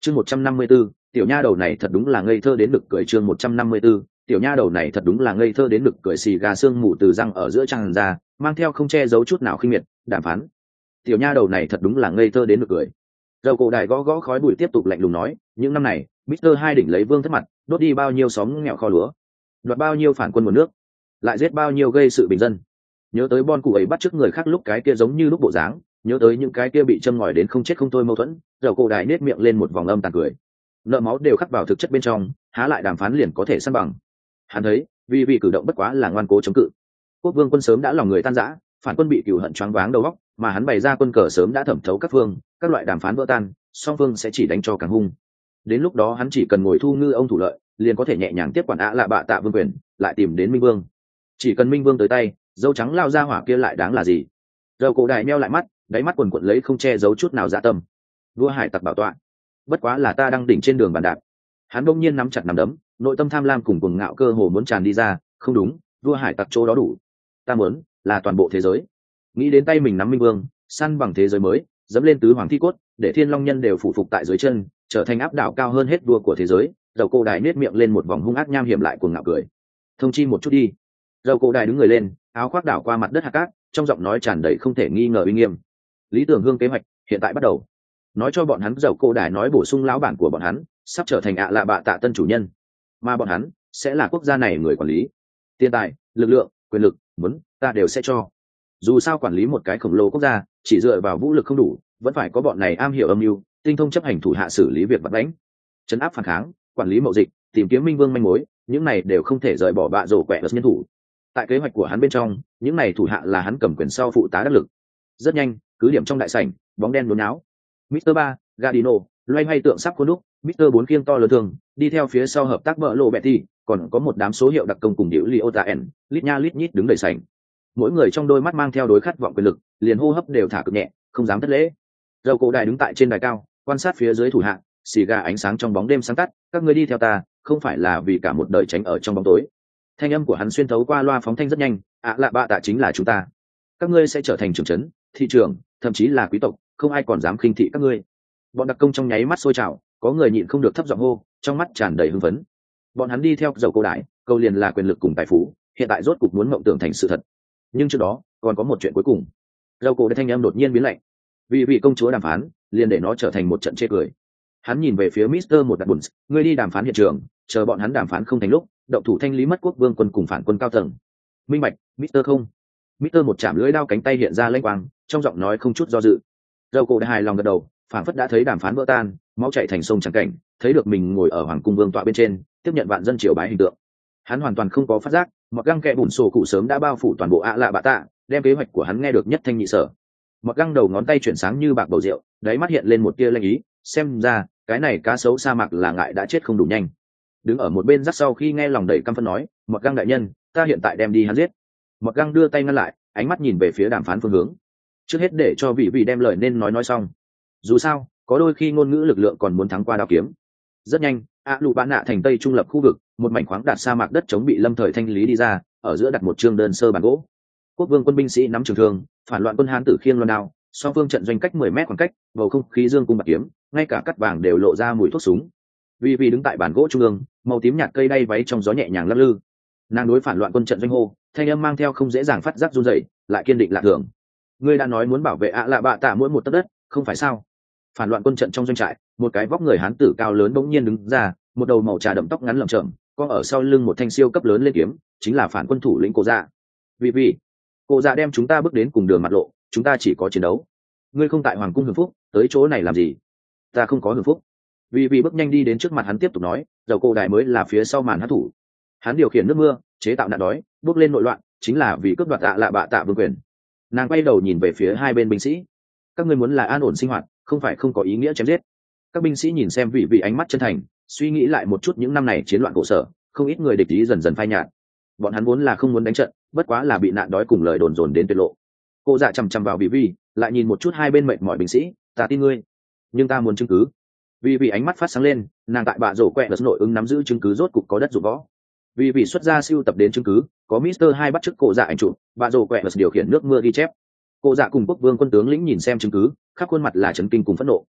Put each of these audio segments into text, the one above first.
chương 154, tiểu nha đầu này thật đúng là ngây thơ đến nực cười. Chương 154, tiểu nha đầu này thật đúng là ngây thơ đến nực cười. Xì gà xương mù từ răng ở giữa tràn ra, mang theo không che giấu chút nào khinh miệt đàm phán. Tiểu nha đầu này thật đúng là ngây thơ đến nực cười. Dầu cổ đại gõ gõ khói bụi tiếp tục lạnh lùng nói, những năm này Mister hai đỉnh lấy vương thất mặt, đốt đi bao nhiêu xóm nghèo kho lúa, đoạt bao nhiêu phản quân nguồn nước, lại giết bao nhiêu gây sự bình dân. Nhớ tới bon cụ ấy bắt chước người khác lúc cái kia giống như lúc bộ dáng, nhớ tới những cái kia bị châm ngòi đến không chết không thôi mâu thuẫn, dầu cổ đại nết miệng lên một vòng âm tàn cười. Nợ máu đều khắc vào thực chất bên trong, há lại đàm phán liền có thể săn bằng. Hắn thấy vì cử động bất quá là ngoan cố chống cự. Quốc vương quân sớm đã lòng người tan rã, phản quân bị cừu hận choáng váng đầu óc, mà hắn bày ra quân cờ sớm đã thẩm thấu các phương, các loại đàm phán vỡ tan, song phương sẽ chỉ đánh cho càng hung. Đến lúc đó hắn chỉ cần ngồi thu ngư ông thủ lợi, liền có thể nhẹ nhàng tiếp quản lạ bạ tạ vương quyền, lại tìm đến minh vương. Chỉ cần minh vương tới tay, dâu trắng lao ra hỏa kia lại đáng là gì? Dầu cổ đại meo lại mắt, đáy mắt quần quật lấy không che giấu chút nào dạ tâm. Vua hải tặc bảo tọa, bất quá là ta đang đỉnh trên đường bàn đạp. Hắn bỗng nhiên nắm chặt nắm đấm, nội tâm tham lam cùng cuồng ngạo cơ hồ muốn tràn đi ra. Không đúng, vua hải tặc chỗ đó đủ, ta muốn là toàn bộ thế giới. Nghĩ đến tay mình nắm minh vương, săn bằng thế giới mới, dẫm lên tứ hoàng thi cốt, để thiên long nhân đều phủ phục tại dưới chân, trở thành áp đảo cao hơn hết vua của thế giới. Dầu cổ đại nết miệng lên một vòng hung ác nham hiểm lại cuồng ngạo cười. Thông chi một chút đi. Dầu cổ đại đứng người lên, áo khoác đảo qua mặt đất hạt cát, trong giọng nói tràn đầy không thể nghi ngờ uy nghiêm. Lý tưởng hương kế hoạch hiện tại bắt đầu. Nói cho bọn hắn dầu cổ đại nói bổ sung lão bản của bọn hắn sắp trở thành lạ bạ tạ tân chủ nhân, mà bọn hắn sẽ là quốc gia này người quản lý. Tiền tài, lực lượng, quyền lực, muốn ta đều sẽ cho. Dù sao quản lý một cái khổng lồ quốc gia chỉ dựa vào vũ lực không đủ, vẫn phải có bọn này am hiểu âm mưu, tinh thông chấp hành thủ hạ xử lý việc vặt đánh, trấn áp phản kháng, quản lý mậu dịch, tìm kiếm minh vương manh mối, những này đều không thể rời bỏ bạ rổ quẹ nhân thủ. Tại kế hoạch của hắn bên trong, những này thủ hạ là hắn cầm quyền sau phụ tá đắc lực. Rất nhanh, cứ điểm trong đại sảnh, bóng đen nhốn nháo. Mr. 3, Gardino, loay hoay tượng sắp khuôn đúc, Mr. 4 khiêng to lớn thường, đi theo phía sau hợp tác vợ lộ Betty, còn có một đám số hiệu đặc công cùng điệu Liotaen, lít nha lít nhít đứng đầy sảnh. Mỗi người trong đôi mắt mang theo đối khát vọng quyền lực, liền hô hấp đều thả cực nhẹ, không dám thất lễ. Dầu cổ đại đứng tại trên đài cao, quan sát phía dưới thủ hạ, xì gà ánh sáng trong bóng đêm sáng tắt, các ngươi đi theo ta, không phải là vì cả một đời tránh ở trong bóng tối. Thanh âm của hắn xuyên thấu qua loa phóng thanh rất nhanh, lạ bạ tạ chính là chúng ta. Các ngươi sẽ trở thành trưởng trấn, thị trưởng, thậm chí là quý tộc, không ai còn dám khinh thị các ngươi. Bọn đặc công trong nháy mắt sôi trào, có người nhịn không được thấp giọng hô, trong mắt tràn đầy hưng phấn. Bọn hắn đi theo dầu cổ đại, câu liền là quyền lực cùng tài phú, hiện tại rốt cục muốn mộng tưởng thành sự thật. Nhưng trước đó còn có một chuyện cuối cùng. Dầu cổ đại thanh âm đột nhiên biến lạnh, vì công chúa đàm phán liền để nó trở thành một trận chê cười. Hắn nhìn về phía Mister một đặt bùn, ngươi đi đàm phán hiện trường, chờ bọn hắn đàm phán không thành lúc, động thủ thanh lý mất quốc vương quân cùng phản quân cao tầng. Minh bạch, Mister không. Mister một chạm lưỡi đao cánh tay hiện ra lênh quang, trong giọng nói không chút do dự. Dầu cổ đại hài lòng gật đầu, phản phất đã thấy đàm phán vỡ tan, máu chảy thành sông trắng cảnh, thấy được mình ngồi ở hoàng cung vương tọa bên trên, tiếp nhận vạn dân triều bái hình tượng. Hắn hoàn toàn không có phát giác, mặc găng kẹ bùn sổ cụ sớm đã bao phủ toàn bộ lạ bạ tạ, đem kế hoạch của hắn nghe được nhất thanh nhị sở. Mặc găng đầu ngón tay chuyển sáng như bạc bầu rượu, đáy mắt hiện lên một tia lanh ý, xem ra cái này cá sấu sa mạc là ngại đã chết không đủ nhanh. Đứng ở một bên rắc sau khi nghe lòng đầy căm phẫn nói, mặc găng đại nhân, ta hiện tại đem đi hắn giết. Mặc găng đưa tay ngăn lại, ánh mắt nhìn về phía đàm phán phương hướng. Trước hết để cho vị đem lời nên nói xong. Dù sao có đôi khi ngôn ngữ lực lượng còn muốn thắng qua đao kiếm. Rất nhanh, lụ bạn nạ thành tây trung lập khu vực, một mảnh khoáng đạt sa mạc đất chống bị lâm thời thanh lý đi ra, ở giữa đặt một chương đơn sơ bàn gỗ. Quốc vương quân binh sĩ nắm trường thương, phản loạn quân hán tử khiêng loan đao, song phương trận doanh cách 10 mét khoảng cách, bầu không khí dương cung bạc kiếm, ngay cả cắt vàng đều lộ ra mùi thuốc súng. Vì đứng tại bàn gỗ trung ương, màu tím nhạt cây đay váy trong gió nhẹ nhàng lắc lư. Nàng đối phản loạn quân trận doanh hô, thanh âm mang theo không dễ dàng phát giác run rẩy, lại kiên định lạ thường. Ngươi đã nói muốn bảo vệ lạ bạ tạ mỗi một tấc đất, không phải sao? Phản loạn quân trận trong doanh trại, một cái vóc người hán tử cao lớn bỗng nhiên đứng ra, một đầu màu trà đậm tóc ngắn lởm chởm, có ở sau lưng một thanh siêu cấp lớn lên kiếm, chính là phản quân thủ lĩnh Cổ Dạ. Vì Cổ Dạ đem chúng ta bước đến cùng đường mặt lộ, chúng ta chỉ có chiến đấu. Ngươi không tại hoàng cung hưởng phúc, tới chỗ này làm gì? Ta không có hưởng phúc. Vì bước nhanh đi đến trước mặt hắn tiếp tục nói, dầu cổ đại mới là phía sau màn hát thủ. Hắn điều khiển nước mưa, chế tạo nạn đói, bước lên nội loạn, chính là vì cướp đoạt lạ bạ tạ vương quyền. Nàng quay đầu nhìn về phía hai bên binh sĩ, các ngươi muốn là an ổn sinh hoạt, không phải không có ý nghĩa chém giết. Các binh sĩ nhìn xem vị ánh mắt chân thành, suy nghĩ lại một chút những năm này chiến loạn cổ sở, không ít người địch ý dần dần phai nhạt. Bọn hắn vốn là không muốn đánh trận, bất quá là bị nạn đói cùng lời đồn dồn đến tuyệt lộ. Cô dạ chằm chằm vào vị, lại nhìn một chút hai bên mệt mỏi binh sĩ, ta tin ngươi, nhưng ta muốn chứng cứ. Vì ánh mắt phát sáng lên, nàng tại bạ rổ quẹ đất nội ứng nắm giữ chứng cứ rốt cục có đất dụng võ. Vì xuất ra siêu tập đến chứng cứ, có Mister hai bắt chước cổ dạ ảnh chụp, bạ rổ quẹ đất điều khiển nước mưa ghi chép. Cổ dạ cùng quốc vương quân tướng lĩnh nhìn xem chứng cứ, khắp khuôn mặt là chấn kinh cùng phẫn nộ.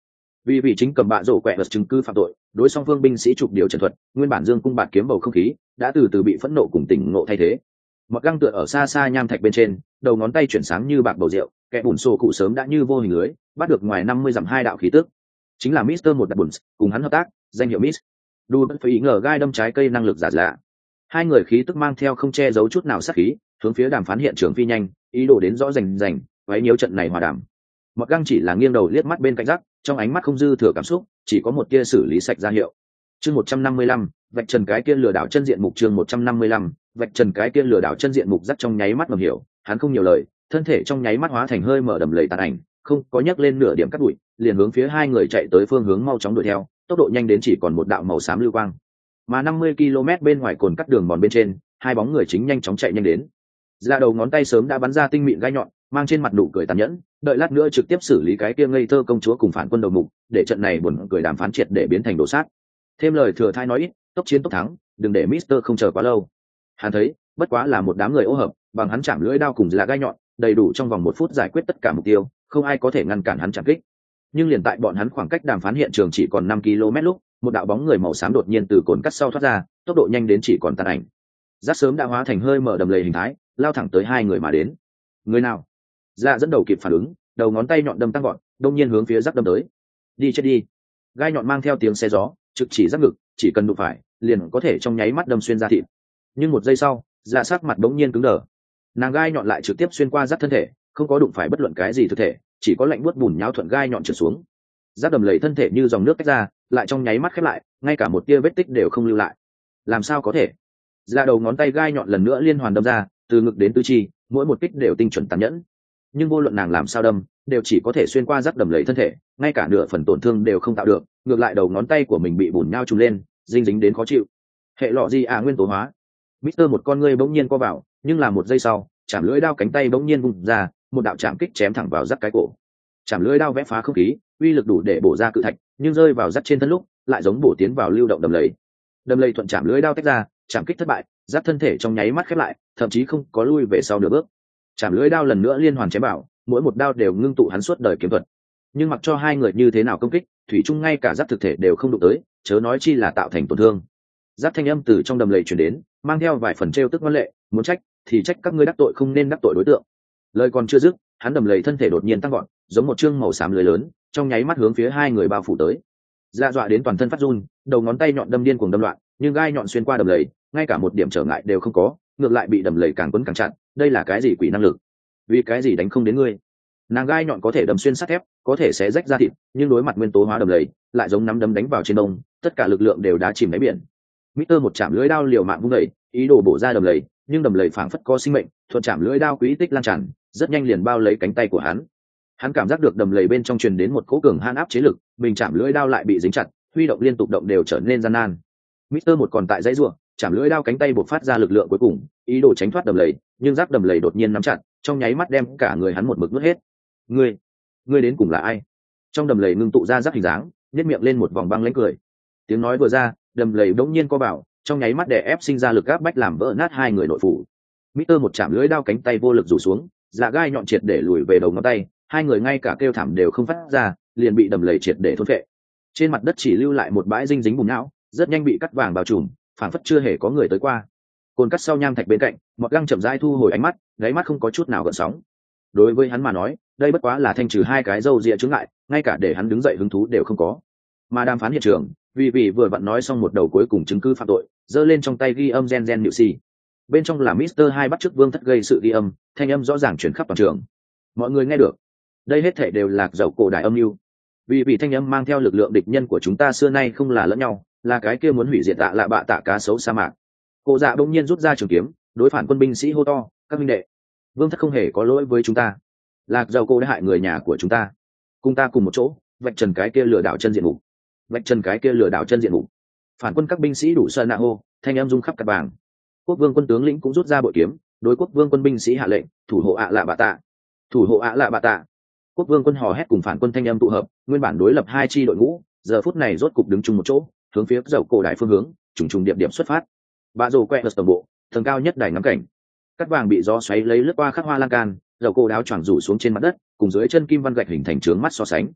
vì vị chính cầm bạ rổ quẹ vật chứng cứ phạm tội, đối song phương binh sĩ trục điều trần thuật, nguyên bản dương cung bạt kiếm bầu không khí đã từ từ bị phẫn nộ cùng tỉnh ngộ thay thế. Mặc găng tựa ở xa xa nham thạch bên trên, đầu ngón tay chuyển sáng như bạc bầu rượu, kẻ bùn sổ cụ sớm đã như vô hình lưới bắt được ngoài 50 dặm hai đạo khí tức, chính là Mister một đặt bùn cùng hắn hợp tác, danh hiệu Miss đu bất phải ngờ gai đâm trái cây năng lực giả lạ. Hai người khí tức mang theo không che giấu chút nào sát khí, hướng phía đàm phán hiện trường phi nhanh, ý đồ đến rõ rành rành, váy nhiễu trận này hòa đàm. Mặc găng chỉ là nghiêng đầu liếc mắt bên cạnh rắc, trong ánh mắt không dư thừa cảm xúc, chỉ có một tia xử lý sạch ra hiệu. Chương 155, vạch trần cái kia lừa đảo chân diện mục. Chương 155, vạch trần cái kia lừa đảo chân diện mục. Rắc trong nháy mắt ngầm hiểu, hắn không nhiều lời, thân thể trong nháy mắt hóa thành hơi mở đầm lầy tàn ảnh, không có nhấc lên nửa điểm cắt bụi, liền hướng phía hai người chạy tới phương hướng mau chóng đuổi theo, tốc độ nhanh đến chỉ còn một đạo màu xám lưu quang. Mà 50 km bên ngoài cồn cắt đường mòn bên trên, hai bóng người chính nhanh chóng chạy nhanh đến. Ra đầu ngón tay sớm đã bắn ra tinh mịn gai nhọn, mang trên mặt nụ cười tàn nhẫn, đợi lát nữa trực tiếp xử lý cái kia ngây thơ công chúa cùng phản quân đầu mục, để trận này buồn cười đàm phán triệt để biến thành đồ sát. Thêm lời thừa thai nói ít, tốc chiến tốc thắng, đừng để Mister không chờ quá lâu. Hắn thấy, bất quá là một đám người ô hợp, bằng hắn chạm lưỡi đao cùng là gai nhọn, đầy đủ trong vòng 1 phút giải quyết tất cả mục tiêu, không ai có thể ngăn cản hắn chạm kích. Nhưng liền tại bọn hắn khoảng cách đàm phán hiện trường chỉ còn 5 km lúc, một đạo bóng người màu xám đột nhiên từ cồn cắt sau thoát ra, tốc độ nhanh đến chỉ còn tàn ảnh. Rác sớm đã hóa thành hơi mở đầm lầy hình thái, lao thẳng tới hai người mà đến. Người nào? Dạ dẫn đầu kịp phản ứng, đầu ngón tay nhọn đâm tăng gọn, đông nhiên hướng phía rác đâm tới. Đi chết đi! Gai nhọn mang theo tiếng xe gió, trực chỉ rác ngực, chỉ cần đụng phải, liền có thể trong nháy mắt đâm xuyên ra thịt. Nhưng một giây sau, dạ sắc mặt đống nhiên cứng đờ. Nàng gai nhọn lại trực tiếp xuyên qua rác thân thể, không có đụng phải bất luận cái gì thực thể, chỉ có lạnh buốt bùn nhão thuận gai nhọn trượt xuống. Rác đầm lầy thân thể như dòng nước tách ra, lại trong nháy mắt khép lại, ngay cả một tia vết tích đều không lưu lại. Làm sao có thể? Dạ đầu ngón tay gai nhọn lần nữa liên hoàn đâm ra, từ ngực đến tứ chi, mỗi một kích đều tinh chuẩn tàn nhẫn. Nhưng vô luận nàng làm sao đâm, đều chỉ có thể xuyên qua rác đầm lầy thân thể, ngay cả nửa phần tổn thương đều không tạo được, ngược lại đầu ngón tay của mình bị bùn nhão trùm lên, dinh dính đến khó chịu. Hệ lọ gì nguyên tố hóa. Mister một con ngươi bỗng nhiên co vào, nhưng là một giây sau, chạm lưỡi đao cánh tay bỗng nhiên vùng ra, một đạo chạm kích chém thẳng vào rác cái cổ. Chạm lưỡi đao vẽ phá không khí, uy lực đủ để bổ ra cự thạch, nhưng rơi vào rác trên thân lúc, lại giống bổ tiến vào lưu động đầm lầy. Đầm lầy thuận chạm lưỡi đao tách ra, chạm kích thất bại, rác thân thể trong nháy mắt khép lại, thậm chí không có lui về sau nửa bước. Chạm lưỡi đao lần nữa liên hoàn chém vào, mỗi một đao đều ngưng tụ hắn suốt đời kiếm thuật. Nhưng mặc cho hai người như thế nào công kích, thủy chung ngay cả rác thực thể đều không đụng tới, chớ nói chi là tạo thành tổn thương. Rác thanh âm từ trong đầm lầy truyền đến, mang theo vài phần trêu tức ngoan lệ, muốn trách thì trách các ngươi đắc tội không nên đắc tội đối tượng. Lời còn chưa dứt, hắn đầm lầy thân thể đột nhiên tăng gọn, giống một chương màu xám lưới lớn, trong nháy mắt hướng phía hai người bao phủ tới. Dạ dọa đến toàn thân phát run, đầu ngón tay nhọn đâm điên cuồng đâm loạn, nhưng gai nhọn xuyên qua đầm lầy, ngay cả một điểm trở ngại đều không có, ngược lại bị đầm lầy càng quấn càng chặt. Đây là cái gì quỷ năng lực? Vì cái gì đánh không đến ngươi? Nàng gai nhọn có thể đâm xuyên sắt thép, có thể xé rách da thịt, nhưng đối mặt nguyên tố hóa đầm lầy, lại giống nắm đấm đánh vào trên đông, tất cả lực lượng đều đá chìm đáy biển. Mister một chạm lưỡi đao liều mạng vung đẩy, ý đồ bổ ra đầm lầy, nhưng đầm lầy phảng phất có sinh mệnh, thuận chạm lưỡi đao quý tích lan tràn, rất nhanh liền bao lấy cánh tay của hắn. Hắn cảm giác được đầm lầy bên trong truyền đến một cỗ cường hãn áp chế lực, mình chạm lưỡi đao lại bị dính chặt, huy động liên tục động đều trở nên gian nan. Mister một còn tại dãy rủa, chạm lưỡi đao cánh tay buộc phát ra lực lượng cuối cùng, ý đồ tránh thoát đầm lầy, nhưng giáp đầm lầy đột nhiên nắm chặt, trong nháy mắt đem cả người hắn một mực nuốt hết. Ngươi đến cùng là ai? Trong đầm lầy ngưng tụ ra giáp hình dáng, nhếch miệng lên một vòng băng lãnh cười. Tiếng nói vừa ra, đầm lầy bỗng nhiên co vào, trong nháy mắt đè ép sinh ra lực áp bách làm vỡ nát hai người nội phủ. Mister một chạm lưỡi đao cánh tay vô lực rủ xuống, dạ gai nhọn triệt để lùi về đầu ngón tay, hai người ngay cả kêu thảm đều không phát ra, liền bị đầm lầy triệt để thôn phệ. Trên mặt đất chỉ lưu lại một bãi dinh dính bùn não, rất nhanh bị cắt vàng bao trùm, phản phất chưa hề có người tới qua. Cồn cắt sau nham thạch bên cạnh, Mọt Găng chậm rãi thu hồi ánh mắt, gáy mắt không có chút nào gợn sóng. Đối với hắn mà nói, đây bất quá là thanh trừ hai cái râu ria chướng ngại, ngay cả để hắn đứng dậy hứng thú đều không có. Mà đàm phán hiện trường, vì vừa vặn nói xong một đầu cuối cùng chứng cứ phạm tội, giơ lên trong tay ghi âm gen nhự xì. Bên trong là Mister hai bắt chước Vương Thất gây sự ghi âm, thanh âm rõ ràng truyền khắp toàn trường. Mọi người nghe được, đây hết thảy đều là dầu cổ đại âm mưu. Vì thanh âm mang theo lực lượng địch nhân của chúng ta xưa nay không là lẫn nhau, là cái kia muốn hủy diệt tạ lạ bạ tạ cá sấu sa mạc. Cổ dạ bỗng nhiên rút ra trường kiếm, đối phản quân binh sĩ hô to, các minh đệ, Vương Thất không hề có lỗi với chúng ta, lạc dầu cô đã hại người nhà của chúng ta, cùng ta cùng một chỗ vạch trần cái kia lừa đảo chân diện mục, vạch trần cái kia lừa đảo chân diện mục. Phản quân các binh sĩ đủ sơn nạ hô, thanh âm rung khắp cát bảng. Quốc vương quân tướng lĩnh cũng rút ra bội kiếm, đối quốc vương quân binh sĩ hạ lệnh, thủ hộ ạ lạ bạ tạ, thủ hộ ạ lạ bạ tạ. Quốc vương quân hò hét cùng phản quân thanh âm tụ hợp, nguyên bản đối lập hai chi đội ngũ, giờ phút này rốt cục đứng chung một chỗ, hướng phía dầu cổ đại phương hướng, trùng điệp điểm xuất phát. Bạ rồ quẹ tổng bộ, tầng cao nhất đài ngắm cảnh. Cát vàng bị gió xoáy lấy lướt qua khắc hoa lan can, dầu cổ đáo choàng rủ xuống trên mặt đất, cùng dưới chân kim văn gạch hình thành trướng mắt so sánh.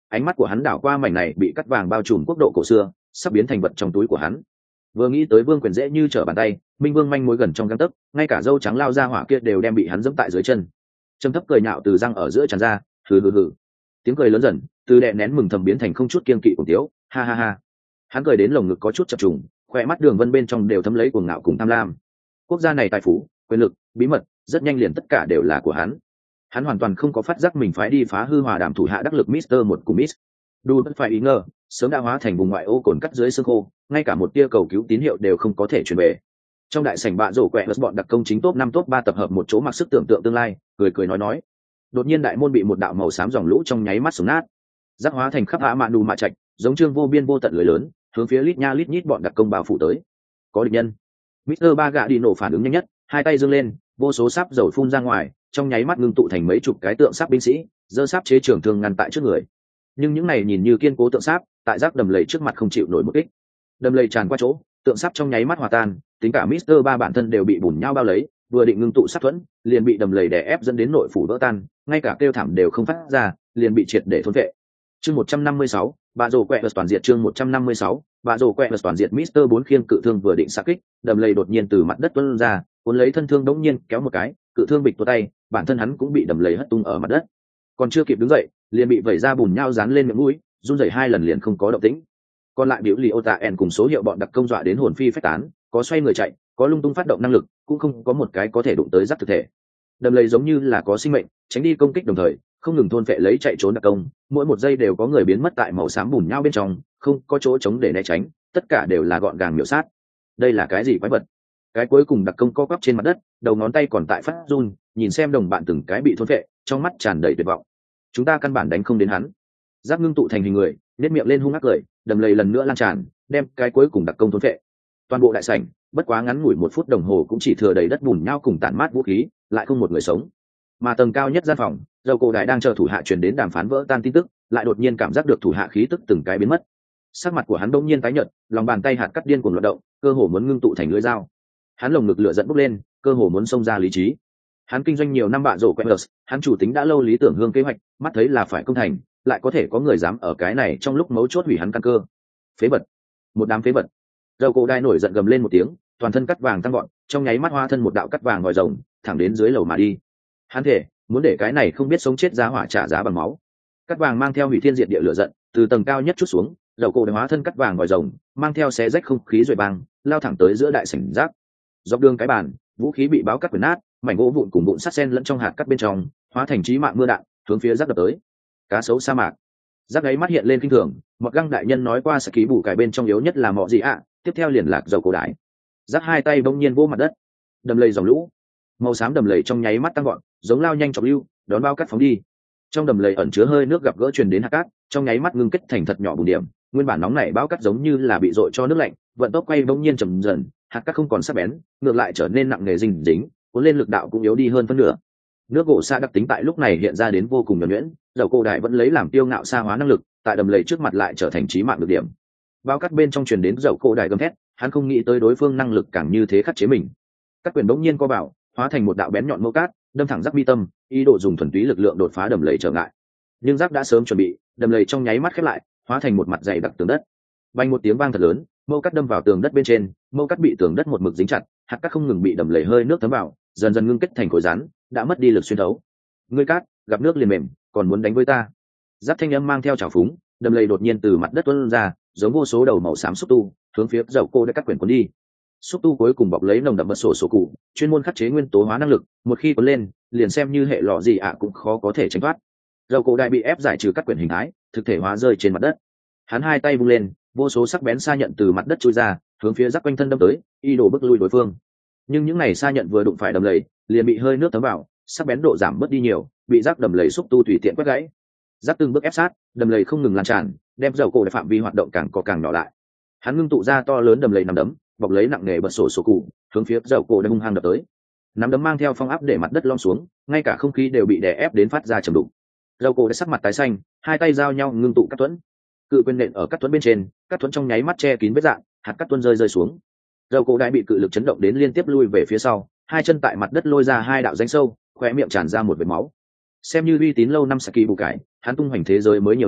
ánh mắt của hắn đảo qua mảnh này bị cắt vàng bao trùm quốc độ cổ xưa, sắp biến thành vật trong túi của hắn. Vừa nghĩ tới vương quyền dễ như trở bàn tay, minh vương manh mối gần trong gang tấc, ngay cả dâu trắng lao ra hỏa kia đều đem bị hắn dẫm tại dưới chân. Trầm thấp cười nhạo từ răng ở giữa tràn ra, hừ hừ hừ. Tiếng cười lớn dần, từ đè nén mừng thầm biến thành không chút kiên kỵ của tiếu, ha ha ha. Hắn cười đến lồng ngực có chút chập trùng, khỏe mắt đường vân bên trong đều thấm lấy cuồng ngạo cùng tham lam. Quốc gia này tài phú, quyền lực, bí mật, rất nhanh liền tất cả đều là của hắn. Hắn hoàn toàn không có phát giác mình phái đi phá hư hòa đàm thủ hạ đắc lực Mister một cùng Miss. Đu bất phải ý ngờ, sớm đã hóa thành vùng ngoại ô cồn cắt dưới xương khô, ngay cả một tia cầu cứu tín hiệu đều không có thể truyền về. Trong đại sảnh bạ rổ quẹ bọn đặc công chính top 5 top 3 tập hợp một chỗ mặc sức tưởng tượng tương lai, cười cười nói. Đột nhiên đại môn bị một đạo màu xám dòng lũ trong nháy mắt sụn nát. Giác hóa thành khắp hạ mạn đù mạ trạch, giống trương vô biên vô tận lưới lớn, hướng phía lít nha lít nhít bọn đặc công bao phủ tới. Có địch nhân. Mister Ba gạ đi nổ phản ứng nhanh nhất, hai tay giương lên, vô số sáp dầu phun ra ngoài, trong nháy mắt ngưng tụ thành mấy chục cái tượng sáp binh sĩ, giơ sáp chế trường thương ngăn tại trước người. Nhưng những này nhìn như kiên cố tượng sáp, tại rác đầm lầy trước mặt không chịu nổi một kích. Đầm lầy tràn qua chỗ, tượng sáp trong nháy mắt hòa tan, tính cả Mister Ba bản thân đều bị bùn nhau bao lấy, vừa định ngưng tụ sát thuẫn, liền bị đầm lầy đè ép dẫn đến nội phủ vỡ tan, ngay cả kêu thảm đều không phát ra, liền bị triệt để thôn vệ. Chương 156, bà rồ quẹ toàn diệt chương 156, bà rồ quẹ toàn diệt Mister 4 khiêng cự thương vừa định xạ kích, đầm lầy đột nhiên từ mặt đất tuôn ra, cuốn lấy thân thương đống nhiên kéo một cái, cự thương bịch tuột tay, bản thân hắn cũng bị đầm lầy hất tung ở mặt đất. Còn chưa kịp đứng dậy, liền bị vẩy ra bùn nhau dán lên miệng mũi, run rẩy 2 lần liền không có động tĩnh. Còn lại biểu lì ô tạ ẻn cùng số hiệu bọn đặc công dọa đến hồn phi phách tán, có xoay người chạy, có lung tung phát động năng lực, cũng không có một cái có thể đụng tới giáp thực thể. Đầm lầy giống như là có sinh mệnh, tránh đi công kích đồng thời, không ngừng thôn phệ lấy chạy trốn đặc công, mỗi một giây đều có người biến mất tại màu xám bùn nhau bên trong, không có chỗ trống để né tránh, tất cả đều là gọn gàng miểu sát. Đây là cái gì quái vật? Cái cuối cùng đặc công co quắp trên mặt đất, đầu ngón tay còn tại phát run, nhìn xem đồng bạn từng cái bị thôn phệ, trong mắt tràn đầy tuyệt vọng. Chúng ta căn bản đánh không đến hắn. Giáp ngưng tụ thành hình người, nét miệng lên hung ác cười, đầm lầy lần nữa lan tràn, đem cái cuối cùng đặc công thôn phệ. Toàn bộ đại sảnh, bất quá ngắn ngủi 1 phút đồng hồ cũng chỉ thừa đầy đất bùn nhau cùng tản mát vũ khí, lại không một người sống. Mà tầng cao nhất gian phòng, dầu cổ đại đang chờ thủ hạ truyền đến đàm phán vỡ tan tin tức, lại đột nhiên cảm giác được thủ hạ khí tức từng cái biến mất. Sắc mặt của hắn bỗng nhiên tái nhợt, lòng bàn tay hạt cắt điên cuồng loạn động, cơ hồ muốn ngưng tụ thành lưỡi dao. Hắn lồng ngực lửa giận bốc lên, cơ hồ muốn xông ra lý trí. Hắn kinh doanh nhiều năm bạ rổ quẹt, hắn chủ tính đã lâu lý tưởng hương kế hoạch, mắt thấy là phải công thành, lại có thể có người dám ở cái này trong lúc mấu chốt hủy hắn căn cơ. Phế vật, một đám phế vật. Dầu cổ đại nổi giận gầm lên một tiếng, toàn thân cắt vàng tăng gọn, trong nháy mắt hóa thân một đạo cắt vàng vòi rồng, thẳng đến dưới lầu mà đi. Hắn thể muốn để cái này không biết sống chết giá hỏa trả giá bằng máu. Cắt vàng mang theo hủy thiên diệt địa lửa giận, từ tầng cao nhất chút xuống, dầu cổ đại hóa thân cắt vàng vòi rồng, mang theo xé rách không khí rồi băng, lao thẳng tới giữa đại sảnh rác. Dọc đường cái bàn, vũ khí bị báo cắt quyền nát, mảnh gỗ vụn cùng vụn sắt sen lẫn trong hạt cắt bên trong, hóa thành chí mạng mưa đạn, hướng phía rác đập tới. Cá sấu sa mạc. Rác ấy mắt hiện lên kinh thường, một găng đại nhân nói qua sẽ ký bù cải bên trong yếu nhất là mọ gì ạ, tiếp theo liền lạc dầu cổ đại. Rác hai tay bỗng nhiên vô mặt đất, đầm lầy dòng lũ, màu xám đầm lầy trong nháy mắt tăng gọn, giống lao nhanh chọc lưu, đón bao cắt phóng đi. Trong đầm lầy ẩn chứa hơi nước gặp gỡ truyền đến hạt cát, trong nháy mắt ngưng kết thành thật nhỏ bùn điểm, nguyên bản nóng này bao cắt giống như là bị dội cho nước lạnh, vận tốc quay bỗng nhiên chậm dần, hạt cát không còn sắc bén, ngược lại trở nên nặng nề dính dính, cuốn lên lực đạo cũng yếu đi hơn phân nửa. Nước gỗ sa đặc tính tại lúc này hiện ra đến vô cùng nhuần nhuyễn, dầu cổ đại vẫn lấy làm tiêu ngạo sa hóa năng lực, tại đầm lầy trước mặt lại trở thành chí mạng được điểm. Bao cắt bên trong truyền đến dầu cổ đại gầm thét, hắn không nghĩ tới đối phương năng lực càng như thế khắc chế mình. Các quyền bỗng nhiên co bảo, hóa thành một đạo bén nhọn mâu cát, đâm thẳng rắc mi tâm, ý đồ dùng thuần túy lực lượng đột phá đầm lầy trở ngại. Nhưng rắc đã sớm chuẩn bị, đầm lầy trong nháy mắt khép lại, hóa thành một mặt dày đặc tường đất. Vang một tiếng vang thật lớn, mâu cát đâm vào tường đất bên trên, mâu cát bị tường đất một mực dính chặt, hạt cát không ngừng bị đầm lầy hơi nước thấm vào, dần dần ngưng kết thành khối rắn, đã mất đi lực xuyên thấu. Ngươi cát, gặp nước liền mềm, còn muốn đánh với ta? Giáp thanh âm mang theo trào phúng, đầm lầy đột nhiên từ mặt đất tuôn ra, giống vô số đầu màu xám xúc tu, hướng phía dầu cô đã cắt quyển cuốn đi. Xúc tu cuối cùng bọc lấy nồng đậm mật sổ cụ, chuyên môn khắc chế nguyên tố hóa năng lực, một khi cuốn lên, liền xem như hệ lọ gì ạ cũng khó có thể tránh thoát. Dầu cổ đại bị ép giải trừ cắt quyển hình thái, thực thể hóa rơi trên mặt đất. Hắn hai tay vung lên, vô số sắc bén sa nhận từ mặt đất chui ra, hướng phía rắc quanh thân đâm tới, y đổ bức lui đối phương. Nhưng những này sa nhận vừa đụng phải đầm lầy, liền bị hơi nước thấm vào, sắc bén độ giảm bớt đi nhiều, bị rắc đầm lầy xúc tu tùy tiện quét gãy. Rắc từng bước ép sát, đầm lầy không ngừng lan tràn, đem dầu cổ đại phạm vi hoạt động càng có càng nhỏ lại. Hắn ngưng tụ ra to lớn đầm lầy nằm đấm, bọc lấy nặng nề bật sổ cụ, hướng phía dầu cổ đại hung hăng đập tới. Nắm đấm mang theo phong áp để mặt đất lom xuống, ngay cả không khí đều bị đè ép đến phát ra trầm đục. Dầu cổ đã sắc mặt tái xanh, hai tay giao nhau ngưng tụ cắt thuẫn, cự quyền nện ở cắt thuẫn bên trên, cắt thuẫn trong nháy mắt che kín vết dạn, hạt cắt tuôn rơi xuống. Dầu cổ đại bị cự lực chấn động đến liên tiếp lui về phía sau, hai chân tại mặt đất lôi ra hai đạo rãnh sâu, khóe miệng tràn ra một vệt máu. Xem như uy tín lâu năm Saki bù cải, hắn tung hoành thế giới mới nhiều năm,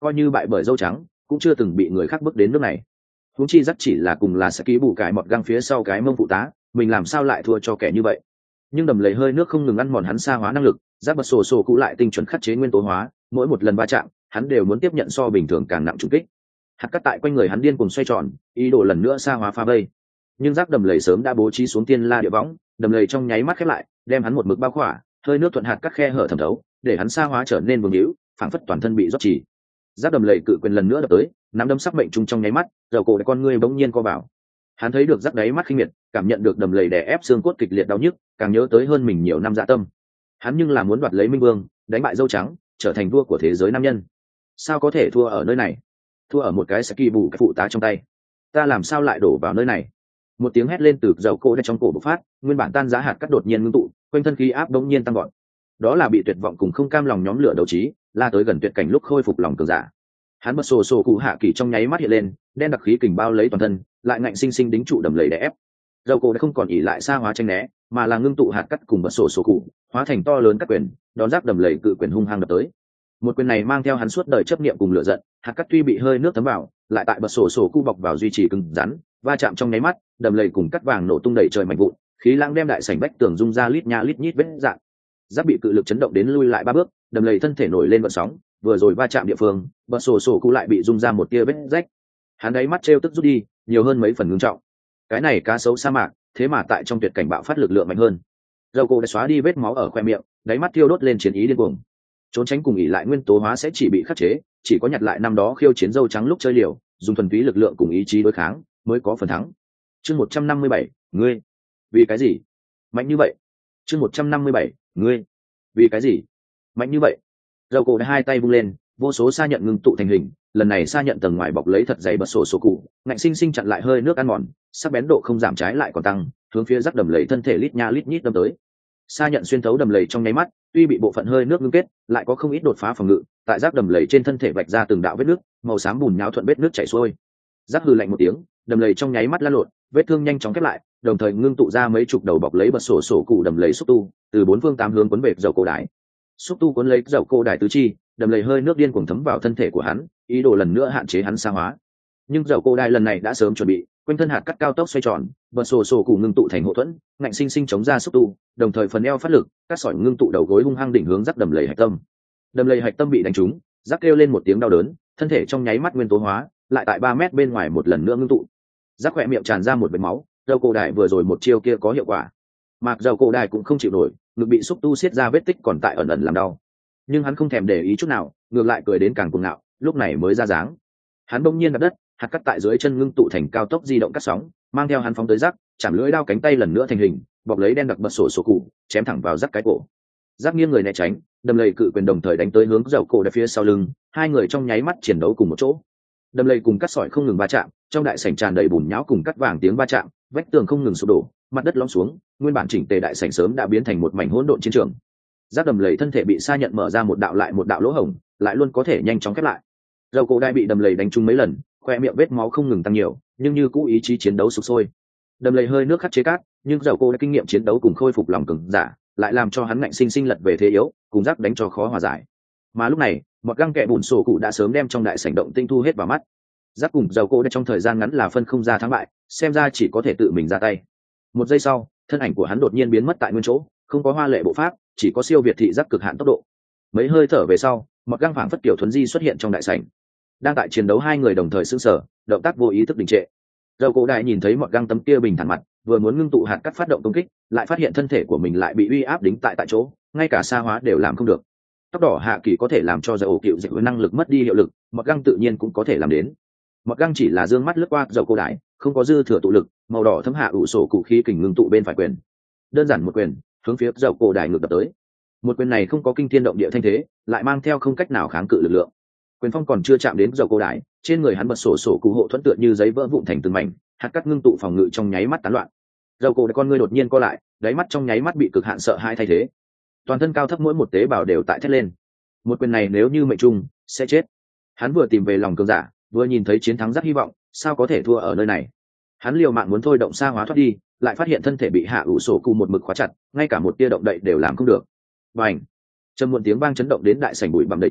coi như bại bởi dâu trắng cũng chưa từng bị người khác bước đến nước này. Huống chi Rắc chỉ là cùng là sẽ ký bù cải mọt găng phía sau cái mông phụ tá, mình làm sao lại thua cho kẻ như vậy. Nhưng đầm lầy hơi nước không ngừng ăn mòn hắn xa hóa năng lực, Rắc bật sổ cụ lại tinh chuẩn khắc chế nguyên tố hóa, mỗi một lần va chạm hắn đều muốn tiếp nhận so bình thường càng nặng trùng kích. Hạt cát tại quanh người hắn điên cuồng xoay tròn, ý đồ lần nữa xa hóa phá vây. Nhưng Rắc đầm lầy sớm đã bố trí xuống tiên la địa võng, đầm lầy trong nháy mắt khép lại, đem hắn một mực bao khỏa, hơi nước thuận hạt cát khe hở thẩm thấu, để hắn xa hóa trở nên vương hữu, phảng phất toàn thân bị rót chỉ. Rắc đầm lầy cự quyền lần nữa đập tới, nắm đấm sắc mệnh trung trong nháy mắt, dầu cổ con ngươi bỗng nhiên co vào. Hắn thấy được Rắc đáy mắt khinh miệt, cảm nhận được đầm lầy đè ép xương cốt kịch liệt đau nhức, càng nhớ tới hơn mình nhiều năm dạ tâm. Hắn nhưng là muốn đoạt lấy minh vương, đánh bại dâu trắng, trở thành vua của thế giới nam nhân. Sao có thể thua ở nơi này? Thua ở một cái Saki bù cái phụ tá trong tay. Ta làm sao lại đổ vào nơi này? Một tiếng hét lên từ dầu cổ trong cổ bộc phát, nguyên bản tan giá hạt cắt đột nhiên ngưng tụ, quanh thân khí áp đống nhiên tăng gọn. Đó là bị tuyệt vọng cùng không cam lòng nhóm lửa đấu trí, la tới gần tuyệt cảnh lúc khôi phục lòng cường giả. Hắn bật sổ cụ hạ kỳ trong nháy mắt hiện lên, đen đặc khí kình bao lấy toàn thân, lại ngạnh sinh sinh đính trụ đầm lầy đè ép. Dầu cổ đã không còn ỉ lại xa hóa tranh né, mà là ngưng tụ hạt cắt cùng bật sổ cụ, hóa thành to lớn các quyền, đón Rắc đầm lầy cự quyền hung hăng đập tới. Một quyền này mang theo hắn suốt đời chấp niệm cùng lửa giận, hạt cắt tuy bị hơi nước thấm vào, lại tại bật sổ cụ bọc vào duy trì cứng rắn, va chạm trong nháy mắt, đầm lầy cùng cắt vàng nổ tung đầy trời mạnh vụn, khí lãng đem đại sảnh vách tường rung ra lít nha lít nhít vết rạn. Rắc bị cự lực chấn động đến lui lại 3 bước, đầm lầy thân thể nổi lên vận sóng, vừa rồi va chạm địa phương, bật sổ cụ lại bị rung ra một tia vết rách. Hắn đáy mắt trêu tức rút đi, nhiều hơn mấy phần ngưng trọng. Cái này cá sấu sa mạc, thế mà tại trong tuyệt cảnh bạo phát lực lượng mạnh hơn. Dầu cổ đã xóa đi vết máu ở khoe miệng, đáy mắt thiêu đốt lên chiến ý điên cuồng. Trốn tránh cùng ỉ lại nguyên tố hóa sẽ chỉ bị khắc chế, chỉ có nhặt lại năm đó khiêu chiến dâu trắng lúc chơi liều, dùng thuần túy lực lượng cùng ý chí đối kháng mới có phần thắng. Chương 157, ngươi vì cái gì mạnh như vậy? Chương 157, ngươi vì cái gì mạnh như vậy? Dầu cổ đã hai tay vung lên, vô số sa nhận ngưng tụ thành hình, lần này sa nhận tầng ngoài bọc lấy thật dày bật sổ cụ, ngạnh sinh sinh chặn lại hơi nước ăn mòn, sắc bén độ không giảm trái lại còn tăng, hướng phía Rắc đầm lầy thân thể lít nha lít nhít đâm tới. Sa nhận xuyên thấu đầm lầy trong nháy mắt, tuy bị bộ phận hơi nước ngưng kết, lại có không ít đột phá phòng ngự, tại Rắc đầm lầy trên thân thể vạch ra từng đạo vết nước, màu xám bùn nhão thuận vết nước chảy xuôi. Rắc hừ lạnh một tiếng, đầm lầy trong nháy mắt lan lộn, vết thương nhanh chóng khép lại, đồng thời ngưng tụ ra mấy chục đầu bọc lấy bật sổ cụ đầm lầy xúc tu, từ bốn phương tám hướng cuốn về dầu cổ đài. Xúc tu cuốn lấy dầu cổ đài tứ chi, đầm lầy hơi nước điên cuồng thấm vào thân thể của hắn, ý đồ lần nữa hạn chế hắn sa hóa. Nhưng dầu cổ đài lần này đã sớm chuẩn bị, quanh thân hạt cắt cao tốc xoay tròn, bật sổ cụ ngưng tụ thành hộ thuẫn, ngạnh sinh sinh chống ra xúc tu, đồng thời phần eo phát lực, các sỏi ngưng tụ đầu gối hung hăng đỉnh hướng Rắc đầm lầy hạch tâm. Đầm lầy hạch tâm bị đánh trúng, Rắc kêu lên một tiếng đau đớn, thân thể trong nháy mắt nguyên tố hóa, lại tại 3 mét bên ngoài một lần nữa ngưng tụ. Rắc khỏe miệng tràn ra một vệt máu, dầu cổ đài vừa rồi một chiêu kia có hiệu quả. Mạc dầu cổ đài cũng không chịu nổi, ngực bị xúc tu xiết ra vết tích còn tại ẩn ẩn làm đau. Nhưng hắn không thèm để ý chút nào, ngược lại cười đến càng cuồng ngạo, lúc này mới ra dáng. Hắn bỗng nhiên đạp đất, hạt cắt tại dưới chân ngưng tụ thành cao tốc di động cắt sóng, mang theo hắn phóng tới Rắc, chạm lưỡi đao cánh tay lần nữa thành hình, bọc lấy đen đặc bật sổ cụ, chém thẳng vào Rắc cái cổ. Rắc nghiêng người né tránh, đầm lầy cự quyền đồng thời đánh tới hướng dầu cổ đài phía sau lưng, hai người trong nháy mắt chiến đấu cùng một chỗ. Đầm lầy cùng cắt sỏi không ngừng va chạm, trong đại sảnh tràn đầy bùn nhão cùng cắt vàng tiếng va chạm, vách tường không ngừng sụp đổ, mặt đất lõm xuống, nguyên bản chỉnh tề đại sảnh sớm đã biến thành một mảnh hỗn độn chiến trường. Rắc đầm lầy thân thể bị sa nhận mở ra một đạo lại một đạo lỗ hổng, lại luôn có thể nhanh chóng khép lại. Dầu cổ đài bị đầm lầy đánh trúng mấy lần, khoe miệng vết máu không ngừng tăng nhiều, nhưng như cũ ý chí chiến đấu sục sôi. Đầm lầy hơi nước khắc chế cát, nhưng dầu cổ đã kinh nghiệm chiến đấu cùng khôi phục lòng cường giả, lại làm cho hắn ngạnh sinh sinh lật về thế yếu, cùng Rắc đánh cho khó hòa giải. Mà lúc này, một găng kẹ bùn sổ cụ đã sớm đem trong đại sảnh động tinh thu hết vào mắt. Rắc cùng dầu cổ đã trong thời gian ngắn là phân không ra thắng bại, xem ra chỉ có thể tự mình ra tay. Một giây sau, thân ảnh của hắn đột nhiên biến mất tại nguyên chỗ, không có hoa lệ bộ pháp, chỉ có siêu việt thị giác cực hạn tốc độ. Mấy hơi thở về sau, một găng phảng phất tiểu thuần di xuất hiện trong đại sảnh. Đang tại chiến đấu hai người đồng thời sững sờ, động tác vô ý thức đình trệ. Dầu cổ đại nhìn thấy một găng tấm kia bình thản mặt, vừa muốn ngưng tụ hạt cắt phát động công kích, lại phát hiện thân thể của mình lại bị uy áp đính tại chỗ, ngay cả sa hóa đều làm không được. Tóc đỏ hạ kỳ có thể làm cho dầu cựu dịch với năng lực mất đi hiệu lực, một găng tự nhiên cũng có thể làm đến. Một găng chỉ là dương mắt lướt qua dầu cổ đại, không có dư thừa tụ lực, màu đỏ thấm hạ ủ sổ cụ khí kình ngưng tụ bên phải quyền. Đơn giản một quyền, hướng phía dầu cổ đại ngược đập tới. Một quyền này không có kinh thiên động địa thanh thế, lại mang theo không cách nào kháng cự lực lượng. Quyền phong còn chưa chạm đến dầu cổ đại, trên người hắn bật sổ cụ hộ thuẫn tựa như giấy vỡ vụn thành từng mảnh, hạt cắt ngưng tụ phòng ngự trong nháy mắt tán loạn. Dầu cổ đại con ngươi đột nhiên co lại, đáy mắt trong nháy mắt bị cực hạn sợ hãi thay thế. Toàn thân cao thấp mỗi một tế bào đều tại thét lên. Một quyền này nếu như mệnh trung, sẽ chết. Hắn vừa tìm về lòng cường giả, vừa nhìn thấy chiến thắng rất hy vọng, sao có thể thua ở nơi này. Hắn liều mạng muốn thôi động sa hóa thoát đi, lại phát hiện thân thể bị hạ ủ sổ cụ một mực khóa chặt, ngay cả một tia động đậy đều làm không được. Bành! Trầm muộn tiếng vang chấn động đến đại sảnh bụi bặm đầy trời,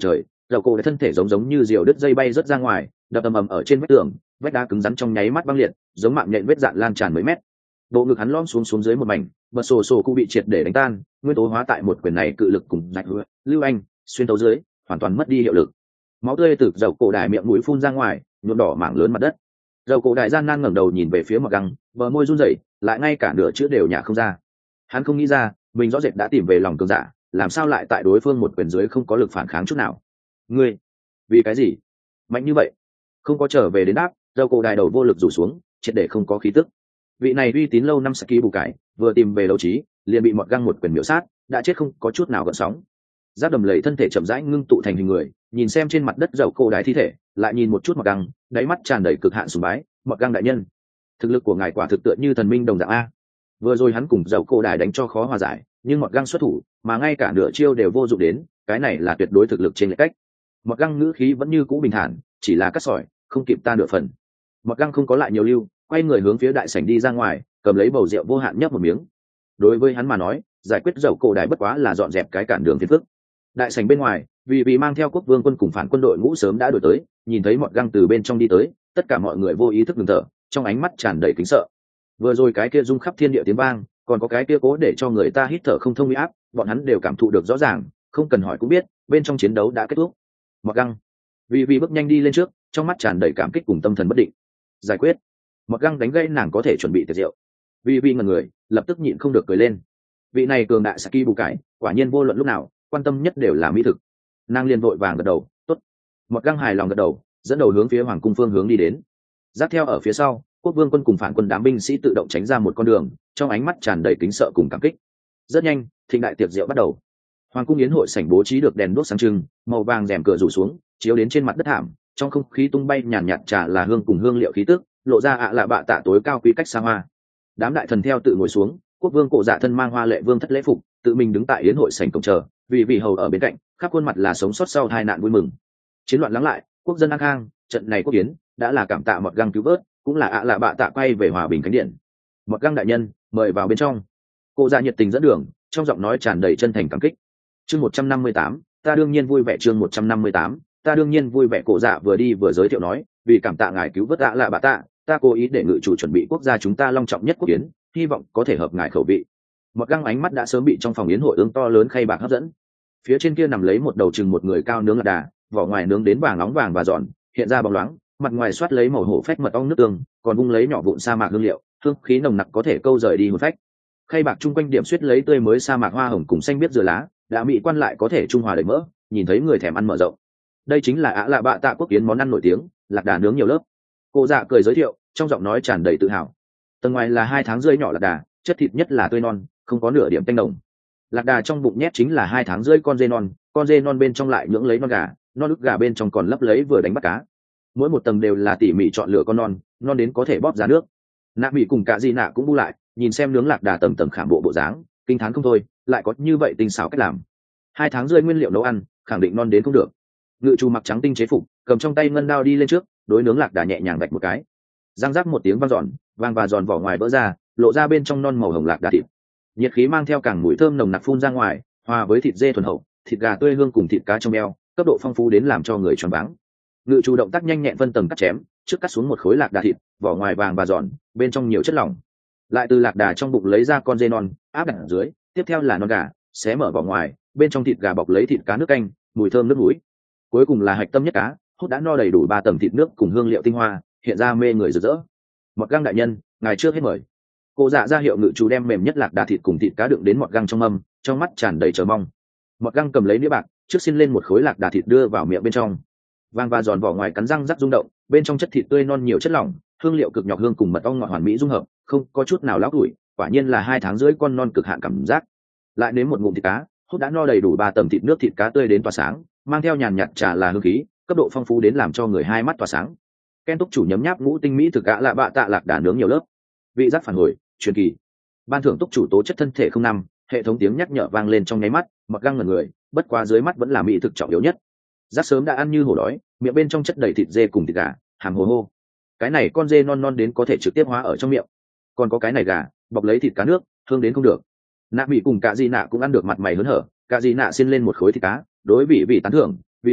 dầu cổ thân thể giống như diều đứt dây bay rớt ra ngoài, đập ầm ầm ở trên vách tường, vách đá cứng rắn trong nháy mắt băng liệt, giống mạng nhện vết dạn lan tràn mấy mét. Bộ ngực hắn lom xuống dưới một mảnh, bật sổ cụ bị triệt để đánh tan, nguyên tố hóa tại một quyền này cự lực cùng rạch lưu anh xuyên tấu dưới, hoàn toàn mất đi hiệu lực. Máu tươi từ dầu cổ đại miệng mũi phun ra ngoài, nhuộm đỏ mảng lớn mặt đất. Dầu cổ đại gian nan ngẩng đầu nhìn về phía Mặc Găng, bờ môi run rẩy, lại ngay cả nửa chữ đều nhả không ra. Hắn không nghĩ ra, mình rõ rệt đã tìm về lòng cường giả, làm sao lại tại đối phương một quyền dưới không có lực phản kháng chút nào. Ngươi, vì cái gì mạnh như vậy? Không có trở về đến đáp, dầu cổ đại đầu vô lực rủ xuống, triệt để không có khí tức. Vị này uy tín lâu năm Saki bù cải, vừa tìm về đấu trí, liền bị Mọt Găng một quyền miểu sát, đã chết không có chút nào gợn sóng. Giáp đầm lầy thân thể chậm rãi ngưng tụ thành hình người, nhìn xem trên mặt đất dầu cổ đại thi thể, lại nhìn một chút Mọt Găng, đáy mắt tràn đầy cực hạn sùng bái. Mọt Găng đại nhân, thực lực của ngài quả thực tựa như thần minh đồng dạng a. Vừa rồi hắn cùng dầu cổ đại đánh cho khó hòa giải, nhưng Mọt Găng xuất thủ, mà ngay cả nửa chiêu đều vô dụng đến, cái này là tuyệt đối thực lực trên lệch cách. Mọt Găng ngữ khí vẫn như cũ bình thản, chỉ là cắt sỏi, không kịp ta nửa phần. Mọt Găng không có lại nhiều lưu, quay người hướng phía đại sảnh đi ra ngoài, cầm lấy bầu rượu vô hạn nhấp một miếng. Đối với hắn mà nói, giải quyết dầu cổ đại bất quá là dọn dẹp cái cản đường phiền phức. Đại sảnh bên ngoài, vì mang theo quốc vương quân cùng phản quân đội ngũ sớm đã đuổi tới, nhìn thấy Mọt Găng từ bên trong đi tới, tất cả mọi người vô ý thức ngừng thở, trong ánh mắt tràn đầy kính sợ. Vừa rồi cái kia rung khắp thiên địa tiếng vang, còn có cái kia cố để cho người ta hít thở không thông uy áp, bọn hắn đều cảm thụ được rõ ràng, không cần hỏi cũng biết, bên trong chiến đấu đã kết thúc. Mọt Găng, vì bước nhanh đi lên trước, trong mắt tràn đầy cảm kích cùng tâm thần bất định. Giải quyết. Mọt Găng đánh gãy nàng có thể chuẩn bị tiệc rượu. Vì ngẩn người, lập tức nhịn không được cười lên. Vị này cường đại Saki bù cải, quả nhiên vô luận lúc nào, quan tâm nhất đều là mỹ thực. Nàng liền vội vàng gật đầu, tốt. Mọt Găng hài lòng gật đầu, dẫn đầu hướng phía hoàng cung phương hướng đi đến. Giáp theo ở phía sau, quốc vương quân cùng phản quân đám binh sĩ tự động tránh ra một con đường, trong ánh mắt tràn đầy kính sợ cùng cảm kích. Rất nhanh, thịnh đại tiệc rượu bắt đầu. Hoàng cung yến hội sảnh bố trí được đèn đuốc sáng trưng, màu vàng rèm cửa rủ xuống, chiếu đến trên mặt đất thảm, trong không khí tung bay nhàn nhạt trà là hương cùng hương liệu khí tức, lộ ra lạ bạ tạ tối cao quý cách xa hoa. Đám đại thần theo tự ngồi xuống, quốc vương cổ dạ thân mang hoa lệ vương thất lễ phục, tự mình đứng tại yến hội sảnh cổng chờ, vì hầu ở bên cạnh, khắp khuôn mặt là sống sót sau tai nạn vui mừng. Chiến loạn lắng lại, quốc dân an khang, trận này quốc yến đã là cảm tạ Mọt Găng cứu vớt, cũng là lạ bạ tạ quay về hòa bình khánh điện. Mọt Găng đại nhân, mời vào bên trong. Cổ dạ nhiệt tình dẫn đường, trong giọng nói tràn đầy chân thành cảm kích. Chương 158, ta đương nhiên vui vẻ. Chương 158, ta đương nhiên vui vẻ. Cổ dạ vừa đi vừa giới thiệu nói, vì cảm tạ ngài cứu vớt lạ bạ tạ, ta cố ý để ngự chủ chuẩn bị quốc gia chúng ta long trọng nhất quốc yến, hy vọng có thể hợp ngài khẩu vị. Mọt Găng ánh mắt đã sớm bị trong phòng yến hội ương to lớn khay bạc hấp dẫn. Phía trên kia nằm lấy một đầu chừng một người cao nướng lạc đà, vỏ ngoài nướng đến vàng nóng vàng và giòn, hiện ra bóng loáng, mặt ngoài xoát lấy màu hổ phách mật ong nước tương, còn vung lấy nhỏ vụn sa mạc hương liệu, hương khí nồng nặc có thể câu rời đi hồn phách. Khay bạc chung quanh điểm suýt lấy tươi mới sa mạc hoa hồng cùng xanh biết dừa lá, đã mỹ quan lại có thể trung hòa đầy mỡ, nhìn thấy người thèm ăn mở rộng. Đây chính là lạ bạ tạ quốc yến món ăn nổi tiếng, lạc đà nướng nhiều lớp. Cô dạ cười giới thiệu, trong giọng nói tràn đầy tự hào. Tầng ngoài là 2 tháng rưỡi nhỏ lạc đà, chất thịt nhất là tươi non, không có nửa điểm tanh đồng. Lạc đà trong bụng nhét chính là 2 tháng rưỡi con dê non bên trong lại nhưỡng lấy non gà, non ức gà bên trong còn lấp lấy vừa đánh bắt cá. Mỗi một tầng đều là tỉ mỉ chọn lựa con non đến có thể bóp ra nước. Nạ Mỹ cùng cả Di Nạ cũng bu lại, nhìn xem nướng lạc đà tầng tầng khảm bộ dáng, kinh thán không thôi, lại có như vậy tinh xảo cách làm. 2 tháng rưỡi nguyên liệu nấu ăn, khẳng định non đến không được. Ngự chủ mặc trắng tinh chế phục, cầm trong tay ngân đao đi lên trước, đối nướng lạc đà nhẹ nhàng vạch một cái. Răng rắc một tiếng vang giòn, vàng và giòn vỏ ngoài vỡ ra, lộ ra bên trong non màu hồng lạc đà thịt. Nhiệt khí mang theo càng mùi thơm nồng nặc phun ra ngoài, hòa với thịt dê thuần hậu, thịt gà tươi hương cùng thịt cá trong eo, cấp độ phong phú đến làm cho người choáng váng. Ngự chủ động tác nhanh nhẹn phân tầng cắt chém, trước cắt xuống một khối lạc đà thịt, vỏ ngoài vàng và giòn, bên trong nhiều chất lỏng. Lại từ lạc đà trong bụng lấy ra con dê non, áp đặt ở dưới, tiếp theo là non gà, xé mở vỏ ngoài, bên trong thịt gà bọc lấy thịt cá nước canh, mùi thơm nước mũi. Cuối cùng là hạch tâm nhất cá, hút đã no đầy đủ 3 tầng thịt nước cùng hương liệu tinh hoa, hiện ra mê người rực rỡ. Mọt Găng đại nhân, ngài trước hết mời. Cô dạ ra hiệu ngự chủ đem mềm nhất lạc đà thịt cùng thịt cá đựng đến Mọt Găng trong mâm, trong mắt tràn đầy chờ mong. Mọt Găng cầm lấy đĩa bạc, trước xin lên một khối lạc đà thịt đưa vào miệng bên trong. Vàng và giòn vỏ ngoài cắn răng rắc rung động, bên trong chất thịt tươi non nhiều chất lỏng, hương liệu cực nhọc hương cùng mật ong ngọt hoàn mỹ dung hợp, không có chút nào lão đuổi, quả nhiên là 2 tháng rưỡi con non cực hạn cảm giác. Lại nếm một ngụm thịt cá, hút đã no đầy đủ 3 tầng thịt nước thịt cá tươi đến tỏa sáng, mang theo nhàn nhạt trà là hương khí, cấp độ phong phú đến làm cho người hai mắt tỏa sáng. Ken túc chủ nhấm nháp ngũ tinh mỹ thực gã lạ bạ tạ lạc đà nướng nhiều lớp, vị giác phản hồi, truyền kỳ. Ban thưởng túc chủ tố chất thân thể không năm, hệ thống tiếng nhắc nhở vang lên trong nháy mắt, Mọt Găng ngẩn người, bất quá dưới mắt vẫn là mỹ thực trọng yếu nhất. Giác sớm đã ăn như hổ đói, miệng bên trong chất đầy thịt dê cùng thịt gà, hàm hồ hô. Cái này con dê non đến có thể trực tiếp hóa ở trong miệng, còn có cái này gà bọc lấy thịt cá nước, hương đến không được. Nạ Mỹ cùng cả Di Nạ cũng ăn được mặt mày hớn hở, cả Di Nạ xin lên một khối thịt cá, đối vị tán thưởng, vị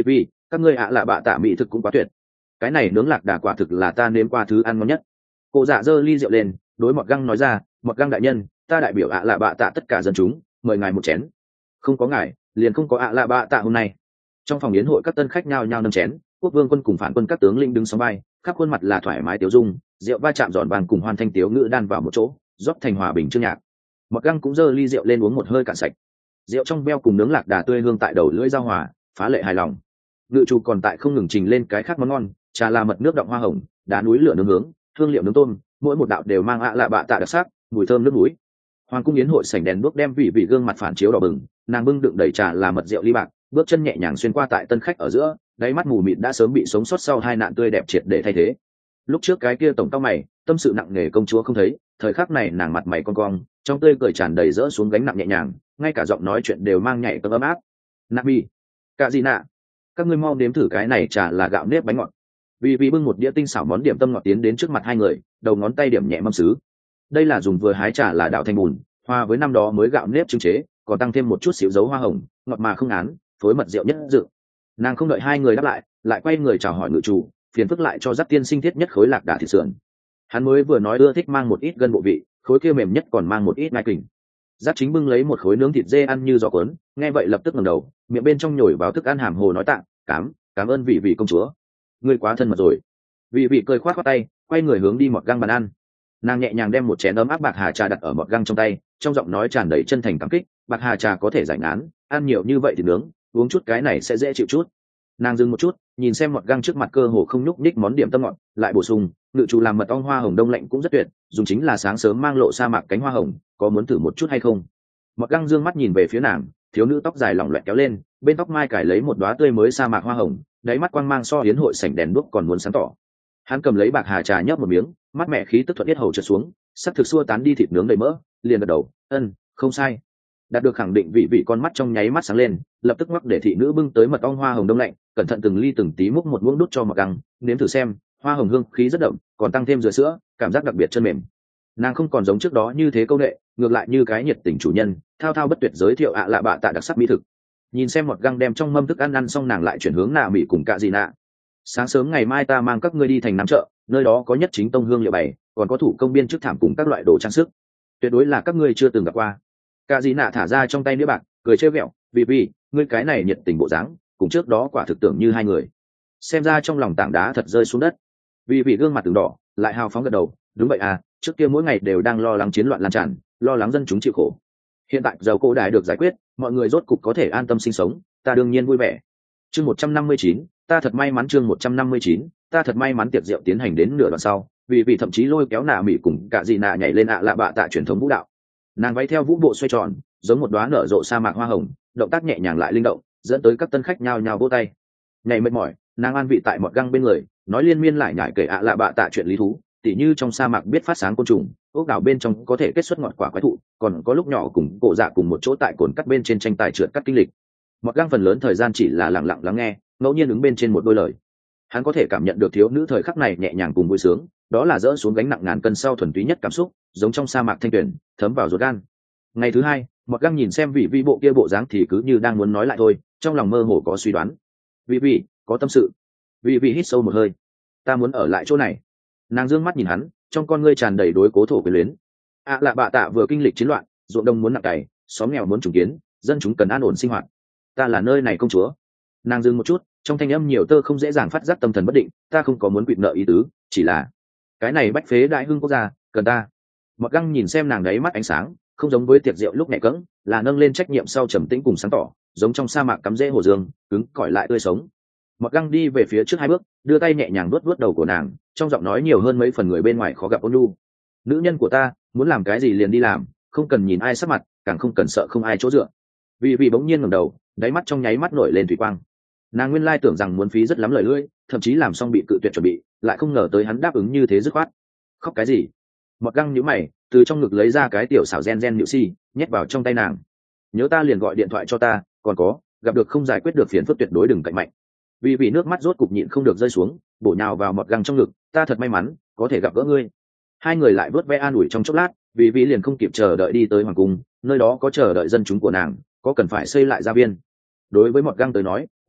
các ngươi ạ là bạ tạ mỹ thực cũng quá tuyệt, cái này nướng lạc đà quả thực là ta nếm qua thứ ăn ngon nhất. Cô dạ giơ ly rượu lên đối mọt găng nói ra, mọt găng đại nhân, ta đại biểu ạ là bạ tạ tất cả dân chúng mời ngài một chén. Không có ngài liền không có ạ là bạ tạ hôm nay. Trong phòng yến hội các tân khách nhao nhao nâng chén, quốc vương quân cùng phản quân các tướng lĩnh đứng sóng vai, khắp khuôn mặt là thoải mái tiếu dung, rượu va chạm giòn vàng cùng hoàn thanh tiếu ngữ đan vào một chỗ, rót thành hòa bình chương nhạc. Mọt găng cũng giơ ly rượu lên uống một hơi cạn sạch. Rượu trong beo cùng nướng lạc đà tươi hương tại đầu lưỡi giao hòa, phá lệ hài lòng. Ngự chủ còn tại không ngừng trình lên cái khác món ngon, trà là mật nước đọng hoa hồng, đá núi lửa nướng hướng, hương liệu nướng tôm, mỗi một đạo đều mang ạ lạ bạ tạ đặc sắc, mùi thơm nước núi. Hoàng cung yến hội sảnh đèn đuốc đem vị gương mặt phản chiếu đỏ bừng, nàng bưng đựng đầy trà là mật rượu ly bạc, bước chân nhẹ nhàng xuyên qua tại tân khách ở giữa, đáy mắt mù mịt đã sớm bị sống sót sau hai nạn tươi đẹp triệt để thay thế. Lúc trước cái kia tổng cao mày, tâm sự nặng nề công chúa không thấy, thời khắc này nàng mặt mày cong cong, trong tươi cười tràn đầy rỡ xuống gánh nặng nhẹ nhàng, ngay cả giọng nói chuyện đều mang nhảy ấm áp. Nabi, cả gì nạ, các ngươi mau nếm thử cái này trà là gạo nếp bánh ngọt. Vì bưng một đĩa tinh xảo món điểm tâm ngọt tiến đến trước mặt hai người, đầu ngón tay điểm nhẹ mâm sứ. Đây là dùng vừa hái trà là đảo thành bùn, hòa với năm đó mới gạo nếp trưng chế, còn tăng thêm một chút xíu dấu hoa hồng, ngọt mà không án, phối mật rượu nhất dự. Nàng không đợi hai người đáp lại quay người chào hỏi ngự chủ, phiền phức lại cho dắt tiên sinh thiết nhất khối lạc đà thịt sườn. Hắn mới vừa nói ưa thích mang một ít gân bộ vị, khối kia mềm nhất còn mang một ít ngai kình. Dắt chính bưng lấy một khối nướng thịt dê ăn như gió cuốn, nghe vậy lập tức ngẩng đầu, miệng bên trong nhồi vào thức ăn hàm hồ nói tạ, cảm ơn vị công chúa, ngươi quá thân mật rồi. Vị cười khoát khoát tay, quay người hướng đi mọt găng bàn ăn. Nàng nhẹ nhàng đem một chén ấm áp bạc hà trà đặt ở mọt găng trong tay, trong giọng nói tràn đầy chân thành cảm kích. Bạc hà trà có thể giải ngán, ăn nhiều như vậy thì nướng, uống chút cái này sẽ dễ chịu chút. Nàng dừng một chút, nhìn xem mọt găng trước mặt cơ hồ không nhúc nhích món điểm tâm ngọt, lại bổ sung, ngự chủ làm mật ong hoa hồng đông lạnh cũng rất tuyệt, dùng chính là sáng sớm mang lộ sa mạc cánh hoa hồng, có muốn thử một chút hay không? Mọt găng dương mắt nhìn về phía nàng, thiếu nữ tóc dài lỏng loẹt kéo lên, bên tóc mai cài lấy một đóa tươi mới sa mạc hoa hồng, đáy mắt quang mang so hiến hội sảnh đèn đuốc còn muốn sáng tỏ. Hắn cầm lấy bạc hà trà nhấp một miếng, mắt mẹ khí tức thuận yết hầu trượt xuống, sắc thực xua tán đi thịt nướng đầy mỡ, liền gật đầu, không sai. Đạt được khẳng định vị con mắt trong nháy mắt sáng lên, lập tức ngoắc để thị nữ bưng tới mật ong hoa hồng đông lạnh, cẩn thận từng ly từng tí múc một muỗng đút cho mọt găng, nếm thử xem, hoa hồng hương khí rất đậm, còn tăng thêm dừa sữa, cảm giác đặc biệt chân mềm. Nàng không còn giống trước đó như thế câu nệ, ngược lại như cái nhiệt tình chủ nhân, thao thao bất tuyệt giới thiệu ạ lạ bạ tạ đặc sắc mỹ thực. Nhìn xem mọt găng đem trong mâm thức ăn xong, nàng lại chuyển hướng nạ mỹ cùng cạ gì nạ. Sáng sớm ngày mai ta mang các ngươi đi thành Nam chợ, nơi đó có nhất chính tông hương liệu bày, còn có thủ công biên chức thảm cùng các loại đồ trang sức, tuyệt đối là các ngươi chưa từng gặp qua. Cạ gì nạ thả ra trong tay đĩa bạc, cười trêu ghẹo, vì ngươi cái này nhiệt tình bộ dáng, cùng trước đó quả thực tưởng như hai người. Xem ra trong lòng tảng đá thật rơi xuống đất. Vì gương mặt từng đỏ, lại hào phóng gật đầu, đúng vậy à, trước kia mỗi ngày đều đang lo lắng chiến loạn lan tràn, lo lắng dân chúng chịu khổ. Hiện tại dầu cổ đài được giải quyết, mọi người rốt cục có thể an tâm sinh sống, ta đương nhiên vui vẻ. Chương 159, ta thật may mắn. Chương 159, ta thật may mắn. Tiệc rượu tiến hành đến nửa đoạn sau, vì thậm chí lôi kéo nạ mỹ cùng cả dị nạ nhảy lên ạ lạ bạ tạ truyền thống vũ đạo. Nàng váy theo vũ bộ xoay tròn, giống một đóa nở rộ sa mạc hoa hồng, động tác nhẹ nhàng lại linh động, dẫn tới các tân khách nhao nhao vỗ tay. Nhảy mệt mỏi, nàng an vị tại mọt găng bên người, nói liên miên lại nhải kể ạ lạ bạ tạ chuyện lý thú, tỉ như trong sa mạc biết phát sáng côn trùng, ốc đảo bên trong có thể kết xuất ngọt quả quái thụ, còn có lúc nhỏ cùng cổ dạ cùng một chỗ tại cồn cắt bên trên tranh tài trượt cắt kinh lịch. Mọt găng phần lớn thời gian chỉ là lặng lặng lắng nghe, ngẫu nhiên ứng bên trên một đôi lời. Hắn có thể cảm nhận được thiếu nữ thời khắc này nhẹ nhàng cùng vui sướng, đó là dỡ xuống gánh nặng ngàn cân sau thuần túy nhất cảm xúc, giống trong sa mạc thanh tuyển, thấm vào ruột gan. Ngày thứ hai, Mọt găng nhìn xem vị bộ kia bộ dáng thì cứ như đang muốn nói lại thôi, trong lòng mơ hồ có suy đoán. Vị có tâm sự. Vị hít sâu một hơi. Ta muốn ở lại chỗ này. Nàng dương mắt nhìn hắn, trong con ngươi tràn đầy đối cố thổ quyền luyến. ạ lạ bạ tạ vừa kinh lịch chiến loạn, ruộng đông muốn nặng cày, xóm nghèo muốn trùng kiến, dân chúng cần an ổn sinh hoạt. Ta là nơi này công chúa. Nàng dừng một chút, trong thanh âm nhiều tơ không dễ dàng phát giác tâm thần bất định, ta không có muốn quỵt nợ ý tứ, chỉ là cái này bách phế đại hưng quốc gia cần ta. Mọt găng nhìn xem nàng đấy mắt ánh sáng, không giống với tiệc rượu lúc nhẹ cẫng, là nâng lên trách nhiệm sau trầm tĩnh cùng sáng tỏ, giống trong sa mạc cắm rễ hồ dương, cứng cỏi lại tươi sống. Mọt găng đi về phía trước hai bước, đưa tay nhẹ nhàng vuốt đầu của nàng, trong giọng nói nhiều hơn mấy phần người bên ngoài khó gặp ôn nhu. Nữ nhân của ta, muốn làm cái gì liền đi làm, không cần nhìn ai sắc mặt, càng không cần sợ không ai chỗ dựa. Vì bỗng nhiên ngẩng đầu, đáy mắt trong nháy mắt nổi lên thủy quang. Nàng nguyên lai tưởng rằng muốn phí rất lắm lời lưỡi, thậm chí làm xong bị cự tuyệt chuẩn bị, lại không ngờ tới hắn đáp ứng như thế dứt khoát. Khóc cái gì? Mọt găng nhíu mày, từ trong ngực lấy ra cái tiểu xảo gen nhự si, nhét vào trong tay nàng. Nhớ ta liền gọi điện thoại cho ta, còn có, gặp được không giải quyết được phiền phức tuyệt đối đừng cạnh mạnh. Vì nước mắt rốt cục nhịn không được rơi xuống, bổ nhào vào Mọt găng trong ngực, ta thật may mắn có thể gặp gỡ ngươi. Hai người lại vớt ve an ủi trong chốc lát, vì liền không kịp chờ đợi đi tới hoàng cung, nơi đó có chờ đợi dân chúng của nàng, có cần phải xây lại gia viên. Đối với Mọt găng tới nói,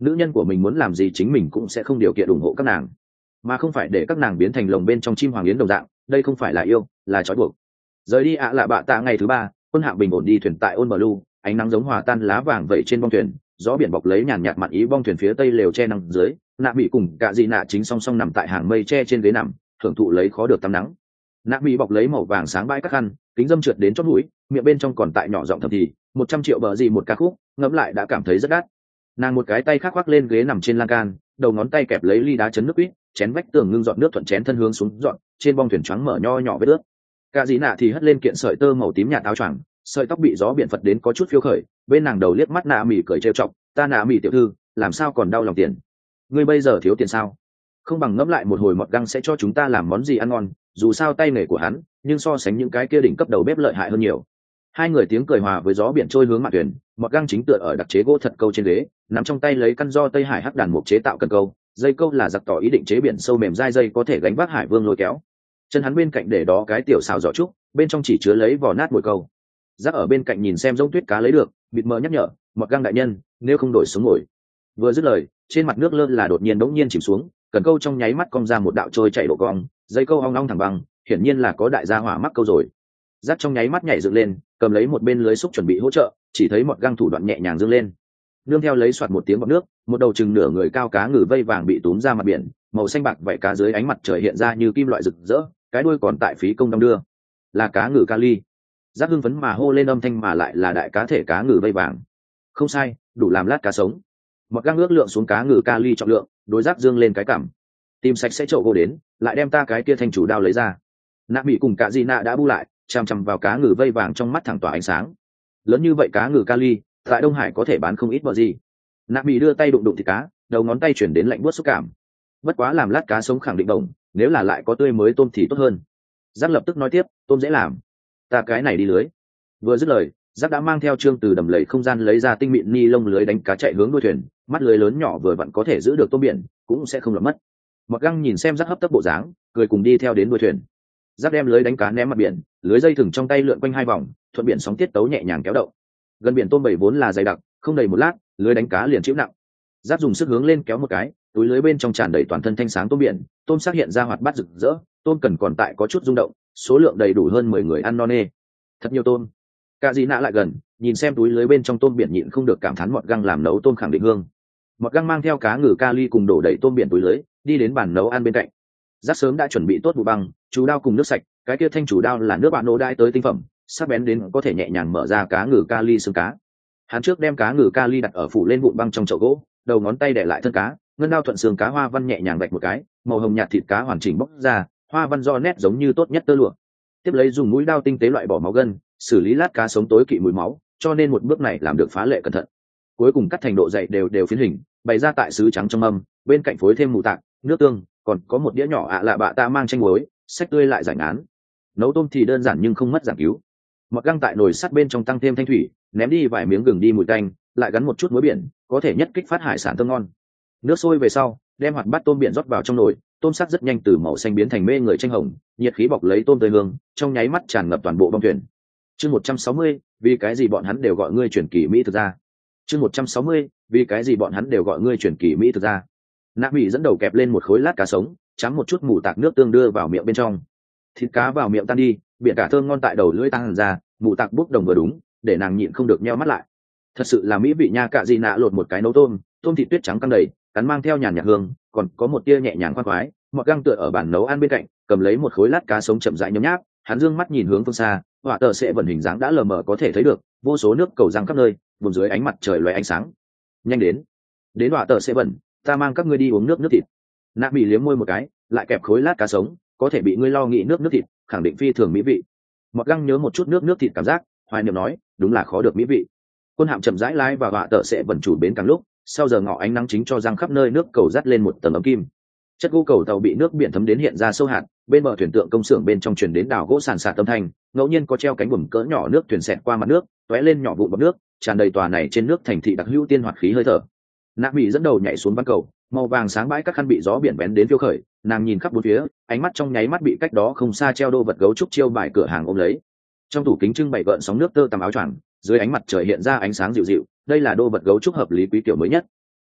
nữ nhân của mình muốn làm gì chính mình cũng sẽ không điều kiện ủng hộ các nàng, mà không phải để các nàng biến thành lồng bên trong chim hoàng yến đồng dạng. Đây không phải là yêu, là trói buộc. Rời đi ạ lạ bạ tạ ngày thứ 3, quân hạm bình ổn đi thuyền tại Ôn Blue, ánh nắng giống hòa tan lá vàng vậy trên bong thuyền, gió biển bọc lấy nhàn nhạt mặn ý bong thuyền phía tây lều che nắng dưới, Nạ Mỹ cùng cả Dị Nạ chính song song nằm tại hàng mây che trên ghế nằm, thưởng thụ lấy khó được tắm nắng. Nạ Mỹ bọc lấy màu vàng sáng bãi các khăn, kính dâm trượt đến chót mũi, miệng bên trong còn tại nhỏ giọng thầm thì, 100 triệu bờ gì một ca khúc, ngẫm lại đã cảm thấy rất đắt. Nàng một cái tay khác khoác lên ghế nằm trên lan can, đầu ngón tay kẹp lấy ly đá chấn nước quýt, chén vách tường ngưng giọt nước thuận chén thân hướng xuống dọn, trên bong thuyền trắng mở nho nhỏ vết ướt. Cả Dị Nạ thì hất lên kiện sợi tơ màu tím nhạt áo choàng, sợi tóc bị gió biển phật đến có chút phiêu khởi, bên nàng đầu liếc mắt Nạ Mỹ cười trêu chọc, ta Nạ Mỹ tiểu thư, làm sao còn đau lòng tiền? Ngươi bây giờ thiếu tiền sao? Không bằng ngẫm lại một hồi Mọt Găng sẽ cho chúng ta làm món gì ăn ngon, dù sao tay nghề của hắn, nhưng so sánh những cái kia đỉnh cấp đầu bếp lợi hại hơn nhiều. Hai người tiếng cười hòa với gió biển trôi hướng mạn thuyền, Mọt Găng chính tựa ở đặc chế gỗ thật câu trên ghế, nắm trong tay lấy căn do Tây Hải hắc đàn mục chế tạo cần câu, dây câu là giặc tỏ ý định chế biển sâu mềm dai dây có thể gánh vác hải vương lôi kéo. Chân hắn bên cạnh để đó cái tiểu xào giỏ trúc, bên trong chỉ chứa lấy vỏ nát mồi câu. Giác ở bên cạnh nhìn xem giống tuyết cá lấy được, bịt mờ nhắc nhở, Mọt Găng đại nhân, nếu không đổi xuống ngồi. Vừa dứt lời, trên mặt nước lơ là đột nhiên bỗng nhiên chìm xuống, cần câu trong nháy mắt cong ra một đạo trôi chạy độ cong, dây câu ong ong thẳng băng, hiển nhiên là có đại gia hỏa mắc câu rồi. Giác trong nháy mắt nhảy dựng lên, cầm lấy một bên lưới xúc chuẩn bị hỗ trợ, chỉ thấy Mọt Găng thủ đoạn nhẹ nhàng dương lên, nương theo lấy soạt một tiếng bọt nước, một đầu chừng nửa người cao cá ngừ vây vàng bị túm ra mặt biển, màu xanh bạc vảy cá dưới ánh mặt trời hiện ra như kim loại rực rỡ, cái đuôi còn tại phí công đong đưa, là cá ngừ Kali. Giác hưng phấn mà hô lên âm thanh mà lại là đại cá thể cá ngừ vây vàng. Không sai, đủ làm lát cá sống. Mọt Găng ước lượng xuống cá ngừ Kali trọng lượng, đối Giác dương lên cái cằm. Tìm sạch sẽ chậu gỗ đến, lại đem ta cái kia thanh chủ đao lấy ra. Nạ Mỹ cùng cả Dị Nạ đã bu lại, chằm chằm vào cá ngừ vây vàng trong mắt thẳng tỏa ánh sáng. Lớn như vậy cá ngừ Kali, tại Đông Hải có thể bán không ít bờ gì. Nạ Mỹ đưa tay đụng đụng thịt cá, đầu ngón tay chuyển đến lạnh buốt xúc cảm. Bất quá làm lát cá sống khẳng định đồng, nếu là lại có tươi mới tôm thì tốt hơn. Giác lập tức nói tiếp, tôm dễ làm, ta cái này đi lưới. Vừa dứt lời, Giác đã mang theo trương từ đầm lầy không gian lấy ra tinh mịn ni lông lưới đánh cá chạy hướng đuôi thuyền, mắt lưới lớn nhỏ vừa vặn có thể giữ được tôm biển, cũng sẽ không lọt mất. Mọt Găng nhìn xem Giác hấp tấp bộ dáng, cười cùng đi theo đến đuôi thuyền. Giác đem lưới đánh cá ném mặt biển, lưới dây thừng trong tay lượn quanh hai vòng, thuận biển sóng tiết tấu nhẹ nhàng kéo động. Gần biển tôm bảy vốn là dày đặc, không đầy một lát, lưới đánh cá liền chịu nặng. Giác dùng sức hướng lên kéo một cái, túi lưới bên trong tràn đầy toàn thân thanh sáng tôm biển, tôm xác hiện ra hoạt bát rực rỡ, tôm cần còn tại có chút rung động, số lượng đầy đủ hơn 10 người ăn no nê. Thật nhiều tôm. Cả Dị Nạ lại gần, nhìn xem túi lưới bên trong tôm biển nhịn không được cảm thán Mọt Găng làm nấu tôm khẳng định hương. Mọt Găng mang theo cá ngừ Kali cùng đổ đầy tôm biển túi lưới, đi đến bàn nấu ăn bên cạnh. Giác sớm đã chuẩn bị tốt vụ băng, chú đao cùng nước sạch, cái kia thanh chủ đao là nước bạn nô đai tới tinh phẩm, sắc bén đến có thể nhẹ nhàng mở ra cá ngừ Kali xương cá. Hắn trước đem cá ngừ Kali đặt ở phủ lên vụn băng trong chậu gỗ, đầu ngón tay để lại thân cá, ngân đao thuận xương cá hoa văn nhẹ nhàng vạch một cái, màu hồng nhạt thịt cá hoàn chỉnh bóc ra, hoa văn do nét giống như tốt nhất tơ lụa. Tiếp lấy dùng mũi đao tinh tế loại bỏ máu gân, xử lý lát cá sống tối kỵ mùi máu, cho nên một bước này làm được phá lệ cẩn thận. Cuối cùng cắt thành độ dày đều phiến hình, bày ra tại sứ trắng trong mâm, bên cạnh phối thêm mù tạc, nước tương, còn có một đĩa nhỏ ạ lạ bạ ta mang chanh muối, xách tươi lại giải ngán. Nấu tôm thì đơn giản nhưng không mất giảng cứu. Mọt Găng tại nồi sắt bên trong tăng thêm thanh thủy, ném đi vài miếng gừng đi mùi tanh, lại gắn một chút muối biển, có thể nhất kích phát hải sản thơm ngon. Nước sôi về sau, đem hoạt bát tôm biển rót vào trong nồi, tôm sắc rất nhanh từ màu xanh biến thành mê người chanh hồng, nhiệt khí bọc lấy tôm tươi hương, trong nháy mắt tràn ngập toàn bộ bong thuyền. Chương 160, vì cái gì bọn hắn đều gọi ngươi truyền kỳ mỹ thực ra. Chương 160, vì cái gì bọn hắn đều gọi ngươi truyền kỳ mỹ thực ra. Nạ Mỹ dẫn đầu kẹp lên một khối lát cá sống, chấm một chút mù tạc nước tương đưa vào miệng bên trong. Thịt cá vào miệng tan đi, biển cả thơm ngon tại đầu lưỡi tăng ra, mù tạc bốc đồng vừa đúng, để nàng nhịn không được nheo mắt lại. Thật sự là mỹ vị nha. Cả Dị Nạ lột một cái nấu tôm, tôm thịt tuyết trắng căng đầy, cắn mang theo nhàn nhạt hương, còn có một tia nhẹ nhàng khoan khoái. Mọt Găng tựa ở bàn nấu ăn bên cạnh, cầm lấy một khối lát cá sống chậm rãi nhấm nháp, hắn dương mắt nhìn hướng phương xa, họa tờ sẽ vần hình dáng đã lờ mờ có thể thấy được, vô số nước cầu răng khắp nơi, vùng dưới ánh mặt trời lóe ánh sáng. Nhanh đến họa tờ sẽ vần, ta mang các ngươi đi uống nước thịt. Nạ Mỹ liếm môi một cái, lại kẹp khối lát cá sống, có thể bị ngươi lo nghĩ nước thịt, khẳng định phi thường mỹ vị. Mọt Găng nhớ một chút nước thịt cảm giác, hoài niệm nói, đúng là khó được mỹ vị. Quân hạm chậm rãi lái và họa tờ sẽ vần chủ bến càng lúc, sau giờ ngọ ánh nắng chính cho răng khắp nơi nước cầu dắt lên một tầng ấm kim. Chất gỗ cầu tàu bị nước biển thấm đến hiện ra sâu hạt, bên bờ thuyền tượng công xưởng bên trong truyền đến đào gỗ sàn sạt âm thanh, ngẫu nhiên có treo cánh buồm cỡ nhỏ nước thuyền xẹt qua mặt nước, tóe lên nhỏ vụn bọt nước, tràn đầy tòa này trên nước thành thị đặc hữu tiên hoạt khí hơi thở. Nạ Mỹ dẫn đầu nhảy xuống băng cầu, màu vàng sáng bãi các khăn bị gió biển bén đến phiêu khởi, nàng nhìn khắp bốn phía, ánh mắt trong nháy mắt bị cách đó không xa treo đô vật gấu trúc chiêu bài cửa hàng ôm lấy. Trong tủ kính trưng bày gợn sóng nước tơ tằm áo choàng, dưới ánh mặt trời hiện ra ánh sáng dịu dịu, đây là đô vật gấu trúc hợp lý quý kiểu mới nhất.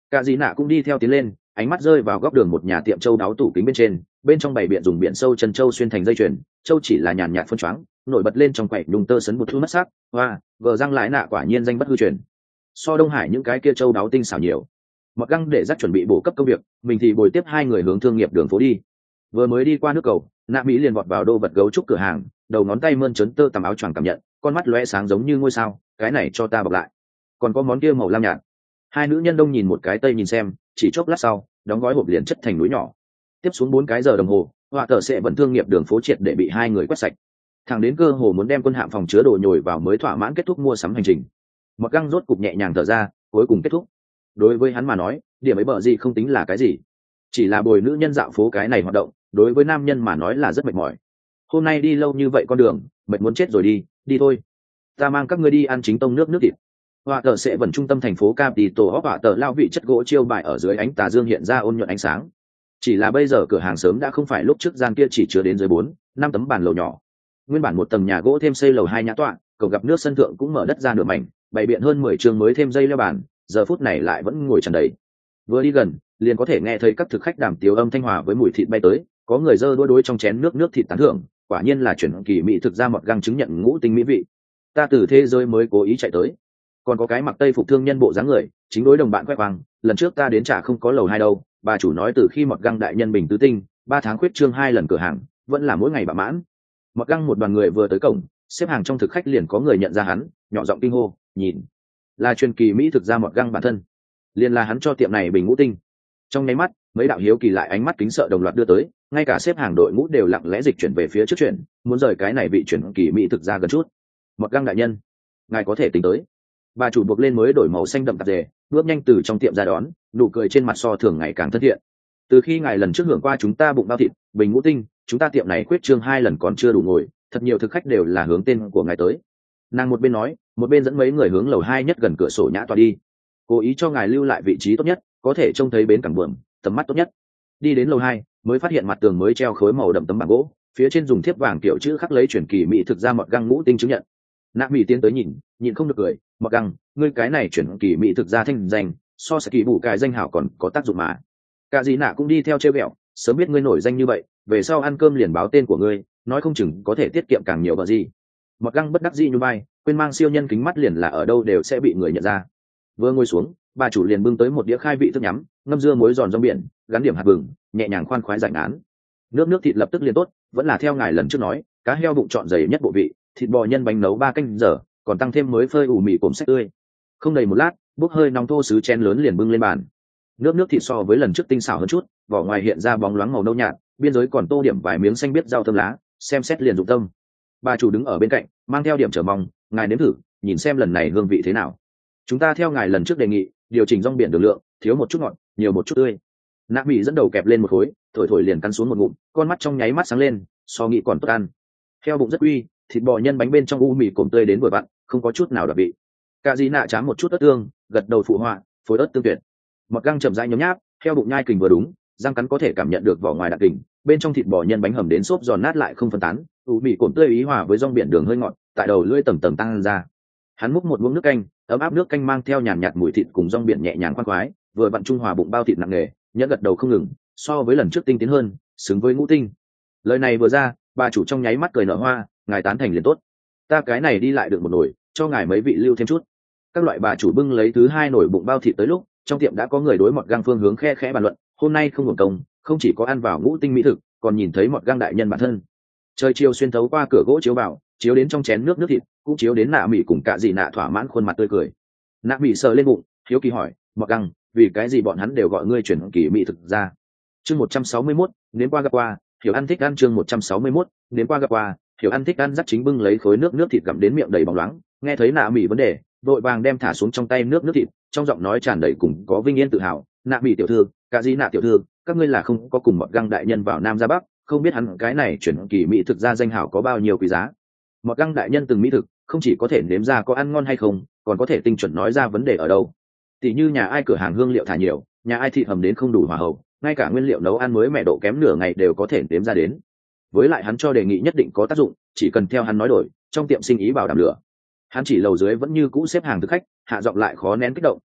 Cả dì nạ cũng đi theo tiến lên, ánh mắt rơi vào góc đường một nhà tiệm châu đáo tủ kính bên trên, bên trong bày biện dùng biển sâu chân châu xuyên thành dây chuyền, châu chỉ là nhàn nhạt phân choáng, nổi bật lên trong quầy nhung tơ sấn một chút mất sắc. Hoa, vợ răng lái nạ quả nhiên danh bất hư truyền. So Đông Hải những cái kia châu đáo tinh xảo nhiều. Mặc găng để dắt chuẩn bị bổ cấp công việc, mình thì bồi tiếp hai người hướng thương nghiệp đường phố đi. Vừa mới đi qua nước cầu, nạ mỹ liền vọt vào đô vật gấu trúc cửa hàng, đầu ngón tay mơn trớn tơ tằm áo choàng cảm nhận, con mắt lóe sáng giống như ngôi sao, cái này cho ta bọc lại. Còn có món kia màu lam nhạt. Hai nữ nhân đông nhìn một cái tây nhìn xem, chỉ chốc lát sau, đóng gói hộp liền chất thành núi nhỏ. Tiếp xuống 4 cái giờ đồng hồ, họa tờ sẽ vẫn thương nghiệp đường phố triệt để bị hai người quét sạch. Thẳng đến cơ hồ muốn đem quân hạm phòng chứa đồ nhồi vào mới thỏa mãn kết thúc mua sắm hành trình. Mặc găng rốt cục nhẹ nhàng thở ra, cuối cùng kết thúc. Đối với hắn mà nói, điểm ấy bợ gì không tính là cái gì, chỉ là bồi nữ nhân dạo phố cái này hoạt động, đối với nam nhân mà nói là rất mệt mỏi. Hôm nay đi lâu như vậy con đường, mệt muốn chết rồi, đi thôi, ta mang các ngươi đi ăn chính tông nước thịt. Họa tờ sẽ vẫn trung tâm thành phố Capitol họa tờ lao vị chất gỗ chiêu bài ở dưới ánh tà dương hiện ra ôn nhuận ánh sáng. Chỉ là bây giờ cửa hàng sớm đã không phải lúc trước gian kia chỉ chứa đến dưới 4-5 tấm bàn lầu nhỏ. Nguyên bản một tầng nhà gỗ thêm xây lầu 2 nhã tọa, cầu gặp nước sân thượng cũng mở đất ra nửa mảnh, bày biện hơn 10 trường mới thêm dây leo bàn, giờ phút này lại vẫn ngồi tràn đầy. Vừa đi gần, liền có thể nghe thấy các thực khách đàm tiếu âm thanh hòa với mùi thịt bay tới, có người giơ đũa đối trong chén nước thịt tán thưởng, quả nhiên là chuyển kỳ mỹ thực ra một găng chứng nhận ngũ tinh mỹ vị. Ta từ thế giới mới cố ý chạy tới. Còn có cái mặc tây phục thương nhân bộ dáng người, chính đối đồng bạn khoe khoang, lần trước ta đến chả không có lầu 2 đâu, bà chủ nói từ khi một găng đại nhân bình tứ tinh, 3 tháng khuyết trương 2 lần cửa hàng, vẫn là mỗi ngày bạ mãn. Một găng một đoàn người vừa tới cổng, xếp hàng trong thực khách liền có người nhận ra hắn, nhỏ giọng kinh hô, nhìn, là truyền kỳ mỹ thực ra một găng bản thân, liền là hắn cho tiệm này bình ngũ tinh. Trong nháy mắt, mấy đạo hiếu kỳ lại ánh mắt kính sợ đồng loạt đưa tới, ngay cả xếp hàng đội ngũ đều lặng lẽ dịch chuyển về phía trước chuyển, muốn rời cái này vị truyền kỳ mỹ thực ra gần chút. Một găng đại nhân, ngài có thể tính tới. Bà chủ buộc lên mới đổi màu xanh đậm tạp dề, bước nhanh từ trong tiệm ra đón, nụ cười trên mặt so thường ngày càng thân thiện. Từ khi ngài lần trước hưởng qua chúng ta bụng bao thịt bình ngũ tinh, chúng ta tiệm này khuyết trương 2 lần còn chưa đủ ngồi, thật nhiều thực khách đều là hướng tên của ngài tới. Nàng một bên nói, một bên dẫn mấy người hướng lầu 2 nhất gần cửa sổ nhã tòa đi, cố ý cho ngài lưu lại vị trí tốt nhất, có thể trông thấy bến cảng buồm, tầm mắt tốt nhất. Đi đến lầu 2, mới phát hiện mặt tường mới treo khối màu đậm tấm bảng gỗ, phía trên dùng thiếp vàng kiểu chữ khắc lấy truyền kỳ mỹ thực ra một găng ngũ tinh chứng nhận. Nạ mỹ tiến tới nhìn không được cười, một găng, ngươi cái này truyền kỳ mỹ thực ra thanh danh, so sẽ kỳ bù cái danh hảo còn có tác dụng mà. Cả gì nạ cũng đi theo trêu ghẹo, sớm biết ngươi nổi danh như vậy, về sau ăn cơm liền báo tên của ngươi, nói không chừng có thể tiết kiệm càng nhiều bờ gì. Một găng bất đắc dĩ như bay, quên mang siêu nhân kính mắt liền là ở đâu đều sẽ bị người nhận ra. Vừa ngồi xuống, bà chủ liền bưng tới một đĩa khai vị thức nhắm, ngâm dưa muối giòn rong biển, gắn điểm hạt vừng, nhẹ nhàng khoan khoái giải án. Nước thịt lập tức liền tốt, vẫn là theo ngài lần trước nói, cá heo bụng trọn dày nhất bộ vị, thịt bò nhân bánh nấu 3 canh giờ, còn tăng thêm mới phơi ủ mì cồm sách tươi. Không đầy một lát, bốc hơi nóng thô sứ chén lớn liền bưng lên bàn. Nước thịt so với lần trước tinh xảo hơn chút, vỏ ngoài hiện ra bóng loáng màu nâu nhạt, biên giới còn tô điểm vài miếng xanh biếc rau thơm lá, xem xét liền dụng tâm. Bà chủ đứng ở bên cạnh, mang theo điểm chờ mong, ngài nếm thử, nhìn xem lần này hương vị thế nào. Chúng ta theo ngài lần trước đề nghị, điều chỉnh rong biển đường lượng, thiếu một chút ngọt, nhiều một chút tươi. Nạ mỹ dẫn đầu kẹp lên một khối, thổi liền căn xuống một ngụm, con mắt trong nháy mắt sáng lên, so nghĩ còn tốt ăn. Heo bụng rất uy, thịt bò nhân bánh bên trong u mì cồm tươi đến vừa vặn, không có chút nào đặc vị. Cả gì nạ chám một chút ớt tương, gật đầu phụ họa, phối ớt tương tuyệt. Một găng chậm rãi nhấm nháp, heo bụng nhai kình vừa đúng, răng cắn có thể cảm nhận được vỏ ngoài đặc kình, bên trong thịt bò nhân bánh hầm đến xốp giòn nát lại không phân tán, u mì cồm tươi ý hòa với rong biển đường hơi ngọt, tại đầu lưỡi tầng tầng tăng ra. Hắn múc một muỗng nước canh, ấm áp nước canh mang theo nhàn nhạt mùi thịt cùng rong biển nhẹ nhàng khoan khoái, vừa vặn trung hòa bụng bao thịt nặng nề, nhẫn gật đầu không ngừng, so với lần trước tinh tiến hơn, xứng với ngũ tinh. Lời này vừa ra, bà chủ trong nháy mắt cười nở hoa, ngài tán thành liền tốt, ta cái này đi lại được một nồi, cho ngài mấy vị lưu thêm chút. Các loại bà chủ bưng lấy thứ 2 nồi bụng bao thịt tới lúc, trong tiệm đã có người đối mọt găng phương hướng khe khẽ bàn luận, hôm nay không hưởng công, không chỉ có ăn vào ngũ tinh mỹ thực, còn nhìn thấy mọt găng đại nhân bản thân. Trời chiều xuyên thấu qua cửa gỗ chiếu vào, chiếu đến trong chén nước thịt, cũng chiếu đến nạ mỹ cùng cả dị nạ thỏa mãn khuôn mặt tươi cười. Nạ mỹ sờ lên bụng, hiếu kỳ hỏi, mọt găng, vì cái gì bọn hắn đều gọi ngươi chuyển kỳ mỹ thực ra? Chương 161, nếm qua gặp qua, hiểu ăn thích ăn. Chương 161, nếm qua gặp qua, hiểu ăn thích ăn. Dắt chính bưng lấy khối nước thịt gặm đến miệng đầy bóng loáng, nghe thấy nạ mỹ vấn đề, vội vàng đem thả xuống trong tay nước thịt, trong giọng nói tràn đầy cùng có vinh yên tự hào, nạ mỹ tiểu thư, cả dị nạ tiểu thư, các ngươi là không có cùng mọt găng đại nhân vào nam ra bắc, không biết hắn cái này chuyển kỳ mỹ thực ra danh hảo có bao nhiêu quý giá. Mọt găng đại nhân từng mỹ thực, không chỉ có thể nếm ra có ăn ngon hay không, còn có thể tinh chuẩn nói ra vấn đề ở đâu. Tỷ như nhà ai cửa hàng hương liệu thả nhiều, nhà ai thịt hầm đến không đủ hòa hậu, ngay cả nguyên liệu nấu ăn mới mẻ độ kém nửa ngày đều có thể nếm ra đến. Với lại hắn cho đề nghị nhất định có tác dụng, chỉ cần theo hắn nói đổi, trong tiệm sinh ý bảo đảm lửa. Hắn chỉ lầu dưới vẫn như cũ xếp hàng thực khách, hạ giọng lại khó nén kích động,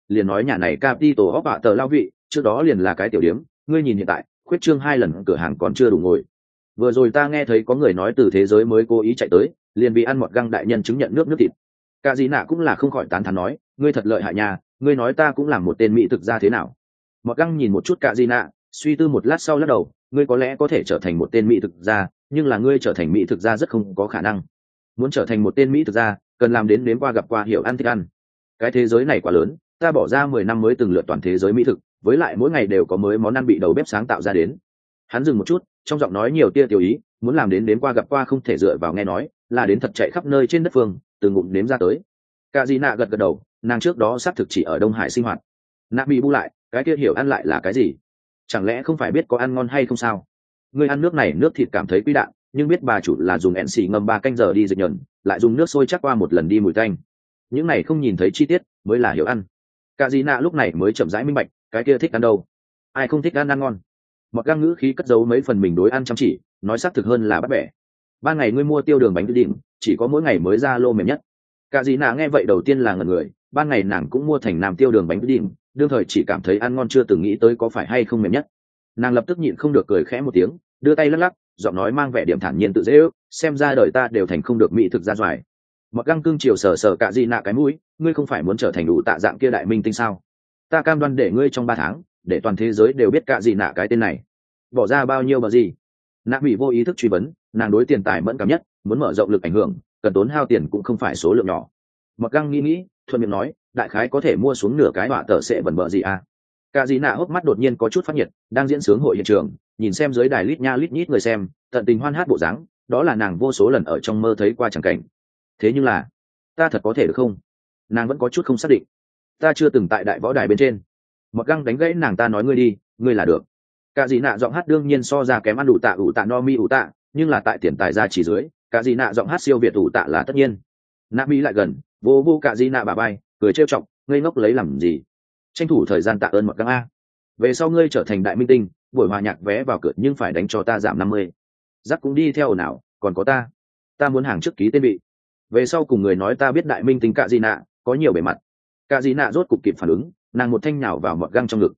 liền nói nhà này Capital of Vạ tờ lao vị trước đó liền là cái tiểu điếm, ngươi nhìn hiện tại khuyết trương 2 lần cửa hàng còn chưa đủ ngồi. Vừa rồi ta nghe thấy có người nói từ thế giới mới cố ý chạy tới, liền bị ăn một găng đại nhân chứng nhận nước thịt. Cả gì nạ cũng là không khỏi tán thán nói, ngươi thật lợi hại nha, ngươi nói ta cũng làm một tên mỹ thực gia thế nào. Một găng nhìn một chút cả gì nạ, suy tư một lát sau lắc đầu, ngươi có lẽ có thể trở thành một tên mỹ thực gia, nhưng là ngươi trở thành mỹ thực gia rất không có khả năng. Muốn trở thành một tên mỹ thực gia, cần làm đến nếm qua gặp qua hiểu ăn thích ăn. Cái thế giới này quá lớn, ta bỏ ra 10 năm mới từng lượt toàn thế giới mỹ thực, với lại mỗi ngày đều có mới món ăn bị đầu bếp sáng tạo ra đến. Hắn dừng một chút, trong giọng nói nhiều tia tiểu ý, muốn làm đến nếm qua gặp qua không thể dựa vào nghe nói, là đến thật chạy khắp nơi trên đất phương, từ ngụm nếm ra tới. Cả gì nạ gật gật đầu, nàng trước đó xác thực chỉ ở Đông Hải sinh hoạt. Nạ bị bu lại, cái kia hiểu ăn lại là cái gì? Chẳng lẽ không phải biết có ăn ngon hay không sao? Ngươi ăn nước này nước thịt cảm thấy quý đạn, nhưng biết bà chủ là dùng ẹn xì ngâm 3 canh giờ đi dịch nhẫn, lại dùng nước sôi chắc qua một lần đi mùi tanh. Những này không nhìn thấy chi tiết mới là hiểu ăn. Cả gì nạ lúc này mới chậm rãi minh bạch, cái kia thích ăn đâu? Ai không thích ăn ăn ngon? Một găng ngữ khí cất giấu mấy phần mình đối ăn chăm chỉ, nói xác thực hơn là bắt bẻ. Ban ngày ngươi mua tiêu đường bánh đỉnh, chỉ có mỗi ngày mới ra lô mềm nhất. Cả gì nạ nghe vậy đầu tiên là ngẩn người, ban ngày nàng cũng mua thành nam tiêu đường bánh đỉnh, đương thời chỉ cảm thấy ăn ngon chưa từng nghĩ tới có phải hay không mềm nhất. Nàng lập tức nhịn không được cười khẽ một tiếng, đưa tay lắc lắc, giọng nói mang vẻ điểm thản nhiên tự dễ ước, xem ra đời ta đều thành không được mỹ thực ra doài. Một găng cương chiều sờ sờ cả gì nạ cái mũi, ngươi không phải muốn trở thành đủ tạ dạng kia đại minh tinh sao? Ta cam đoan để ngươi trong 3 tháng, để toàn thế giới đều biết cả gì nạ cái tên này. Bỏ ra bao nhiêu mà gì? Nạ bị vô ý thức truy vấn, nàng đối tiền tài mẫn cảm nhất, muốn mở rộng lực ảnh hưởng, cần tốn hao tiền cũng không phải số lượng nhỏ. Một găng nghĩ, thuận miệng nói, đại khái có thể mua xuống nửa cái họa tờ sẽ bẩn bợ gì à? Cả gì nạ hốc mắt đột nhiên có chút phát nhiệt, đang diễn sướng hội hiện trường, nhìn xem dưới đài lít nha lít nhít người xem, tận tình hoan hát bộ dáng, đó là nàng vô số lần ở trong mơ thấy qua chẳng cảnh. Thế nhưng là, ta thật có thể được không? Nàng vẫn có chút không xác định. Ta chưa từng tại đại võ đài bên trên. Một găng đánh gãy nàng, ta nói ngươi đi, ngươi là được. Cả gì nạ giọng hát đương nhiên so ra kém ăn ủ tạ no mi ủ tạ, nhưng là tại tiền tài ra chỉ dưới, cả gì nạ giọng hát siêu việt ủ tạ là tất nhiên. Nạ mi lại gần, vô vô cả gì nạ bà bay, cười trêu chọc, ngây ngốc lấy làm gì? Tranh thủ thời gian tạ ơn một găng a. Về sau ngươi trở thành đại minh tinh, buổi hòa nhạc vé vào cửa nhưng phải đánh cho ta giảm 50. Giắc cũng đi theo nào, còn có ta muốn hàng trước ký tên bị. Về sau cùng người nói ta biết đại minh tinh cả gì nạ, có nhiều bề mặt. Cả gì nạ rốt cục kịp phản ứng, nàng một thanh nhào vào một găng trong ngực,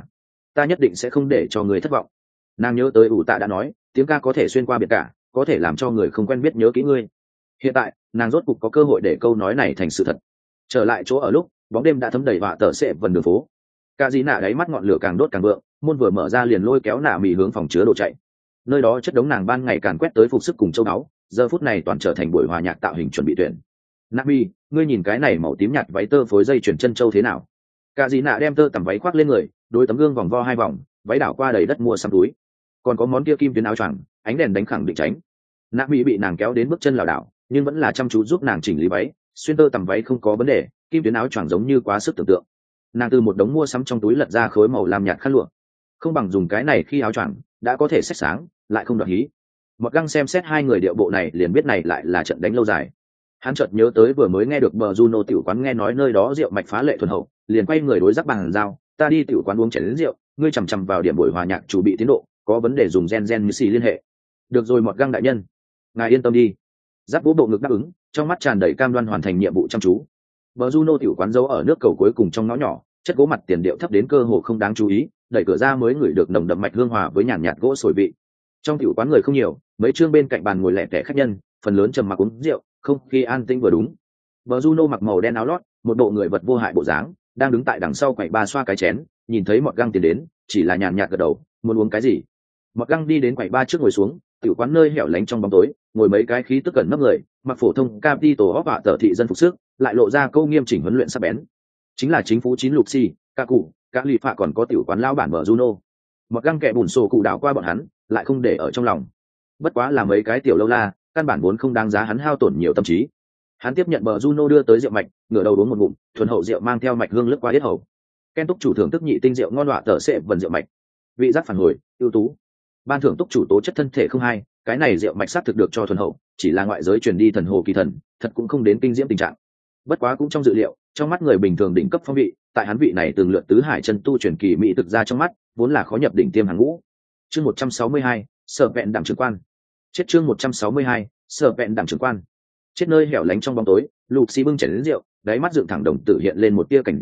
ta nhất định sẽ không để cho người thất vọng. Nàng nhớ tới ủ tạ đã nói, tiếng ca có thể xuyên qua biệt cả, có thể làm cho người không quen biết nhớ kỹ ngươi. Hiện tại nàng rốt cục có cơ hội để câu nói này thành sự thật. Trở lại chỗ ở lúc bóng đêm đã thấm đầy họa tờ sẽ vần đường phố. Cả dĩ nạ đáy mắt ngọn lửa càng đốt càng vượng, môn vừa mở ra liền lôi kéo nạ mì hướng phòng chứa đồ chạy. Nơi đó chất đống nàng ban ngày càn quét tới phục sức cùng châu báu, giờ phút này toàn trở thành buổi hòa nhạc tạo hình chuẩn bị tuyển. Nạ mì, ngươi nhìn cái này màu tím nhạt váy tơ phối dây chuyền chân châu thế nào? Cả dĩ nạ đem tơ tằm váy khoác lên người, đối tấm gương vòng vo 2 vòng, váy đảo qua đầy đất mua xăm túi. Còn có món kia kim tuyến áo choàng, ánh đèn đánh khẳng định tránh. Nạ mì bị nàng kéo đến bước chân lảo đảo, nhưng vẫn là chăm chú giúp nàng chỉnh lý váy, xuyên tơ tằm váy không có vấn đề, kim tuyến áo choàng giống như quá sức tưởng tượng. Nàng từ một đống mua sắm trong túi lật ra khối màu lam nhạt khăn lụa, không bằng dùng cái này khi áo choàng đã có thể xách sáng, lại không đoạt hí. Một găng xem xét hai người điệu bộ này liền biết này lại là trận đánh lâu dài. Hắn chợt nhớ tới vừa mới nghe được bờ Juno tiểu quán nghe nói nơi đó rượu mạch phá lệ thuần hậu, liền quay người đối giác bằng giao, ta đi tiểu quán uống chén đến rượu, ngươi chằm chằm vào điểm buổi hòa nhạc chủ bị tiến độ, có vấn đề dùng gen như xì liên hệ. Được rồi một găng đại nhân, ngài yên tâm đi. Giáp vỗ bộ ngực đáp ứng, trong mắt tràn đầy cam đoan hoàn thành nhiệm vụ chăm chú. Bờ Juno tiểu quán giấu ở nước cầu cuối cùng trong ngõ nhỏ, chất gỗ mặt tiền điệu thấp đến cơ hồ không đáng chú ý, đẩy cửa ra mới ngửi được nồng đậm mạch hương hòa với nhàn nhạt gỗ sồi vị. Trong tiểu quán người không nhiều, mấy chương bên cạnh bàn ngồi lẻ tẻ khách nhân, phần lớn trầm mặc uống rượu, không khí an tĩnh vừa đúng. Bờ Juno mặc màu đen áo lót, một bộ người vật vô hại bộ dáng, đang đứng tại đằng sau quầy ba xoa cái chén, nhìn thấy Mọt Găng tiến đến, chỉ là nhàn nhạt gật đầu, muốn uống cái gì. Mọt Găng đi đến quầy ba trước ngồi xuống, tiểu quán nơi hẻo lánh trong bóng tối, ngồi mấy cái khí tức cẩn nấp người, mặc phổ thông Capital of Vạ tờ thị dân phục sức, lại lộ ra câu nghiêm chỉnh huấn luyện sắc bén. Chính là chính phủ chín lục si, ca cụ, các lì phạ còn có tiểu quán lão bản Bờ Juno. Mọt Găng kẻ bùn sổ cụ đảo qua bọn hắn, lại không để ở trong lòng. Bất quá là mấy cái tiểu lâu la, căn bản vốn không đáng giá hắn hao tổn nhiều tâm trí. Hắn tiếp nhận Bờ Juno đưa tới rượu mạch, ngửa đầu uống một ngụm, thuần hậu rượu mang theo mạch hương lướt qua yết hầu. Ken túc chủ thưởng thức nhị tinh rượu ngon đọa tờ sẽ vần rượu mạch, vị giác phản hồi, ưu tú. Ban thưởng túc chủ tố chất thân thể không hay, cái này rượu mạch sát thực được cho thuần hậu, chỉ là ngoại giới truyền đi thần hồ kỳ thần, thật cũng không đến kinh diễm tình trạng. Bất quá cũng trong dự liệu, trong mắt người bình thường đỉnh cấp phong vị, tại hắn vị này từng lượt tứ hải chân tu truyền kỳ mỹ thực ra trong mắt, vốn là khó nhập đỉnh tiêm hàng ngũ. Chương 162, sở vẹn đảm trưởng quan. Chết chương 162, sở vẹn đảm trưởng quan. Chết nơi hẻo lánh trong bóng tối, Lục Xi bưng chén đến rượu, đáy mắt dựng thẳng đồng tử hiện lên một tia cảnh giác,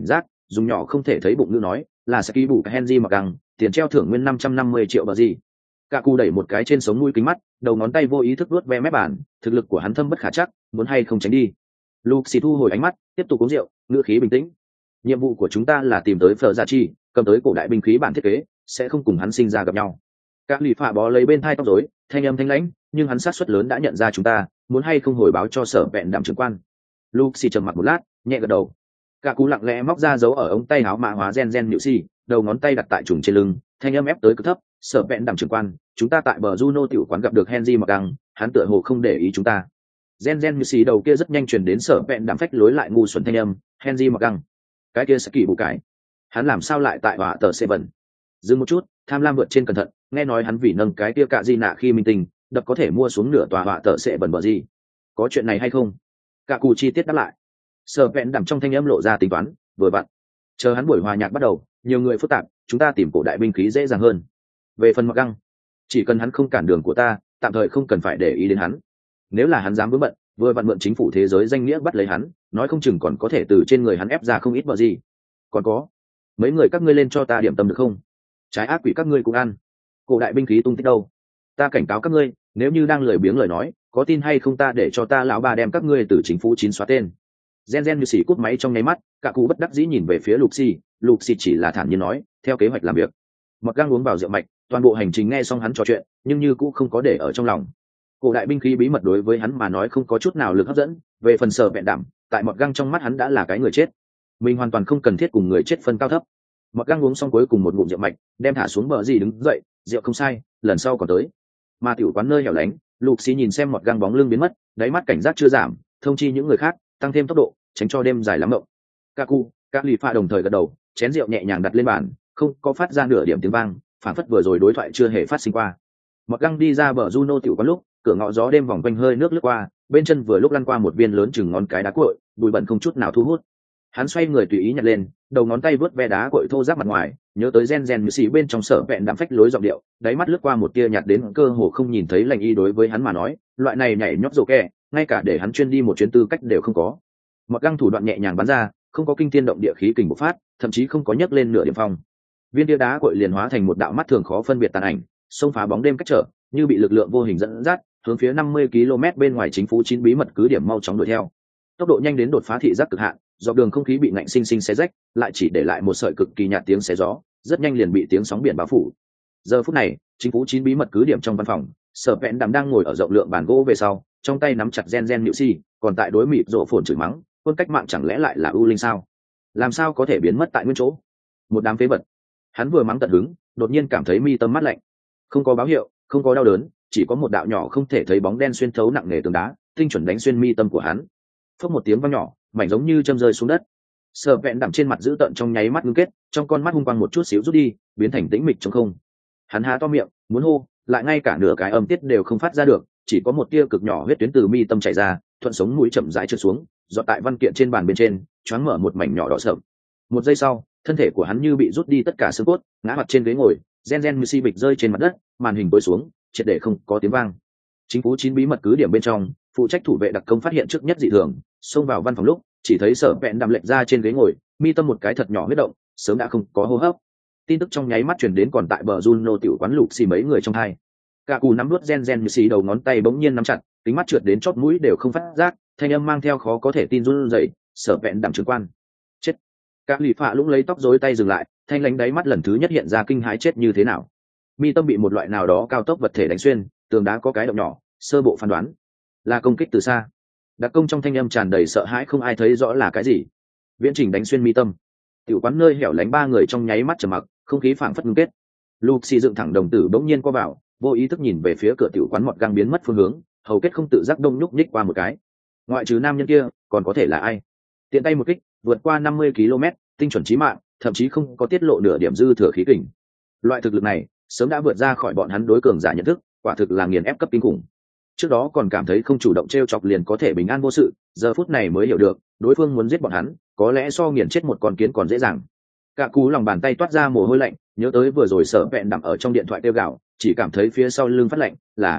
dùng nhỏ không thể thấy bụng ngữ nói, là sẽ ký bù cái Henry mặc găng, tiền treo thưởng nguyên 550 triệu bờ gì. Cả cụ đẩy một cái trên sống mũi kính mắt, đầu ngón tay vô ý thức vuốt ve mép bàn, thực lực của hắn thâm bất khả chắc, muốn hay không tránh đi. Luxi thu hồi ánh mắt, tiếp tục uống rượu, ngữ khí bình tĩnh. Nhiệm vụ của chúng ta là tìm tới Phở Gia Chi, cầm tới cổ đại binh khí bản thiết kế, sẽ không cùng hắn sinh ra gặp nhau. Các lì phạ bó lấy bên thai tóc rối, thanh âm thanh lãnh, nhưng hắn sát suất lớn đã nhận ra chúng ta, muốn hay không hồi báo cho sở vẹn đạm trưởng quan. Luxi trầm mặc một lát, nhẹ gật đầu. Cả cú lặng lẽ móc ra dấu ở ống tay áo mã hóa gen nhự xì, đầu ngón tay đặt tại trùng trên lưng, thanh âm ép tới cực thấp, sở vẹn đạm trưởng quan, chúng ta tại bờ Juno tiểu quán gặp được Henry mặc găng, hắn tựa hồ không để ý chúng ta. Gen như xì đầu kia rất nhanh truyền đến sở vẹn đạm phách lối lại ngu xuẩn thanh âm, Henry mặc găng, cái kia sẽ kỳ bù cái, hắn làm sao lại tại họa tờ Seven? Dừng một chút, tham lam vượt trên cẩn thận, nghe nói hắn vì nâng cái kia cạ di nạ khi minh tình, đập có thể mua xuống nửa tòa họa tờ Seven bờ gì? Có chuyện này hay không? Cả cụ chi tiết đáp lại. Sở vẹn đạm trong thanh âm lộ ra tính toán, vừa vặn. Chờ hắn buổi hòa nhạc bắt đầu, nhiều người phức tạp, chúng ta tìm cổ đại binh khí dễ dàng hơn. Về phần mặc găng, chỉ cần hắn không cản đường của ta, tạm thời không cần phải để ý đến hắn. Nếu là hắn dám vướng bận, vừa vặn mượn chính phủ thế giới danh nghĩa bắt lấy hắn, nói không chừng còn có thể từ trên người hắn ép ra không ít bờ gì. Còn có, mấy người các ngươi lên cho ta điểm tâm được không? Trái ác quỷ các ngươi cũng ăn. Cổ đại binh khí tung tích đâu? Ta cảnh cáo các ngươi, nếu như đang lười biếng lời nói, có tin hay không ta để cho ta lão bà đem các ngươi từ chính phủ chín xóa tên. Gen như xỉ cút máy trong nháy mắt, cả cụ bất đắc dĩ nhìn về phía Luxi chỉ là thản nhiên nói, theo kế hoạch làm việc. Mặc găng uống vào rượu mạnh, toàn bộ hành trình nghe xong hắn trò chuyện, nhưng như cũng không có để ở trong lòng. Cổ đại binh khí bí mật đối với hắn mà nói không có chút nào lực hấp dẫn, về phần sở vẹn đảm, tại Mọt găng trong mắt hắn đã là cái người chết. Mình hoàn toàn không cần thiết cùng người chết phân cao thấp. Mọt găng uống xong cuối cùng một ngụm rượu mạnh, đem thả xuống bờ gì đứng dậy, rượu không sai, lần sau còn tới. Mà tiểu quán nơi hẻo lánh, Luxi nhìn xem Mọt găng bóng lưng biến mất, đáy mắt cảnh giác chưa giảm, thông chi những người khác, tăng thêm tốc độ, tránh cho đêm dài lắm mộng. Kaku, các lì pha đồng thời gật đầu, chén rượu nhẹ nhàng đặt lên bàn, không có phát ra nửa điểm tiếng vang, phản phất vừa rồi đối thoại chưa hề phát sinh qua. Mọt găng đi ra bờ Juno tiểu quán lúc, cửa ngõ gió đêm vòng quanh hơi nước lướt qua, bên chân vừa lúc lăn qua một viên lớn chừng ngón cái đá cuội, bụi bẩn không chút nào thu hút. Hắn xoay người tùy ý nhặt lên, đầu ngón tay vớt ve đá cuội thô ráp mặt ngoài, nhớ tới gen như xì bên trong sở vẹn đạm phách lối giọng điệu, đáy mắt lướt qua một tia nhạt đến cơ hồ không nhìn thấy lành y đối với hắn mà nói, loại này nhảy nhót rồ kẹ, ngay cả để hắn chuyên đi một chuyến tư cách đều không có. Mọt găng thủ đoạn nhẹ nhàng bắn ra, không có kinh thiên động địa khí kình bộc phát, thậm chí không có nhấc lên nửa điểm phong. Viên tia đá cuội liền hóa thành một đạo mắt thường khó phân biệt tàn ảnh, xông phá bóng đêm cách trở, như bị lực lượng vô hình dẫn dắt, hướng phía 50 km bên ngoài chính phủ chín bí mật cứ điểm mau chóng đuổi theo. Tốc độ nhanh đến đột phá thị giác cực hạn, dọc đường không khí bị ngạnh sinh sinh xé rách, lại chỉ để lại một sợi cực kỳ nhạt tiếng xé gió, rất nhanh liền bị tiếng sóng biển bao phủ. Giờ phút này, chính phủ chín bí mật cứ điểm trong văn phòng, Sở Vẹn Đạm đang ngồi ở rộng lượng bàn gỗ về sau, trong tay nắm chặt gen nhự xì, còn tại đối mịt rộ phồn chửi mắng, quân cách mạng chẳng lẽ lại là ưu linh sao? Làm sao có thể biến mất tại nguyên chỗ? Một đám phế vật. Hắn vừa mắng tận hứng, đột nhiên cảm thấy mi tâm mát lạnh. Không có báo hiệu, không có đau đớn, chỉ có một đạo nhỏ không thể thấy bóng đen xuyên thấu nặng nề tường đá, tinh chuẩn đánh xuyên mi tâm của hắn. Phốc một tiếng vang nhỏ, mảnh giống như châm rơi xuống đất. Sở Vẹn Đạm trên mặt giữ tợn trong nháy mắt ngưng kết, trong con mắt hung quang một chút xíu rút đi, biến thành tĩnh mịch trong không. Hắn há to miệng, muốn hô, lại ngay cả nửa cái âm tiết đều không phát ra được, chỉ có một tia cực nhỏ huyết tuyến từ mi tâm chảy ra, thuận sống mũi chậm rãi trượt xuống, dọa tại văn kiện trên bàn bên trên, choáng mở một mảnh nhỏ đỏ sậm. Một giây sau, thân thể của hắn như bị rút đi tất cả xương cốt, ngã mặt trên ghế ngồi, gen như si bịch rơi trên mặt đất, màn hình tối xuống, triệt để không có tiếng vang. Chính phủ chín bí mật cứ điểm bên trong, phụ trách thủ vệ đặc công phát hiện trước nhất dị thường, xông vào văn phòng lúc, chỉ thấy Sở Vẹn Đạm lệch ra trên ghế ngồi, mi tâm một cái thật nhỏ huyết động, sớm đã không có hô hấp. Tin tức trong nháy mắt truyền đến còn tại bờ Juno tiểu quán lục xì mấy người trong hai. Cả cù nắm nuốt gen như xì đầu ngón tay bỗng nhiên nắm chặt, kính mắt trượt đến chót mũi đều không phát giác, thanh âm mang theo khó có thể tin run rẩy, Sở Vẹn Đạm trưởng quan. Chết. Các lì phạ lũng lấy tóc rối tay dừng lại, thanh lãnh đáy mắt lần thứ nhất hiện ra kinh hãi chết như thế nào. Mi tâm bị một loại nào đó cao tốc vật thể đánh xuyên, tường đá có cái động nhỏ, sơ bộ phán đoán là công kích từ xa. Đặc công trong thanh âm tràn đầy sợ hãi không ai thấy rõ là cái gì. Viễn trình đánh xuyên mi tâm. Tiểu quán nơi hẻo lánh ba người trong nháy mắt trầm mặc, không khí phảng phất ngưng kết. Luxi dựng thẳng đồng tử bỗng nhiên qua vào, vô ý thức nhìn về phía cửa tiểu quán Mọt găng biến mất phương hướng, hầu kết không tự giác đông nhúc nhích qua một cái. Ngoại trừ nam nhân kia, còn có thể là ai? Tiện tay một kích, vượt qua 50 km, tinh chuẩn chí mạng, thậm chí không có tiết lộ nửa điểm dư thừa khí kình. Loại thực lực này, sớm đã vượt ra khỏi bọn hắn đối cường giả nhận thức, quả thực là nghiền ép cấp kinh khủng. Trước đó còn cảm thấy không chủ động trêu chọc liền có thể bình an vô sự, giờ phút này mới hiểu được, đối phương muốn giết bọn hắn, có lẽ so nghiền chết một con kiến còn dễ dàng. Cả cú lòng bàn tay toát ra mồ hôi lạnh, nhớ tới vừa rồi Sở Vẹn Đạm ở trong điện thoại kêu gào, chỉ cảm thấy phía sau lưng phát lạnh,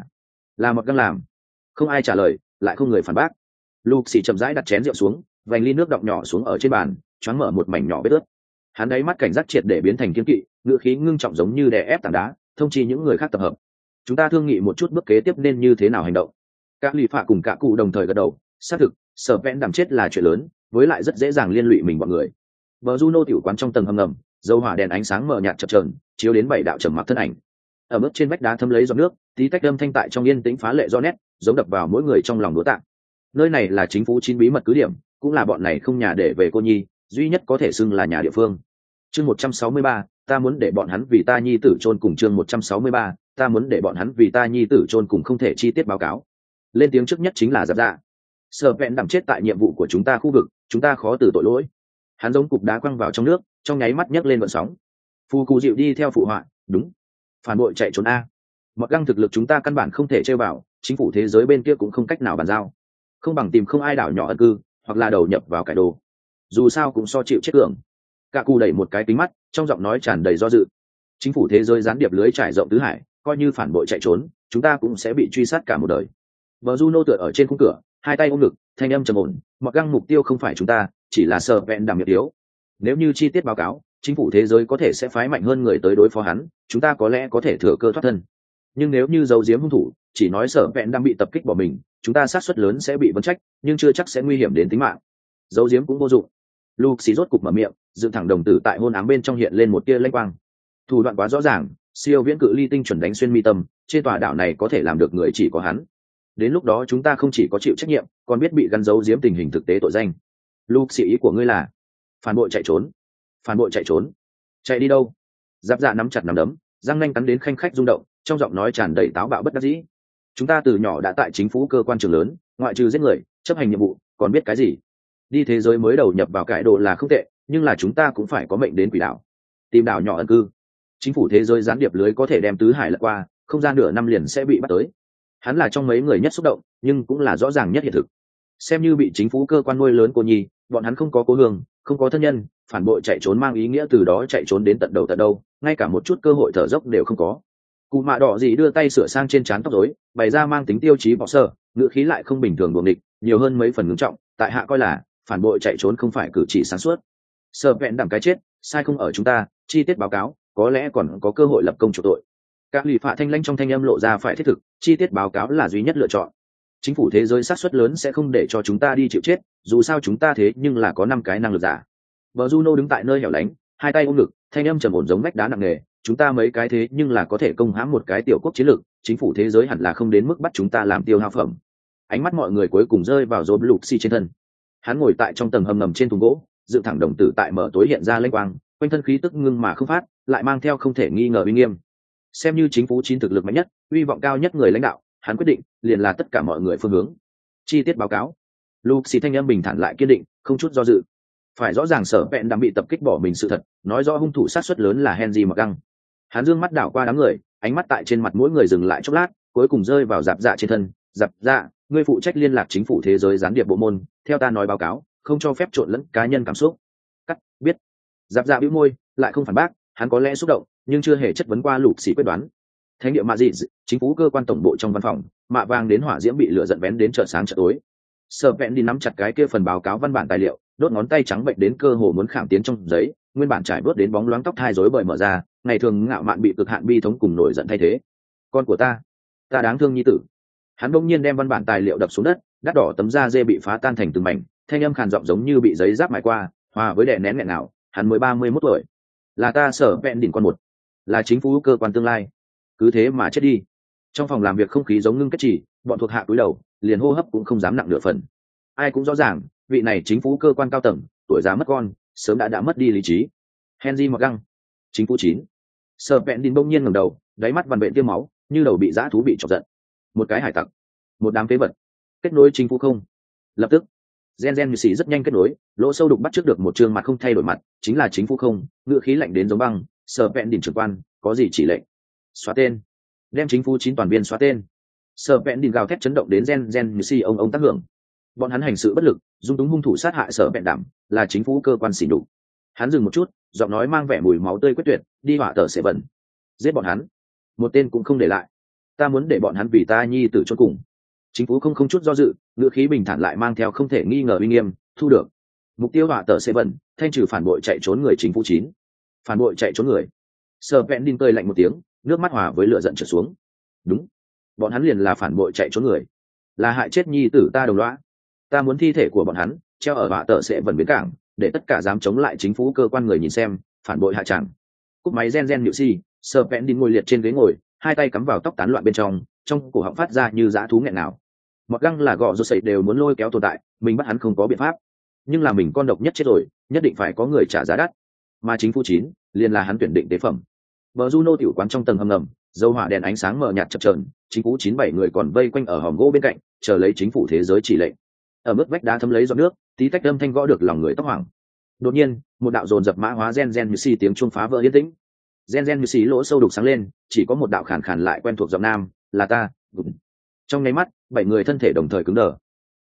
là Mọt găng làm. Không ai trả lời, lại không người phản bác. Luxi chậm rãi đặt chén rượu xuống, vành ly nước đọng nhỏ xuống ở trên bàn, choáng mở một mảnh nhỏ vết ướt. Hắn đáy mắt cảnh giác triệt để biến thành kiên kỵ, ngựa khí ngưng trọng giống như đè ép tảng đá, thông chi những người khác tập hợp. Chúng ta thương nghị một chút bước kế tiếp nên như thế nào hành động. Các lì phạ cùng cả cụ đồng thời gật đầu, xác thực sở vẹn đảm chết là chuyện lớn, với lại rất dễ dàng liên lụy mình bọn người. Bờ Juno tiểu quán trong tầng hầm ngầm, dầu hỏa đèn ánh sáng mờ nhạt chập chờn, chiếu đến bảy đạo trầm mặc thân ảnh. Ở mức trên vách đá thấm lấy giọt nước, tí tách âm thanh tại trong yên tĩnh phá lệ do nét, giống đập vào mỗi người trong lòng đố tạng. Nơi này là chính phủ chín bí mật cứ điểm, cũng là bọn này không nhà để về cô nhi, duy nhất có thể xưng là nhà địa phương. Chương 163, ta muốn để bọn hắn vì ta nhi tử chôn cùng. Chương 163, ta muốn để bọn hắn vì ta nhi tử chôn cùng, không thể chi tiết báo cáo. Lên tiếng trước nhất chính là Giáp Dạ. Sở vẹn đảm chết tại nhiệm vụ của chúng ta khu vực, chúng ta khó từ tội lỗi. Hắn giống cục đá quăng vào trong nước, trong nháy mắt nhấc lên vận sóng. Phù Cù dịu đi theo phụ họa, đúng, phản bội chạy trốn a. Mặc găng thực lực chúng ta căn bản không thể chơi vào, chính phủ thế giới bên kia cũng không cách nào bàn giao, không bằng tìm không ai đảo nhỏ ẩn cư, hoặc là đầu nhập vào cải đồ, dù sao cũng so chịu chết cường. Cả Cù đẩy một cái kính mắt, trong giọng nói tràn đầy do dự. Chính phủ thế giới gián điệp lưới trải rộng tứ hải, coi như phản bội chạy trốn, chúng ta cũng sẽ bị truy sát cả một đời. Bờ Juno tựa ở trên khung cửa, hai tay ôm ngực, thanh âm trầm ổn. Mặc găng mục tiêu không phải chúng ta, chỉ là sở vẹn đảm miệt yếu. Nếu như chi tiết báo cáo, chính phủ thế giới có thể sẽ phái mạnh hơn người tới đối phó hắn, chúng ta có lẽ có thể thừa cơ thoát thân. Nhưng nếu như giấu giếm hung thủ, chỉ nói sở vẹn đang bị tập kích bỏ mình, chúng ta xác suất lớn sẽ bị vấn trách, nhưng chưa chắc sẽ nguy hiểm đến tính mạng. Giấu giếm cũng vô dụng. Luke rốt cục mở miệng, dựng thẳng đồng tử tại hôn ám bên trong hiện lên một tia lanh quang. Thủ đoạn quá rõ ràng, siêu viễn cự ly tinh chuẩn đánh xuyên mi tâm, trên tòa đảo này có thể làm được người chỉ có hắn. Đến lúc đó chúng ta không chỉ có chịu trách nhiệm, còn biết bị gắn giấu giếm tình hình thực tế tội danh. Luke, ý của ngươi là phản bội chạy trốn? Phản bội chạy trốn? Chạy đi đâu? Giáp Dạ nắm chặt nắm đấm, răng nanh cắn đến khanh khách rung động, trong giọng nói tràn đầy táo bạo bất đắc dĩ. Chúng ta từ nhỏ đã tại chính phủ cơ quan trường lớn, ngoại trừ giết người, chấp hành nhiệm vụ, còn biết cái gì? Đi thế giới mới đầu nhập vào cải đồ là không tệ, nhưng là chúng ta cũng phải có mệnh đến quỷ đảo, tìm đảo nhỏ ẩn cư. Chính phủ thế giới gián điệp lưới có thể đem tứ hải lật qua, không gian nửa năm liền sẽ bị bắt tới. Hắn là trong mấy người nhất xúc động, nhưng cũng là rõ ràng nhất hiện thực. Xem như bị chính phủ cơ quan nuôi lớn cô nhi, bọn hắn không có cố hương, không có thân nhân, phản bội chạy trốn mang ý nghĩa từ đó chạy trốn đến tận đầu tận đâu, ngay cả một chút cơ hội thở dốc đều không có. Cụ mạ đỏ gì đưa tay sửa sang trên trán tóc rối, bày ra mang tính tiêu chí bỏ sơ, ngữ khí lại không bình thường đuồng địch, nhiều hơn mấy phần ngưng trọng. Tại hạ coi là phản bội chạy trốn không phải cử chỉ sáng suốt. Sợ vẹn đảm cái chết, sai không ở chúng ta, chi tiết báo cáo, có lẽ còn có cơ hội lập công chuộc tội. Các lì phạ thanh lãnh trong thanh âm lộ ra phải thiết thực, chi tiết báo cáo là duy nhất lựa chọn. Chính phủ thế giới xác suất lớn sẽ không để cho chúng ta đi chịu chết, dù sao chúng ta thế nhưng là có 5 cái năng lực giả. Bờ Juno đứng tại nơi hẻo lánh, hai tay ôm ngực, thanh âm trầm ổn giống vách đá nặng nề. Chúng ta mấy cái thế nhưng là có thể công hãm một cái tiểu quốc chiến lược, chính phủ thế giới hẳn là không đến mức bắt chúng ta làm tiêu hao phẩm. Ánh mắt mọi người cuối cùng rơi vào Rob Luxi trên thân. Hắn ngồi tại trong tầng hầm ngầm trên thùng gỗ, dựng thẳng đồng tử tại mở tối hiện ra lênh quang, quanh thân khí tức ngưng mà không phát, lại mang theo không thể nghi ngờ uy nghiêm. Xem như chính phủ chín thực lực mạnh nhất, uy vọng cao nhất người lãnh đạo, hắn quyết định liền là tất cả mọi người phương hướng. Chi tiết báo cáo. Luxi thanh âm bình thản lại kiên định, không chút do dự. Phải rõ ràng sở vẹn đang bị tập kích bỏ mình sự thật, nói rõ hung thủ sát suất lớn là Henry Mặc. Hắn dương mắt đảo qua đám người, ánh mắt tại trên mặt mỗi người dừng lại chốc lát, cuối cùng rơi vào Giáp Dạ trên thân. Giáp Dạ, ngươi phụ trách liên lạc chính phủ thế giới gián điệp bộ môn, theo ta nói báo cáo, không cho phép trộn lẫn cá nhân cảm xúc. Cắt, biết. Giáp Dạ bĩu môi, lại không phản bác, hắn có lẽ xúc động, nhưng chưa hề chất vấn qua Lục Sĩ quyết đoán. Thánh địa Mạ Dị, chính phủ cơ quan tổng bộ trong văn phòng, mạ vàng đến hỏa diễm bị lửa giận bén đến chợ sáng chợ tối. Sở vẹn đi nắm chặt cái kia phần báo cáo văn bản tài liệu, đốt ngón tay trắng bệnh đến cơ hồ muốn khảm tiến trong giấy, nguyên bản trải bớt đến bóng loáng tóc thai rối bời mở ra, ngày thường ngạo mạn bị cực hạn bi thống cùng nổi giận thay thế. Con của ta đáng thương nhi tử. Hắn bỗng nhiên đem văn bản tài liệu đập xuống đất, đắt đỏ tấm da dê bị phá tan thành từng mảnh, thanh âm khàn giọng giống như bị giấy giáp mài qua, hòa với đè nén nghẹn nào. Hắn mới 31 tuổi, là ta Sở vẹn đỉnh con một, là chính phủ cơ quan tương lai, cứ thế mà chết đi. Trong phòng làm việc không khí giống ngưng kết chỉ, bọn thuộc hạ cúi đầu, liền hô hấp cũng không dám nặng nửa phần. Ai cũng rõ ràng, vị này chính phủ cơ quan cao tầng, tuổi già mất con, sớm đã mất đi lý trí. Henry Mặc, chính phủ 9. Sở vẹn đỉnh bỗng nhiên ngẩng đầu, đáy mắt vằn vện tiêm máu, như đầu bị dã thú bị chọc giận. Một cái hải tặc, một đám phế vật, kết nối chính phủ không? Lập tức, gen như xì rất nhanh kết nối, lỗ sâu đục bắt trước được một trương mặt không thay đổi mặt, chính là chính phủ không, ngựa khí lạnh đến giống băng. Sở vẹn đỉnh trưởng quan, có gì chỉ lệnh? Xóa tên, đem chính phủ 9 toàn viên xóa tên. Sở vẹn đỉnh gào thét chấn động đến gen như xì ông tác hưởng. Bọn hắn hành sự bất lực, dung túng hung thủ sát hại Sở vẹn đảm, là chính phủ cơ quan xỉ nhục. Hắn dừng một chút, giọng nói mang vẻ mùi máu tươi quyết tuyệt, đi hỏa tờ sẽ bẩn, giết bọn hắn, một tên cũng không để lại. Ta muốn để bọn hắn vì ta nhi tử chôn cùng. Chính phủ không chút do dự, ngữ khí bình thản lại mang theo không thể nghi ngờ uy nghiêm. Thu được. Mục tiêu họa tờ sẽ bẩn, thanh trừ phản bội chạy trốn người chính phủ 9. Phản bội chạy trốn người. Sở Vẹn Đin cười lạnh một tiếng, nước mắt hòa với lửa giận trượt xuống. Đúng, bọn hắn liền là phản bội chạy trốn người, là hại chết nhi tử ta đồng lõa. Ta muốn thi thể của bọn hắn treo ở họa tờ sẽ bẩn bến cảng, để tất cả dám chống lại chính phủ cơ quan người nhìn xem, phản bội hạ tràng. Cúp máy gen nhự si, Sở Vẹn Đin ngồi liệt trên ghế ngồi, hai tay cắm vào tóc tán loạn bên trong cổ họng phát ra như dã thú nghẹn nào. Mọt găng là gọ rô sậy đều muốn lôi kéo tồn tại, mình bắt hắn không có biện pháp, nhưng là mình con độc nhất chết rồi, nhất định phải có người trả giá đắt, mà chính phủ 9 liền là hắn tuyển định tế phẩm. Bờ Juno tiểu quán trong tầng hầm ngầm, dầu hỏa đèn ánh sáng mờ nhạt chập chờn, chính phủ 97 người còn vây quanh ở hòm gỗ bên cạnh, chờ lấy chính phủ thế giới chỉ lệnh. Ở mức vách đá thấm lấy giọt nước, tí tách âm thanh gõ được lòng người tóc hoảng. Đột nhiên, một đạo dồn dập mã hóa gen như xì tiếng chuông phá vỡ yên tĩnh. Gen như xì lỗ sâu đục sáng lên, chỉ có một đạo khàn khàn lại quen thuộc giọng nam, là ta. Trong nháy mắt, 7 người thân thể đồng thời cứng đờ.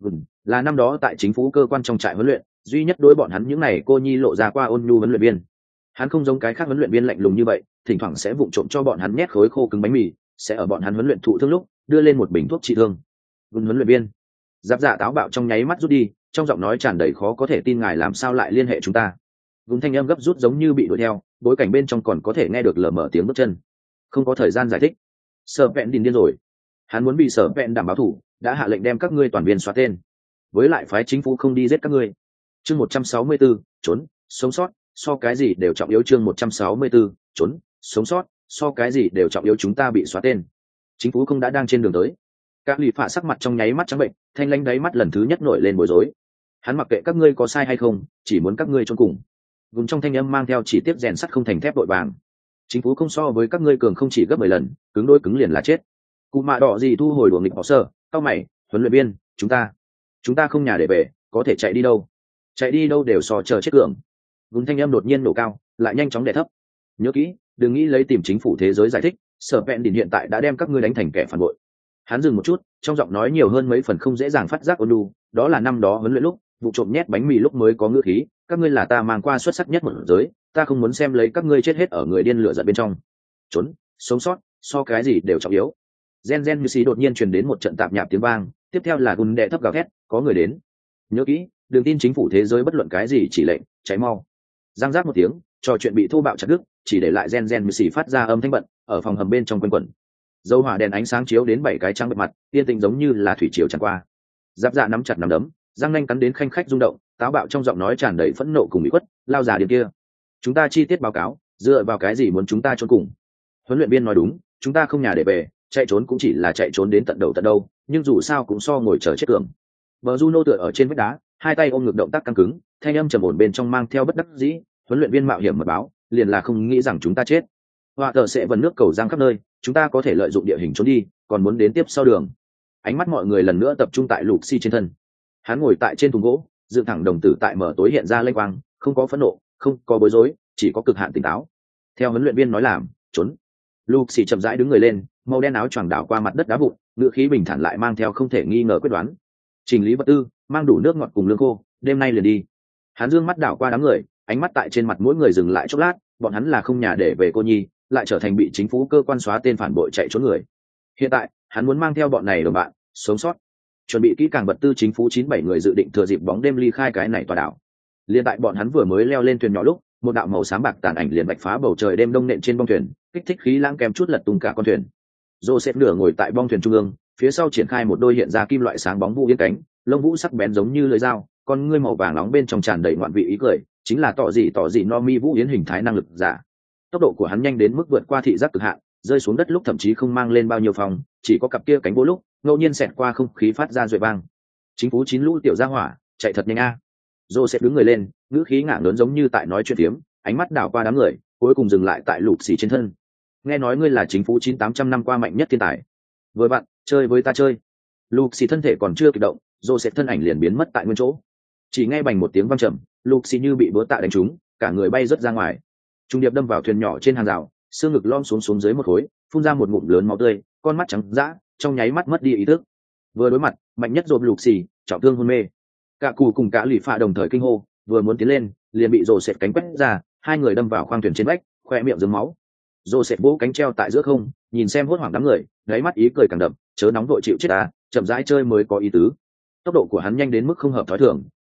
Là năm đó tại chính phủ cơ quan trong trại huấn luyện, duy nhất đối bọn hắn những này cô nhi lộ ra qua ôn nhu huấn luyện viên. Hắn không giống cái khác huấn luyện viên lạnh lùng như vậy, thỉnh thoảng sẽ vụng trộm cho bọn hắn nhét khối khô cứng bánh mì, sẽ ở bọn hắn huấn luyện thụ thương lúc đưa lên một bình thuốc trị thương. Huấn luyện viên giáp dạ táo bạo trong nháy mắt rút đi, trong giọng nói tràn đầy khó có thể tin, ngài làm sao lại liên hệ chúng ta. Thanh âm gấp rút giống như bị đuổi theo, bối cảnh bên trong còn có thể nghe được lờ mờ tiếng bước chân. Không có thời gian giải thích. Sở Vẹn Đin điên rồi, hắn muốn bị Sở Vẹn đảm báo thủ, đã hạ lệnh đem các ngươi toàn viên xóa tên, với lại phái chính phủ không đi giết các ngươi. Chương 164, trốn, sống sót, so cái gì đều trọng yếu. Chương 164, trốn, sống sót, so cái gì đều trọng yếu. Chúng ta bị xóa tên, chính phủ không đã đang trên đường tới. Các lì phạ sắc mặt trong nháy mắt trắng bệnh, thanh lãnh đáy mắt lần thứ nhất nổi lên bối rối. Hắn mặc kệ các ngươi có sai hay không, chỉ muốn các ngươi chôn cùng. Vùng trong thanh âm mang theo chỉ tiếp rèn sắt không thành thép vội vàng. Chính phủ không so với các ngươi cường không chỉ gấp 10 lần, cứng đôi cứng liền là chết. Cụ mạ đỏ gì thu hồi đuổi nghịch bỏ sơ, cao mày, huấn luyện viên, chúng ta không nhà để về, có thể chạy đi đâu? Chạy đi đâu đều so chờ chết cường. Vùng thanh âm đột nhiên nổ cao, lại nhanh chóng đè thấp. Nhớ kỹ, đừng nghĩ lấy tìm chính phủ thế giới giải thích, Sở Vẹn Đin hiện tại đã đem các ngươi đánh thành kẻ phản bội. Hắn dừng một chút, trong giọng nói nhiều hơn mấy phần không dễ dàng phát giác ôn nhu, đó là năm đó huấn luyện lúc, vụ trộm nhét bánh mì lúc mới có ngữ khí, các ngươi là ta mang qua xuất sắc nhất một giới, ta không muốn xem lấy các ngươi chết hết ở người điên lửa giận bên trong. Trốn, sống sót, so cái gì đều trọng yếu. Gen như xí đột nhiên truyền đến một trận tạp nhạp tiếng vang, tiếp theo là gùn đệ thấp gào thét, có người đến. Nhớ kỹ, đừng tin chính phủ thế giới bất luận cái gì chỉ lệnh, cháy mau. Giang giác một tiếng, trò chuyện bị thô bạo chặt đứt, chỉ để lại gen như xí phát ra âm thanh bận, ở phòng hầm bên trong quanh quẩn. Dầu hỏa đèn ánh sáng chiếu đến 7 cái trắng bệ mặt, yên tĩnh giống như là thủy triều tràn qua. Giáp dạ nắm chặt nắm đấm, răng nanh cắn đến khanh khách rung động, táo bạo trong giọng nói tràn đầy phẫn nộ cùng ủy khuất, lao già điên kia. Chúng ta chi tiết báo cáo, dựa vào cái gì muốn chúng ta trốn cùng? Huấn luyện viên nói đúng, chúng ta không nhà để về, chạy trốn cũng chỉ là chạy trốn đến tận đầu tận đâu, nhưng dù sao cũng so ngồi chờ chết cường. Bờ Juno tựa ở trên vách đá, hai tay ôm ngực động tác căng cứng, thanh âm trầm ổn bên trong mang theo bất đắc dĩ. Huấn luyện viên mạo hiểm mật báo, liền là không nghĩ rằng chúng ta chết. Họa tờ sẽ vần nước cầu giang khắp nơi, chúng ta có thể lợi dụng địa hình trốn đi, còn muốn đến tiếp sau đường. Ánh mắt mọi người lần nữa tập trung tại Lục Xi trên thân. Hắn ngồi tại trên thùng gỗ, dựng thẳng đồng tử tại mở tối hiện ra lênh quang, không có phẫn nộ, không có bối rối, chỉ có cực hạn tỉnh táo. Theo huấn luyện viên nói làm, trốn. Lục Xi chậm rãi đứng người lên, màu đen áo choàng đảo qua mặt đất đá vụn, ngữ khí bình thản lại mang theo không thể nghi ngờ quyết đoán. Chỉnh lý vật tư, mang đủ nước ngọt cùng lương khô, đêm nay liền đi. Hắn dương mắt đảo qua đám người, ánh mắt tại trên mặt mỗi người dừng lại chốc lát, bọn hắn là không nhà để về cô nhi, lại trở thành bị chính phủ cơ quan xóa tên phản bội chạy trốn người. Hiện tại, hắn muốn mang theo bọn này đồng bạn sống sót. Chuẩn bị kỹ càng vật tư, chính phủ 97 người dự định thừa dịp bóng đêm ly khai cái này tòa đảo. Liên tại bọn hắn vừa mới leo lên thuyền nhỏ lúc, một đạo màu xám bạc tàn ảnh liền bạch phá bầu trời đêm đông nện trên bong thuyền, kích thích khí lãng kèm chút lật tung cả con thuyền. Joseph nửa ngồi tại bong thuyền trung ương, phía sau triển khai một đôi hiện ra kim loại sáng bóng vũ yên cánh, lông vũ sắc bén giống như lưỡi dao, con ngươi màu vàng nóng bên trong tràn đầy ngoạn vị ý cười, chính là tỏ dị Nomi vũ yến hình thái năng lực giả. Tốc độ của hắn nhanh đến mức vượt qua thị giác cực hạn, rơi xuống đất lúc thậm chí không mang lên bao nhiêu phòng, chỉ có cặp kia cánh bố lúc ngẫu nhiên xẹt qua không khí phát ra duệ vang. Chính phủ 9 lũ tiểu gia hỏa, chạy thật nhanh a. Joseph đứng người lên, ngữ khí ngả lớn giống như tại nói chuyện tiếm, ánh mắt đảo qua đám người, cuối cùng dừng lại tại Lục Xì trên thân. Nghe nói ngươi là chính phủ 9800 năm qua mạnh nhất thiên tài. Với bạn, chơi với ta chơi. Lục Xì thân thể còn chưa kịp động, Joseph thân ảnh liền biến mất tại nguyên chỗ. Chỉ nghe bành một tiếng vang trầm, Lục Xì như bị búa tạ đánh trúng, cả người bay rớt ra ngoài. Trung điệp đâm vào thuyền nhỏ trên hàng rào, xương ngực lom xuống dưới một khối, phun ra một ngụm lớn máu tươi, con mắt trắng dã, trong nháy mắt mất đi ý thức. Vừa đối mặt, mạnh nhất dồn Lục Xì, trọng thương hôn mê. Cả cù cùng cả lì phạ đồng thời kinh hô, vừa muốn tiến lên, liền bị Joseph cánh quét ra, hai người đâm vào khoang thuyền trên vách, khoe miệng rớm máu. Joseph vỗ cánh treo tại giữa không, nhìn xem hốt hoảng đám người, đáy mắt ý cười càng đậm, chớ nóng vội chịu chết ta, chậm rãi chơi mới có ý tứ. Tốc độ của hắn nhanh đến mức không hợp thói thường,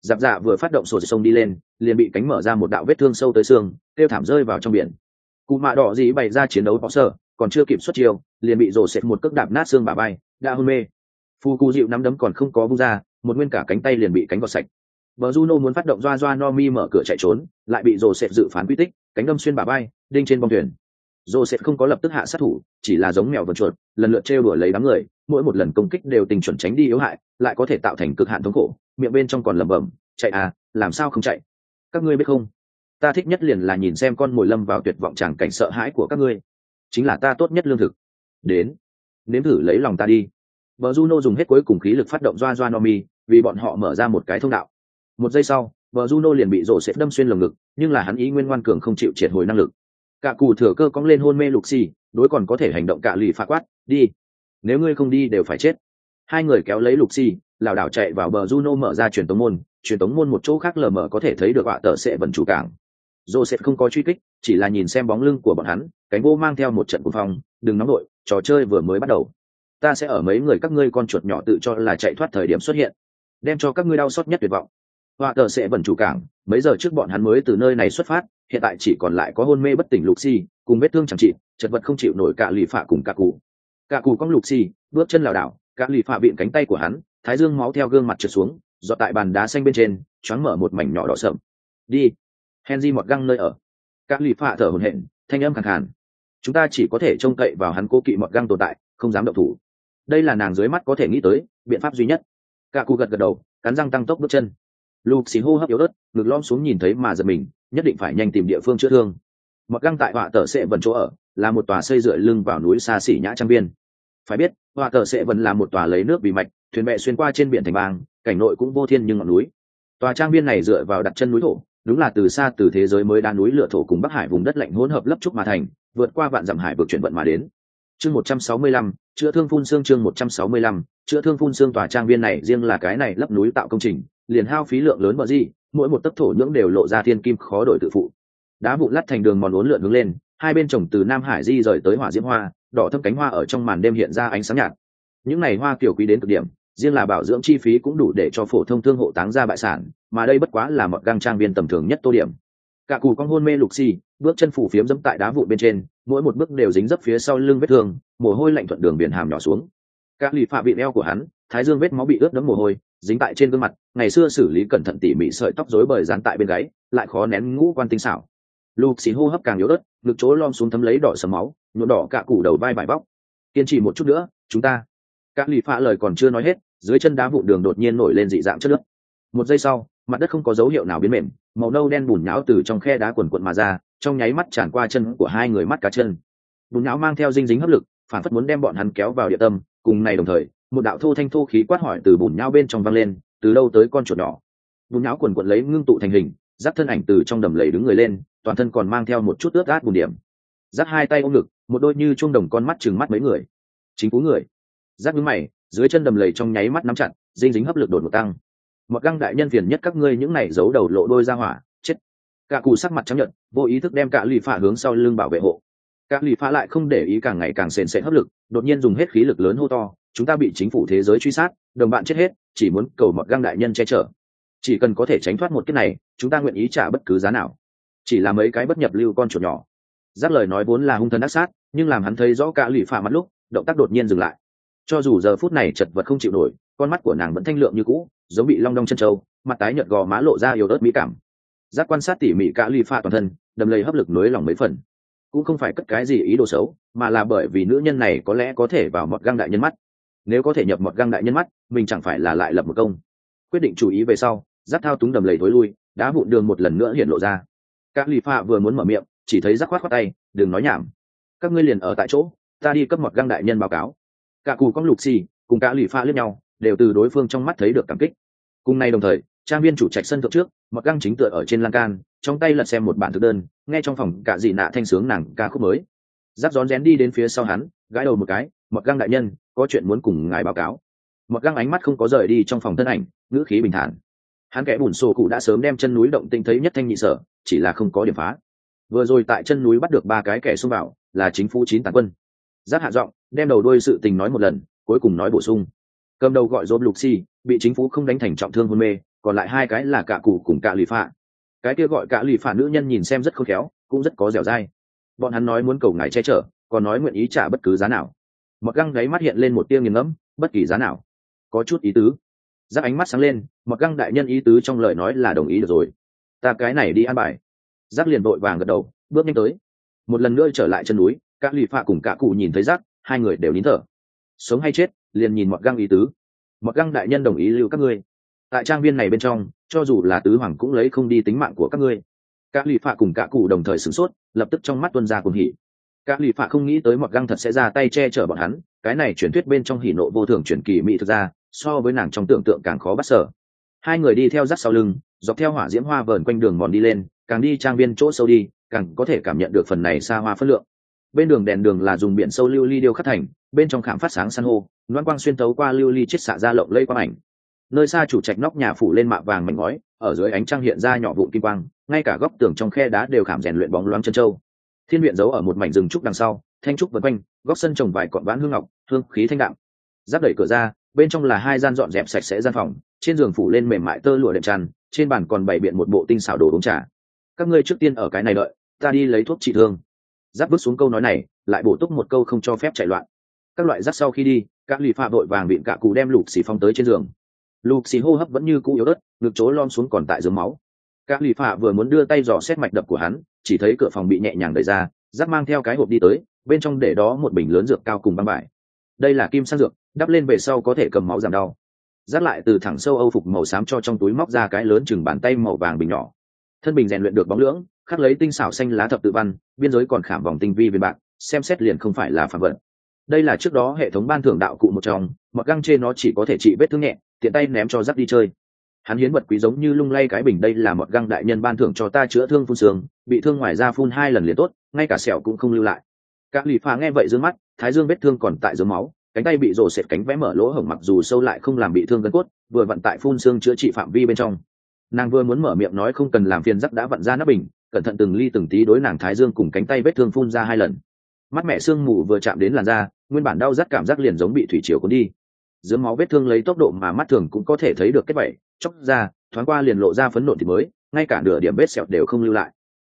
Giáp dạ vừa phát động sổ sông đi lên, liền bị cánh mở ra một đạo vết thương sâu tới xương, kêu thảm rơi vào trong biển. Cụ mạ đỏ dĩ bày ra chiến đấu bỏ sở, còn chưa kịp xuất chiêu, liền bị rổ xẹt một cước đạp nát xương bả vai, đã hôn mê. Phu Cú dịu nắm đấm còn không có vung ra, một nguyên cả cánh tay liền bị cánh gọt sạch. Bờ Juno muốn phát động doa no mi mở cửa chạy trốn, lại bị rổ xẹt dự phán quy tích, cánh đâm xuyên bả vai, đinh trên bong thuyền. Rổ xẹt không có lập tức hạ sát thủ, chỉ là giống mèo vờn chuột, lần lượt trêu đùa lấy đám người, mỗi một lần công kích đều tình chuẩn tránh đi yếu hại, lại có thể tạo thành cực hạn thống khổ, miệng bên trong còn lẩm bẩm, chạy à, làm sao không chạy? Các ngươi biết không? Ta thích nhất liền là nhìn xem con mồi lâm vào tuyệt vọng tràng cảnh sợ hãi của các ngươi, chính là ta tốt nhất lương thực. Đến, nếm thử lấy lòng ta đi. Bờ Juno dùng hết cuối cùng khí lực phát động doa no mi, vì bọn họ mở ra một cái thông đạo. Một giây sau, bờ Juno liền bị rổ xếp đâm xuyên lồng ngực, nhưng là hắn ý nguyên ngoan cường không chịu triệt hồi năng lực. Cả cù thừa cơ cong lên hôn mê Luxi, đối còn có thể hành động cả lì phá quát, đi. Nếu ngươi không đi đều phải chết. Hai người kéo lấy Luxi, lảo đảo chạy vào bờ Juno mở ra truyền tống môn một chỗ khác lờ mờ có thể thấy được họa tờ sẽ vận chủ cảng. Joseph không có truy kích, chỉ là nhìn xem bóng lưng của bọn hắn, cánh vô mang theo một trận cuồng phong, đừng nóng đội, trò chơi vừa mới bắt đầu. Ta sẽ ở mấy người các ngươi con chuột nhỏ tự cho là chạy thoát thời điểm xuất hiện, đem cho các ngươi đau xót nhất tuyệt vọng. Họa tờ sẽ vận chủ cảng, mấy giờ trước bọn hắn mới từ nơi này xuất phát, hiện tại chỉ còn lại có hôn mê bất tỉnh Luxi, cùng vết thương chẳng trị, chật vật không chịu nổi cả lì phạ cùng cả cụ. Cả cụ cong Luxi, bước chân lảo đảo, cả lì phạ vịn cánh tay của hắn, thái dương máu theo gương mặt trượt xuống, giọt tại bàn đá xanh bên trên, choáng mở một mảnh nhỏ đỏ sậm. Đi. Henry một găng nơi ở. Các lì phạ thở hổn hển, thanh âm khàn khàn. Chúng ta chỉ có thể trông cậy vào hắn cố kỵ một găng tồn tại, không dám động thủ. Đây là nàng dưới mắt có thể nghĩ tới biện pháp duy nhất. Cả cụ gật gật đầu, cắn răng tăng tốc bước chân. Luke hô hấp yếu ớt, ngực lom xuống nhìn thấy mà giật mình, nhất định phải nhanh tìm địa phương chữa thương. Một găng tại họa tờ sẽ vần chỗ ở, là một tòa xây dựa lưng vào núi xa xỉ nhã trang viên. Phải biết, họa tờ sẽ vần là một tòa lấy nước vì mạch, thuyền bè xuyên qua trên biển thành bang, cảnh nội cũng vô thiên nhưng ngọn núi. Tòa trang viên này dựa vào đặt chân núi thổ, đúng là từ xa từ thế giới mới đá núi lửa thổ cùng Bắc Hải vùng đất lạnh hỗn hợp lấp trúc mà thành, vượt qua vạn dặm hải vượt chuyển vận mà đến. Chương 165, chữa thương phun xương chương 165, chữa thương phun xương tòa trang viên này riêng là cái này lấp núi tạo công trình, liền hao phí lượng lớn bờ gì, mỗi một tấc thổ nhưỡng đều lộ ra thiên kim khó đổi tự phụ. Đá vụn lát thành đường mòn uốn lượn hướng lên, hai bên trồng từ Nam Hải di rời tới hỏa diễm hoa, đỏ thâm cánh hoa ở trong màn đêm hiện ra ánh sáng nhạt. Những này hoa kiểu quý đến cực điểm, riêng là bảo dưỡng chi phí cũng đủ để cho phổ thông thương hộ táng ra bại sản, mà đây bất quá là một găng trang viên tầm thường nhất tô điểm. Cả cụ con hôn mê Luxi, bước chân phủ phiếm dẫm tại đá vụn bên trên, mỗi một bước đều dính dấp phía sau lưng vết thương, mồ hôi lạnh thuận đường biển hàm nhỏ xuống. Các lì phạ bị eo của hắn, thái dương vết máu bị ướt đẫm mồ hôi, dính tại trên gương mặt, ngày xưa xử lý cẩn thận tỉ mỉ sợi tóc rối bời dán tại bên gáy, lại khó nén ngũ quan tinh xảo. Luxi hô hấp càng yếu ớt, ngực chỗ lom xuống thấm lấy đỏ sẫm máu, nhuộm đỏ cả củ đầu vai vải bóc. Kiên trì một chút nữa, chúng ta. Các lì phạ lời còn chưa nói hết, dưới chân đá vụn đường đột nhiên nổi lên dị dạng chất nước. Một giây sau, mặt đất không có dấu hiệu nào biến mềm, màu nâu đen bùn nhão từ trong khe đá quần quận mà ra, trong nháy mắt tràn qua chân của hai người mắt cá chân. Bùn nhão mang theo dinh dính hấp lực, phản phất muốn đem bọn hắn kéo vào địa tâm. Cùng này đồng thời, một đạo thô thanh thô khí quát hỏi từ bùn nhão bên trong vang lên, từ đâu tới con chuột nhỏ? Bùn nhão quần quận lấy ngưng tụ thành hình, giáp thân ảnh từ trong đầm lầy đứng người lên, toàn thân còn mang theo một chút ướt át bùn điểm. Giáp hai tay ôm ngực, một đôi như chuông đồng con mắt trừng mắt mấy người. Chính cú người. Giáp nhướng mày, dưới chân đầm lầy trong nháy mắt nắm chặt, dinh dính hấp lực đột ngột tăng. Một găng đại nhân phiền nhất các ngươi những này giấu đầu lộ đôi ra hỏa, chết. Cả cụ sắc mặt trắng nhợt, vô ý thức đem cả lì phạ hướng sau lưng bảo vệ hộ. Cả lì phạ lại không để ý càng ngày càng sền sệt hấp lực, đột nhiên dùng hết khí lực lớn hô to, chúng ta bị chính phủ thế giới truy sát, đồng bạn chết hết, chỉ muốn cầu một găng đại nhân che chở. Chỉ cần có thể tránh thoát một kiếp này, chúng ta nguyện ý trả bất cứ giá nào. Chỉ là mấy cái bất nhập lưu con chuột nhỏ. Giáp lời nói vốn là hung thần ác sát, nhưng làm hắn thấy rõ cả lì phạ mặt lúc, động tác đột nhiên dừng lại. Cho dù giờ phút này chật vật không chịu nổi, con mắt của nàng vẫn thanh lượng như cũ, giống bị long đong chân trâu, mặt tái nhợt gò má lộ ra yếu ớt mỹ cảm. Giác quan sát tỉ mỉ cả ly pha toàn thân, đầm lầy hấp lực nối lòng mấy phần. Cũng không phải cất cái gì ý đồ xấu, mà là bởi vì nữ nhân này có lẽ có thể vào một găng đại nhân mắt. Nếu có thể nhập một găng đại nhân mắt, mình chẳng phải là lại lập một công. Quyết định chú ý về sau, Giác thao túng đầm lầy tối lui, đá vụn đường một lần nữa hiện lộ ra. Cả ly pha vừa muốn mở miệng, chỉ thấy Giác khoát tay, đừng nói nhảm. Các ngươi liền ở tại chỗ, ta đi cấp một găng đại nhân báo cáo. Cả cù con lục xì cùng cả lì pha liếc nhau, đều từ đối phương trong mắt thấy được cảm kích. Cùng nay đồng thời, trang viên chủ trạch sân thượng trước, một găng chính tựa ở trên lan can, trong tay lật xem một bản thực đơn, nghe trong phòng cả dị nạ thanh sướng nàng ca khúc mới. Giáp rón rén đi đến phía sau hắn, gãi đầu một cái, một găng đại nhân, có chuyện muốn cùng ngài báo cáo. Một găng ánh mắt không có rời đi trong phòng thân ảnh, ngữ khí bình thản. Hắn kẻ bùn sổ cụ đã sớm đem chân núi động tinh thấy nhất thanh nhị sở, chỉ là không có điểm phá. Vừa rồi tại chân núi bắt được 3 cái kẻ xông vào, là chính phủ 9 tàn quân. Giáp hạ giọng, đem đầu đuôi sự tình nói một lần, cuối cùng nói bổ sung. Cầm đầu gọi Rob Luxi, bị chính phủ không đánh thành trọng thương hôn mê, còn lại hai cái là cả cụ cùng cả lì phạ. Cái kia gọi cả lì phạ nữ nhân nhìn xem rất khôn khéo, cũng rất có dẻo dai. Bọn hắn nói muốn cầu ngài che chở, còn nói nguyện ý trả bất cứ giá nào. Mọt găng gáy mắt hiện lên một tia nghiền ngẫm, bất kỳ giá nào, có chút ý tứ. Giáp ánh mắt sáng lên, Mọt găng đại nhân ý tứ trong lời nói là đồng ý được rồi. Ta cái này đi ăn bài. Giáp liền vội vàng gật đầu, bước nhanh tới. Một lần nữa trở lại chân núi, các lì phạ cùng cả cụ nhìn thấy Giáp, hai người đều nín thở. Sống hay chết, liền nhìn Mọt găng ý tứ. Mọt găng đại nhân đồng ý lưu các ngươi. Tại trang viên này bên trong, cho dù là tứ hoàng cũng lấy không đi tính mạng của các ngươi. Các lì phạ cùng cả cụ đồng thời sửng sốt, lập tức trong mắt tuôn ra cuồng hỉ. Các lì phạ không nghĩ tới Mọt găng thật sẽ ra tay che chở bọn hắn, cái này truyền thuyết bên trong hỉ nộ vô thường truyền kỳ mỹ thực ra, so với nàng trong tưởng tượng càng khó bắt sở. Hai người đi theo dắt sau lưng, dọc theo hỏa diễm hoa vờn quanh đường mòn đi lên, càng đi trang viên chỗ sâu đi, càng có thể cảm nhận được phần này xa hoa phất lượng. Bên đường đèn đường là dùng biển sâu lưu ly điêu khắc thành, bên trong khảm phát sáng san hô, loan quang xuyên tấu qua lưu ly chiết xạ ra lộng lẫy quang ảnh. Nơi xa chủ trạch nóc nhà phủ lên mạ vàng mảnh ngói, ở dưới ánh trăng hiện ra nhỏ vụn kim quang, ngay cả góc tường trong khe đá đều khảm rèn luyện bóng loáng chân châu. Thiên viện giấu ở một mảnh rừng trúc đằng sau, thanh trúc vần quanh, góc sân trồng vài cọn vãn hương ngọc, hương khí thanh đạm. Giáp đẩy cửa ra, bên trong là hai gian dọn dẹp sạch sẽ gian phòng, trên giường phủ lên mềm mại tơ lụa đệm tràn, trên bàn còn bày biện một bộ tinh xảo đồ uống trà. Các ngươi trước tiên ở cái này đợi, ta đi lấy thuốc trị thương. Giáp bước xuống câu nói này, lại bổ túc một câu không cho phép chạy loạn. Các loại rắc sau khi đi, các lì phạ vội vàng vịn cả cụ đem lục xì phong tới trên giường. Lục xì hô hấp vẫn như cũ yếu ớt, ngực chỗ lom xuống còn tại dưới máu. Các lì phạ vừa muốn đưa tay dò xét mạch đập của hắn, chỉ thấy cửa phòng bị nhẹ nhàng đẩy ra, Giáp mang theo cái hộp đi tới, bên trong để đó một bình lớn dược cao cùng băng vải. Đây là kim sang dược, đắp lên về sau có thể cầm máu giảm đau. Giáp lại từ thẳng sâu âu phục màu xám cho trong túi móc ra cái lớn chừng bàn tay màu vàng bình nhỏ. Thân bình rèn luyện được bóng lưỡng, khắc lấy tinh xảo xanh lá thập tự văn, biên giới còn khảm vòng tinh vi viên bạc, xem xét liền không phải là phàm vật. Đây là trước đó hệ thống ban thưởng đạo cụ một trong, Mọt găng trên nó chỉ có thể trị vết thương nhẹ, tiện tay ném cho Giáp đi chơi. Hắn hiến vật quý giống như lung lay cái bình, đây là Mọt găng đại nhân ban thưởng cho ta chữa thương phun xương, bị thương ngoài ra phun 2 lần liền tốt, ngay cả sẹo cũng không lưu lại. Các lì phà nghe vậy dương mắt, thái dương vết thương còn tại dưới máu, cánh tay bị rồ sệt cánh vẽ mở lỗ hổng, mặc dù sâu lại không làm bị thương gân cốt, vừa vận tại phun xương chữa trị phạm vi bên trong. Nàng vừa muốn mở miệng nói không cần làm phiền, Giáp đã vặn ra nắp bình, cẩn thận từng ly từng tí đối nàng thái dương cùng cánh tay vết thương phun ra 2 lần. Mắt mẹ xương mù vừa chạm đến làn da, nguyên bản đau rát cảm giác liền giống bị thủy triều cuốn đi. Dưới máu vết thương lấy tốc độ mà mắt thường cũng có thể thấy được kết vảy, chóc ra, thoáng qua liền lộ ra phấn nộn thì mới, ngay cả nửa điểm vết sẹo đều không lưu lại.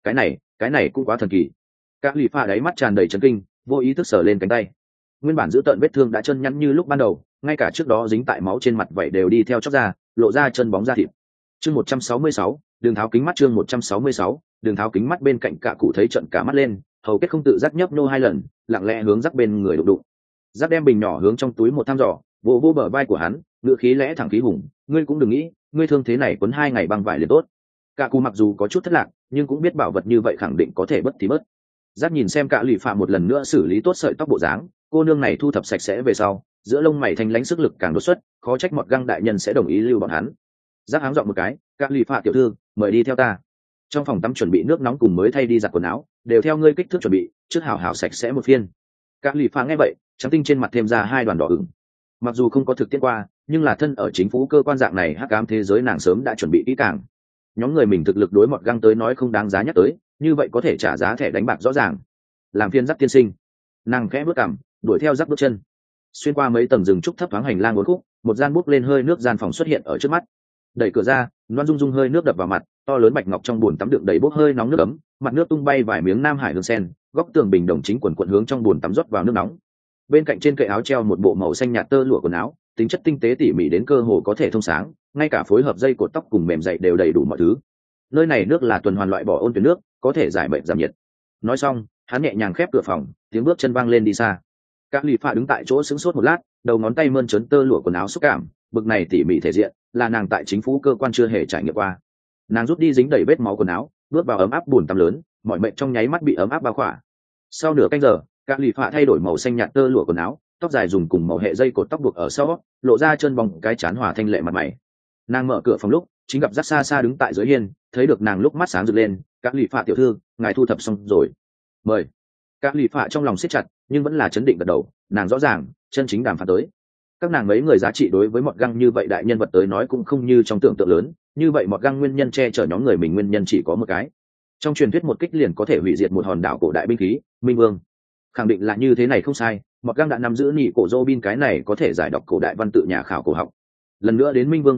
Cái này cũng quá thần kỳ. Các lì pha đáy mắt tràn đầy chấn kinh, vô ý thức sờ lên cánh tay. Nguyên bản giữ tợn vết thương đã chân nhẵn như lúc ban đầu, ngay cả trước đó dính tại máu trên mặt vảy đều đi theo chóc ra, lộ ra chân bóng da thịt. Chương 166, đường tháo kính mắt. Chương 166, đường tháo kính mắt. Bên cạnh cả cụ thấy trận cả mắt lên, hầu kết không tự giác nhấp nô 2 lần, lặng lẽ hướng Giáp bên người đụng đụng. Giáp đem bình nhỏ hướng trong túi một thăm dò, vỗ vỗ bờ vai của hắn, ngữ khí lẽ thẳng khí hùng, ngươi cũng đừng nghĩ, ngươi thương thế này quấn 2 ngày băng vải liền tốt. Cả cụ mặc dù có chút thất lạc, nhưng cũng biết bảo vật như vậy khẳng định có thể bất thì mất. Giáp nhìn xem cả lì phạm một lần nữa xử lý tốt sợi tóc bộ dáng, cô nương này thu thập sạch sẽ về sau, giữa lông mày thanh lãnh, sức lực càng đột xuất, khó trách Mọt găng đại nhân sẽ đồng ý lưu bọn hắn. Giáp háng giọng một cái, cả lì phạm tiểu thư, mời đi theo ta. Trong phòng tắm chuẩn bị nước nóng cùng mới thay đi giặt quần áo, đều theo ngươi kích thước chuẩn bị, trước hảo hảo sạch sẽ một phiên. Cả lì phạm nghe vậy, trắng tinh trên mặt thêm ra 2 đoàn đỏ ửng. Mặc dù không có thực tiễn qua, nhưng là thân ở chính phủ cơ quan dạng này hắc ám thế giới, nàng sớm đã chuẩn bị kỹ càng. Nhóm người mình thực lực đối Mọt găng tới nói không đáng giá nhắc tới, như vậy có thể trả giá thẻ đánh bạc rõ ràng. Làm phiên Giáp tiên sinh. Nàng khẽ bước cằm, đuổi theo Giáp bước chân. Xuyên qua mấy tầng rừng trúc thấp thoáng hành lang uốn khúc, một gian bốc lên hơi nước gian phòng xuất hiện ở trước mắt. Đẩy cửa ra, loan dung dung hơi nước đập vào mặt, to lớn bạch ngọc trong bồn tắm đựng đầy bốc hơi nóng nước ấm, mặt nước tung bay vài miếng nam hải hương sen, góc tường bình đồng chính quần quần hướng trong bồn tắm rót vào nước nóng. Bên cạnh trên kệ áo treo một bộ màu xanh nhạt tơ lụa quần áo, tính chất tinh tế tỉ mỉ đến cơ hồ có thể thông sáng, ngay cả phối hợp dây cột tóc cùng mềm dày đều đầy đủ mọi thứ. Nơi này nước là tuần hoàn loại bỏ ôn tuyển nước, có thể giải bệnh giảm nhiệt. Nói xong, hắn nhẹ nhàng khép cửa phòng, tiếng bước chân vang lên đi xa. Các lì phạ đứng tại chỗ sững sốt một lát, đầu ngón tay mơn trớn tơ lụa quần áo xúc cảm, bực này tỉ mỉ thể diện, là nàng tại chính phủ cơ quan chưa hề trải nghiệm qua. Nàng rút đi dính đầy vết máu quần áo, bước vào ấm áp bùn tắm lớn, mọi mệnh trong nháy mắt bị ấm áp bao khỏa. Sau nửa canh giờ, các lì phạ thay đổi màu xanh nhạt tơ lụa quần áo, tóc dài dùng cùng màu hệ dây cột tóc buộc ở sau, lộ ra chân bóng cái trán hòa thanh lệ mặt mày. Nàng mở cửa phòng lúc, chính gặp Giáp xa xa đứng tại dưới hiên, thấy được nàng lúc mắt sáng rực lên, các lì phạ tiểu thư, ngài thu thập xong rồi, mời. Các lì phạ trong lòng siết chặt, nhưng vẫn là chấn định gật đầu, nàng rõ ràng chân chính đàm phán tới. Các nàng mấy người giá trị đối với Mọt găng như vậy đại nhân vật tới nói cũng không như trong tưởng tượng lớn, như vậy Mọt găng nguyên nhân che chở nhóm người mình nguyên nhân chỉ có một cái. Trong truyền thuyết một kích liền có thể hủy diệt một hòn đảo cổ đại binh khí, Minh Vương. Khẳng định là như thế này không sai, Mọt găng đã nắm giữ nhị cổ Robin cái này có thể giải đọc cổ đại văn tự nhà khảo cổ học. Lần nữa đến Minh Vương bản vẽ,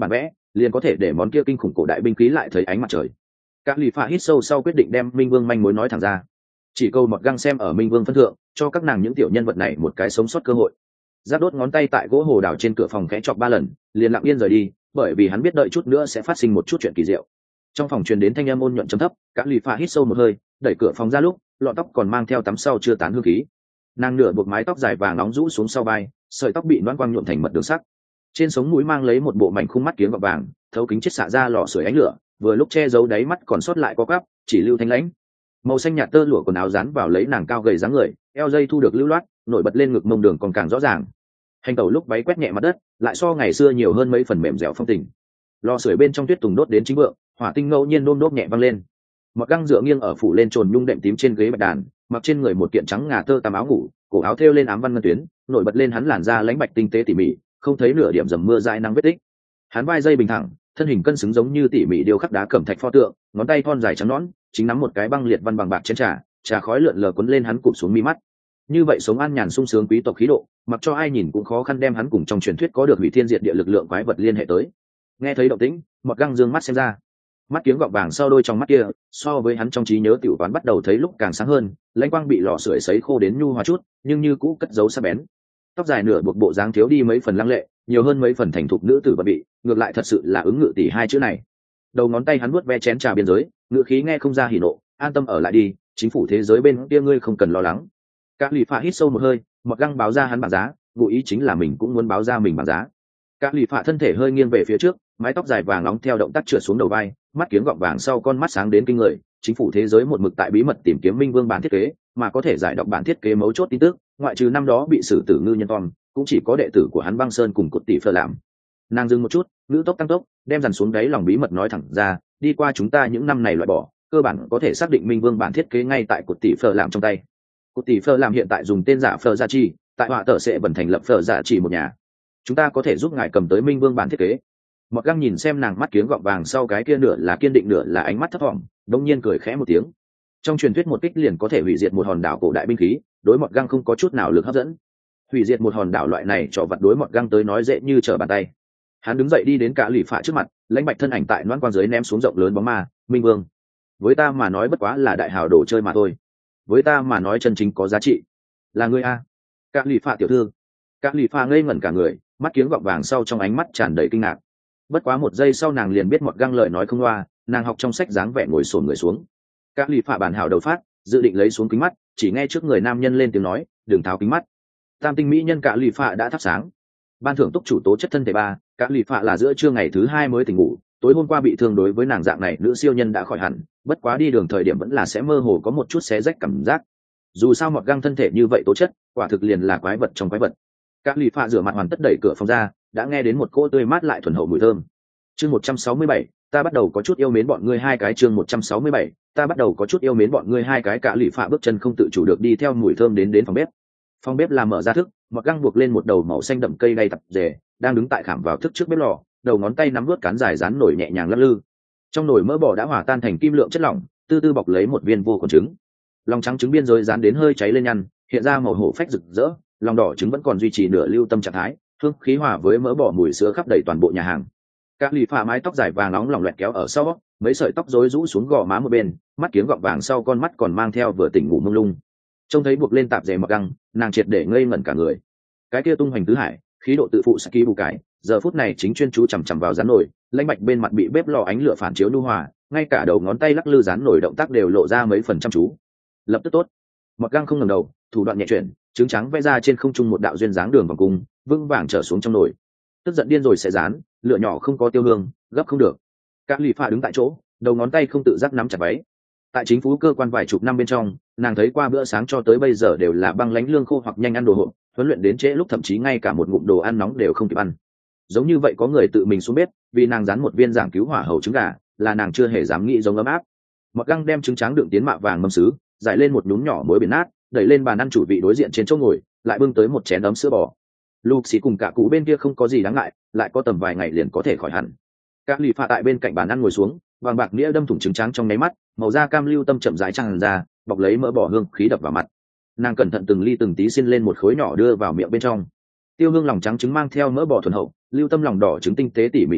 liền có thể để món kia kinh khủng cổ đại binh khí lại thấy ánh mặt trời. Các lì phạ hít sâu sau quyết định đem Minh Vương manh mối nói thẳng ra, chỉ câu mọt găng xem ở Minh Vương phân thượng, cho các nàng những tiểu nhân vật này một cái sống sót cơ hội. Giáp đốt ngón tay tại gỗ hồ đào trên cửa phòng khẽ chọc 3 lần, liền lặng yên rời đi, bởi vì hắn biết đợi chút nữa sẽ phát sinh một chút chuyện kỳ diệu. Trong phòng truyền đến thanh âm ôn nhuận trầm thấp, các lì phạ hít sâu một hơi, đẩy cửa phòng ra lúc, lọn tóc còn mang theo tắm sau chưa tán hương khí. Nàng nửa buộc mái tóc dài vàng nóng rũ xuống sau vai, sợi tóc bị loãng quang nhuộm thành mật đường sắc. Trên sống mũi mang lấy một bộ mảnh khung mắt kiếng gọt vàng, thấu kính chết xạ ra lò sưởi ánh lửa, vừa lúc che giấu đáy mắt còn sót lại có quắp, chỉ lưu thanh lãnh. Màu xanh nhạt tơ lụa quần áo dán vào lấy nàng cao gầy dáng người, eo dây thu được lưu loát, nổi bật lên ngực mông đường còn càng rõ ràng. Hành tẩu lúc váy quét nhẹ mặt đất, lại so ngày xưa nhiều hơn mấy phần mềm dẻo phong tình. Lò sưởi bên trong tuyết tùng đốt đến chính vượng, hỏa tinh ngẫu nhiên nôm đốp nhẹ văng lên. Một găng dựa nghiêng ở phủ lên trồn nhung đệm tím trên ghế bạch đàn, mặc trên người một kiện trắng ngà tơ tằm áo ngủ, cổ áo thêu lên ám văn ngân tuyến, nổi bật lên hắn làn da lãnh bạch tinh tế tỉ mỉ, không thấy nửa điểm dầm mưa dãi nắng vết tích. Hắn vai dây bình thẳng, thân hình cân xứng giống như tỉ mỉ điêu khắc đá cẩm thạch pho tượng, ngón tay thon dài trắng nõn, chính nắm một cái băng liệt văn bằng bạc chén trà khói lượn lờ cuốn lên hắn cụp xuống mi mắt. Như vậy sống an nhàn sung sướng quý tộc khí độ, mặc cho ai nhìn cũng khó khăn đem hắn cùng trong truyền thuyết có được hủy thiên diệt địa lực lượng quái vật liên hệ tới. Nghe thấy động tĩnh, một găng dương mắt xem ra, mắt kiếng gọng vàng sau đôi trong mắt kia, so với hắn trong trí nhớ tiểu toán bắt đầu thấy lúc càng sáng hơn, lãnh quang bị lò sưởi sấy khô đến nhu hòa chút, nhưng như cũ cất giấu sắc bén. Tóc dài nửa buộc bộ dáng thiếu đi mấy phần lăng lệ, nhiều hơn mấy phần thành thục nữ tử và bị, ngược lại thật sự là ứng ngự tỷ hai chữ này. Đầu ngón tay hắn vuốt ve chén trà biên giới, ngựa khí nghe không ra hỉ nộ, an tâm ở lại đi, chính phủ thế giới bên kia ngươi không cần lo lắng. Các lì phạ hít sâu một hơi, một găng báo ra hắn bảng giá, ngụ ý chính là mình cũng muốn báo ra mình bảng giá. Các lì phạ thân thể hơi nghiêng về phía trước, mái tóc dài vàng nóng theo động tác trượt xuống đầu vai, mắt kiếng gọng vàng sau con mắt sáng đến kinh người. Chính phủ thế giới một mực tại bí mật tìm kiếm Minh Vương bản thiết kế, mà có thể giải đọc bản thiết kế mấu chốt tin tức, ngoại trừ năm đó bị xử tử ngư nhân Tom, cũng chỉ có đệ tử của hắn Băng Sơn cùng cột tỷ phở làm. Nàng dừng một chút, ngữ tốc tăng tốc, đem dằn xuống đáy lòng bí mật nói thẳng ra, đi qua chúng ta những năm này loại bỏ, cơ bản có thể xác định Minh Vương bản thiết kế ngay tại cột tỷ phở làm trong tay. Cột tỷ phở làm hiện tại dùng tên giả Phở Gia Chi, tại họa tờ sẽ vận thành lập Phở Gia Chỉ một nhà. Chúng ta có thể giúp ngài cầm tới Minh Vương bản thiết kế. Mọt găng nhìn xem nàng mắt kiếng gọng vàng sau cái kia nửa là kiên định nửa là ánh mắt thấp thỏm, đông nhiên cười khẽ một tiếng. Trong truyền thuyết một kích liền có thể hủy diệt một hòn đảo cổ đại binh khí, đối Mọt găng không có chút nào lực hấp dẫn. Hủy diệt một hòn đảo loại này cho vật đối Mọt găng tới nói dễ như trở bàn tay. Hắn đứng dậy đi đến cả lì phạ trước mặt, lãnh bạch thân ảnh tại loan quang dưới ném xuống rộng lớn bóng ma. Minh Vương, với ta mà nói bất quá là đại hào đồ chơi mà thôi, với ta mà nói chân chính có giá trị là ngươi a. Cả lì phạ tiểu thư. Cả lì phạ ngây ngẩn cả người, mắt kiếng gọng vàng sau trong ánh mắt tràn đầy kinh ngạc. Bất quá một giây sau nàng liền biết Mọt găng lời nói không loa, nàng học trong sách dáng vẻ ngồi xổm người xuống. Các lì phạ bản hảo đầu phát, dự định lấy xuống kính mắt, chỉ nghe trước người nam nhân lên tiếng nói, đừng tháo kính mắt. Tam tinh mỹ nhân cả lì phạ đã thắp sáng. Ban thưởng túc chủ tố chất thân thể 3, cả lì phạ là giữa trưa ngày thứ 2 mới tỉnh ngủ, tối hôm qua bị thương đối với nàng dạng này nữ siêu nhân đã khỏi hẳn, bất quá đi đường thời điểm vẫn là sẽ mơ hồ có một chút xé rách cảm giác. Dù sao Mọt găng thân thể như vậy tố chất, quả thực liền là quái vật trong quái vật. Các lì phạ rửa mặt hoàn tất đẩy cửa phòng ra, đã nghe đến một cỗ tươi mát lại thuần hậu mùi thơm. Chương 167, ta bắt đầu có chút yêu mến bọn ngươi hai cái. Chương 167, ta bắt đầu có chút yêu mến bọn ngươi hai cái. Cả lì phạ bước chân không tự chủ được đi theo mùi thơm đến phòng bếp. Phòng bếp là mở ra thức, Mọt găng buộc lên một đầu màu xanh đậm cây đay tập rể, đang đứng tại khảm vào thức trước bếp lò, đầu ngón tay nắm vớt cán dài rán nổi nhẹ nhàng lắc lư. Trong nồi mỡ bò đã hòa tan thành kim lượng chất lỏng, từ từ bọc lấy một viên vô con trứng. Lòng trắng trứng biên giới rán đến hơi cháy lên nhăn, hiện ra màu hổ phách rực rỡ, lòng đỏ trứng vẫn còn duy trì nửa lưu tâm trạng thái, hương khí hòa với mỡ bò mùi sữa khắp đầy toàn bộ nhà hàng. Các lì phạ mái tóc dài vàng nóng lỏng loẹt kéo ở sau, mấy sợi tóc rối rũ xuống gò má một bên, mắt kiếng gọng vàng sau con mắt còn mang theo vừa tỉnh ngủ mông lung. Trông thấy buộc lên tạp dề Mọt găng, nàng triệt để ngây ngẩn cả người. Cái kia tung hoành tứ hải, khí độ tự phụ Saki bù cải, giờ phút này chính chuyên chú chằm chằm vào rán nồi, lãnh bạch bên mặt bị bếp lò ánh lửa phản chiếu nhu hòa, ngay cả đầu ngón tay lắc lư rán nồi động tác đều lộ ra mấy phần chăm chú. Lập tức tốt. Mọt găng không ngẩng đầu, thủ đoạn nhẹ chuyển, trứng trắng vẽ ra trên không trung một đạo duyên dáng đường vòng cung, vững vàng trở xuống trong nồi. Tức giận điên rồi sẽ rán, lửa nhỏ không có tiêu hương, gấp không được. Các lì phạ đứng tại chỗ, đầu ngón tay không tự giác nắm chặt váy. Tại chính phủ cơ quan vài chục năm bên trong, nàng thấy qua bữa sáng cho tới bây giờ đều là băng lánh lương khô hoặc nhanh ăn đồ hộp, huấn luyện đến trễ lúc thậm chí ngay cả một ngụm đồ ăn nóng đều không kịp ăn. Giống như vậy có người tự mình xuống bếp, vì nàng rán một viên giảng cứu hỏa hầu trứng gà, là nàng chưa hề dám nghĩ giống ấm áp. Mọt găng đem trứng trắng đựng tiến mạ vàng mâm sứ, giải lên một nhúm nhỏ muối biển nát, đẩy lên bàn ăn chủ vị đối diện trên chỗ ngồi, lại bưng tới một chén ấm sữa bò. Luxi cùng cả cụ bên kia không có gì đáng ngại, lại có tầm vài ngày liền có thể khỏi hẳn. Các lì phạ tại bên cạnh bàn ăn ngồi xuống, vàng bạc nĩa đâm thủng trứng trắng trong nháy mắt, màu da cam lưu tâm chậm rãi tràn ra, bọc lấy mỡ bò hương khí đập vào mặt. Nàng cẩn thận từng ly từng tí xin lên một khối nhỏ đưa vào miệng bên trong. Tiêu hương lòng trắng trứng mang theo mỡ bò thuần hậu, lưu tâm lòng đỏ trứng tinh tế tỉ mỉ dày đặc,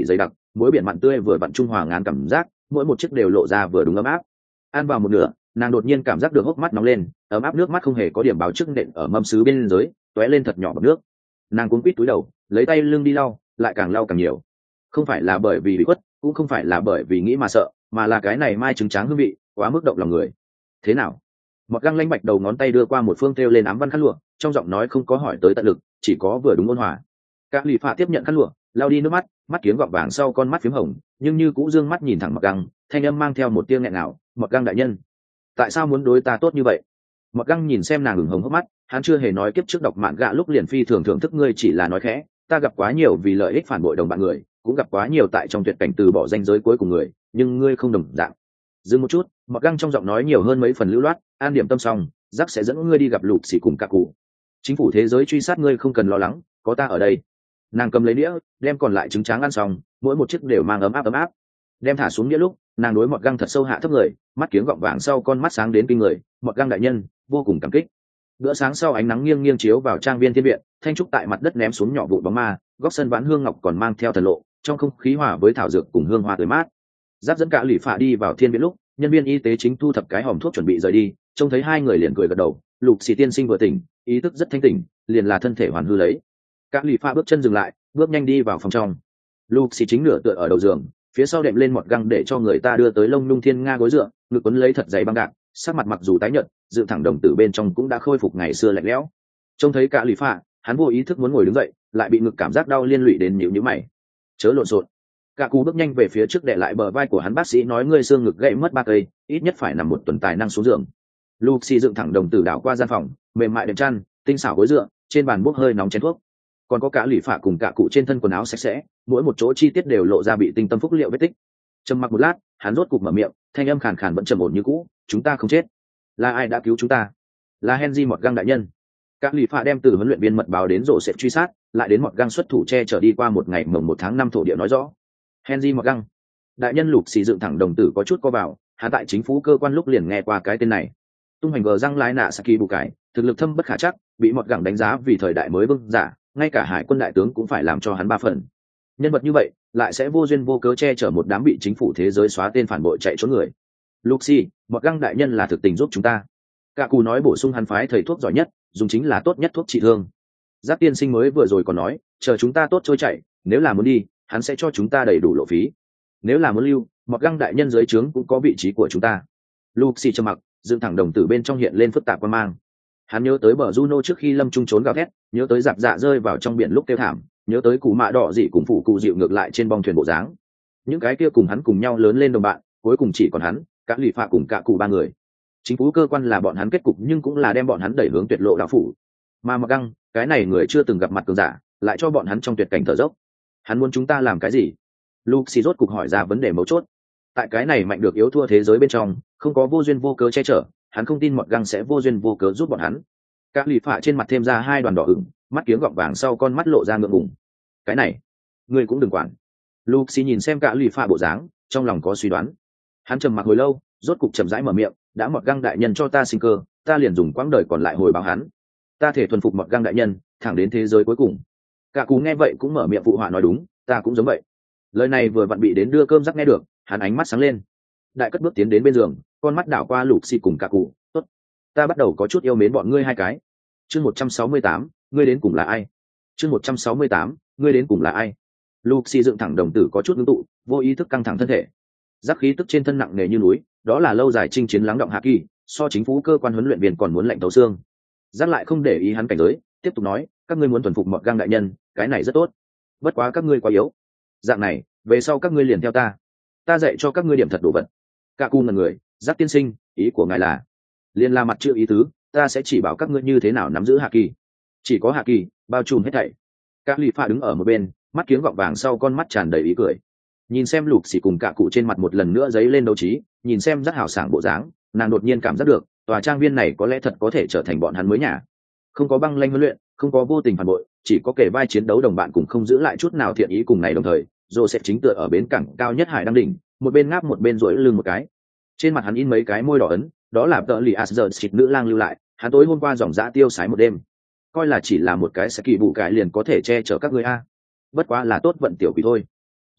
muối biển mặn tươi vừa vặn trung hòa ngán cảm giác, mỗi một chiếc đều lộ ra vừa đúng ấm áp. Ăn vào một nửa, nàng đột nhiên cảm giác được hốc mắt nóng lên, ấm áp nước mắt không hề có điểm báo trước nện ở mâm sứ bên dưới, tóe lên thật nhỏ bọt nước. Nàng cuống quít túi đầu, lấy tay lưng đi lau, lại càng lau càng nhiều. Không phải là bởi vì bị khuất, cũng không phải là bởi vì nghĩ mà sợ, mà là cái này mai trứng tráng hương vị quá mức động lòng người. Thế nào? Mọt Găng lanh bạch đầu ngón tay đưa qua một phương thêu lên ám văn khăn lụa, trong giọng nói không có hỏi tới tận lực, chỉ có vừa đúng ôn hòa. Các lì phạ tiếp nhận khăn lụa, lau đi nước mắt, mắt kiếng gọng vàng sau con mắt phím hồng, nhưng như cũ dương mắt nhìn thẳng Mọt Găng, thanh âm mang theo một tia nghẹn ngào. Mọt Găng đại nhân, tại sao muốn đối ta tốt như vậy? Mọt Găng nhìn xem nàng ửng hồng hốc mắt, hắn chưa hề nói kiếp trước đọc mạn gạ lúc liền phi thường thưởng thức ngươi, chỉ là nói khẽ, ta gặp quá nhiều vì lợi ích phản bội đồng bạn người, cũng gặp quá nhiều tại trong tuyệt cảnh từ bỏ danh giới cuối cùng người, nhưng ngươi không đồng dạng. Dừng một chút, Mọt Găng trong giọng nói nhiều hơn mấy phần lưu loát, an điểm tâm xong, Jack sẽ dẫn ngươi đi gặp Lục Xỉ cùng cả cụ. Chính phủ thế giới truy sát ngươi không cần lo lắng, có ta ở đây. Nàng cầm lấy đĩa, đem còn lại trứng tráng ăn xong, mỗi một chiếc đều mang ấm áp. Đem thả xuống đĩa lúc, nàng đối Mọt Găng thật sâu hạ thấp người, mắt kiếng gọng vàng sau con mắt sáng đến kinh người. Mọt Găng đại nhân, vô cùng cảm kích. Bữa sáng sau ánh nắng nghiêng nghiêng chiếu vào trang viên thiên viện, thanh trúc tại mặt đất ném xuống nhỏ vụ bóng ma, góc sân vãn hương ngọc còn mang theo thần lộ, trong không khí hòa với thảo dược cùng hương hoa tươi mát. Giáp dẫn cả lì phạ đi vào thiên viện lúc, nhân viên y tế chính thu thập cái hòm thuốc chuẩn bị rời đi, trông thấy hai người liền cười gật đầu. Lục Xỉ tiên sinh vừa tỉnh, ý thức rất thanh tỉnh, liền là thân thể hoàn hư lấy. Cả lì phạ bước chân dừng lại, bước nhanh đi vào phòng trong. Lục Xỉ chính nửa tựa ở đầu giường, phía sau đệm lên Mọt Găng để cho người ta đưa tới lông nhung thiên nga gối dựa, ngực quấn lấy thật dày băng gạc, sắc mặt mặc dù tái nhợt, dựng thẳng đồng tử bên trong cũng đã khôi phục ngày xưa lạnh lẽo. Trông thấy cả lì phạ, hắn vô ý thức muốn ngồi đứng dậy, lại bị ngực cảm giác đau liên lụy đến nhíu mày. Chớ lộn xộn. Cả cú bước nhanh về phía trước đè lại bờ vai của hắn, bác sĩ nói ngươi xương ngực gãy mất 3 cây, ít nhất phải nằm một tuần tài năng xuống giường. Lucy dựng thẳng đồng tử đảo qua gian phòng, mềm mại đệm chăn, tinh xảo gối dựa, trên bàn bốc hơi nóng chén thuốc. Còn có cả lì phạ cùng cả cụ trên thân quần áo sạch sẽ, mỗi một chỗ chi tiết đều lộ ra bị tinh tâm phúc liệu vết tích. Trầm mặc một lát, hắn rốt cục mở miệng, thanh âm khàn khàn vẫn trầm ổn như cũ, chúng ta không chết. Là ai đã cứu chúng ta? Là Henry Mọt Găng đại nhân. Các lì phạ đem từ huấn luyện viên mật báo đến rổ sẽ truy sát, lại đến Mọt Găng xuất thủ che chở đi qua một ngày mồng 1 tháng 5 thổ địa nói rõ. Henry Mọt Găng đại nhân. Lục Xỉ dựng thẳng đồng tử có chút co vào, hắn tại chính phủ cơ quan lúc liền nghe qua cái tên này. Tung hành gờ răng lái nạ Saki bù cải, thực lực thâm bất khả chắc, bị Mọt Găng đánh giá vì thời đại mới vương giả, ngay cả hải quân đại tướng cũng phải làm cho hắn 3 phần. Nhân vật như vậy lại sẽ vô duyên vô cớ che chở một đám bị chính phủ thế giới xóa tên phản bội chạy trốn người. Lucy, Mọt Găng đại nhân là thực tình giúp chúng ta. Cả cù nói bổ sung hắn phái thầy thuốc giỏi nhất, dùng chính là tốt nhất thuốc trị thương. Giáp tiên sinh mới vừa rồi còn nói, chờ chúng ta tốt trôi chạy, nếu là muốn đi, hắn sẽ cho chúng ta đầy đủ lộ phí. Nếu là muốn lưu, Mọt Găng đại nhân dưới trướng cũng có vị trí của chúng ta. Lucy trầm mặc, dựng thẳng đồng tử bên trong hiện lên phức tạp quan mang. Hắn nhớ tới bờ Juno trước khi lâm trung trốn gào thét, nhớ tới giặc dạ rơi vào trong biển lúc kêu thảm, nhớ tới cú mạ đỏ dị cùng phụ cụ dịu ngược lại trên bong thuyền bộ dáng. Những cái kia cùng hắn cùng nhau lớn lên đồng bạn, cuối cùng chỉ còn hắn, các lì phạ cùng cả cụ 3 người. Chính phủ cơ quan là bọn hắn kết cục, nhưng cũng là đem bọn hắn đẩy hướng tuyệt lộ đạo phủ. Mà Mọt Găng, cái này người chưa từng gặp mặt cường giả, lại cho bọn hắn trong tuyệt cảnh thở dốc. Hắn muốn chúng ta làm cái gì? Lucy rốt cục hỏi ra vấn đề mấu chốt. Tại cái này mạnh được yếu thua thế giới bên trong, không có vô duyên vô cớ che chở, hắn không tin Mọt Găng sẽ vô duyên vô cớ giúp bọn hắn. Các lì phạ trên mặt thêm ra 2 đoàn đỏ ửng, mắt kiếng gọng vàng sau con mắt lộ ra ngượng ngùng. Cái này, ngươi cũng đừng quản. Lucy nhìn xem cả lì phạ bộ dáng, trong lòng có suy đoán. Hắn trầm mặc hồi lâu, rốt cục chậm rãi mở miệng, đã Mọt Găng đại nhân cho ta sinh cơ, ta liền dùng quãng đời còn lại hồi báo hắn. Ta thể thuần phục Mọt Găng đại nhân, thẳng đến thế giới cuối cùng. Cả cú nghe vậy cũng mở miệng phụ họa nói đúng, ta cũng giống vậy. Lời này vừa vặn bị đến đưa cơm rắc nghe được, hắn ánh mắt sáng lên. Đại cất bước tiến đến bên giường, con mắt đảo qua Lucy cùng cả cụ, tốt. Ta bắt đầu có chút yêu mến bọn ngươi hai cái. Chương 168, ngươi đến cùng là ai? Chương 168, ngươi đến cùng là ai? Lucy dựng thẳng đồng tử có chút ngưng tụ, vô ý thức căng thẳng thân thể. Giác khí tức trên thân nặng nề như núi, đó là lâu dài chinh chiến lắng động hạ kỳ, so chính phủ cơ quan huấn luyện viên còn muốn lạnh thấu xương. Giác lại không để ý hắn cảnh giới, tiếp tục nói, các ngươi muốn thuần phục Mọt Găng đại nhân, cái này rất tốt. Bất quá các ngươi quá yếu. Dạng này, về sau các ngươi liền theo ta dạy cho các ngươi điểm thật đồ vật. Cả cu ngần người, Giác tiên sinh, ý của ngài là? Liên la mặt chưa ý tứ, ta sẽ chỉ bảo các ngươi như thế nào nắm giữ hạ kỳ. Chỉ có hạ kỳ, bao trùm hết thảy. Các lì pha đứng ở một bên, mắt kiếng gọng vàng sau con mắt tràn đầy ý cười. Nhìn xem Lục Xỉ cùng cả cụ trên mặt một lần nữa dấy lên đấu trí, nhìn xem rất hào sảng bộ dáng, nàng đột nhiên cảm giác được, tòa trang viên này có lẽ thật có thể trở thành bọn hắn mới nhà. Không có băng lanh huấn luyện, không có vô tình phản bội, chỉ có kể vai chiến đấu đồng bạn cùng không giữ lại chút nào thiện ý cùng này đồng thời, Joseph chính tựa ở bến cảng cao nhất hải đăng đỉnh, một bên ngáp một bên duỗi lưng một cái. Trên mặt hắn in mấy cái môi đỏ ấn, đó là tợ lì Asgard nữ lang lưu lại, hắn tối hôm qua dòng dã tiêu sái một đêm. Coi là chỉ là một cái sẽ kỳ bụ cái liền có thể che chở các ngươi a. Bất quá là tốt vận tiểu quỷ thôi.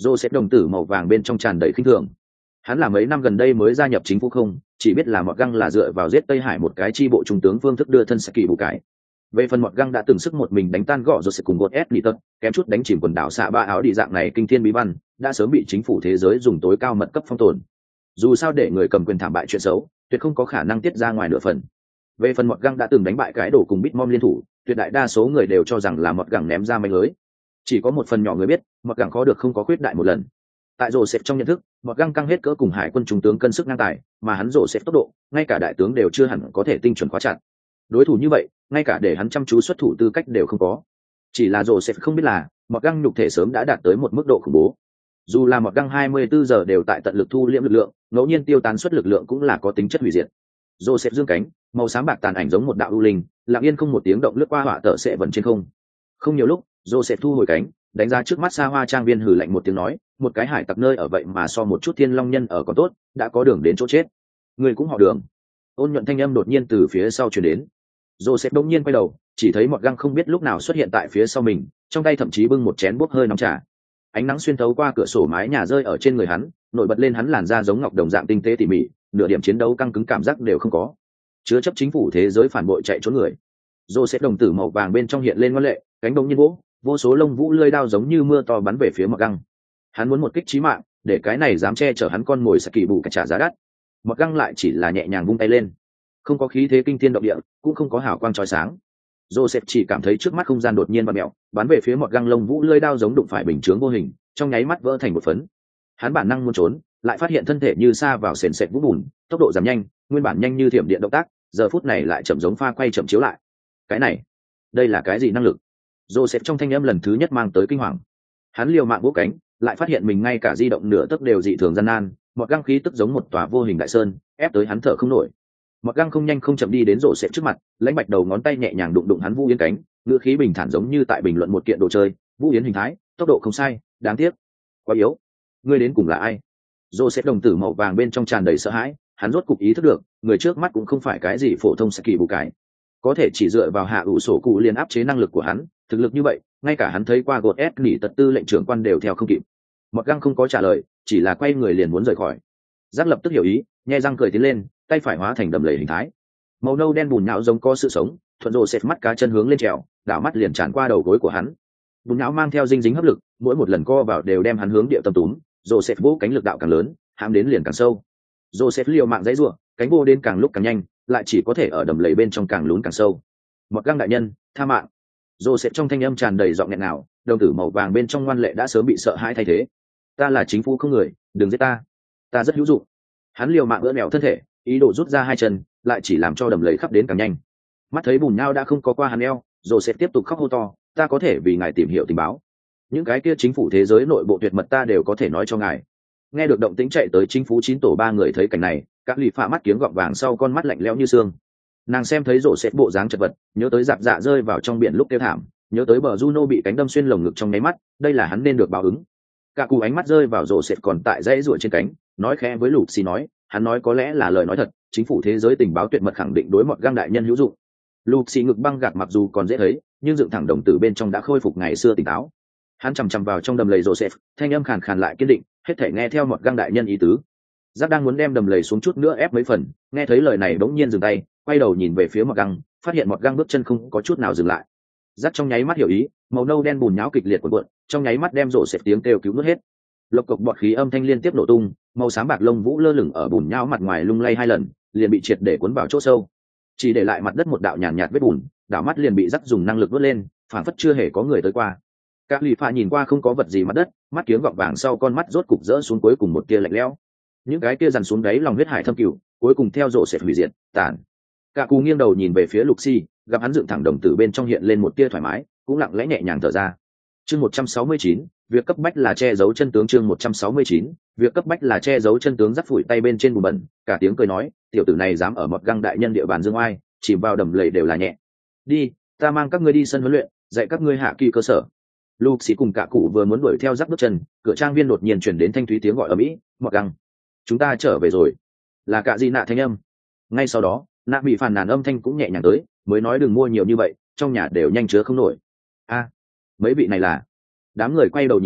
Joseph đồng tử màu vàng bên trong tràn đầy khinh thường. Hắn là mấy năm gần đây mới gia nhập chính phủ không, chỉ biết là Mọt Găng là dựa vào giết Tây Hải một cái chi bộ trung tướng phương thức đưa thân Saki bù cái. Về phần Mọt Găng đã từng sức một mình đánh tan gọ rồi sẽ cùng gột ép tật, kém chút đánh chìm quần đảo xạ ba áo đi dạng này kinh thiên bí văn, đã sớm bị chính phủ thế giới dùng tối cao mật cấp phong tồn. Dù sao để người cầm quyền thảm bại chuyện xấu, tuyệt không có khả năng tiết ra ngoài nửa phần. Về phần Mọt Găng đã từng đánh bại cái đổ cùng Bitmom liên thủ, tuyệt đại đa số người đều cho rằng là Mọt Găng ném ra manh lưới. Chỉ có một phần nhỏ người biết, Mọt Găng khó được không có khuyết đại một lần. Tại Joseph trong nhận thức, Mọt Găng căng hết cỡ cùng hải quân trung tướng cân sức ngang tài, mà hắn Joseph tốc độ, ngay cả đại tướng đều chưa hẳn có thể tinh chuẩn khóa chặt. Đối thủ như vậy, ngay cả để hắn chăm chú xuất thủ tư cách đều không có. Chỉ là Joseph không biết là, Mọt Găng nhục thể sớm đã đạt tới một mức độ khủng bố. Dù là Mọt Găng 24 giờ đều tại tận lực thu liễm lực lượng, ngẫu nhiên tiêu tán suất lực lượng cũng là có tính chất hủy diệt. Joseph dương cánh, màu xám bạc tàn ảnh giống một đạo u linh, lặng yên không một tiếng động lướt qua hỏa tở sẽ vẩn trên không. Không nhiều lúc, Joseph thu hồi cánh, đánh ra trước mắt xa hoa trang viên hừ lạnh một tiếng nói, một cái hải tặc nơi ở vậy mà so một chút thiên long nhân ở còn tốt, đã có đường đến chỗ chết. Người cũng họ Đường. Ôn nhuận thanh âm đột nhiên từ phía sau truyền đến. Joseph đông nhiên quay đầu, chỉ thấy Mọt Găng không biết lúc nào xuất hiện tại phía sau mình, trong tay thậm chí bưng một chén bốc hơi nóng trà. Ánh nắng xuyên thấu qua cửa sổ mái nhà rơi ở trên người hắn, nổi bật lên hắn làn da giống ngọc đồng dạng tinh tế tỉ mỉ, nửa điểm chiến đấu căng cứng cảm giác đều không có. Chứa chấp chính phủ thế giới phản bội chạy trốn người. Joseph đồng tử màu vàng bên trong hiện lên ngoan lệ, cánh bông nhiên vỗ, vô số lông vũ lưỡi đao giống như mưa to bắn về phía Mọt Găng. Hắn muốn một kích chí mạng, để cái này dám che chở hắn con mồi sẽ kỳ bù cả trả giá đắt. Mọt Găng lại chỉ là nhẹ nhàng vung tay lên, không có khí thế kinh thiên động địa, cũng không có hào quang chói sáng. Joseph chỉ cảm thấy trước mắt không gian đột nhiên vặn mèo, bắn về phía Mọt Găng lông vũ lưỡi đao giống đụng phải bình chướng vô hình, trong nháy mắt vỡ thành một phấn. Hắn bản năng muốn trốn, lại phát hiện thân thể như sa vào sền sệt vũ bùn, tốc độ giảm nhanh, nguyên bản nhanh như thiểm điện động tác, giờ phút này lại chậm giống pha quay chậm chiếu lại. Cái này, đây là cái gì năng lực? Joseph trong thanh âm lần thứ nhất mang tới kinh hoàng. Hắn liều mạng vỗ cánh, lại phát hiện mình ngay cả di động nửa tấc đều dị thường gian nan, Mọt Găng khí tức giống một tòa vô hình đại sơn, ép tới hắn thở không nổi. Mọt Găng không nhanh không chậm đi đến Joseph trước mặt, lãnh bạch đầu ngón tay nhẹ nhàng đụng đụng hắn Vũ Yến cánh, ngữ khí bình thản giống như tại bình luận một kiện đồ chơi. Vũ Yến hình thái, tốc độ không sai, đáng tiếc, quá yếu. Ngươi đến cùng là ai? Joseph đồng tử màu vàng bên trong tràn đầy sợ hãi, hắn rốt cục ý thức được, người trước mắt cũng không phải cái gì phổ thông Saki bù cái, có thể chỉ dựa vào hạ ủ sổ cụ liên áp chế năng lực của hắn, thực lực như vậy, ngay cả hắn thấy qua gột ép nỉ tật tư lệnh trưởng quan đều theo không kịp. Mọt Găng không có trả lời, chỉ là quay người liền muốn rời khỏi. Giác lập tức hiểu ý, nhe răng cười tiến lên, tay phải hóa thành đầm lầy hình thái, màu nâu đen bùn nhão giống có sự sống, thuận rồ xẹt mắt cá chân hướng lên trèo, đảo mắt liền tràn qua đầu gối của hắn. Bùn nhão mang theo dinh dính hấp lực, mỗi một lần co vào đều đem hắn hướng địa tâm túm, rồ xẹt vỗ cánh lực đạo càng lớn, hãm đến liền càng sâu. Rồ xẹt liều mạng dãy rủa, cánh vô đến càng lúc càng nhanh, lại chỉ có thể ở đầm lầy bên trong càng lún càng sâu. Mọt Găng đại nhân, tha mạng. Joseph trong thanh âm tràn đầy giọng nghẹn ngào, đồng tử màu vàng bên trong ngoan lệ đã sớm bị sợ hãi thay thế. Ta là chính phủ không người, đừng giết ta. Ta rất hữu dụng. Hắn liều mạng ưỡn mèo thân thể, ý đồ rút ra hai chân, lại chỉ làm cho đầm lầy khắp đến càng nhanh. Mắt thấy bùn nhão đã không có qua hắn eo, Joseph tiếp tục khóc hô to, ta có thể vì ngài tìm hiểu tình báo. Những cái kia chính phủ thế giới nội bộ tuyệt mật ta đều có thể nói cho ngài. Nghe được động tĩnh chạy tới chính phủ 9 tổ 3 người thấy cảnh này, các lì phạ mắt kiếng gọng vàng sau con mắt lạnh lẽo như xương. Nàng xem thấy rổ xẹt bộ dáng chật vật, nhớ tới dạp dạ rơi vào trong biển lúc kêu thảm, nhớ tới bờ Juno bị cánh đâm xuyên lồng ngực trong nháy mắt, đây là hắn nên được báo ứng. Cả cú ánh mắt rơi vào rổ xẹt còn tại dãy ruổi trên cánh, nói khẽ với Lục Xì nói, hắn nói có lẽ là lời nói thật, chính phủ thế giới tình báo tuyệt mật khẳng định đối Mọt Găng đại nhân hữu dụng. Lục Xì ngực băng gạc mặc dù còn dễ thấy, nhưng dựng thẳng đồng tử bên trong đã khôi phục ngày xưa tỉnh táo. Hắn chằm chằm vào trong đầm lầy Joseph, thanh âm khàn khàn lại kiên định, hết thể nghe theo Mọt Găng đại nhân ý tứ. Giác đang muốn đem đầm lầy xuống chút nữa ép mấy phần, nghe thấy lời này bỗng nhiên dừng tay, quay đầu nhìn về phía Mọt Găng, phát hiện Mọt Găng bước chân không có chút nào dừng lại. Giác trong nháy mắt hiểu ý, màu nâu đen bùn nhão kịch liệt cuộn, trong nháy mắt đem Joseph tiếng kêu cứu nuốt hết. Lộc cộc bọt khí âm thanh liên tiếp nổ tung, màu xám bạc lông vũ lơ lửng ở bùn nhão mặt ngoài lung lay 2 lần, liền bị triệt để cuốn vào chỗ sâu, chỉ để lại mặt đất một đạo nhàn nhạt vết bùn, đảo mắt liền bị Giác dùng năng lực vớt lên, phản phất chưa hề có người tới qua. Các lì pha nhìn qua không có vật gì mặt đất, mắt kiếng gọng vàng sau con mắt rốt cục rỡ xuống cuối cùng một tia lạnh lẽo. Những cái kia dằn xuống đáy lòng huyết hải thâm cửu, cuối cùng theo rộ sẽ hủy diệt, tàn. Cả cú nghiêng đầu nhìn về phía Lục Xi, gặp hắn dựng thẳng đồng tử bên trong hiện lên một tia thoải mái, cũng lặng lẽ nhẹ nhàng thở ra. Chương 169, việc cấp bách là che giấu chân tướng. Chương 169, việc cấp bách là che giấu chân tướng. Dắt phủi tay bên trên bùn bẩn, cả tiếng cười nói, tiểu tử này dám ở Mọt Găng đại nhân địa bàn dương oai, chìm vào đầm lầy đều là nhẹ. Đi, ta mang các ngươi đi sân huấn luyện, dạy các ngươi hạ kỳ cơ sở. Lục Xi cùng cả cụ vừa muốn đuổi theo Dắt bước chân, cửa trang viên đột nhiên truyền đến thanh thúy tiếng gọi ở mỹ, Mọt Găng, chúng ta trở về rồi. Là cả gì nạ thanh âm. Ngay sau đó, nạ bị phàn nàn âm thanh cũng nhẹ nhàng tới, mới nói đừng mua nhiều như vậy, trong nhà đều nhanh chứa không nổi. A, mấy vị này là? Đám người quay đầu nhìn lại,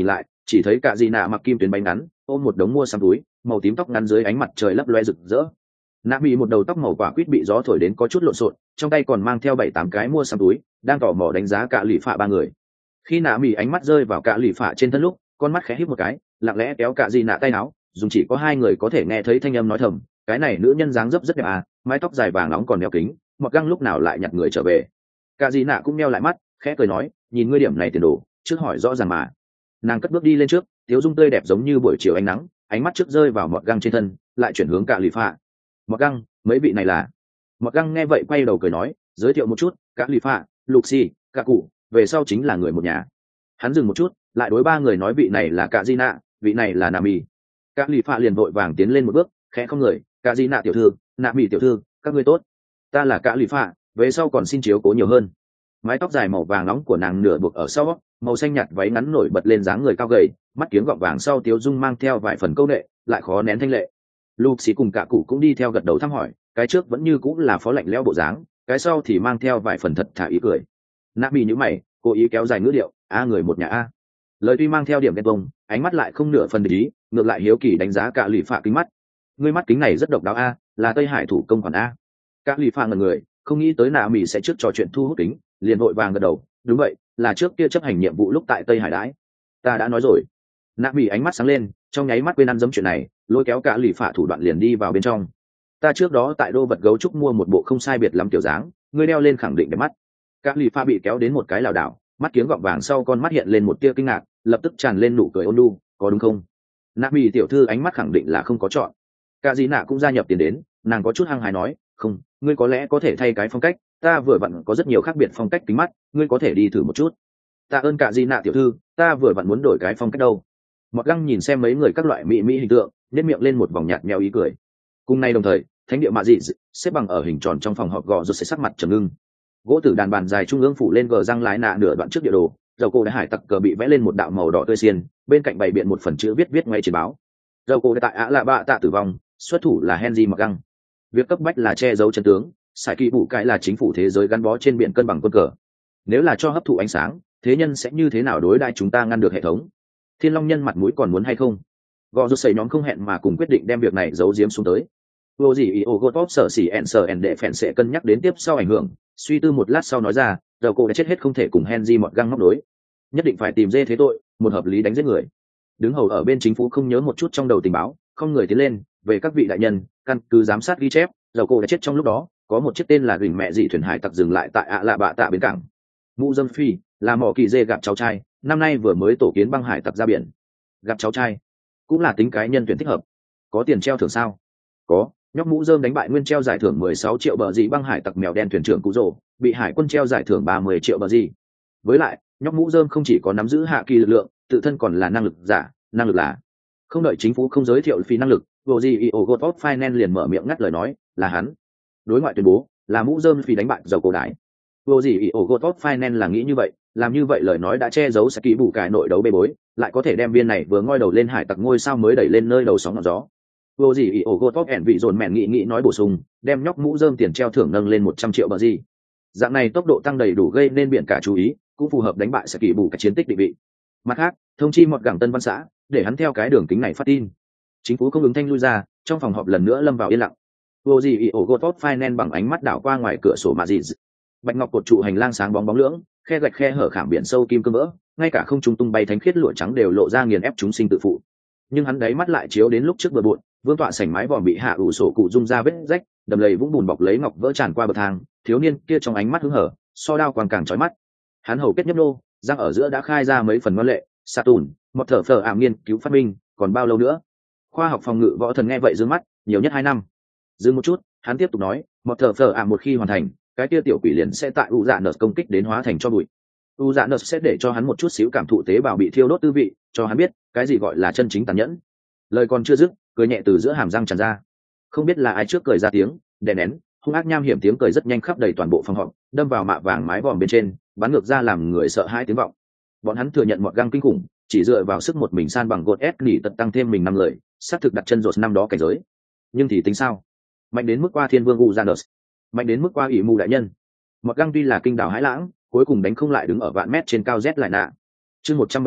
chỉ thấy cả dị nạ mặc kim tuyến bánh ngắn ôm một đống mua sắm túi màu tím tóc ngắn dưới ánh mặt trời lấp loe rực rỡ. Nạ bị một đầu tóc màu quả quýt bị gió thổi đến có chút lộn xộn, trong tay còn mang theo 7-8 cái mua sắm túi, đang tò mò đánh giá cả lì phạ ba người. Khi nạ bị ánh mắt rơi vào cả lì phạ trên thân lúc, con mắt khẽ híp một cái, lặng lẽ kéo cả dị nạ tay áo, dùng chỉ có hai người có thể nghe thấy thanh âm nói thầm, cái này nữ nhân dáng dấp rất đẹp à, mái tóc dài vàng nóng còn đeo kính, một găng lúc nào lại nhặt người trở về. Cả dị nạ cũng meo lại mắt, khẽ cười nói, nhìn ngươi điểm này tiền đồ, trước hỏi rõ ràng mà. Nàng cất bước đi lên trước, tiếu dung tươi đẹp giống như buổi chiều ánh nắng, ánh mắt trước rơi vào mọt găng trên thân, lại chuyển hướng cả lì phạ. Mọt găng, mấy vị này là? Mọt găng nghe vậy quay đầu cười nói, giới thiệu một chút, cả lì phạ, Luxi, cả cụ, về sau chính là người một nhà. Hắn dừng một chút, lại đối ba người nói vị này là cả Gina, vị này là Nami. Cả lì phạ liền vội vàng tiến lên một bước, khẽ không người, cả Gina tiểu thư, Nami tiểu thư, các ngươi tốt. Ta là cả lì phạ, về sau còn xin chiếu cố nhiều hơn. Mái tóc dài màu vàng nóng của nàng nửa buộc ở sau, màu xanh nhạt váy ngắn nổi bật lên dáng người cao gầy, mắt kiếng gọng vàng sau tiếu dung mang theo vài phần câu nệ, lại khó nén thanh lệ. Luxi cùng cả cụ cũng đi theo gật đầu thăm hỏi, cái trước vẫn như cũng là phó lạnh lẽo bộ dáng, cái sau thì mang theo vài phần thật thà ý cười. Nami nhíu mày, cố ý kéo dài ngữ điệu, a người một nhà a. Lời tuy mang theo điểm ghen tuông, ánh mắt lại không nửa phần để ý, ngược lại hiếu kỳ đánh giá cả lì phạ kính mắt. Ngươi mắt kính này rất độc đáo a, là Tây Hải thủ công khoản a. Cả lì phạ ngẩn người, không nghĩ tới Nami sẽ trước trò chuyện thu hút kính, liền vội vàng gật đầu, đúng vậy, là trước kia chấp hành nhiệm vụ lúc tại Tây Hải đãi. Ta đã nói rồi. Nami ánh mắt sáng lên, trong nháy mắt quên ăn dấm chuyện này, lôi kéo cả lì phạ thủ đoạn liền đi vào bên trong. Ta trước đó tại đô vật gấu trúc mua một bộ không sai biệt lắm kiểu dáng, ngươi đeo lên khẳng định đẹp mắt. Cả lì phạ bị kéo đến một cái lảo đảo, mắt kiếng gọng vàng sau con mắt hiện lên một tia kinh ngạc, lập tức tràn lên nụ cười ôn nhu, có đúng không? Nami tiểu thư ánh mắt khẳng định là không có chọn. Cả dĩ nạ cũng gia nhập tiền đến, nàng có chút hăng hái nói, không, ngươi có lẽ có thể thay cái phong cách, ta vừa vặn có rất nhiều khác biệt phong cách kính mắt, ngươi có thể đi thử một chút. Tạ ơn cả dĩ nạ tiểu thư, ta vừa vặn muốn đổi cái phong cách đâu. Mọt găng nhìn xem mấy người các loại mỹ mỹ hình tượng, nét miệng lên một vòng nhạt nhẽo ý cười. Cùng nay đồng thời, thánh địa mạ dị xếp bằng ở hình tròn trong phòng họp gò rột sẽ sắc mặt trầm ngưng. Gỗ tử đàn bàn dài trung ương phủ lên gờ răng lái nạ nửa đoạn trước địa đồ, dầu cổ đại hải tặc cờ bị vẽ lên một đạo màu đỏ tươi xiên, bên cạnh bày biện một phần chữ viết ngay trên báo. Dầu cổ tại ạ lạ bạ tạ tử vong, xuất thủ là Henry mặc găng. Việc cấp bách là che giấu chân tướng, sải kỳ bụ cái là chính phủ thế giới gắn bó trên biển cân bằng quân cờ. Nếu là cho hấp thụ ánh sáng, thế nhân sẽ như thế nào đối đãi chúng ta ngăn được hệ thống? Thiên Long nhân mặt mũi còn muốn hay không? Gò rút xây nhóm không hẹn mà cùng quyết định đem việc này giấu giếm xuống tới. Vô gì ý ô gotop sở xỉ ẹn sở ẹn đệ phèn sẽ cân nhắc đến tiếp sau ảnh hưởng, suy tư một lát sau nói ra, dầu cô đã chết hết không thể cùng Henry mọt găng ngóc đối, nhất định phải tìm dê thế tội, một hợp lý đánh giết người. Đứng hầu ở bên chính phủ không nhớ một chút trong đầu tình báo, không người tiến lên, về các vị đại nhân, căn cứ giám sát ghi chép, dầu cô đã chết trong lúc đó, có một chiếc tên là gửi mẹ dị thuyền hải tặc dừng lại tại ạ lạ bạ tạ bến cảng. Mụ dâm phi là mỏ kỳ dê gặp cháu trai, năm nay vừa mới tổ kiến băng hải tặc ra biển. Gặp cháu trai cũng là tính cái nhân tuyển thích hợp. Có tiền treo thưởng sao? Có, nhóc mũ dơm đánh bại nguyên treo giải thưởng 16 triệu bờ gì băng hải tặc mèo đen thuyền trưởng Cú Rồ, bị hải quân treo giải thưởng 30 triệu bờ gì. Với lại, nhóc mũ dơm không chỉ có nắm giữ hạ kỳ lực lượng, tự thân còn là năng lực giả, năng lực là. Không đợi chính phủ không giới thiệu phi năng lực, vô gì Iogotop Finance liền mở miệng ngắt lời nói, là hắn. Đối ngoại tuyên bố, là mũ dơm phi đánh bại dầu cổ đại. Vô gì Iogotop Finance là nghĩ như vậy, làm như vậy lời nói đã che giấu sẽ kỹ bù cải nội đấu bê bối, lại có thể đem viên này vừa ngoi đầu lên hải tặc ngôi sao mới đẩy lên nơi đầu sóng ngọn gió. Vô gì ý ổ top ẻn vị dồn mẹn nghĩ nói bổ sung, đem nhóc mũ rơm tiền treo thưởng nâng lên 100 triệu bờ gì. Dạng này tốc độ tăng đầy đủ gây nên biển cả chú ý, cũng phù hợp đánh bại sẽ kỳ bù cái chiến tích định vị. Mặt khác, thông chi một gẳng tân văn xã, để hắn theo cái đường kính này phát tin. Chính phủ không ứng thanh lui ra, trong phòng họp lần nữa lâm vào yên lặng. Vô gì ý ổ top finance bằng ánh mắt đảo qua ngoài cửa sổ mà gì. Bạch ngọc cột trụ hành lang sáng bóng bóng lưỡng, khe gạch khe hở khảm biển sâu kim cương vỡ, ngay cả không trung tung bay thánh khiết lụa trắng đều lộ ra nghiền ép chúng sinh tự phụ. Nhưng hắn đáy mắt lại chiếu đến lúc trước bờ bộn, vương tọa sảnh mái vòm bị hạ ủ sổ cụ rung ra vết rách, đầm lầy vũng bùn bọc lấy ngọc vỡ tràn qua bậc thang, thiếu niên kia trong ánh mắt hứng hở, so đao quang càng chói mắt. Hắn hầu kết nhấp nô, răng ở giữa đã khai ra mấy phần ngoan lệ, sa tùn, một thở phở ảm nghiên cứu phát minh, còn bao lâu nữa? Khoa học phòng ngự võ thần nghe vậy dương mắt, nhiều nhất 2 năm. Dừng một chút, hắn tiếp tục nói, một thở phở ảm một khi hoàn thành, cái kia tiểu quỷ liền sẽ tại u dạ nợ công kích đến hóa thành cho bụi. U dạ nợ sẽ để cho hắn một chút xíu cảm thụ tế bào bị thiêu đốt tư vị, cho hắn biết cái gì gọi là chân chính tàn nhẫn. Lời còn chưa dứt, cười nhẹ từ giữa hàm răng tràn ra. Không biết là ai trước cười ra tiếng, đè nén, hung ác nham hiểm tiếng cười rất nhanh khắp đầy toàn bộ phòng họp, đâm vào mạ vàng mái vòm bên trên, bắn ngược ra làm người sợ hãi tiếng vọng. Bọn hắn thừa nhận một găng kinh khủng, chỉ dựa vào sức một mình san bằng gột ép nỉ tật tăng thêm mình 5 lời, xác thực đặt chân rột năm đó cảnh giới. Nhưng thì tính sao? Mạnh đến mức qua thiên vương Uranus, mạnh đến mức qua ỷ mù đại nhân. Một găng tuy là kinh đảo hãi lãng, cuối cùng đánh không lại đứng ở vạn mét trên cao Z lại nạ. Chương 170,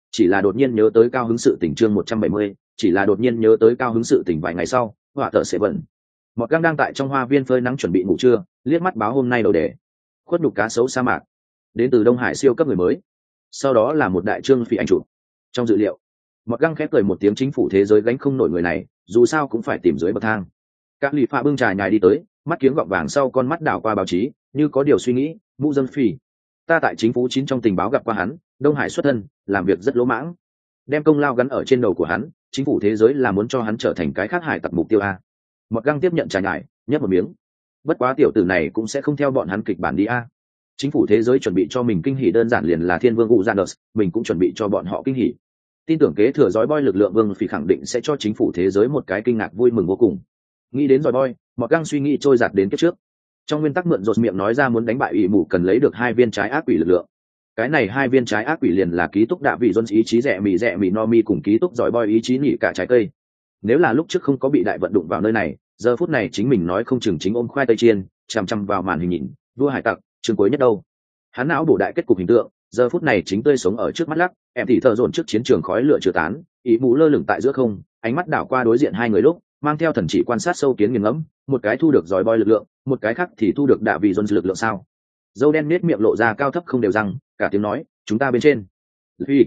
chỉ là đột nhiên nhớ tới cao hứng sự tình. Chương 170, chỉ là đột nhiên nhớ tới cao hứng sự tình. Vài ngày sau, họa tợ sẽ bận. Mọt găng đang tại trong hoa viên phơi nắng chuẩn bị ngủ trưa, liếc mắt báo hôm nay đầu đề khuất nhục cá sấu sa mạc, đến từ Đông Hải siêu cấp người mới. Sau đó là một đại chương phỉ ảnh chụp. Trong dự liệu, Mọt găng khép cười một tiếng, chính phủ thế giới gánh không nổi người này, dù sao cũng phải tìm dưới bậc thang. Các lì pha bưng trà nhài đi tới, mắt kiếng gọng vàng sau con mắt đảo qua báo chí, như có điều suy nghĩ. Mũ dâm phỉ, ta tại chính phủ 9 trong tình báo gặp qua hắn, Đông Hải xuất thân, làm việc rất lỗ mãng, đem công lao gắn ở trên đầu của hắn, chính phủ thế giới là muốn cho hắn trở thành cái khác hải tặc mục tiêu a. Mọt găng tiếp nhận trà nhài, nhấp một miếng. Bất quá tiểu tử này cũng sẽ không theo bọn hắn kịch bản đi a. Chính phủ thế giới chuẩn bị cho mình kinh hỉ đơn giản liền là thiên vương Uzanus, mình cũng chuẩn bị cho bọn họ kinh hỉ. Tin tưởng kế thừa dõi boy lực lượng vương phi khẳng định sẽ cho chính phủ thế giới một cái kinh ngạc vui mừng vô cùng. Nghĩ đến dõi boy, Mọt găng suy nghĩ trôi giạt đến kiếp trước. Trong nguyên tắc mượn rột miệng nói ra muốn đánh bại ủy mù cần lấy được 2 viên trái ác quỷ lực lượng. Cái này 2 viên trái ác quỷ liền là ký túc đạ vị Jones ý chí rẻ mì no mi cùng ký túc dõi boy ý chí nhị cả trái cây. Nếu là lúc trước không có bị đại vận đụng vào nơi này, giờ phút này chính mình nói không chừng chính ôm khoai tây chiên, chằm chằm vào màn hình nhìn, vua hải tặc, chương cuối nhất đâu. Hắn não bổ đại kết cục hình tượng, giờ phút này chính tươi sống ở trước mắt lắc, em thì thở dồn trước chiến trường khói lửa chưa tán, ý mũ lơ lửng tại giữa không, ánh mắt đảo qua đối diện hai người lúc, mang theo thần chỉ quan sát sâu kiến nghiền ngẫm, một cái thu được dòi boy lực lượng, một cái khác thì thu được đạ vị Jones lực lượng sao? Dâu đen nết miệng lộ ra cao thấp không đều răng, cả tiếng nói, chúng ta bên trên. Vì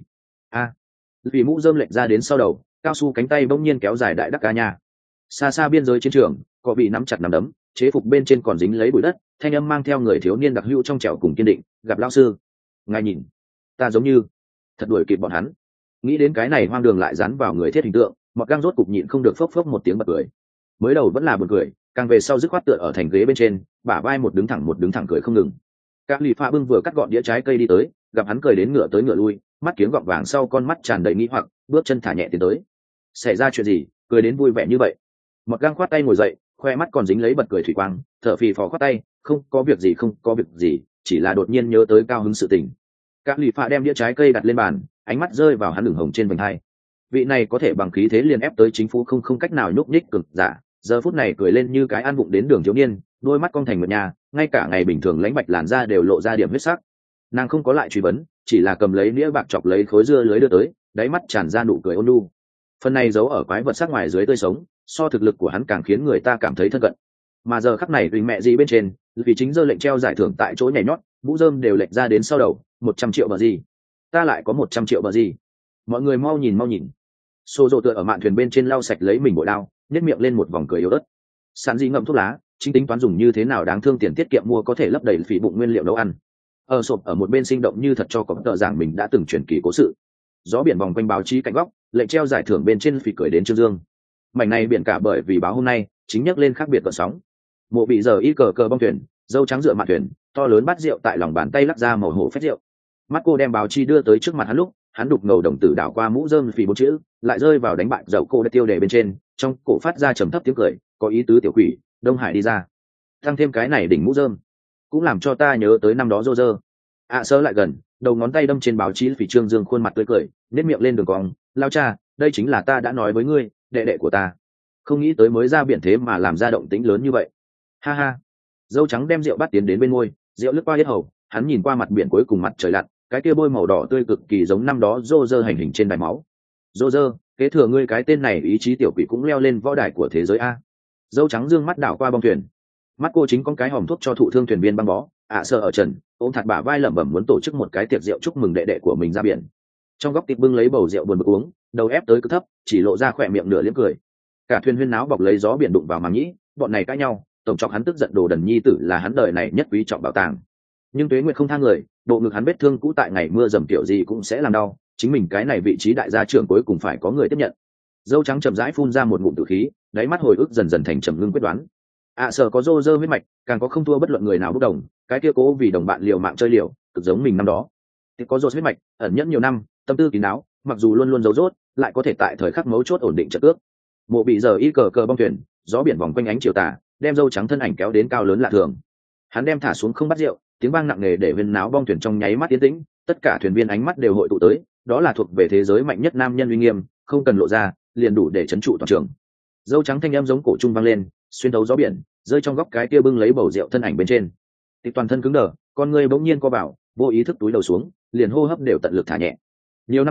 vì mũ rơm lệch ra đến sau đầu, cao su cánh tay bỗng nhiên kéo dài đại đắc ca nha. Xa xa biên giới chiến trường, có bị nắm chặt nắm đấm, chế phục bên trên còn dính lấy bụi đất, thanh âm mang theo người thiếu niên đặc hữu trong trẻo cùng kiên định, gặp lão sư. Ngài nhìn, ta giống như thật đuổi kịp bọn hắn. Nghĩ đến cái này hoang đường lại dán vào người thiết hình tượng, Mọt găng rốt cục nhịn không được phốc phốc một tiếng bật cười. Mới đầu vẫn là buồn cười, càng về sau dứt khoát tựa ở thành ghế bên trên, bả vai một đứng thẳng cười không ngừng. Các lì pha bưng vừa cắt gọn đĩa trái cây đi tới, gặp hắn cười đến ngựa tới ngựa lui, mắt kiếng gọng vàng sau con mắt tràn đầy nghi hoặc, bước chân thả nhẹ tiến tới. Xảy ra chuyện gì, cười đến vui vẻ như vậy? Mọt găng khoát tay ngồi dậy, khoe mắt còn dính lấy bật cười thủy quang, thở phì phò khoát tay, không có việc gì, chỉ là đột nhiên nhớ tới cao hứng sự tình. Các lì pha đem đĩa trái cây đặt lên bàn, ánh mắt rơi vào hắn lửng hồng trên vành hai. Vị này có thể bằng khí thế liền ép tới chính phủ không cách nào nhúc nhích cực giả, giờ phút này cười lên như cái ăn vụng đến đường thiếu niên, đôi mắt cong thành một nhà, ngay cả ngày bình thường lãnh bạch làn da đều lộ ra điểm huyết sắc. Nàng không có lại truy vấn, chỉ là cầm lấy nĩa bạc chọc lấy khối dưa lưới đưa tới, đáy mắt tràn ra nụ cười ôn nhu. Phần này giấu ở quái vật sắc ngoài dưới tươi sống, so thực lực của hắn càng khiến người ta cảm thấy thân cận. Mà giờ khắc này huỳnh mẹ gì bên trên, vì chính giơ lệnh treo giải thưởng tại chỗ nhảy nhót, mũ rơm đều lệch ra đến sau đầu, 100 triệu bờ gì? Ta lại có 100 triệu bờ gì? Mọi người mau nhìn. Xô rộ tựa ở mạn thuyền bên trên lau sạch lấy mình bội đao, nhếch miệng lên một vòng cười yếu ớt. Sàn gì ngậm thuốc lá, chính tính toán dùng như thế nào đáng thương tiền tiết kiệm mua có thể lấp đầy phí bụng nguyên liệu nấu ăn. Sộp ở một bên sinh động như thật cho có tờ giảng mình đã từng truyền kỳ cố sự. Gió biển vòng quanh báo chí cạnh góc, lệnh treo giải thưởng bên trên phỉ cười đến Trương Dương. Mảnh này biển cả bởi vì báo hôm nay chính nhắc lên khác biệt cơn sóng. Mộ bị giờ y cờ bong thuyền, dâu trắng dựa mặt thuyền, to lớn bát rượu tại lòng bàn tay lắc ra màu hổ phách rượu. Mắt cô đem báo chí đưa tới trước mặt hắn lúc, hắn đục ngầu đồng tử đảo qua mũ rơm phỉ 4 chữ, lại rơi vào đánh bại dậu cô đã tiêu đề bên trên, trong cổ phát ra trầm thấp tiếng cười, có ý tứ tiểu quỷ, Đông Hải đi ra. Tăng thêm cái này đỉnh mũ rơm, cũng làm cho ta nhớ tới năm đó rô rơ. Sơ lại gần, đầu ngón tay đâm trên báo chí phỉ Trương Dương khuôn mặt tươi cười, nếp miệng lên đường cong, lao cha, đây chính là ta đã nói với ngươi, đệ đệ của ta. Không nghĩ tới mới ra biển thế mà làm ra động tĩnh lớn như vậy. Ha ha. Dâu trắng đem rượu bắt tiến đến bên môi, rượu lướt qua yết hầu, hắn nhìn qua mặt biển cuối cùng mặt trời lặn, cái kia bôi màu đỏ tươi cực kỳ giống năm đó rô rơ hành hình trên đài máu. Rô rơ, kế thừa ngươi cái tên này ý chí tiểu quỷ cũng leo lên võ đài của thế giới a. Dâu trắng dương mắt đảo qua bong thuyền, mắt cô chính con cái hòm thuốc cho thụ thương thuyền viên băng bó. Sợ ở trần, ôm thạt bả vai lẩm bẩm muốn tổ chức một cái tiệc rượu chúc mừng đệ đệ của mình ra biển. Trong góc tịch bưng lấy bầu rượu buồn bực uống, đầu ép tới cực thấp, chỉ lộ ra khỏe miệng nửa liếm cười. Cả thuyền huyên náo bọc lấy gió biển đụng vào màng nhĩ, bọn này cãi nhau, tổng chọc hắn tức giận đồ đần nhi tử là hắn đời này nhất quý trọng bảo tàng. Nhưng Tuế Nguyệt không tha người, bộ ngực hắn vết thương cũ tại ngày mưa dầm kiểu gì cũng sẽ làm đau, chính mình cái này vị trí đại gia trưởng cuối cùng phải có người tiếp nhận. Dâu trắng chậm rãi phun ra một ngụm tử khí, đáy mắt hồi ức dần dần thành trầm ngưng quyết đoán. Sợ có rô rơ huyết mạch, càng có không thua bất luận người nào bốc đồng, cái kia cố vì đồng bạn liều mạng chơi liều, cực giống mình năm đó. Thì có rô huyết mạch, ẩn nhẫn nhiều năm, tâm tư kín đáo, mặc dù luôn luôn giấu rốt, lại có thể tại thời khắc mấu chốt ổn định trận ước. Mộ bị giờ y cờ bong thuyền, gió biển vòng quanh ánh chiều tà, đem dâu trắng thân ảnh kéo đến cao lớn lạ thường. Hắn đem thả xuống không bắt rượu, tiếng vang nặng nề để huyên náo bong thuyền trong nháy mắt tiến tĩnh, tất cả thuyền viên ánh mắt đều hội tụ tới, đó là thuộc về thế giới mạnh nhất nam nhân uy nghiêm, không cần lộ ra, liền đủ để trấn trụ toàn trường. Dâu trắng thanh âm giống cổ trung vang lên, xuyên thấu gió biển, rơi trong góc cái kia bưng lấy bầu rượu thân ảnh bên trên. Tịch toàn thân cứng đờ, con người bỗng nhiên co bảo, vô ý thức túi đầu xuống, liền hô hấp đều tận lực thả nhẹ. Nhiều năm qua,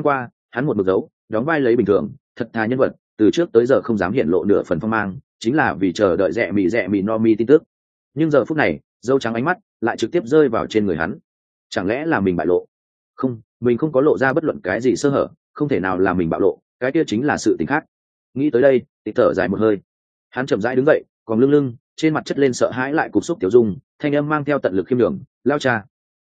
hắn một mực dấu đóng vai lấy bình thường thật thà nhân vật, từ trước tới giờ không dám hiện lộ nửa phần phong mang, chính là vì chờ đợi rẽ mì no mi tin tức. Nhưng giờ phút này dâu trắng ánh mắt lại trực tiếp rơi vào trên người hắn. Chẳng lẽ là mình bại lộ? Không, mình không có lộ ra bất luận cái gì sơ hở, không thể nào là mình bạo lộ, cái kia chính là sự tình khác. Nghĩ tới đây thì thở dài một hơi, hắn chậm rãi đứng dậy, còn lưng trên mặt chất lên sợ hãi lại cục xúc tiểu dung, thanh âm mang theo tận lực khiêm nhường, lao cha,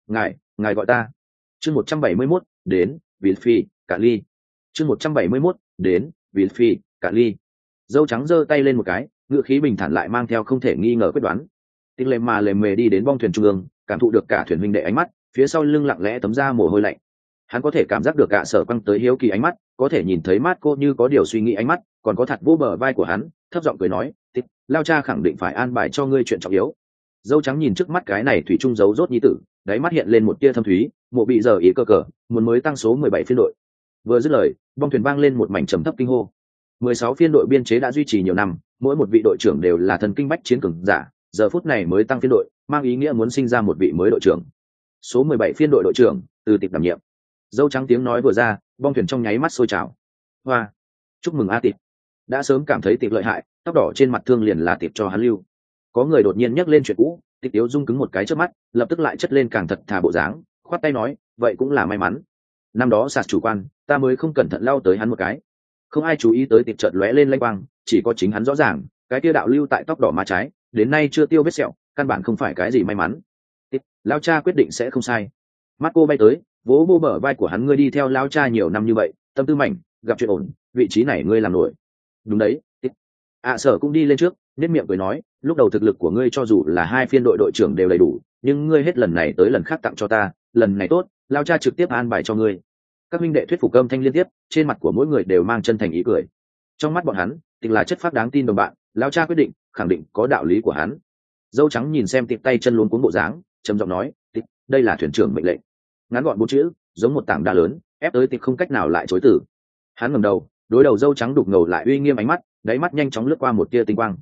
ngài gọi ta. Chương 171, đến vì phi cả ly. Chương 171, đến vì phi cả ly. Dâu trắng giơ tay lên một cái, ngữ khí bình thản lại mang theo không thể nghi ngờ quyết đoán. Tinh lệ mà lề mề đi đến bong thuyền trung ương, cảm thụ được cả thuyền huynh đệ ánh mắt, phía sau lưng lặng lẽ tấm ra mồ hôi lạnh. Hắn có thể cảm giác được cả sở quăng tới hiếu kỳ ánh mắt, có thể nhìn thấy mắt cô như có điều suy nghĩ ánh mắt, còn có thật vô bờ vai của hắn, thấp giọng cười nói, "Tích, lao cha khẳng định phải an bài cho ngươi chuyện trọng yếu." Dâu trắng nhìn trước mắt cái này thủy trung giấu rốt nhi tử, đáy mắt hiện lên một tia thâm thúy, mộ bị giờ ý cơ cờ, muốn mới tăng số 17 phiên đội. Vừa dứt lời, bong thuyền vang lên một mảnh trầm thấp kinh hô. 16 phiên đội biên chế đã duy trì nhiều năm, mỗi một vị đội trưởng đều là thần kinh bách chiến cường giả, giờ phút này mới tăng phiên đội, mang ý nghĩa muốn sinh ra một vị mới đội trưởng. Số 17 phiên đội đội trưởng, từ Tịch đảm nhiệm. Dâu trắng tiếng nói vừa ra, bong thuyền trong nháy mắt sôi trào. Hoa, chúc mừng A Tịch. Đã sớm cảm thấy Tịch lợi hại, tóc đỏ trên mặt thương liền là Tịch cho hắn lưu. Có người đột nhiên nhắc lên chuyện cũ, Tịch Tiếu Dung cứng một cái trước mắt, lập tức lại chất lên càng thật thà bộ dáng, khoát tay nói, vậy cũng là may mắn. Năm đó sạt chủ quan, ta mới không cẩn thận lao tới hắn một cái. Không ai chú ý tới Tịch chợt lóe lên lanh quang, chỉ có chính hắn rõ ràng, cái kia đạo lưu tại tóc đỏ má trái, đến nay chưa tiêu vết sẹo, căn bản không phải cái gì may mắn. Tịch, lao cha quyết định sẽ không sai. Mắt cô bay tới, vỗ vô bờ vai của hắn, ngươi đi theo lao cha nhiều năm như vậy, tâm tư mảnh, gặp chuyện ổn, vị trí này ngươi làm nổi. Đúng đấy, Tịch. Sở cũng đi lên trước, nét miệng cười nói, lúc đầu thực lực của ngươi cho dù là 2 phiên đội đội trưởng đều đầy đủ, nhưng ngươi hết lần này tới lần khác tặng cho ta, lần này tốt, lao cha trực tiếp an bài cho ngươi. Các minh đệ thuyết phục âm thanh liên tiếp, trên mặt của mỗi người đều mang chân thành ý cười. Trong mắt bọn hắn, Tịch là chất phác đáng tin đồng bạn, lao cha quyết định, khẳng định có đạo lý của hắn. Dâu trắng nhìn xem Tịch tay chân luống cuống bộ dáng, trầm giọng nói, Tịch, đây là thuyền trưởng mệnh lệnh. Ngắn gọn 4 chữ, giống một tảng đá lớn, ép tới Tịch không cách nào lại chối từ. Hắn ngẩng đầu, đối đầu dâu trắng đục ngầu lại uy nghiêm ánh mắt, đáy mắt nhanh chóng lướt qua một tia tinh quang.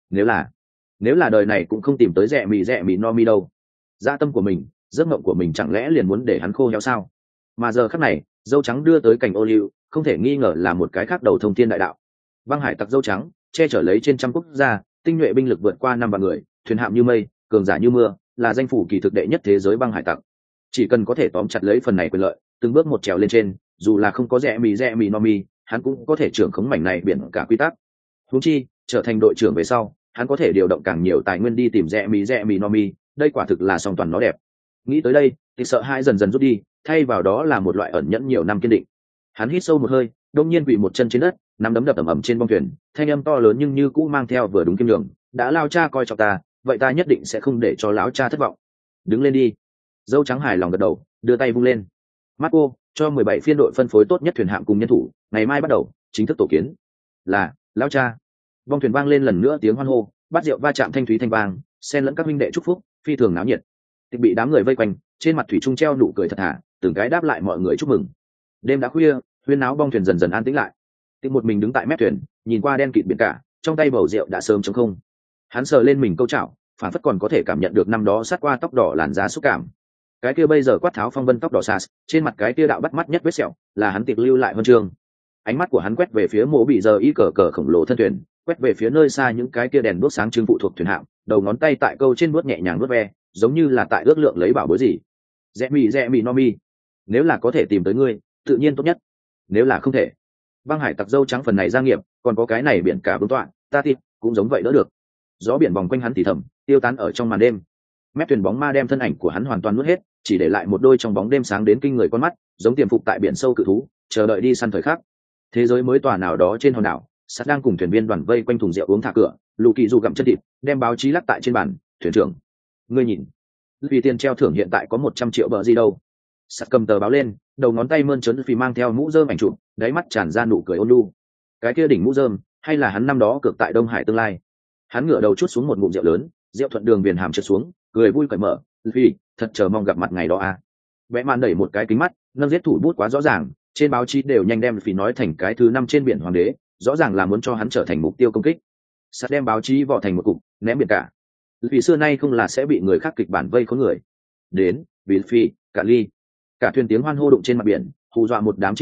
Nếu là đời này cũng không tìm tới rẽ mì no mi đâu. Dạ tâm của mình, giấc mộng của mình chẳng lẽ liền muốn để hắn khô héo sao? Mà giờ khắc này, dâu trắng đưa tới cảnh ô liu, không thể nghi ngờ là một cái khác đầu thông thiên đại đạo. Băng hải tặc dâu trắng, che chở lấy trên trăm quốc gia, tinh nhuệ binh lực vượt qua 5 vạn người, thuyền hạm như mây, cường giả như mưa, là danh phủ kỳ thực đệ nhất thế giới băng hải tặc. Chỉ cần có thể tóm chặt lấy phần này quyền lợi, từng bước một trèo lên trên, dù là không có rẽ mì no mi, hắn cũng có thể trưởng khống mảnh này biển cả quy tắc. Huống chi, trở thành đội trưởng về sau, hắn có thể điều động càng nhiều tài nguyên đi tìm rẽ mì no mi, đây quả thực là song toàn nó đẹp. Nghĩ tới đây, thì sợ hãi dần dần rút đi, thay vào đó là một loại ẩn nhẫn nhiều năm kiên định. Hắn hít sâu một hơi, đông nhiên quỳ một chân trên đất, nắm đấm đập ầm ầm trên bong thuyền, thanh âm to lớn nhưng như cũ mang theo vừa đúng kim đường, đã lao cha coi trọng ta, vậy ta nhất định sẽ không để cho lão cha thất vọng. Đứng lên đi. Dâu trắng hài lòng gật đầu, đưa tay vung lên. Mắt cô cho 17 phiên đội phân phối tốt nhất thuyền hạm cùng nhân thủ, ngày mai bắt đầu chính thức tổ kiến. Là lão cha. Bong thuyền vang lên lần nữa tiếng hoan hô, bát rượu va chạm thanh thúy thanh vang, xen lẫn các minh đệ chúc phúc, phi thường náo nhiệt. Tịch bị đám người vây quanh, trên mặt thủy trung treo nụ cười thật thà, từng cái đáp lại mọi người chúc mừng. Đêm đã khuya, huyên náo bong thuyền dần dần an tĩnh lại. Tịch một mình đứng tại mép thuyền, nhìn qua đen kịt biển cả, trong tay bầu rượu đã sớm trống không. Hắn sờ lên mình câu chảo, phản phất còn có thể cảm nhận được năm đó sát qua tóc đỏ làn da xúc cảm. Cái kia bây giờ quát tháo phong vân tóc đỏ sas, trên mặt cái kia đạo bắt mắt nhất vết sẹo, là hắn Tịch lưu lại huân chương. Ánh mắt của hắn quét về phía mộ bị giờ y cờ cờ khổng lồ thân thuyền, quét về phía nơi xa những cái kia đèn đuốc sáng trưng phụ thuộc thuyền hạm, đầu ngón tay tại câu trên vuốt nhẹ nhàng vuốt ve, giống như là tại ước lượng lấy bảo bối gì. Rẽ mì no mi, nếu là có thể tìm tới ngươi, tự nhiên tốt nhất. Nếu là không thể, băng hải tặc dâu trắng phần này gia nghiệp, còn có cái này biển cả vương tọa, ta thì cũng giống vậy đỡ được. Gió biển vòng quanh hắn thì thầm, tiêu tán ở trong màn đêm. Mép thuyền bóng ma đem thân ảnh của hắn hoàn toàn nuốt hết, chỉ để lại một đôi trong bóng đêm sáng đến kinh người con mắt, giống tiềm phục tại biển sâu cự thú, chờ đợi đi săn thời khắc. Thế giới mới tòa nào đó trên hòn đảo, sắt đang cùng thuyền viên đoàn vây quanh thùng rượu uống thả cửa, lù kỳ dù gặm chân thịt, đem báo chí lắc tại trên bàn. Thuyền trưởng, ngươi nhìn, vì tiền treo thưởng hiện tại có 100 triệu bờ gì đâu. Sắt cầm tờ báo lên, đầu ngón tay mơn trớn vì mang theo mũ rơm ảnh chụp, đáy mắt tràn ra nụ cười ôn nhu. Cái kia đỉnh mũ rơm, hay là hắn năm đó cược tại Đông Hải tương lai. Hắn ngửa đầu chút xuống một ngụm rượu lớn, rượu thuận đường viền hàm trượt xuống, cười vui cởi mở, vì thật chờ mong gặp mặt ngày đó à. Vẽ màn đẩy một cái kính mắt, nâng giết thủ bút quá rõ ràng, trên báo chí đều nhanh đem vì nói thành cái thứ 5 trên biển hoàng đế, rõ ràng là muốn cho hắn trở thành mục tiêu công kích. Sắt đem báo chí vò thành một cục, ném biển cả. Vì xưa nay không là sẽ bị người khác kịch bản vây khốn người. Đến, vì phi, cả ly. Cả thuyền tiếng hoan hô đụng trên mặt biển, hù dọa một đám chim biển,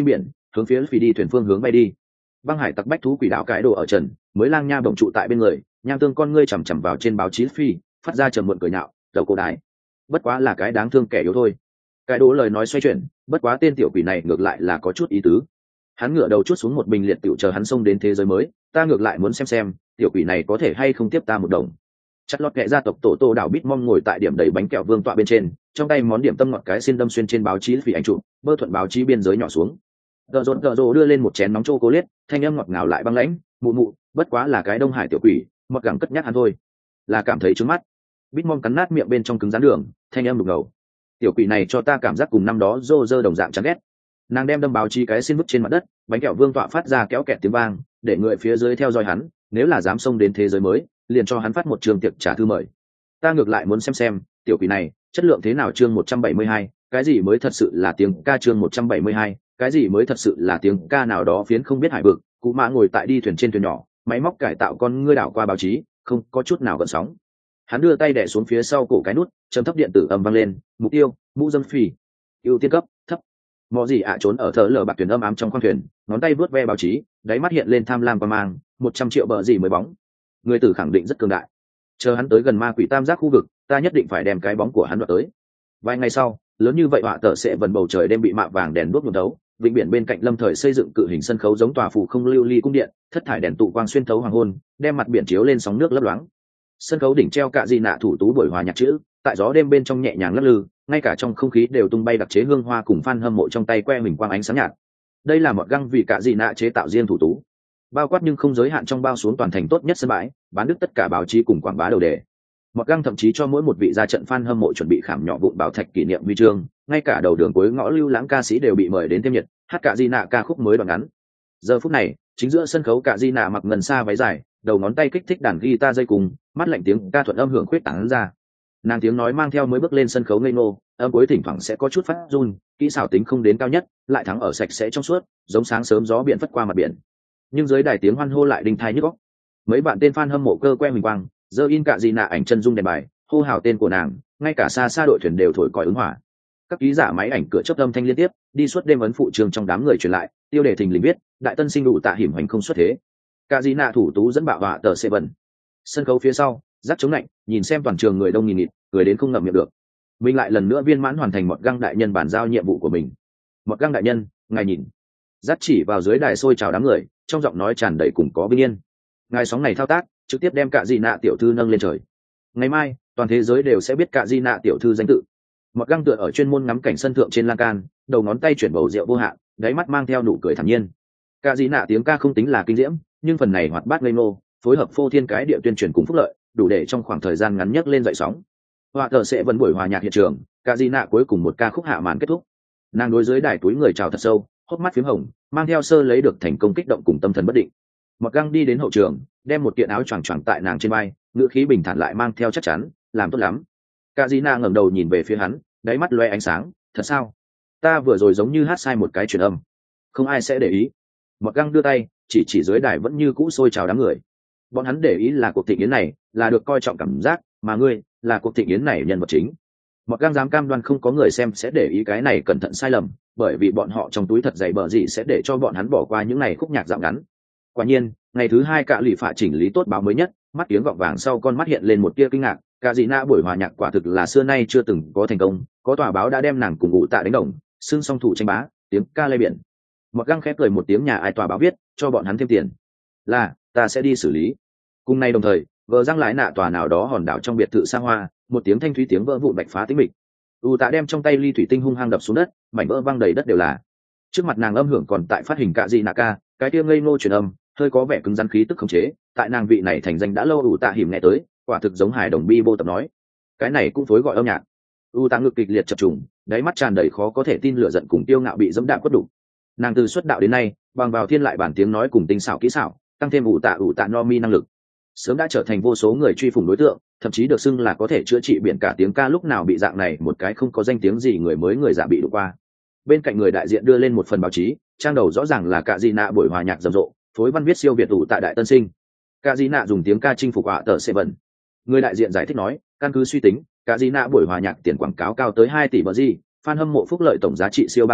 hướng phía phi đi thuyền phương hướng bay đi. Băng hải tặc bách thú quỷ đạo cái đồ ở trần, mới lang nha bổng trụ tại bên người, nham tương con ngươi chằm chằm vào trên báo chí phi, phát ra trầm muộn cười nhạo, đầu cổ đái, bất quá là cái đáng thương kẻ yếu thôi. Cái đồ lời nói xoay chuyển, bất quá tên tiểu quỷ này ngược lại là có chút ý tứ. Hắn ngửa đầu chút xuống một bình liệt tiểu chờ hắn xông đến thế giới mới, ta ngược lại muốn xem tiểu quỷ này có thể hay không tiếp ta một đồng. Chặt lọt kệ gia tộc tổ tô đảo bít mong ngồi tại điểm đầy bánh kẹo vương tọa bên trên, trong tay món điểm tâm ngọt cái xin đâm xuyên trên báo chí vì ảnh chụp, bơ thuận báo chí biên giới nhỏ xuống. Gờ rột đưa lên một chén nóng chocolate, thanh âm ngọt ngào lại băng lãnh, mụ mụ, bất quá là cái Đông Hải tiểu quỷ, mọt gẳng cất nhắc hắn thôi. Là cảm thấy trướng mắt. Bít mong cắn nát miệng bên trong cứng rắn đường, thanh âm đục ngầu. Tiểu quỷ này cho ta cảm giác cùng năm đó rô rơ đồng dạng chán ghét. Nàng đem đâm báo chí cái xin vứt trên mặt đất, bánh kẹo vương tọa phát ra kéo kẹt tiếng vang, để người phía dưới theo dõi hắn, nếu là dám xông đến thế giới mới, liền cho hắn phát một trường tiệc trả thư mời. Ta ngược lại muốn xem tiểu quỷ này chất lượng thế nào. Chương 172, cái gì mới thật sự là tiếng ca. Chương 172, cái gì mới thật sự là tiếng ca. Nào đó phiến không biết hải vực, cụ mã ngồi tại đi thuyền trên thuyền nhỏ, máy móc cải tạo con ngươi đảo qua báo chí, không có chút nào gợn sóng. Hắn đưa tay đè xuống phía sau cổ cái nút, trầm thấp điện tử âm vang lên, mục tiêu mũ dâm phì, ưu tiên cấp thấp. Mọ gì ạ trốn ở thở lờ bạc thuyền âm ám trong khoang thuyền, ngón tay vuốt ve báo chí, đáy mắt hiện lên tham lam và mang 100 triệu bờ gì mới bóng. Người tử khẳng định rất cường đại, chờ hắn tới gần ma quỷ tam giác khu vực, ta nhất định phải đem cái bóng của hắn đoạt tới. Vài ngày sau, lớn như vậy họa tờ sẽ vần bầu trời đêm bị mạ vàng đèn đuốc nhuộm thấu, vịnh biển bên cạnh lâm thời xây dựng cự hình sân khấu giống tòa phủ không lưu ly cung điện, thất thải đèn tụ quang xuyên thấu hoàng hôn, đem mặt biển chiếu lên sóng nước lấp loáng. Sân khấu đỉnh treo cạ di nạ thủ tú buổi hòa nhạc chữ, tại gió đêm bên trong nhẹ nhàng lắc lư, ngay cả trong không khí đều tung bay đặc chế hương hoa cùng fan hâm mộ trong tay que huỳnh quang ánh sáng nhạt. Đây là một găng vì cạ di nạ chế tạo riêng thủ tú, bao quát nhưng không giới hạn trong bao xuống toàn thành tốt nhất sân bãi, bán đứt tất cả báo chí cùng quảng bá đầu đề. Một găng thậm chí cho mỗi một vị ra trận fan hâm mộ chuẩn bị khảm nhỏ vụn bảo thạch kỷ niệm huy chương, ngay cả đầu đường cuối ngõ lưu lãng ca sĩ đều bị mời đến thêm nhiệt, hát cạ di nạ ca khúc mới đoạn ngắn. Giờ phút này, chính giữa sân khấu cạ di nạ mặc ngần xa váy dài, đầu ngón tay kích thích đàn guitar dây cùng, mắt lạnh tiếng ca thuận âm hưởng khuyết tán ra. Nàng tiếng nói mang theo mới bước lên sân khấu ngây ngô, âm cuối thỉnh thoảng sẽ có chút phát run, kỹ xảo tính không đến cao nhất, lại thắng ở sạch sẽ trong suốt, giống sáng sớm gió biển phất qua mặt biển. Nhưng dưới đài tiếng hoan hô lại đinh thai nhức óc. Mấy bạn tên fan hâm mộ cơ que huỳnh quang, giơ in cạ di nạ ảnh chân dung đèn bài, hô hào tên của nàng, ngay cả xa xa đội thuyền đều thổi còi ứng hỏa. Các ký giả máy ảnh cửa chớp âm thanh liên tiếp, đi suốt đêm ấn phụ trường trong đám người truyền lại, tiêu đề thình lình viết, đại tân sinh đủ tạ hiểm hành không xuất thế. Cạ di nạ thủ tú dẫn bạo họa tờ C7. Sân khấu phía sau, rắc chống lạnh, nhìn xem toàn trường người đông nghìn nghịt, người đến không ngậm miệng được. Mình lại lần nữa viên mãn hoàn thành một găng đại nhân bàn giao nhiệm vụ của mình. Một găng đại nhân, ngài nhìn. Dắt chỉ vào dưới đài sôi chào đám người, trong giọng nói tràn đầy cùng có bình yên. Ngài sóng này thao tác, trực tiếp đem cạ di nạ tiểu thư nâng lên trời. Ngày mai, toàn thế giới đều sẽ biết cạ di nạ tiểu thư danh tự. Một găng tựa ở chuyên môn ngắm cảnh sân thượng trên lan can, đầu ngón tay chuyển bầu rượu vô hạn, đáy mắt mang theo nụ cười thản nhiên. Cạ di nạ tiếng ca không tính là kinh diễm, nhưng phần này hoạt bát ngây ngô, phối hợp phô thiên cái địa tuyên truyền cùng phúc lợi, đủ để trong khoảng thời gian ngắn nhất lên dậy sóng. Họa tờ sẽ vẫn buổi hòa nhạc hiện trường, cạ di nạ cuối cùng một ca khúc hạ màn kết thúc. Nàng đối dưới đài túi người chào thật sâu, hốc mắt phím hồng, mang theo sơ lấy được thành công kích động cùng tâm thần bất định. Mặc găng đi đến hậu trường, đem một kiện áo choàng choàng tại nàng trên vai, ngữ khí bình thản lại mang theo chắc chắn, làm tốt lắm. Cạ di nạ ngẩng đầu nhìn về phía hắn, đáy mắt loe ánh sáng, thật sao? Ta vừa rồi giống như hát sai một cái truyền âm, không ai sẽ để ý. Mặc găng đưa tay, chỉ dưới đài vẫn như cũ sôi chào đám người. Bọn hắn để ý là cuộc thịnh yến này là được coi trọng cảm giác, mà ngươi là cuộc thịnh yến này nhân vật chính. Mặc găng dám cam đoan không có người xem sẽ để ý cái này cẩn thận sai lầm, bởi vì bọn họ trong túi thật dày bờ gì sẽ để cho bọn hắn bỏ qua những này khúc nhạc dạo ngắn. Quả nhiên, ngày thứ hai cạ lì phạ chỉnh lý tốt báo mới nhất, mắt tiếng gọng vàng sau con mắt hiện lên một tia kinh ngạc. Cạ dị nạ buổi hòa nhạc quả thực là xưa nay chưa từng có thành công, có tòa báo đã đem nàng cùng ngụ tạ đánh đồng, xưng song thủ tranh bá, tiếng ca lay biển. Mặc găng khép cười một tiếng, nhà ai tòa báo viết cho bọn hắn thêm tiền là ta sẽ đi xử lý. Cùng nay đồng thời, vợ răng lái nạ tòa nào đó hòn đảo trong biệt thự xa hoa, một tiếng thanh thúy tiếng vỡ vụn bạch phá tĩnh mịch. Tạ đem trong tay ly thủy tinh hung hăng đập xuống đất, mảnh vỡ văng đầy đất đều là. Trước mặt nàng âm hưởng còn tại phát hình cạ dị nạ ca, cái tiếng ngây ngô truyền âm hơi có vẻ cứng rắn khí tức khống chế, tại nàng vị này thành danh đã lâu. Tạ hiểm nghe tới, quả thực giống hài đồng bi bô tập nói, cái này cũng phối gọi âm nhạc. Tạ ngực kịch liệt chập trùng, đáy mắt tràn đầy khó có thể tin lửa giận cùng tiêu ngạo bị dẫm đạp quất đủ. Nàng từ xuất đạo đến nay, bằng vào thiên lại bản tiếng nói cùng tinh xảo kỹ xảo, tăng thêm Tạ no mi năng lực, sớm đã trở thành vô số người truy phủng đối tượng, thậm chí được xưng là có thể chữa trị biển cả tiếng ca. Lúc nào bị dạng này một cái không có danh tiếng gì người mới người dạ bị đụng qua. Bên cạnh người đại diện đưa lên một phần báo chí, trang đầu rõ ràng là cạ dị nạ buổi hòa nhạc rầm rộ, phối văn viết siêu việt Tạ đại tân sinh. Cạ dị nạ dùng tiếng ca chinh phục họa tờ C7. Người đại diện giải thích nói, căn cứ suy tính, cạ dị nạ buổi hòa nhạc tiền quảng cáo cao tới 2 tỷ bờ gì, fan hâm mộ phúc lợi tổng giá trị siêu 3 tỷ,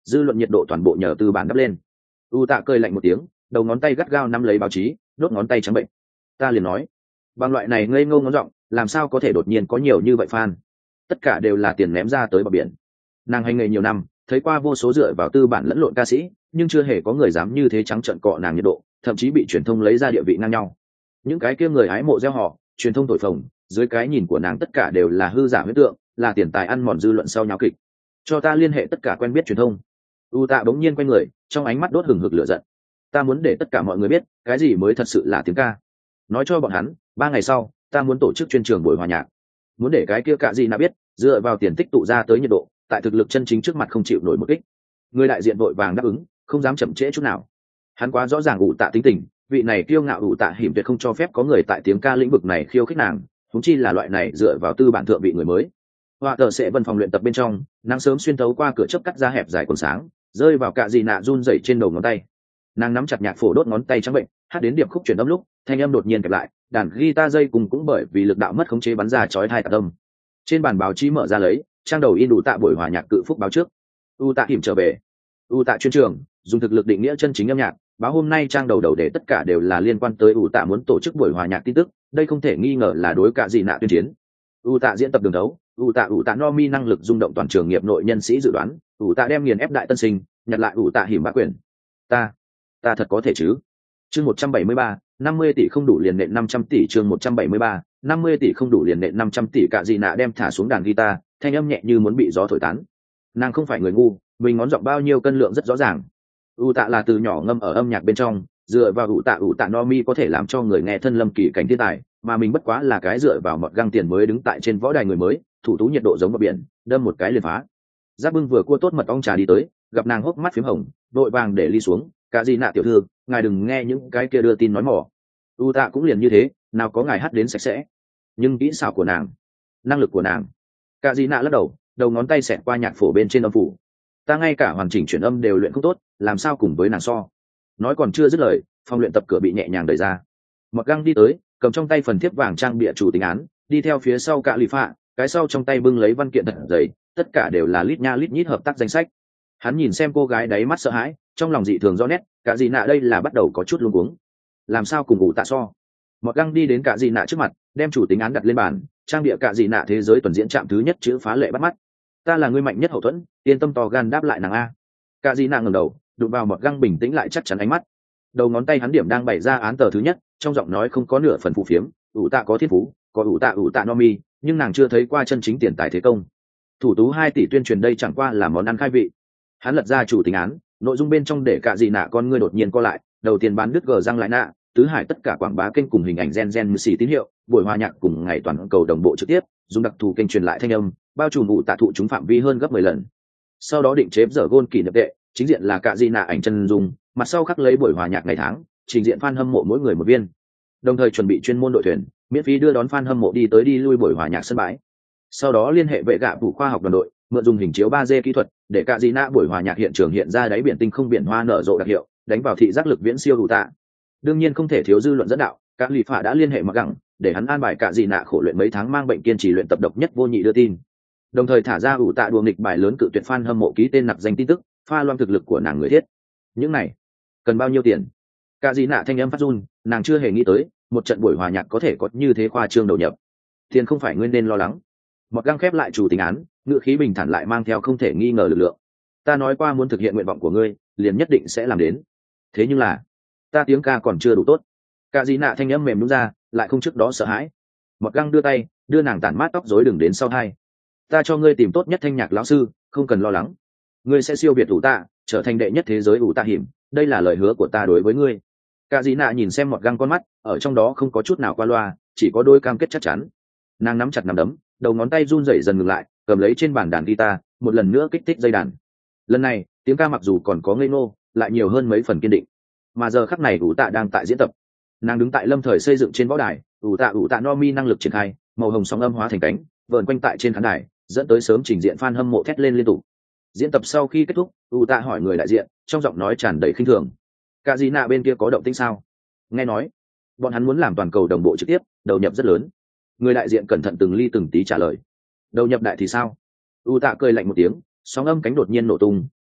dư luận nhiệt độ toàn bộ nhờ tư bản đắp lên. U tạ cười lạnh một tiếng, đầu ngón tay gắt gao nắm lấy báo chí, đốt ngón tay trắng bệnh. Ta liền nói, bằng loại này ngây ngô ngón giọng, làm sao có thể đột nhiên có nhiều như vậy fan? Tất cả đều là tiền ném ra tới bờ biển. Nàng hành nghề nhiều năm, thấy qua vô số dựa vào tư bản lẫn lộn ca sĩ, nhưng chưa hề có người dám như thế trắng trợn cọ nàng nhiệt độ, thậm chí bị truyền thông lấy ra địa vị ngang nhau. Những cái kia người hái mộ gieo họ, truyền thông thổi phồng, dưới cái nhìn của nàng tất cả đều là hư giả huyễn tượng, là tiền tài ăn mòn dư luận sau nháo kịch. Cho ta liên hệ tất cả quen biết truyền thông. U tạ bỗng nhiên quay người, trong ánh mắt đốt hừng hực lửa giận. Ta muốn để tất cả mọi người biết cái gì mới thật sự là tiếng ca. Nói cho bọn hắn, 3 ngày sau ta muốn tổ chức chuyên trường buổi hòa nhạc, muốn để cái kia cả gì nào biết, dựa vào tiền tích tụ ra tới nhiệt độ, tại thực lực chân chính trước mặt không chịu nổi một kích. Người đại diện vội vàng đáp ứng, không dám chậm trễ chút nào. Hắn quá rõ ràng U tạ tính tình, vị này kiêu ngạo U tạ hiểm tuyệt không cho phép có người tại tiếng ca lĩnh vực này khiêu khích nàng, huống chi là loại này dựa vào tư bản thượng vị người mới. Họa tờ sẽ văn phòng luyện tập bên trong, nắng sớm xuyên thấu qua cửa chớp cắt ra hẹp dài còn sáng, rơi vào cạ dị nạ run rẩy trên đầu ngón tay. Nàng nắm chặt nhạc phổ đốt ngón tay trắng bệnh, hát đến điệp khúc chuyển âm lúc, thanh âm đột nhiên kẹp lại, đàn guitar dây cùng cũng bởi vì lực đạo mất khống chế bắn ra chói tai tạc âm. Trên bàn báo chí mở ra lấy, trang đầu in U tạ buổi hòa nhạc cự phúc báo trước. U tạ hiểm trở về. U tạ chuyên trường, dùng thực lực định nghĩa chân chính âm nhạc, báo hôm nay trang đầu để tất cả đều là liên quan tới U tạ muốn tổ chức buổi hòa nhạc tin tức, đây không thể nghi ngờ là đối cạ dị nạ tuyên chiến. U tạ diễn tập đường đấu, U tạ no mi năng lực rung động toàn trường nghiệp nội nhân sĩ dự đoán, U tạ đem nghiền ép đại tân sinh, nhặt lại U tạ hiểm bá quyền. Ta thật có thể chứ? Chương 173, 50 tỷ không đủ liền nện 500 tỷ. Chương 173, 50 tỷ không đủ liền nện 500 tỷ. Cạ dị nạ đem thả xuống đàn guitar, thanh âm nhẹ như muốn bị gió thổi tán. Nàng không phải người ngu, mình ngón giọng bao nhiêu cân lượng rất rõ ràng. U tạ là từ nhỏ ngâm ở âm nhạc bên trong, dựa vào U tạ no mi có thể làm cho người nghe thân lâm kỳ cảnh thiên tài, mà mình bất quá là cái dựa vào mọt găng tiền mới đứng tại trên võ đài người mới, thủ tú nhiệt độ giống bờ biển, đâm một cái liền phá. Giáp bưng vừa cua tốt mật ong trà đi tới, gặp nàng hốc mắt phím hồng, vội vàng để ly xuống. Cả gì nạ tiểu thư, ngài đừng nghe những cái kia đưa tin nói mỏ. U tạ cũng liền như thế, nào có ngài hát đến sạch sẽ. Nhưng kỹ xảo của nàng, năng lực của nàng. Cả gì nạ lắc đầu, đầu ngón tay xẹt qua nhạc phổ bên trên âm phủ. Ta ngay cả hoàn chỉnh chuyển âm đều luyện không tốt, làm sao cùng với nàng so. Nói còn chưa dứt lời, phòng luyện tập cửa bị nhẹ nhàng đẩy ra. Mọt găng đi tới, cầm trong tay phần thiếp vàng trang bịa chủ tính án, đi theo phía sau cạ lì phạ, cái sau trong tay bưng lấy văn kiện thật dày, tất cả đều là lít nha lít nhít hợp tác danh sách. Hắn nhìn xem cô gái đáy mắt sợ hãi, trong lòng dị thường rõ nét, cả gì nạ đây là bắt đầu có chút luống cuống. Làm sao cùng U tạ so? Mọt găng đi đến cả gì nạ trước mặt, đem chủ tính án đặt lên bàn, trang bịa cả gì nạ thế giới tuần diễn trạm thứ nhất chữ phá lệ bắt mắt. Ta là người mạnh nhất hậu thuẫn, yên tâm to gan đáp lại nàng a. Cả gì nạ ngẩng đầu, đụng vào Mọt găng bình tĩnh lại chắc chắn ánh mắt. Đầu ngón tay hắn điểm đang bày ra án tờ thứ nhất, trong giọng nói không có nửa phần phù phiếm. U tạ có thiên phú, có U tạ no mi, nhưng nàng chưa thấy qua chân chính tiền tài thế công. Thủ tú 2 tỷ tuyên truyền đây chẳng qua là món ăn khai vị. Hắn lật ra chủ tính án, nội dung bên trong để cả gì nạ con ngươi đột nhiên co lại, đầu tiên bán đứt gờ răng lại nạ, tứ hải tất cả quảng bá kênh cùng hình ảnh gen xì tín hiệu, buổi hòa nhạc cùng ngày toàn cầu đồng bộ trực tiếp, dùng đặc thù kênh truyền lại thanh âm, bao trùm vụ tạ thụ chúng phạm vi hơn gấp 10 lần. Sau đó định chế giờ gôn kỷ niệm tệ, chính diện là cả gì nạ ảnh chân dung, mặt sau khắc lấy buổi hòa nhạc ngày tháng, trình diện fan hâm mộ mỗi người một viên. Đồng thời chuẩn bị chuyên môn đội thuyền, miễn phí đưa đón fan hâm mộ đi tới đi lui buổi hòa nhạc sân bãi. Sau đó liên hệ vệ gạ vụ khoa học đoàn đội, mượn dùng hình chiếu 3D kỹ thuật, để cả gì nạ buổi hòa nhạc hiện trường hiện ra đáy biển tinh không biển hoa nở rộ đặc hiệu, đánh vào thị giác lực viễn siêu đủ tạ. Đương nhiên không thể thiếu dư luận dẫn đạo, các lì phạ đã liên hệ mặc gẳng, để hắn an bài cả gì nạ khổ luyện mấy tháng mang bệnh kiên trì luyện tập độc nhất vô nhị đưa tin. Đồng thời thả ra đủ tạ đùa nghịch bài lớn cự tuyệt fan hâm mộ ký tên nặc danh tin tức, pha loan thực lực của nàng người thiết. Những này cần bao nhiêu tiền? Cả gì nạ thanh âm phát run, nàng chưa hề nghĩ tới một trận buổi hòa nhạc có thể có như thế khoa trương đầu nhập. Tiền không phải nguyên nên lo lắng. Mọt găng khép lại chủ tính án, ngữ khí bình thản lại mang theo không thể nghi ngờ lực lượng. Ta nói qua muốn thực hiện nguyện vọng của ngươi, liền nhất định sẽ làm đến. Thế nhưng là ta tiếng ca còn chưa đủ tốt. Cả gì nạ thanh âm mềm đúng ra, lại không trước đó sợ hãi. Mọt găng đưa tay, đưa nàng tản mát tóc rối đừng đến sau hai. Ta cho ngươi tìm tốt nhất thanh nhạc lão sư, không cần lo lắng. Ngươi sẽ siêu việt ủ tạ, trở thành đệ nhất thế giới ủ tạ hiểm, đây là lời hứa của ta đối với ngươi. Cả dĩ nạ nhìn xem Mọt găng con mắt, ở trong đó không có chút nào qua loa, chỉ có đôi cam kết chắc chắn. Nàng nắm chặt nắm đấm, đầu ngón tay run rẩy dần ngừng lại, cầm lấy trên bàn đàn guitar, một lần nữa kích thích dây đàn. Lần này tiếng ca mặc dù còn có ngây ngô, lại nhiều hơn mấy phần kiên định. Mà giờ khắc này ủ tạ đang tại diễn tập, nàng đứng tại lâm thời xây dựng trên võ đài, ủ tạ no mi năng lực triển khai, màu hồng sóng âm hóa thành cánh, vờn quanh tại trên khán đài, dẫn tới sớm trình diện fan hâm mộ thét lên liên tục. Diễn tập sau khi kết thúc, ủ tạ hỏi người đại diện, trong giọng nói tràn đầy khinh thường. Cả gì nạ bên kia có động tĩnh sao? Nghe nói bọn hắn muốn làm toàn cầu đồng bộ trực tiếp, đầu nhập rất lớn. Người đại diện cẩn thận từng ly từng tí trả lời. Đầu nhập đại thì sao? U tạ cười lạnh một tiếng, sóng âm cánh đột nhiên nổ tung,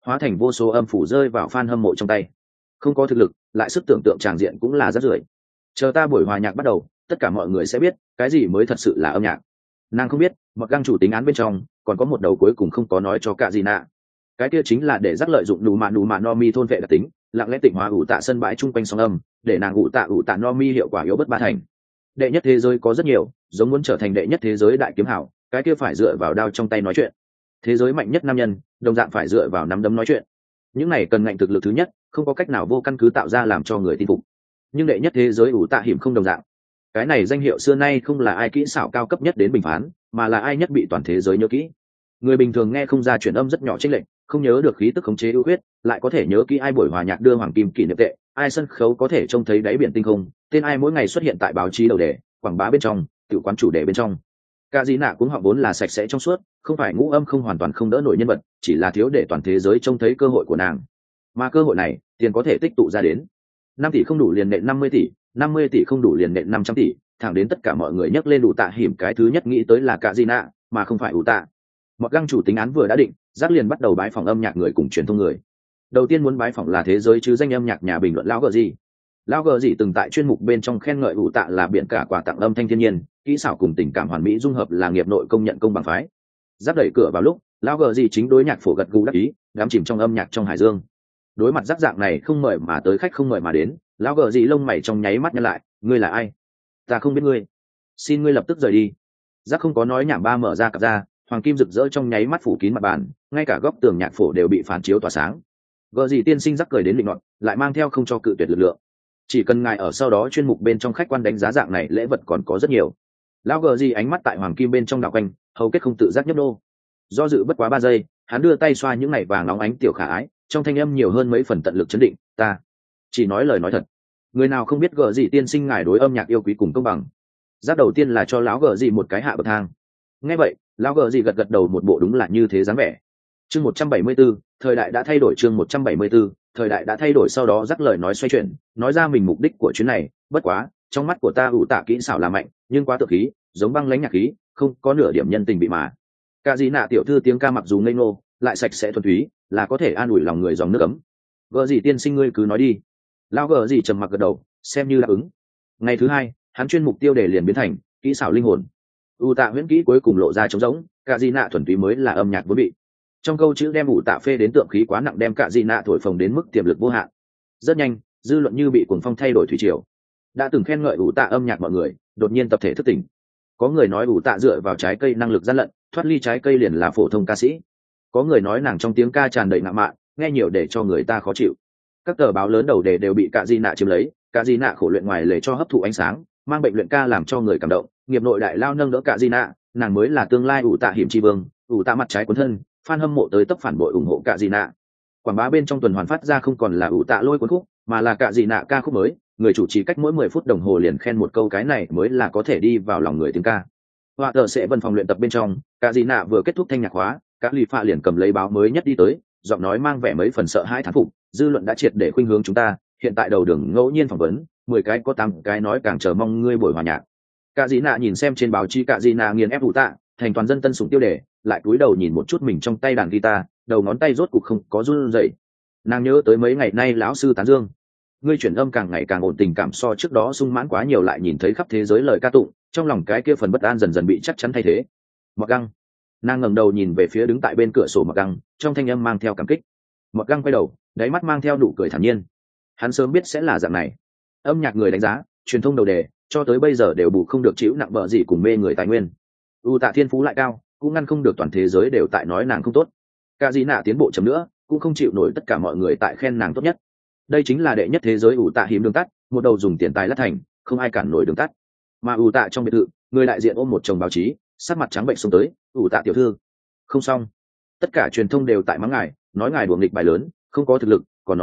hóa thành vô số âm phủ rơi vào fan hâm mộ trong tay. Không có thực lực, lại sức tưởng tượng tràng diện cũng là rất rưởi. Chờ ta buổi hòa nhạc bắt đầu, tất cả mọi người sẽ biết cái gì mới thật sự là âm nhạc. Nàng không biết, mặc găng chủ tính án bên trong còn có một đầu cuối cùng không có nói cho cả gì nạ. Cái kia chính là để rắc lợi dụng đủ mạ no mi thôn vệ đặc tính, lặng lẽ tịnh hóa ủ tạ sân bãi chung quanh sóng âm, để nàng ủ tạ no mi hiệu quả yếu bất ba thành. Đệ nhất thế giới có rất nhiều, giống muốn trở thành đệ nhất thế giới đại kiếm hảo, cái kia phải dựa vào đao trong tay nói chuyện. Thế giới mạnh nhất nam nhân, đồng dạng phải dựa vào nắm đấm nói chuyện. Những này cần ngạnh thực lực thứ nhất, không có cách nào vô căn cứ tạo ra làm cho người tin phục. Nhưng đệ nhất thế giới ủ tạ hiểm không đồng dạng. Cái này danh hiệu xưa nay không là ai kỹ xảo cao cấp nhất đến bình phán, mà là ai nhất bị toàn thế giới nhớ kỹ. Người bình thường nghe không ra chuyển âm rất nhỏ chênh lệch, không nhớ được khí tức khống chế ưu huyết, lại có thể nhớ kỹ ai buổi hòa nhạc đưa hoàng kim kỷ niệm tệ, ai sân khấu có thể trông thấy đáy biển tinh không, tên ai mỗi ngày xuất hiện tại báo chí đầu đề, quảng bá bên trong, tự quán chủ đề bên trong. Cả gì nạ cũng họ vốn là sạch sẽ trong suốt, không phải ngũ âm không hoàn toàn không đỡ nổi nhân vật, chỉ là thiếu để toàn thế giới trông thấy cơ hội của nàng. Mà cơ hội này, tiền có thể tích tụ ra đến. 5 tỷ không đủ liền nện 50 tỷ, 50 tỷ không đủ liền nện 500 tỷ, thẳng đến tất cả mọi người nhắc lên ủ tạ hiểm cái thứ nhất nghĩ tới là cả gì nạ, mà không phải ủ tạ. Mặc găng chủ tính án vừa đã định, giác liền bắt đầu bái phỏng âm nhạc người cùng truyền thông người. Đầu tiên muốn bái phỏng là thế giới chứ danh âm nhạc nhà bình luận lão gờ gì. Lão gờ gì từng tại chuyên mục bên trong khen ngợi ủ tạ là biển cả quà tặng âm thanh thiên nhiên, kỹ xảo cùng tình cảm hoàn mỹ dung hợp là nghiệp nội công nhận công bằng phái. Giác đẩy cửa vào lúc, lão gờ gì chính đối nhạc phổ gật gù đắc ý, đắm chìm trong âm nhạc trong hải dương. Đối mặt giác dạng này không mời mà tới khách không mời mà đến, lão gờ gì lông mày trong nháy mắt nhăn lại, ngươi là ai? Ta không biết ngươi, xin ngươi lập tức rời đi. Giác không có nói nhảm ba mở ra cặp ra, hoàng kim rực rỡ trong nháy mắt phủ kín mặt bàn, ngay cả góc tường nhạc phổ đều bị phản chiếu tỏa sáng. Gờ gì tiên sinh Giác cười đến định nọt, lại mang theo không cho cự tuyệt lực lượng. Chỉ cần ngài ở sau đó chuyên mục bên trong khách quan đánh giá dạng này lễ vật còn có rất nhiều. Lão gờ gì ánh mắt tại hoàng kim bên trong đảo quanh, hầu kết không tự giác nhấp nô. Do dự bất quá 3 giây, hắn đưa tay xoa những ngày vàng nóng ánh tiểu khả ái, trong thanh âm nhiều hơn mấy phần tận lực chấn định, ta chỉ nói lời nói thật. Người nào không biết gờ gì tiên sinh ngài đối âm nhạc yêu quý cùng công bằng. Giác đầu tiên là cho lão gờ gì một cái hạ bậc thang. Nghe vậy, lão gờ gì gật gật đầu một bộ đúng là như thế dáng vẻ. Chương 174, thời đại đã thay đổi. Chương 174, thời đại đã thay đổi. Sau đó Giác lời nói xoay chuyển, nói ra mình mục đích của chuyến này, bất quá, trong mắt của ta ủ tạ kỹ xảo là mạnh, nhưng quá tự khí, giống băng lãnh nhạc khí, không có nửa điểm nhân tình bị mà. Cả gì nạ tiểu thư tiếng ca mặc dù ngây ngô, lại sạch sẽ thuần túy, là có thể an ủi lòng người dòng nước ấm. Gờ gì tiên sinh ngươi cứ nói đi. Lão gờ gì trầm mặc gật đầu, xem như đáp ứng. Ngày thứ hai, hắn chuyên mục tiêu đề liền biến thành kỹ xảo linh hồn. U tạ huyễn kỹ cuối cùng lộ ra trống rỗng, cả gì nạ thuần túy mới là âm nhạc vốn bị. Trong câu chữ đem ủ tạ phê đến tượng khí quá nặng, đem cả gì nạ thổi phồng đến mức tiềm lực vô hạn. Rất nhanh, dư luận như bị cuồng phong thay đổi thủy triều. Đã từng khen ngợi ủ tạ âm nhạc mọi người, đột nhiên tập thể thức tỉnh. Có người nói ủ tạ dựa vào trái cây năng lực gian lận, thoát ly trái cây liền là phổ thông ca sĩ. Có người nói nàng trong tiếng ca tràn đầy ngạo mạn, nghe nhiều để cho người ta khó chịu. Các tờ báo lớn đầu đề đều bị cả di nạ chiếm lấy, cả di nạ khổ luyện ngoài lề cho hấp thụ ánh sáng, mang bệnh luyện ca làm cho người cảm động, nghiệp nội đại lao nâng đỡ cả di nạ, nàng mới là tương lai ủ tạ hiểm tri vương, ủ tạ mặt trái cuốn thân, fan hâm mộ tới tấp phản bội ủng hộ cả di nạ. Quảng bá bên trong tuần hoàn phát ra không còn là ủ tạ lôi cuốn khúc, mà là cả di nạ ca khúc mới, người chủ trì cách mỗi 10 phút đồng hồ liền khen một câu, cái này mới là có thể đi vào lòng người tiếng ca. Họa tờ sẽ văn phòng luyện tập bên trong, cả di nạ vừa kết thúc thanh nhạc hóa, các lì phạ liền cầm lấy báo mới nhất đi tới, giọng nói mang vẻ mấy phần sợ hãi thán phục, dư luận đã triệt để khuynh hướng chúng ta, hiện tại đầu đường ngẫu nhiên phỏng vấn, 10 cái có 8 cái nói càng chờ mong ngươi buổi hòa nhạc. Cả dĩ nạ nhìn xem trên báo chí cả dĩ nạ nghiền ép ủ tạ, thành toàn dân tân sủng tiêu đề, lại cúi đầu nhìn một chút mình trong tay đàn guitar, đầu ngón tay rốt cục không có run rẩy. Nàng nhớ tới mấy ngày nay lão sư tán dương, ngươi chuyển âm càng ngày càng ổn, tình cảm so trước đó sung mãn quá nhiều, lại nhìn thấy khắp thế giới lời ca tụng, trong lòng cái kia phần bất an dần dần bị chắc chắn thay thế. Mặc Găng, nàng ngẩng đầu nhìn về phía đứng tại bên cửa sổ Mặc Găng, trong thanh âm mang theo cảm kích. Mặc Găng quay đầu, đáy mắt mang theo nụ cười thản nhiên. Hắn sớm biết sẽ là dạng này. Âm nhạc người đánh giá, truyền thông đầu đề, cho tới bây giờ đều bù không được chịu nặng bợ gì cùng mê người tài nguyên. U tạ thiên phú lại cao, cũng ngăn không được toàn thế giới đều tại nói nàng không tốt. Cả gì nạ tiến bộ chấm nữa, cũng không chịu nổi tất cả mọi người tại khen nàng tốt nhất. Đây chính là đệ nhất thế giới ủ tạ hiếm đường tắt, một đầu dùng tiền tài lát thành, không ai cản nổi đường tắt. Mà ủ tạ trong biệt thự, người đại diện ôm một chồng báo chí, sắc mặt trắng bệnh xông tới, ủ tạ tiểu thư, không xong. Tất cả truyền thông đều tại mắng ngài, nói ngài đùa nghịch bài lớn, không có thực lực,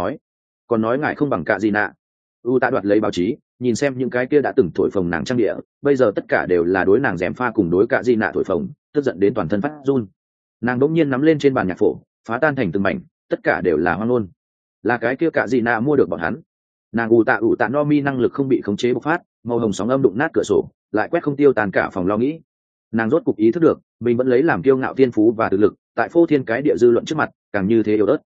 còn nói ngài không bằng cả gì nạ. U tạ đoạt lấy báo chí, nhìn xem những cái kia đã từng thổi phồng nàng trang địa, bây giờ tất cả đều là đối nàng gièm pha cùng đối cả gì nạ thổi phồng, tức giận đến toàn thân phát run. Nàng đỗng nhiên nắm lên trên bàn nhạc phổ, phá tan thành từng mảnh, tất cả đều là hoang ngôn. Là cái kia cả gì nạ mua được bọn hắn. Nàng ủ tạ no mi năng lực không bị khống chế bộc phát, màu hồng sóng âm đụng nát cửa sổ, lại quét không tiêu tàn cả phòng lo nghĩ. Nàng rốt cục ý thức được, mình vẫn lấy làm kiêu ngạo tiên phú và thực lực, tại phô thiên cái địa dư luận trước mặt, càng như thế yếu ớt.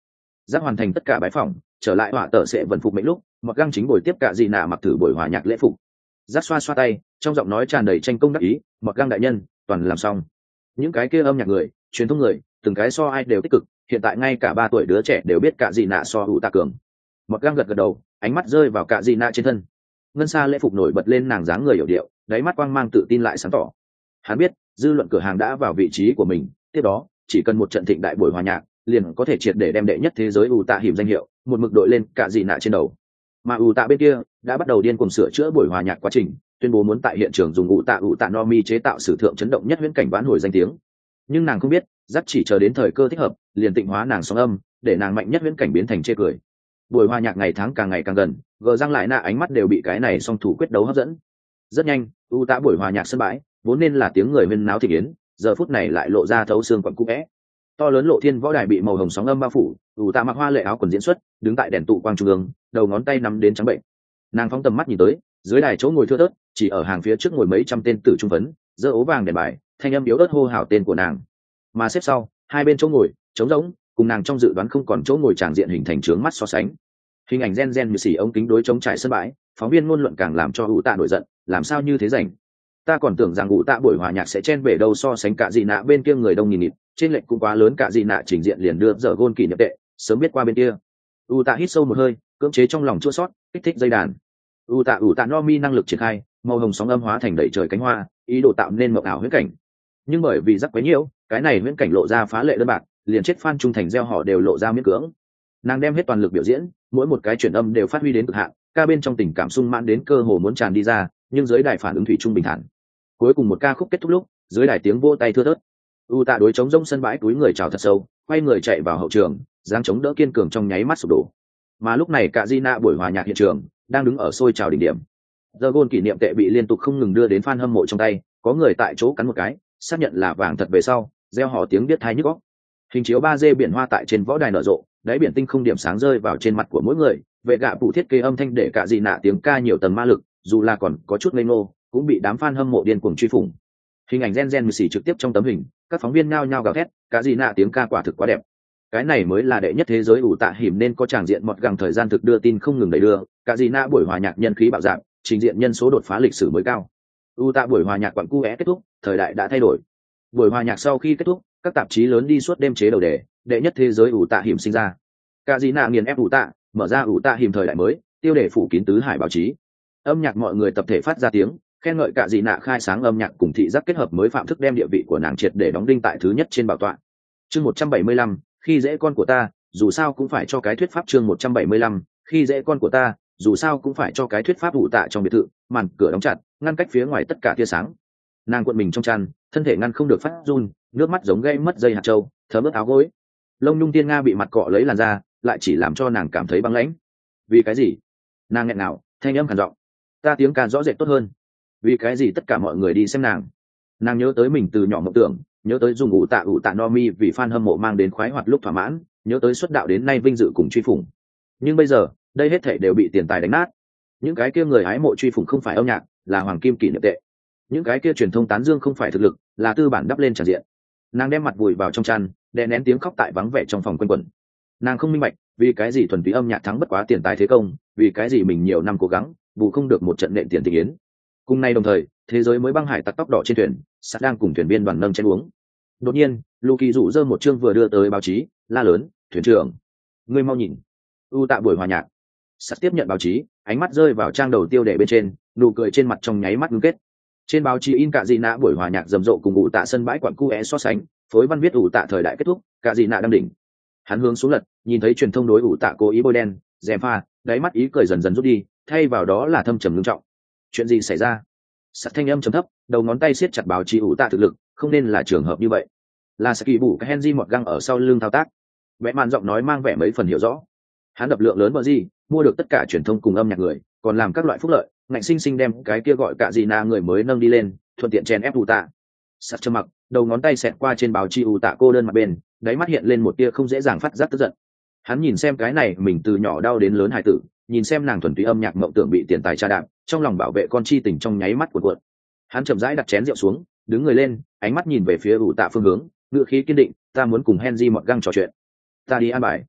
Giác hoàn thành tất cả bái phỏng, trở lại họa tờ sẽ vận phục mệnh lúc, Mọt Găng chính buổi tiếp cả gì nạ mặc thử buổi hòa nhạc lễ phục. Giác xoa xoa tay, trong giọng nói tràn đầy tranh công đắc ý, Mọt Găng đại nhân, toàn làm xong. Những cái kia âm nhạc người, truyền thông người, từng cái so ai đều tích cực, hiện tại ngay cả 3 tuổi đứa trẻ đều biết cả gì nạ so hữu tạ cường. Mọt Găng gật gật đầu, ánh mắt rơi vào cả gì nạ trên thân. Ngân xa lễ phục nổi bật lên nàng dáng người hiểu điệu, đáy mắt quang mang tự tin lại sáng tỏ. Hắn biết, dư luận cửa hàng đã vào vị trí của mình, tiếp đó, chỉ cần một trận thịnh đại buổi hòa nhạc, liền có thể triệt để đem đệ nhất thế giới ủ tạ hiểm danh hiệu, một mực đội lên cả gì nạ trên đầu. Mà ủ tạ bên kia đã bắt đầu điên cuồng sửa chữa buổi hòa nhạc quá trình, tuyên bố muốn tại hiện trường dùng ủ tạ no mi chế tạo sử thượng chấn động nhất huyễn cảnh vãn hồi danh tiếng. Nhưng nàng không biết, dắt chỉ chờ đến thời cơ thích hợp, liền tịnh hóa nàng sóng âm, để nàng mạnh nhất huyễn cảnh biến thành chê cười. Buổi hòa nhạc ngày tháng càng ngày càng gần, gờ răng lại nạ ánh mắt đều bị cái này song thủ quyết đấu hấp dẫn. Rất nhanh, ủ tạ buổi hòa nhạc sân bãi vốn nên là tiếng người huyên náo thị yến, giờ phút này lại lộ ra thấu xương quặn cũ vẽ. To lớn lộ thiên võ đài bị màu hồng sóng âm bao phủ, ủ tạ mặc hoa lệ áo quần diễn xuất, đứng tại đèn tụ quang trung ương, đầu ngón tay nắm đến trắng bệnh. Nàng phóng tầm mắt nhìn tới, dưới đài chỗ ngồi thưa thớt, chỉ ở hàng phía trước ngồi mấy trăm tên tử trung vấn, giơ ố vàng đèn bài, thanh âm yếu ớt hô hào tên của nàng. Mà xếp sau, hai bên chỗ ngồi trống rỗng, cùng nàng trong dự đoán không còn chỗ ngồi tràng diện hình thành trướng mắt so sánh. Hình ảnh gen như xỉ ống kính đối chống trải sân bãi, phóng viên ngôn luận càng làm cho ủ tạ nổi giận, làm sao như thế rảnh? Ta còn tưởng rằng ủ tạ buổi hòa nhạc sẽ chen bể đâu so sánh cả gì nạ bên kia người đông nghìn nghịt, trên lệnh cũng quá lớn, cả gì nạ trình diện liền đưa giờ gôn kỷ niệm tệ, sớm biết qua bên kia. ủ tạ hít sâu một hơi, cưỡng chế trong lòng chua sót, kích thích dây đàn. ủ tạ no mi năng lực triển khai, màu hồng sóng âm hóa thành đầy trời cánh hoa, ý đồ tạo nên mộng ảo huyễn cảnh. Nhưng bởi vì rắc quấy nhiễu, cái này huyễn cảnh lộ ra phá lệ đơn bạc, liền chết fan trung thành gieo họ đều lộ ra miễn cưỡng. Nàng đem hết toàn lực biểu diễn, mỗi một cái chuyển âm đều phát huy đến cực hạn, ca bên trong tình cảm sung mãn đến cơ hồ muốn tràn đi ra, nhưng dưới đài phản ứng thủy chung bình thản. Cuối cùng một ca khúc kết thúc lúc, dưới đài tiếng vỗ tay thưa thớt. Tạ đối chống rông sân bãi túi người chào thật sâu, quay người chạy vào hậu trường, dáng chống đỡ kiên cường trong nháy mắt sụp đổ. Mà lúc này cả Gina buổi hòa nhạc hiện trường đang đứng ở sôi trào đỉnh điểm. The Gold kỷ niệm tệ bị liên tục không ngừng đưa đến fan hâm mộ trong tay, có người tại chỗ cắn một cái, xác nhận là vàng thật về sau, reo hò tiếng biết tai nhức óc. Hình chiếu 3D biển hoa tại trên võ đài nở rộ, đáy biển tinh không điểm sáng rơi vào trên mặt của mỗi người, vệ gạ phụ thiết kế âm thanh để cả Gina tiếng ca nhiều tầng ma lực, dù là còn có chút ngây ngô, cũng bị đám fan hâm mộ điên cuồng truy phủng. Hình ảnh gen mười xì trực tiếp trong tấm hình, các phóng viên nhao nhao gào thét, cả Gina tiếng ca quả thực quá đẹp. Cái này mới là đệ nhất thế giới ủ tạ hiểm nên có tràng diện mọt gẳng thời gian thực đưa tin không ngừng đẩy đưa, cả Gina buổi hòa nhạc nhân khí bạo dạn, trình diện nhân số đột phá lịch sử mới cao. Tạ buổi hòa nhạc quặng cu é kết thúc, thời đại đã thay đổi. Buổi hòa nhạc sau khi kết thúc, các tạp chí lớn đi suốt đêm chế đầu đề, đệ nhất thế giới ủ tạ hiểm sinh ra. Cả Gina nghiền ép ủ tạ, mở ra ủ tạ hiểm thời đại mới, tiêu đề phủ kín tứ hải báo chí. Âm nhạc mọi người tập thể phát ra tiếng khen ngợi cả Gina khai sáng âm nhạc cùng thị giác kết hợp mới, phạm thức đem địa vị của nàng triệt để đóng đinh tại thứ nhất trên bảo tọa. Chương 175, khi dễ con của ta, dù sao cũng phải cho cái thuyết pháp. Chương 175, khi dễ con của ta, dù sao cũng phải cho cái thuyết pháp. ủ tạ trong biệt thự, màn cửa đóng chặt, ngăn cách phía ngoài tất cả tia sáng. Nàng cuộn mình trong chăn, thân thể ngăn không được phát run, nước mắt giống gây mất dây hạt châu, thấm ướt áo gối. Lông nhung tiên nga bị mặt cọ lấy làn da, lại chỉ làm cho nàng cảm thấy băng lãnh. Vì cái gì? Nàng nghẹn ngào, thanh âm khàn giọng. Ta tiếng ca rõ rệt tốt hơn. Vì cái gì tất cả mọi người đi xem nàng? Nàng nhớ tới mình từ nhỏ mộng tưởng, nhớ tới dùng ủ tạ no mi vì fan hâm mộ mang đến khoái hoạt lúc thỏa mãn, nhớ tới xuất đạo đến nay vinh dự cùng truy phủng. Nhưng bây giờ, đây hết thảy đều bị tiền tài đánh nát. Những cái kia người hái mộ truy phủng không phải âm nhạc, là hoàng kim kỷ niệm tệ. Những cái kia truyền thông tán dương không phải thực lực, là tư bản đắp lên tràn diện. Nàng đem mặt vùi vào trong chăn, đè nén tiếng khóc tại vắng vẻ trong phòng quanh quẩn. Nàng không minh bạch, vì cái gì thuần túy âm nhạc thắng bất quá tiền tài thế công, vì cái gì mình nhiều năm cố gắng, bù không được một trận nện tiền tình yến. Cùng nay đồng thời, thế giới mới băng hải tặc tóc đỏ trên thuyền, sắt đang cùng thuyền viên đoàn nâng chén uống. Đột nhiên, Lucky rủ dơ một chương vừa đưa tới báo chí, la lớn, thuyền trưởng, ngươi mau nhìn. Tạ buổi hòa nhạc. Sắt tiếp nhận báo chí, ánh mắt rơi vào trang đầu tiêu đề bên trên, nụ cười trên mặt trong nháy mắt ngưng kết. Trên báo chí in cả Gina buổi hòa nhạc rầm rộ cùng tạ sân bãi quặng cu é so sánh, phối văn viết tạ thời đại kết thúc, cả Gina đang đỉnh. Hắn hướng xuống lật, nhìn thấy truyền thông đối tạ cố ý bôi đen, dèm pha, đáy mắt ý cười dần dần rút đi, thay vào đó là thâm trầm nghiêm trọng. Chuyện gì xảy ra? Sắt thanh âm trầm thấp, đầu ngón tay siết chặt báo chí tạ thực lực, không nên là trường hợp như vậy. Là Saki bủ cái Henry mọt găng ở sau lưng thao tác. Vẽ màn giọng nói mang vẻ mấy phần hiểu rõ. Hắn đập lượng lớn bờ gì, mua được tất cả truyền thông cùng âm nhạc người, còn làm các loại phúc lợi, ngạnh sinh sinh đem cái kia gọi cả Gina người mới nâng đi lên, thuận tiện chèn ép tạ. Sắt trầm mặc, đầu ngón tay xẹt qua trên báo chí tạ cô đơn mặt bên, đáy mắt hiện lên một tia không dễ dàng phát giác tức giận. Hắn nhìn xem cái này mình từ nhỏ đau đến lớn hài tử, nhìn xem nàng thuần túy âm nhạc mộng tưởng bị tiền tài tra đạp, trong lòng bảo vệ con chi tình trong nháy mắt cuộn cuộn. Hắn chậm rãi đặt chén rượu xuống, đứng người lên, ánh mắt nhìn về phía tạ phương hướng, ngựa khí kiên định, ta muốn cùng Henry mọt găng trò chuyện. Ta đi an bài.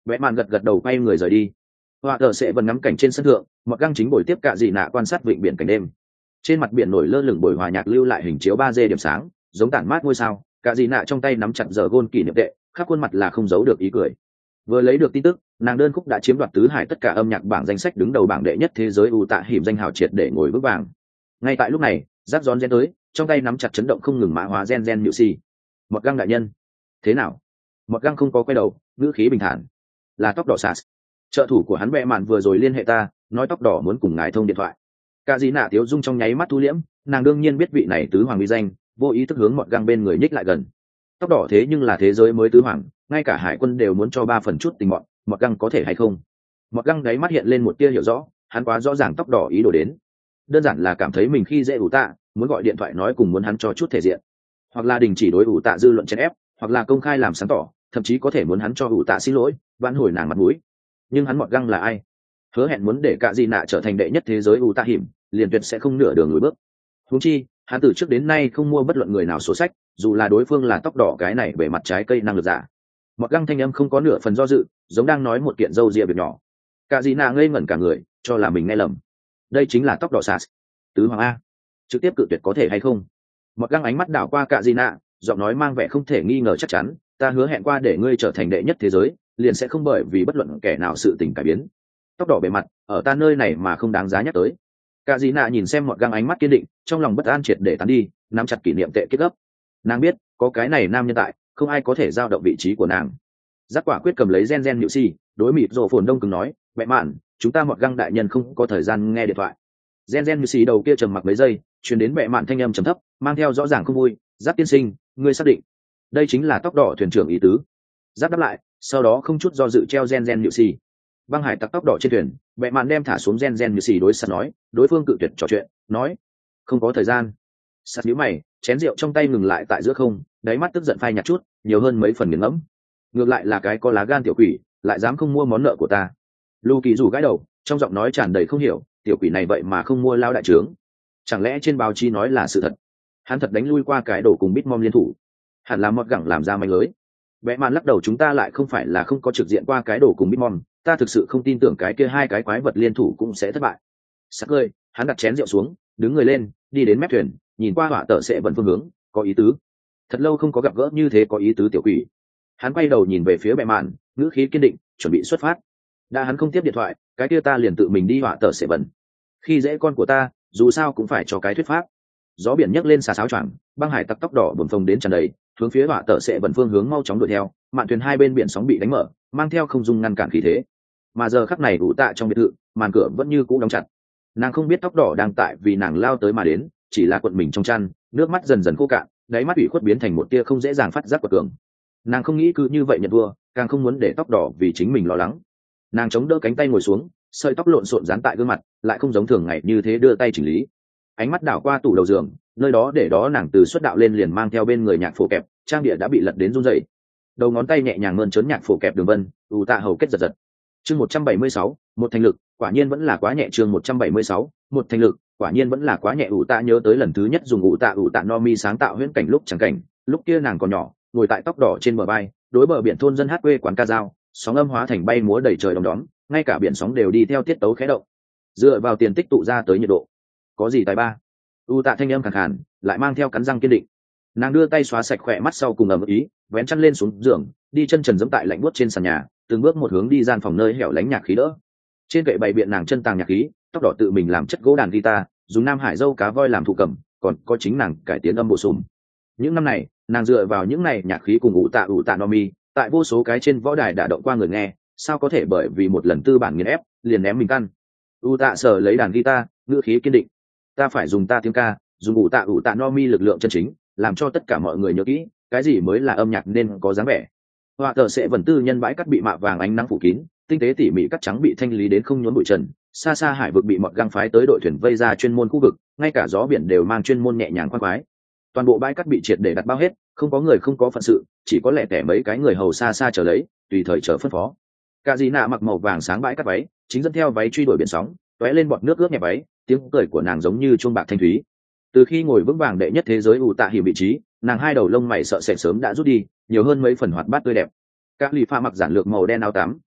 Vẽ mạn gật gật đầu quay người rời đi. Họa tờ sẽ vẫn ngắm cảnh trên sân thượng, Mọt Găng chính buổi tiếp Cạ Dị Nạ quan sát vịnh biển cảnh đêm. Trên mặt biển nổi lơ lửng buổi hòa nhạc lưu lại hình chiếu 3D điểm sáng, giống tản mát ngôi sao. Cạ Dị Nạ trong tay nắm chặt giờ gôn kỷ niệm tệ, khắp khuôn mặt là không giấu được ý cười. Vừa lấy được tin tức, nàng đơn khúc đã chiếm đoạt tứ hải tất cả âm nhạc bảng danh sách đứng đầu bảng đệ nhất thế giới ủ tạ hiểm danh hào triệt để ngồi vững vàng. Ngay tại lúc này, Rắc Giòn Gen tới, trong tay nắm chặt chấn động không ngừng mã hóa gen nhự xì. Mọt Găng đại nhân, thế nào? Mọt Găng không có quay đầu, ngữ khí bình thản. Là tóc đỏ sạt. Trợ thủ của hắn Bẹ Mạn vừa rồi liên hệ ta, nói tóc đỏ muốn cùng ngài thông điện thoại. Cạ Dị Nạ tiếu dung trong nháy mắt thu liễm, nàng đương nhiên biết vị này tứ hoàng uy danh, vô ý thức hướng Mọt Găng bên người nhích lại gần. Tóc đỏ thế nhưng là thế giới mới tứ hoàng, ngay cả hải quân đều muốn cho 3 phần chút tình Mọt Găng có thể hay không? Mọt Găng đáy mắt hiện lên một tia hiểu rõ, hắn quá rõ ràng tóc đỏ ý đồ đến. Đơn giản là cảm thấy mình khi dễ ủ tạ, muốn gọi điện thoại nói cùng muốn hắn cho chút thể diện, hoặc là đình chỉ đối ủ tạ dư luận chèn ép, hoặc là công khai làm sáng tỏ, thậm chí có thể muốn hắn cho ủ tạ xin lỗi, vãn hồi nàng mặt mũi. Nhưng hắn Mọt Găng là ai? Hứa hẹn muốn để Cạ Dị Nạ trở thành đệ nhất thế giới ủ tạ hiểm, liền tuyệt sẽ không nửa đường lùi bước. Huống chi, hắn từ trước đến nay không mua bất luận người nào sổ sách, dù là đối phương là tóc đỏ cái này bề mặt trái cây năng lực giả. Mọt Găng thanh âm không có nửa phần do dự, giống đang nói một kiện dâu ria việc nhỏ. Cạ Dị Nạ ngây ngẩn cả người, cho là mình nghe lầm. Đây chính là tóc đỏ sạt, tứ hoàng a. Trực tiếp cự tuyệt có thể hay không? Mọt Găng ánh mắt đảo qua Cạ Dị Nạ, giọng nói mang vẻ không thể nghi ngờ chắc chắn, ta hứa hẹn qua để ngươi trở thành đệ nhất thế giới, liền sẽ không bởi vì bất luận kẻ nào sự tình cải biến. Tóc đỏ bề mặt, ở ta nơi này mà không đáng giá nhắc tới. Cạ Dị Nạ nhìn xem Mọt Găng ánh mắt kiên định, trong lòng bất an triệt để tán đi, nắm chặt kỷ niệm tệ kết gấp. Nàng biết, có cái này nam nhân tại, không ai có thể giao động vị trí của nàng. Giác quả quyết cầm lấy gen nhự xì, đối mịt rồ phồn đông cứng nói, mẹ mạn, chúng ta Mọt Găng đại nhân không có thời gian nghe điện thoại. Gen nhự xì đầu kia trầm mặc mấy giây, truyền đến mẹ mạn thanh âm trầm thấp, mang theo rõ ràng không vui, Giác tiên sinh, ngươi xác định đây chính là tóc đỏ thuyền trưởng ý tứ? Giác đáp lại, sau đó không chút do dự treo gen nhự xì. Băng hải tặc tóc đỏ trên thuyền, mẹ mạn đem thả xuống gen nhự xì đối sắt nói, đối phương cự tuyệt trò chuyện, nói, không có thời gian. Sắt nhíu mày, chén rượu trong tay ngừng lại tại giữa không, đáy mắt tức giận phai nhạt chút, nhiều hơn mấy phần nghiền ngẫm. Ngược lại là cái có lá gan tiểu quỷ, lại dám không mua món nợ của ta. Lu Kỳ rủ gãi đầu, trong giọng nói tràn đầy không hiểu, tiểu quỷ này vậy mà không mua lao đại trướng, chẳng lẽ trên báo chí nói là sự thật? Hắn thật đánh lui qua cái đổ cùng Bitmom liên thủ, hẳn là Mọt Găng làm ra manh lưới. Bẽ mạn lắc đầu, chúng ta lại không phải là không có trực diện qua cái đổ cùng Bitmom, ta thực sự không tin tưởng cái kia hai cái quái vật liên thủ cũng sẽ thất bại. Sắc ơi, hắn đặt chén rượu xuống, đứng người lên, đi đến mép thuyền, nhìn qua họa tợ sẽ vẫn phương hướng, có ý tứ. Thật lâu không có gặp gỡ như thế có ý tứ tiểu quỷ. Hắn quay đầu nhìn về phía bẽ mạn, ngữ khí kiên định, chuẩn bị xuất phát. Đã hắn không tiếp điện thoại, cái kia ta liền tự mình đi họa tợ sẽ vẫn. Khi dễ con của ta, dù sao cũng phải cho cái thuyết pháp. Gió biển nhấc lên xà xáo choàng, băng hải tặc tóc đỏ bồn phồng đến tràn đầy, hướng phía họa tợ sẽ vẫn phương hướng mau chóng đuổi theo. Mạn thuyền hai bên biển sóng bị đánh mở, mang theo không dung ngăn cản khí thế. Mà giờ khắc này ủ tạ trong biệt thự, màn cửa vẫn như cũ đóng chặt. Nàng không biết tóc đỏ đang tại vì nàng lao tới mà đến, chỉ là cuộn mình trong chăn, nước mắt dần dần khô cạn, đáy mắt ủy khuất biến thành một tia không dễ dàng phát giác của cường. Nàng không nghĩ cứ như vậy nhận thua, càng không muốn để tóc đỏ vì chính mình lo lắng. Nàng chống đỡ cánh tay ngồi xuống, sợi tóc lộn xộn dán tại gương mặt, lại không giống thường ngày như thế đưa tay chỉnh lý. Ánh mắt đảo qua tủ đầu giường, nơi đó để đó nàng từ xuất đạo lên liền mang theo bên người nhạc phổ kẹp, trang địa đã bị lật đến run rẩy. Đầu ngón tay nhẹ nhàng mơn trớn nhạc phổ kẹp đường vân, ù tạ hầu kết giật giật. Chương 176, một thành lực, quả nhiên vẫn là quá nhẹ. Chương 176, một thành lực, quả nhiên vẫn là quá nhẹ. Ủ tạ nhớ tới lần thứ nhất dùng ủ tạ no mi sáng tạo huyễn cảnh lúc chẳng cảnh, lúc kia nàng còn nhỏ, ngồi tại tóc đỏ trên bờ bay, đối bờ biển thôn dân hát quê quán ca dao, sóng âm hóa thành bay múa đầy trời đom đóm, ngay cả biển sóng đều đi theo tiết tấu khẽ động. Dựa vào tiền tích tụ ra tới nhiệt độ, có gì tài ba? U tạ thanh âm khàn khàn, lại mang theo cắn răng kiên định. Nàng đưa tay xóa sạch khỏe mắt sau cùng ầm ý, vén chăn lên xuống giường, đi chân trần giẫm tại lạnh buốt trên sàn nhà, từng bước một hướng đi gian phòng nơi hẻo lánh nhạc khí đỡ. Trên kệ bày biện nàng chân tàng nhạc khí, tóc đỏ tự mình làm chất gỗ đàn guitar, dùng nam hải dâu cá voi làm thủ cầm, còn có chính nàng cải tiến âm bổ sung. Những năm này, nàng dựa vào những này nhạc khí cùng ủ tạ no mi, tại vô số cái trên võ đài đả động qua người nghe, sao có thể bởi vì một lần tư bản nghiền ép liền ném mình căn. U tạ sở lấy đàn guitar, ngữ khí kiên định, ta phải dùng ta tiếng ca, dùng ủ tạ no mi lực lượng chân chính, làm cho tất cả mọi người nhớ kỹ cái gì mới là âm nhạc nên có dáng vẻ. Họa tờ sẽ vần tư nhân bãi cắt bị mạ vàng ánh nắng phủ kín, tinh tế tỉ mỉ cắt trắng bị thanh lý đến không nhốn bụi trần, xa xa hải vực bị Mọt Găng phái tới đội thuyền vây ra chuyên môn khu vực, ngay cả gió biển đều mang chuyên môn nhẹ nhàng khoan khoái. Toàn bộ bãi cắt bị triệt để đặt bao hết, không có người không có phận sự, chỉ có lẻ tẻ mấy cái người hầu xa xa chờ lấy, tùy thời chờ phân phó. Cạ Dị Nạ mặc màu vàng sáng bãi cắt váy, chính dẫn theo váy truy đuổi biển sóng, tóe lên bọt nước ướt nhẹ váy, tiếng cười của nàng giống như chuông bạc thanh thúy. Từ khi ngồi vững vàng đệ nhất thế giới ủ tạ hiểm vị trí, nàng hai đầu lông mày sợ sệt sớm đã rút đi, nhiều hơn mấy phần hoạt bát tươi đẹp. Các lì pha mặc giản lược màu đen áo tắm,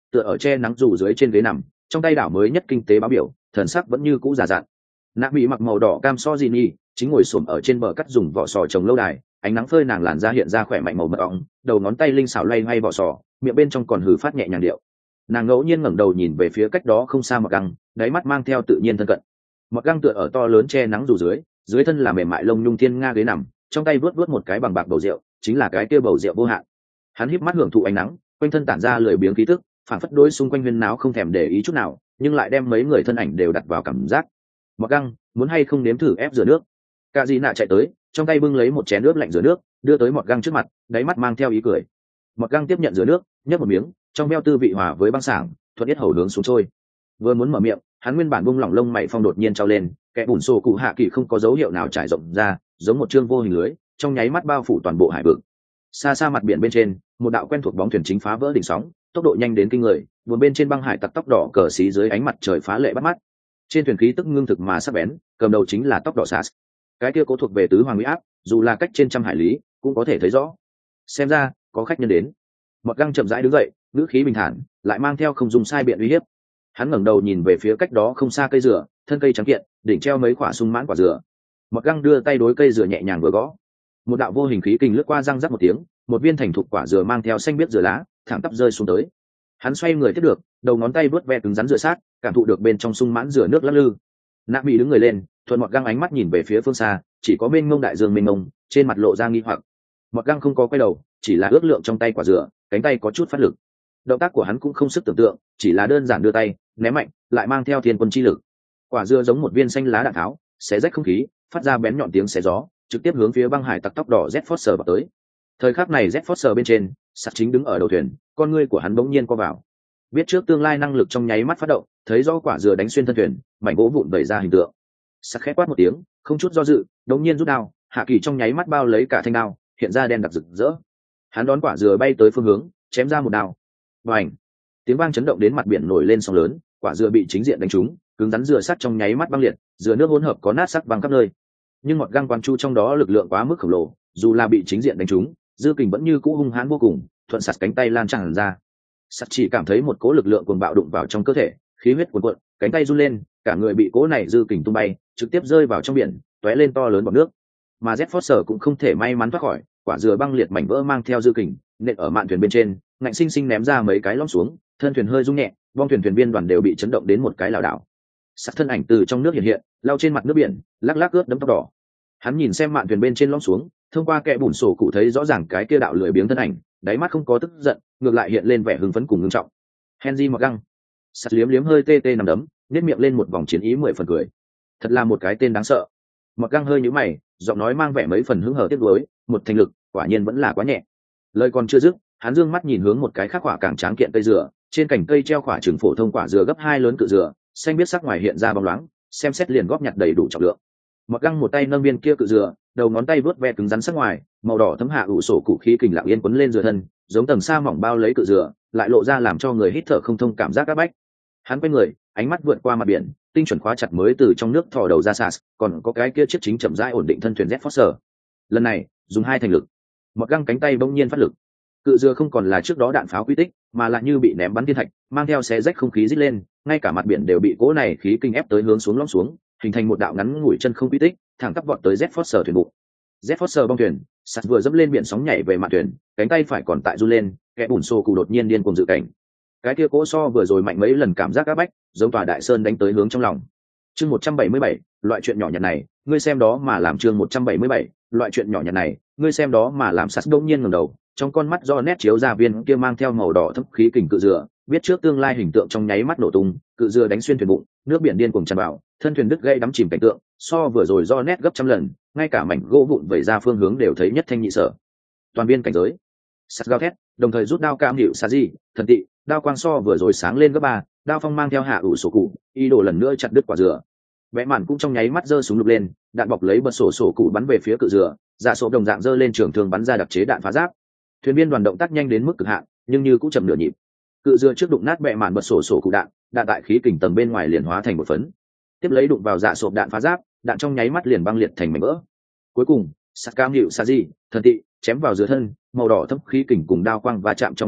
tựa ở che nắng dù dưới trên ghế nằm, trong tay đảo mới nhất kinh tế báo biểu, thần sắc vẫn như cũ già dặn. Nạ bị mặc màu đỏ cam so gì nhi chính ngồi xổm ở trên bờ cắt dùng vỏ sò trồng lâu đài, ánh nắng phơi nàng làn da hiện ra khỏe mạnh màu mật ong, đầu ngón tay linh xảo loay hoay vỏ sò, miệng bên trong còn hừ phát nhẹ nhàng điệu. Nàng ngẫu nhiên ngẩng đầu nhìn về phía cách đó không xa Mọt Găng, đáy mắt mang theo tự nhiên thân cận. Mọt Găng tựa ở to lớn che nắng dù dưới thân là mềm mại lông nhung thiên nga ghế nằm, trong tay vớt vớt một cái bằng bạc bầu rượu, chính là cái kia bầu rượu vô hạn. Hắn híp mắt hưởng thụ ánh nắng, quanh thân tản ra lười biếng khí tức, phản phất đối xung quanh huyên náo không thèm để ý chút nào, nhưng lại đem mấy người thân ảnh đều đặt vào cảm giác. Mọt Găng, muốn hay không nếm thử ép rửa nước? Cả Dị Nạ chạy tới, trong tay bưng lấy một chén nước lạnh rửa nước, đưa tới Mọt Găng trước mặt, đáy mắt mang theo ý cười. Mọt Găng tiếp nhận rửa nước, nhấp một miếng, trong veo tư vị hòa với băng sảng, thuận yết hầu hướng xuống trôi. Vừa muốn mở miệng, hắn nguyên bản bung lỏng lông mày phong đột nhiên trao lên, kẻ bùn sổ cụ hạ kỳ không có dấu hiệu nào trải rộng ra, giống một chương vô hình lưới, trong nháy mắt bao phủ toàn bộ hải vực. Xa xa mặt biển bên trên, một đạo quen thuộc bóng thuyền chính phá vỡ đỉnh sóng, tốc độ nhanh đến kinh người, vừa bên trên băng hải tặc tóc đỏ cờ xí dưới ánh mặt trời phá lệ bắt mắt. Trên thuyền khí tức ngưng thực mà sắc bén, cầm đầu chính là tóc đỏ Sas. Cái kia cố thuộc về tứ hoàng uy áp, dù là cách trên trăm hải lý, cũng có thể thấy rõ. Xem ra, có khách nhân đến. Mọt Găng chậm rãi đứng dậy, ngữ khí bình thản, lại mang theo không dùng sai biện uy hiếp. Hắn ngẩng đầu nhìn về phía cách đó không xa cây dừa, thân cây trắng kiện, đỉnh treo mấy quả sung mãn quả dừa. Mọt Găng đưa tay đối cây dừa nhẹ nhàng vừa gõ. Một đạo vô hình khí kình lướt qua răng rắc một tiếng, một viên thành thục quả dừa mang theo xanh biếc dừa lá, thẳng tắp rơi xuống tới. Hắn xoay người tiếp được, đầu ngón tay vuốt ve cứng rắn dừa sát, cảm thụ được bên trong sung mãn dừa nước lắc lư. Nạ Mỹ đứng người lên, thuận Mọt Găng ánh mắt nhìn về phía phương xa, chỉ có bên ngông đại dương mênh mông, trên mặt lộ ra nghi hoặc. Mọt Găng không có quay đầu, chỉ là ước lượng trong tay quả dừa, cánh tay có chút phát lực. Động tác của hắn cũng không sức tưởng tượng, chỉ là đơn giản đưa tay ném mạnh, lại mang theo thiên quân chi lực. Quả dưa giống một viên xanh lá đạn tháo, xé rách không khí, phát ra bén nhọn tiếng xé gió, trực tiếp hướng phía băng hải tặc tóc đỏ Z Foster vào tới. Thời khắc này Z Foster bên trên, sắt chính đứng ở đầu thuyền, con ngươi của hắn bỗng nhiên co vào. Biết trước tương lai năng lực trong nháy mắt phát động, thấy rõ quả dừa đánh xuyên thân thuyền, mảnh gỗ vụn vẩy ra hình tượng. Sắt khẽ quát một tiếng, không chút do dự, đống nhiên rút đao, hạ kỳ trong nháy mắt bao lấy cả thanh đao, hiện ra đen đặc rực rỡ. Hắn đón quả dừa bay tới phương hướng, chém ra một đao. Bành! Tiếng vang chấn động đến mặt biển nổi lên sóng lớn, quả dừa bị chính diện đánh trúng, cứng rắn dừa sắt trong nháy mắt băng liệt, dừa nước hỗn hợp có nát sắc văng khắp nơi. Nhưng Mọt Găng quan chu trong đó lực lượng quá mức khổng lồ, dù là bị chính diện đánh trúng, dư kình vẫn như cũ hung hãn vô cùng, thuận sạt cánh tay lan tràn ra. Sắt chỉ cảm thấy một cỗ lực lượng cuồng bạo đụng vào trong cơ thể, khí huyết cuồn cuộn, cánh tay run lên, cả người bị cỗ này dư kình tung bay, trực tiếp rơi vào trong biển, tóe lên to lớn bọt nước. Mà Z Foster cũng không thể may mắn thoát khỏi, quả dừa băng liệt mảnh vỡ mang theo dư kình, nện ở mạn thuyền bên trên, ngạnh sinh sinh ném ra mấy cái lõm xuống, thân thuyền hơi rung nhẹ, bong thuyền thuyền viên đoàn đều bị chấn động đến một cái lảo đảo. Sắt thân ảnh từ trong nước hiện hiện, lao trên mặt nước biển, lắc lắc ướt đẫm tóc đỏ. Hắn nhìn xem mạn thuyền bên trên lõm xuống, thông qua kẽ bùn sổ cụ thấy rõ ràng cái kia đạo lười biếng thân ảnh, đáy mắt không có tức giận, ngược lại hiện lên vẻ hưng phấn cùng ngưng trọng. Henry Mọt Găng. Sắt liếm liếm hơi tê tê nằm đấm, nhếch miệng lên một vòng chiến ý 10 phần cười. Thật là một cái tên đáng sợ. Mọt Găng hơi nhíu mày, giọng nói mang vẻ mấy phần hứng hờ tiếc nuối, một thành lực, quả nhiên vẫn là quá nhẹ. Lời còn chưa dứt, hắn dương mắt nhìn hướng một cái khác quả càng tráng kiện cây dừa, trên cành cây treo quả trứng phổ thông quả dừa gấp 2 lớn cự dừa, xanh biết sắc ngoài hiện ra bóng loáng, xem xét liền góp nhặt đầy đủ trọng lượng. Mọt Găng một tay nâng viên kia cự dừa, đầu ngón tay vớt ve cứng rắn sắc ngoài, màu đỏ thấm hạ ủ sổ cụ khí kình lặng yên quấn lên dừa thân, giống tầng sa mỏng bao lấy cự dừa, lại lộ ra làm cho người hít thở không thông cảm giác áp bách. Hắn quay người, ánh mắt vượt qua mặt biển, tinh chuẩn khóa chặt mới từ trong nước thò đầu ra sas, còn có cái kia chiếc chính chậm rãi ổn định thân thuyền Z Foster. Lần này, dùng 2 thành lực. Mọt Găng cánh tay bỗng nhiên phát lực. Cự dừa không còn là trước đó đạn pháo quy tích, mà lại như bị ném bắn thiên thạch, mang theo xé rách không khí rít lên, ngay cả mặt biển đều bị cỗ này khí kinh ép tới hướng xuống lõm xuống, hình thành một đạo ngắn ngủi chân không quy tích, thẳng tắp vọt tới Z Foster thuyền bụng. Z Foster bong thuyền, sắt vừa dẫm lên biển sóng nhảy về mặt thuyền, cánh tay phải còn tại run lên, kẻ bùn xô cụ đột nhiên điên cuồng dự cảnh. Cái kia cỗ so vừa rồi mạnh mấy lần cảm giác áp bách, giống tòa đại sơn đánh tới hướng trong lòng. Chương 177, loại chuyện nhỏ nhặt này, ngươi xem đó mà làm. Chương 177, loại chuyện nhỏ nhặt này, ngươi xem đó mà làm. Sắt đột nhiên ngẩng đầu, trong con mắt do nét chiếu ra viên kia mang theo màu đỏ thấp khí kình cự dừa, biết trước tương lai hình tượng trong nháy mắt nổ tung, cự dừa đánh xuyên thuyền bụng, nước biển điên cuồng tràn vào, thân thuyền đứt gãy đắm chìm cảnh tượng, so vừa rồi do nét gấp trăm lần, ngay cả mảnh gỗ vụn vẩy ra phương hướng đều thấy nhất thanh nhị sở. Toàn biên cảnh giới, sắt gào thét, đồng thời rút đao cam hiệu sa di, thần tị, đao quang so vừa rồi sáng lên gấp 3, đao phong mang theo hạ ủ sổ cụ, ý đồ lần nữa chặt đứt quả dừa. Vẽ màn cũng trong nháy mắt giơ súng lục lên, đạn bọc lấy bật sổ cụ bắn về phía cự dừa, giả sổ đồng dạng giơ lên trường thương bắn ra đặc chế đạn phá giáp. Thuyền viên đoàn động tác nhanh đến mức cực hạn, nhưng như cũng chậm nửa nhịp. Cự dừa trước đụng nát bệ màn bật sổ cụ đạn, đạn tại khí kình tầng bên ngoài liền hóa thành một phấn. Tiếp lấy đụng vào dạ sộp đạn phá giáp, đạn trong nháy mắt liền băng liệt thành mảnh vỡ. Cuối cùng, sắt cam hiệu sa di, thần tị, chém vào giữa thân, màu đỏ thấp khí kình cùng đao quang va chạm trong nháy mắt,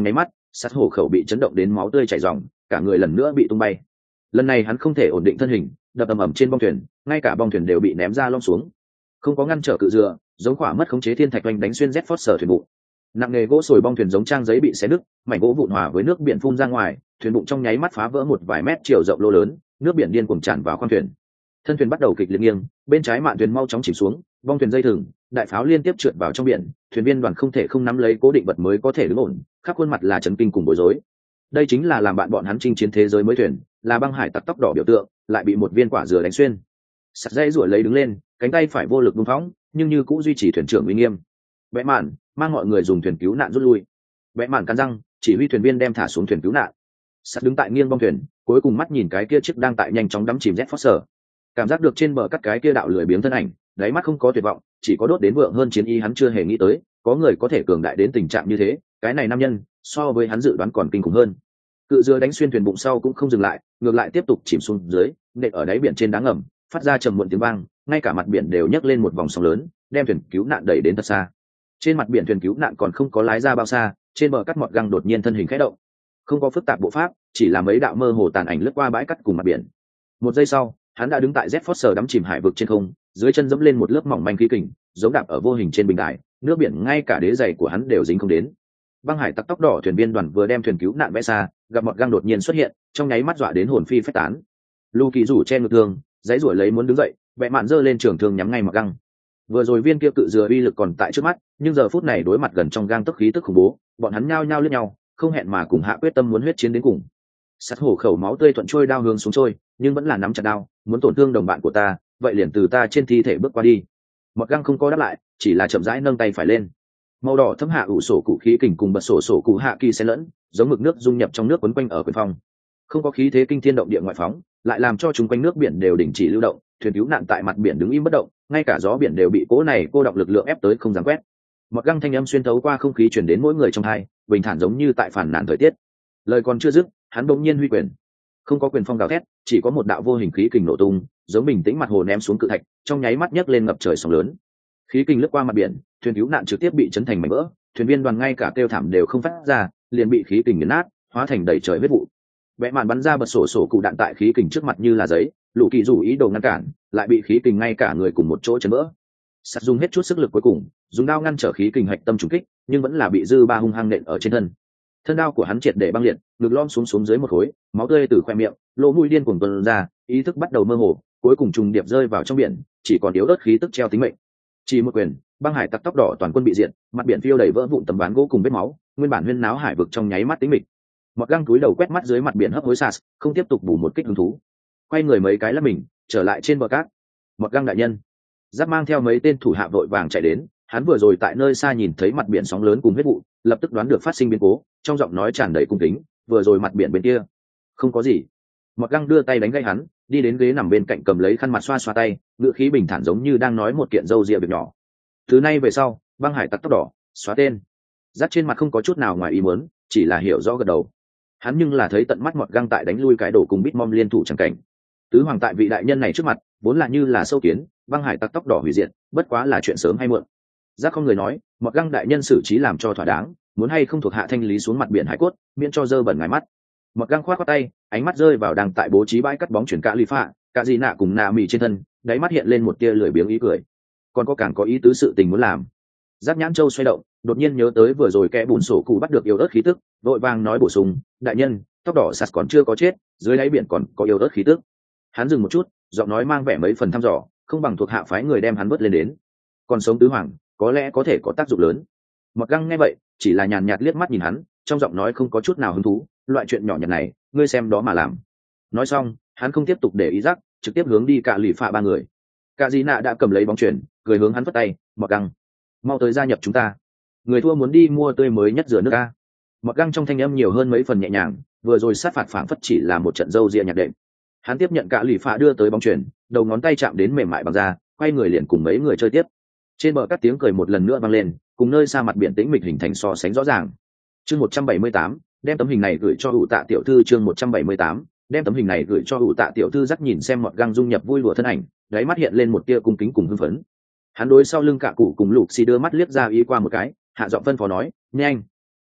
Sát hổ khẩu bị chấn động đến máu tươi chảy ròng, cả người lần nữa bị tung bay. Lần này hắn không thể ổn định thân hình, đập ầm ầm trên bong thuyền, ngay cả bong thuyền đều bị ném ra lom xuống. Không có ngăn trở cự dựa, giống quả mất khống chế thiên thạch oanh đánh xuyên Z Force thuyền bụng. Nặng nghề gỗ sồi bong thuyền giống trang giấy bị xé nứt, mảnh gỗ vụn hòa với nước biển phun ra ngoài, thuyền bụng trong nháy mắt phá vỡ một vài mét chiều rộng lô lớn, nước biển điên cuồng tràn vào khoang thuyền. Thân thuyền bắt đầu kịch liệt nghiêng, bên trái mạn thuyền mau chóng chìm xuống, bong thuyền dây thừng, đại pháo liên tiếp trượt vào trong biển, thuyền viên đoàn không thể không nắm lấy cố định vật mới có thể đứng ổn, khắp khuôn mặt là chấn kinh cùng bối rối. Đây chính là làm bạn bọn hắn chinh chiến thế giới mới thuyền, là băng hải tặc tóc đỏ biểu tượng, lại bị một viên quả dừa đánh xuyên. Sắt dây rủa lấy đứng lên, cánh tay phải vô lực buông phóng, nhưng như cũng duy trì thuyền trưởng uy nghiêm. Bẽ mạn mang mọi người dùng thuyền cứu nạn rút lui. Bẽ mạn cắn răng, chỉ huy thuyền viên đem thả xuống thuyền cứu nạn. Sắt đứng tại nghiêng bong thuyền, cuối cùng mắt nhìn cái kia chiếc đang tại nhanh chóng đắm chìm Z Force. Cảm giác được trên bờ cắt cái kia đạo lười biếng thân ảnh, đáy mắt không có tuyệt vọng, chỉ có đốt đến vượng hơn chiến ý hắn chưa hề nghĩ tới, có người có thể cường đại đến tình trạng như thế, cái này nam nhân, so với hắn dự đoán còn kinh khủng hơn. Cự dưa đánh xuyên thuyền bụng sau cũng không dừng lại, ngược lại tiếp tục chìm xuống dưới, nện ở đáy biển trên đá ngầm, phát ra trầm muộn tiếng vang, ngay cả mặt biển đều nhấc lên một vòng sóng lớn, đem thuyền cứu nạn đẩy đến thật xa. Trên mặt biển thuyền cứu nạn còn không có lái ra bao xa, trên bờ cắt mọt găng đột nhiên thân hình khẽ động, không có phức tạp bộ pháp, chỉ là mấy đạo mơ hồ tàn ảnh lướt qua bãi cắt cùng mặt biển. Một giây sau, hắn đã đứng tại Z Force đắm chìm hải vực trên không, dưới chân dẫm lên một lớp mỏng manh khí kình, giống đạp ở vô hình trên bình đài, nước biển ngay cả đế giày của hắn đều dính không đến. Băng hải tặc tóc đỏ thuyền viên đoàn vừa đem thuyền cứu nạn vẽ xa, gặp một găng đột nhiên xuất hiện, trong nháy mắt dọa đến hồn phi phách tán. Lu Kỳ rủ che ngực thương, giấy rủi lấy muốn đứng dậy, bẹ mạn giơ lên trường thương nhắm ngay một găng. Vừa rồi viên kia cự dừa uy lực còn tại trước mắt, nhưng giờ phút này đối mặt gần trong gang tấc khí tức khủng bố, bọn hắn nhao nhao liếc nhau, không hẹn mà cùng hạ quyết tâm muốn huyết chiến đến cùng. Sắt hổ khẩu máu tươi thuận trôi đao hướng xuống trôi, nhưng vẫn là nắm chặt đao, muốn tổn thương đồng bạn của ta, vậy liền từ ta trên thi thể bước qua đi. Một găng không có đáp lại, chỉ là chậm rãi nâng tay phải lên. Màu đỏ thấm hạ ủ sổ cụ khí kình cùng bật sổ cụ hạ kỳ xen lẫn, giống mực nước dung nhập trong nước quấn quanh ở quyền phong. Không có khí thế kinh thiên động địa ngoại phóng, lại làm cho chúng quanh nước biển đều đình chỉ lưu động, thuyền cứu nạn tại mặt biển đứng im bất động, ngay cả gió biển đều bị cỗ này cô động lực lượng ép tới không dám quét. Một găng thanh âm xuyên thấu qua không khí truyền đến mỗi người trong hai, bình thản giống như tại phản nàn thời tiết. Lời còn chưa dứt, hắn bỗng nhiên huy quyền. Không có quyền phong gào thét, chỉ có một đạo vô hình khí kình nổ tung, giống bình tĩnh mặt hồ ném xuống cự thạch, trong nháy mắt nhấc lên ngập trời sóng lớn. Khí kình lướt qua mặt biển, thuyền cứu nạn trực tiếp bị chấn thành mảnh vỡ, thuyền viên đoàn ngay cả kêu thảm đều không phát ra, liền bị khí kình nghiền nát, hóa thành đầy trời huyết vụ. Vẽ màn bắn ra bật sổ cụ đạn tại khí kình trước mặt như là giấy, Lũ Kỳ dù ý đồ ngăn cản, lại bị khí kình ngay cả người cùng một chỗ chấn vỡ. Sắt dùng hết chút sức lực cuối cùng, dùng đao ngăn trở khí kình hạch tâm trùng kích, nhưng vẫn là bị dư ba hung hăng nện ở trên thân. Thân đao của hắn triệt để băng liệt, ngực lom xuống dưới một khối, máu tươi từ khoe miệng, lỗ mũi điên cuồng tuôn ra, ý thức bắt đầu mơ hồ, cuối cùng trùng điệp rơi vào trong biển, chỉ còn yếu ớt khí tức treo tính mệnh. Chỉ một quyền, băng hải tặc tóc đỏ toàn quân bị diệt, mặt biển phiêu đầy vỡ vụn tấm ván gỗ cùng vết máu, nguyên bản huyên náo hải vực trong nháy mắt tĩnh mịch. Một găng túi đầu quét mắt dưới mặt biển hấp hối sạt, không tiếp tục bù một kích hứng thú. Quay người mấy cái lắp mình, trở lại trên bờ cát. Một găng đại nhân, giáp mang theo mấy tên thủ hạ vội vàng chạy đến, hắn vừa rồi tại nơi xa nhìn thấy mặt biển sóng lớn cùng huyết vụ, lập tức đoán được phát sinh biến cố, trong giọng nói tràn đầy cung kính, vừa rồi mặt biển bên kia không có gì. Một găng đưa tay đánh gây hắn, đi đến ghế nằm bên cạnh cầm lấy khăn mặt xoa xoa tay, ngữ khí bình thản giống như đang nói một kiện dâu ria việc nhỏ. Thứ nay về sau, băng hải tặc tóc đỏ xóa tên. Dắt trên mặt không có chút nào ngoài ý muốn, chỉ là hiểu rõ gật đầu. Hắn nhưng là thấy tận mắt Mọt Găng tại đánh lui cái đổ cùng Bitmom liên thủ chẳng cảnh. Tứ hoàng tại vị đại nhân này trước mặt, vốn là như là sâu kiến, băng hải tặc tóc đỏ hủy diệt, bất quá là chuyện sớm hay muộn. Giác không người nói, Mọt Găng đại nhân xử trí làm cho thỏa đáng, muốn hay không thuộc hạ thanh lý xuống mặt biển hải cốt, miễn cho dơ bẩn ngài mắt. Mọt Găng khoát qua tay, ánh mắt rơi vào đang tại bố trí bãi cắt bóng chuyển cả lì phạ, cả gì nạ cùng nạ mì trên thân, đáy mắt hiện lên một tia lười biếng ý cười. Còn có càng có ý tứ sự tình muốn làm. Giác nhãn châu xoay động, đột nhiên nhớ tới vừa rồi kẻ bùn sổ cụ bắt được yêu ớt khí tức, vội vàng nói bổ sung, đại nhân, tóc đỏ sạt còn chưa có chết, dưới đáy biển còn có yêu ớt khí tức. Hắn dừng một chút, giọng nói mang vẻ mấy phần thăm dò, không bằng thuộc hạ phái người đem hắn vớt lên đến. Còn sống tứ hoàng, có lẽ có thể có tác dụng lớn. Mọt Găng nghe vậy, chỉ là nhàn nhạt liếc mắt nhìn hắn, trong giọng nói không có chút nào hứng thú, loại chuyện nhỏ nhặt này, ngươi xem đó mà làm. Nói xong, hắn không tiếp tục để ý Giác, trực tiếp hướng đi cả lì phạ ba người. Cả Dị Nạ đã cầm lấy bóng chuyền, cười hướng hắn vất tay, Mọt Găng, mau tới gia nhập chúng ta. Người thua muốn đi mua tươi mới nhất rửa nước a. Mọt Găng trong thanh âm nhiều hơn mấy phần nhẹ nhàng, vừa rồi sát phạt phảng phất chỉ là một trận dâu ria nhạc đệm. Hắn tiếp nhận cả lì phạ đưa tới bóng chuyền, đầu ngón tay chạm đến mềm mại bằng da, quay người liền cùng mấy người chơi tiếp. Trên bờ các tiếng cười một lần nữa vang lên, cùng nơi xa mặt biển tĩnh mịch hình thành so sánh rõ ràng. Chương 178, đem tấm hình này gửi cho Hữu Tạ tiểu thư. Chương 178, đem tấm hình này gửi cho Hữu Tạ tiểu thư. Dắt nhìn xem Mọt Găng dung nhập vui lụa thân ảnh, đáy mắt hiện lên một tia cung kính cùng hưng phấn. Hắn đối sau lưng cả cụ cùng Lục Xì đưa mắt liếc ra ý qua một cái, hạ giọng phân phó nói, nhanh.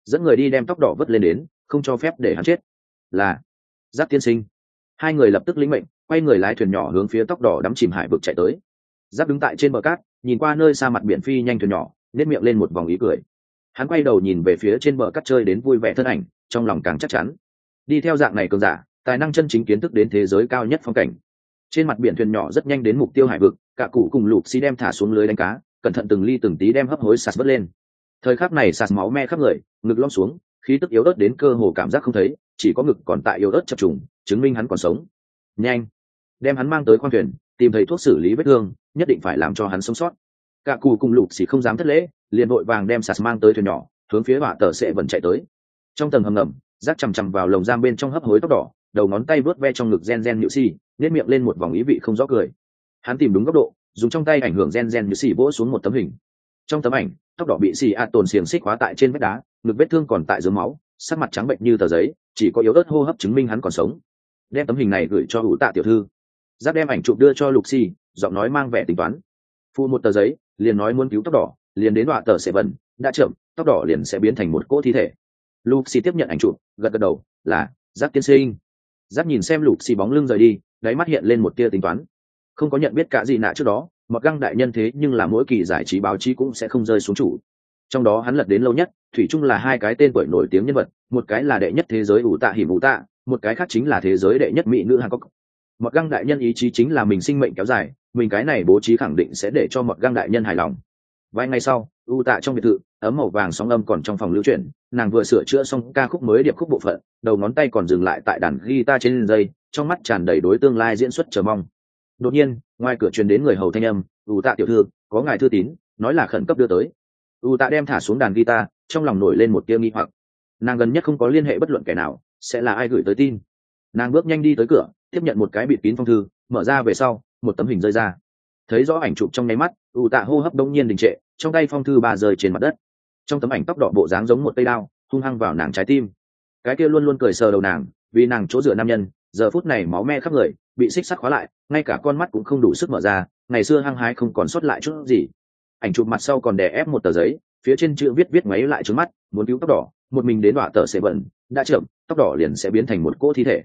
dẫn người đi đem tóc đỏ vớt lên đến, không cho phép để hắn chết. Là Giáp tiên sinh. Hai người lập tức lĩnh mệnh, quay người lái thuyền nhỏ hướng phía tóc đỏ đắm chìm hải vực chạy tới. Giáp đứng tại trên bờ cát, nhìn qua nơi xa mặt biển phi nhanh thuyền nhỏ, nét miệng lên một vòng ý cười. Hắn quay đầu nhìn về phía trên bờ cát chơi đến vui vẻ thân ảnh, trong lòng càng chắc chắn. Đi theo dạng này cường giả, tài năng chân chính kiến thức đến thế giới cao nhất phong cảnh. Trên mặt biển thuyền nhỏ rất nhanh đến mục tiêu hải vực, cả cụ cùng lục xi đem thả xuống lưới đánh cá, cẩn thận từng ly từng tí đem hấp hối sạt vớt lên. Thời khắc này sạt máu me khắp người, ngực lõm xuống, khí tức yếu ớt đến cơ hồ cảm giác không thấy, chỉ có ngực còn tại yếu ớt chập trùng, chứng minh hắn còn sống. Nhanh, đem hắn mang tới khoang thuyền, tìm thấy thuốc xử lý vết thương, nhất định phải làm cho hắn sống sót. Cả cụ cùng lục xi không dám thất lễ, liền vội vàng đem sạt mang tới thuyền nhỏ, hướng phía hỏa tờ sẽ vẫn chạy tới. Trong tầng hầm ngầm, rác chằm chằm vào lồng giam bên trong hấp hối tóc đỏ, đầu ngón tay vớt ve trong ngực gen nhự xì, nét miệng lên một vòng ý vị không rõ cười. Hắn tìm đúng góc độ, dùng trong tay ảnh hưởng gen nhự xì vỗ xuống một tấm hình. Trong tấm ảnh, tóc đỏ bị xì a tồn xiềng xích khóa tại trên vách đá, ngực vết thương còn tại dưới máu, sắc mặt trắng bệnh như tờ giấy, chỉ có yếu ớt hô hấp chứng minh hắn còn sống. Đem tấm hình này gửi cho Hữu Tạ tiểu thư. Giáp đem ảnh chụp đưa cho Lục Xì, giọng nói mang vẻ tính toán. Phụ một tờ giấy, liền nói muốn cứu tóc đỏ, liền đến đoạn tờ sẽ bẩn, đã chậm, tóc đỏ liền sẽ biến thành một cỗ thi thể. Lục Xì tiếp nhận ảnh chụp, gật gật đầu, là Giáp tiên sinh. Giáp nhìn xem Lục Xì bóng lưng rời đi, đáy mắt hiện lên một tia tính toán. Không có nhận biết cả gì nạ trước đó, Mọt Găng đại nhân thế nhưng là mỗi kỳ giải trí báo chí cũng sẽ không rơi xuống chủ. Trong đó hắn lật đến lâu nhất, thủy chung là hai cái tên tuổi nổi tiếng nhân vật, một cái là đệ nhất thế giới ủ tạ hiểm ủ tạ, một cái khác chính là thế giới đệ nhất mỹ nữ Hàn Quốc. Mọt Găng đại nhân ý chí chính là mình sinh mệnh kéo dài, mình cái này bố trí khẳng định sẽ để cho Mọt Găng đại nhân hài lòng. Vài ngày sau, ủ tạ trong biệt thự, ấm màu vàng sóng âm còn trong phòng lưu chuyển, nàng vừa sửa chữa xong ca khúc mới điệp khúc bộ phận, đầu ngón tay còn dừng lại tại đàn guitar trên dây, trong mắt tràn đầy đối tương lai diễn xuất chờ mong. Đột nhiên, ngoài cửa truyền đến người hầu thanh âm, ủ tạ tiểu thư, có ngài thư tín, nói là khẩn cấp đưa tới. ủ tạ đem thả xuống đàn guitar, trong lòng nổi lên một tia nghi hoặc. Nàng gần nhất không có liên hệ bất luận kẻ nào, sẽ là ai gửi tới tin. Nàng bước nhanh đi tới cửa, tiếp nhận một cái bịt kín phong thư, mở ra về sau, một tấm hình rơi ra. Thấy rõ ảnh chụp trong nháy mắt, ủ tạ hô hấp đông nhiên đình trệ, trong tay phong thư bà rơi trên mặt đất. Trong tấm ảnh tóc đỏ bộ dáng giống một cây đao, hung hăng vào nàng trái tim. Cái kia luôn luôn cười sờ đầu nàng, vì nàng chỗ dựa nam nhân, giờ phút này máu me khắp người, bị xích sắt khóa lại, ngay cả con mắt cũng không đủ sức mở ra, ngày xưa hăng hái không còn sót lại chút gì. Ảnh chụp mặt sau còn đè ép một tờ giấy, phía trên chữ viết ngoáy lại trước mắt, muốn cứu tóc đỏ, một mình đến đọa tờ sẽ bẩn, đã chậm, tóc đỏ liền sẽ biến thành một cỗ thi thể.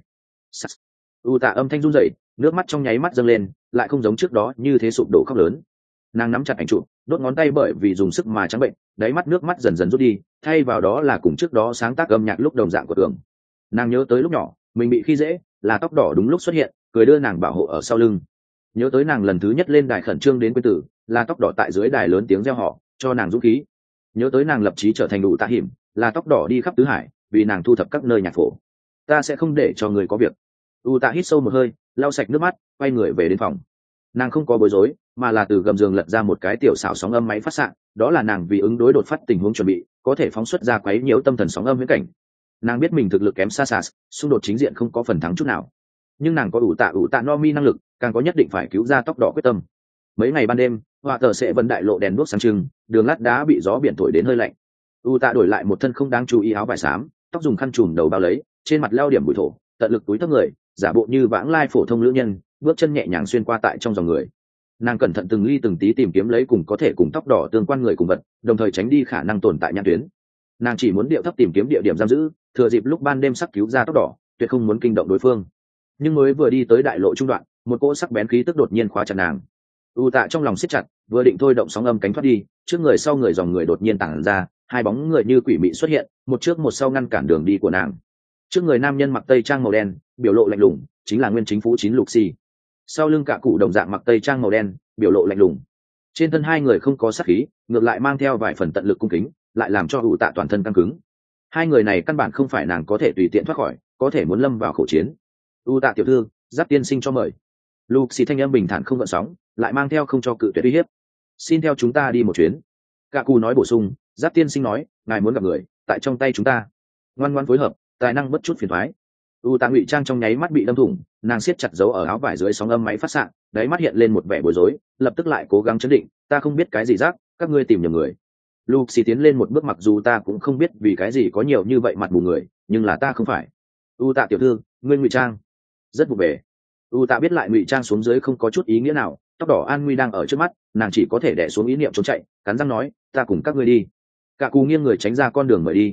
Tạ âm thanh run rẩy, nước mắt trong nháy mắt dâng lên, lại không giống trước đó như thế sụp đổ khóc lớn. Nàng nắm chặt ảnh chụp, đốt ngón tay bởi vì dùng sức mà trắng bệnh, đáy mắt nước mắt dần dần rút đi, thay vào đó là cùng trước đó sáng tác âm nhạc lúc đồng dạng của tưởng. Nàng nhớ tới lúc nhỏ mình bị khi dễ, là tóc đỏ đúng lúc xuất hiện, cười đưa nàng bảo hộ ở sau lưng. Nhớ tới nàng lần thứ nhất lên đài khẩn trương đến quên tử, là tóc đỏ tại dưới đài lớn tiếng reo hò, cho nàng dũng khí. Nhớ tới nàng lập chí trở thành đủ tạ hiểm, là tóc đỏ đi khắp tứ hải, vì nàng thu thập các nơi nhạc phổ. Ta sẽ không để cho người có việc. Tạ hít sâu một hơi, lau sạch nước mắt, quay người về đến phòng. Nàng không có bối rối, mà là từ gầm giường lật ra một cái tiểu xảo sóng âm máy phát xạ, đó là nàng vì ứng đối đột phát tình huống chuẩn bị, có thể phóng xuất ra quấy nhiễu tâm thần sóng âm viễn cảnh. Nàng biết mình thực lực kém xa xa, xung đột chính diện không có phần thắng chút nào, nhưng nàng có ủ tạ no mi năng lực, càng có nhất định phải cứu ra tóc đỏ quyết tâm. Mấy ngày ban đêm, họa tờ sẽ vẫn đại lộ đèn đuốc sáng trưng, đường lát đá bị gió biển thổi đến hơi lạnh. Tạ đổi lại một thân không đáng chú ý áo vải xám, tóc dùng khăn trùm đầu bao lấy, trên mặt leo điểm bụi thổ, tận lực túi thấp người, giả bộ như vãng lai phổ thông lữ nhân, bước chân nhẹ nhàng xuyên qua tại trong dòng người. Nàng cẩn thận từng ly từng tí tìm kiếm lấy cùng có thể cùng tóc đỏ tương quan người cùng vật, đồng thời tránh đi khả năng tồn tại nhãn tuyến. Nàng chỉ muốn điệu thấp tìm kiếm địa điểm giam giữ, thừa dịp lúc ban đêm sắc cứu ra tóc đỏ, tuyệt không muốn kinh động đối phương. Nhưng mới vừa đi tới đại lộ trung đoạn, một cỗ sắc bén khí tức đột nhiên khóa chặt nàng. Tạ trong lòng siết chặt, vừa định thôi động sóng âm cánh thoát đi, trước người sau người dòng người đột nhiên tản ra, hai bóng người như quỷ mị xuất hiện, một trước một sau ngăn cản đường đi của nàng. Trước người nam nhân mặc tây trang màu đen, biểu lộ lạnh lùng, chính là nguyên chính phủ chín Lục Xì. Sau lưng cả cụ đồng dạng mặc tây trang màu đen, biểu lộ lạnh lùng. Trên thân hai người không có sát khí, ngược lại mang theo vài phần tận lực cung kính, lại làm cho Tạ toàn thân căng cứng. Hai người này căn bản không phải nàng có thể tùy tiện thoát khỏi, có thể muốn lâm vào khẩu chiến. Tạ tiểu thư, Giáp tiên sinh cho mời. Lục Xì thanh âm bình thản không gợn sóng, lại mang theo không cho cự tuyệt uy hiếp. Xin theo chúng ta đi một chuyến. Cả cụ nói bổ sung, Giáp tiên sinh nói, ngài muốn gặp người, tại trong tay chúng ta. Ngoan ngoãn phối hợp, tài năng bất chút phiền toái. Tạ ngụy trang trong nháy mắt bị đâm thủng, nàng siết chặt dấu ở áo vải dưới sóng âm máy phát xạ, đáy mắt hiện lên một vẻ bối rối, lập tức lại cố gắng chấn định, ta không biết cái gì rác, các ngươi tìm nhầm người. Lục Xì tiến lên một bước, mặc dù ta cũng không biết vì cái gì có nhiều như vậy mặt mù người, nhưng là ta không phải. Tạ tiểu thư, ngươi ngụy trang rất vụ về. Tạ biết lại ngụy trang xuống dưới không có chút ý nghĩa nào, tóc đỏ an nguy đang ở trước mắt, nàng chỉ có thể đè xuống ý niệm trốn chạy, cắn răng nói, ta cùng các ngươi đi. Cả cù nghiêng người tránh ra con đường mời đi.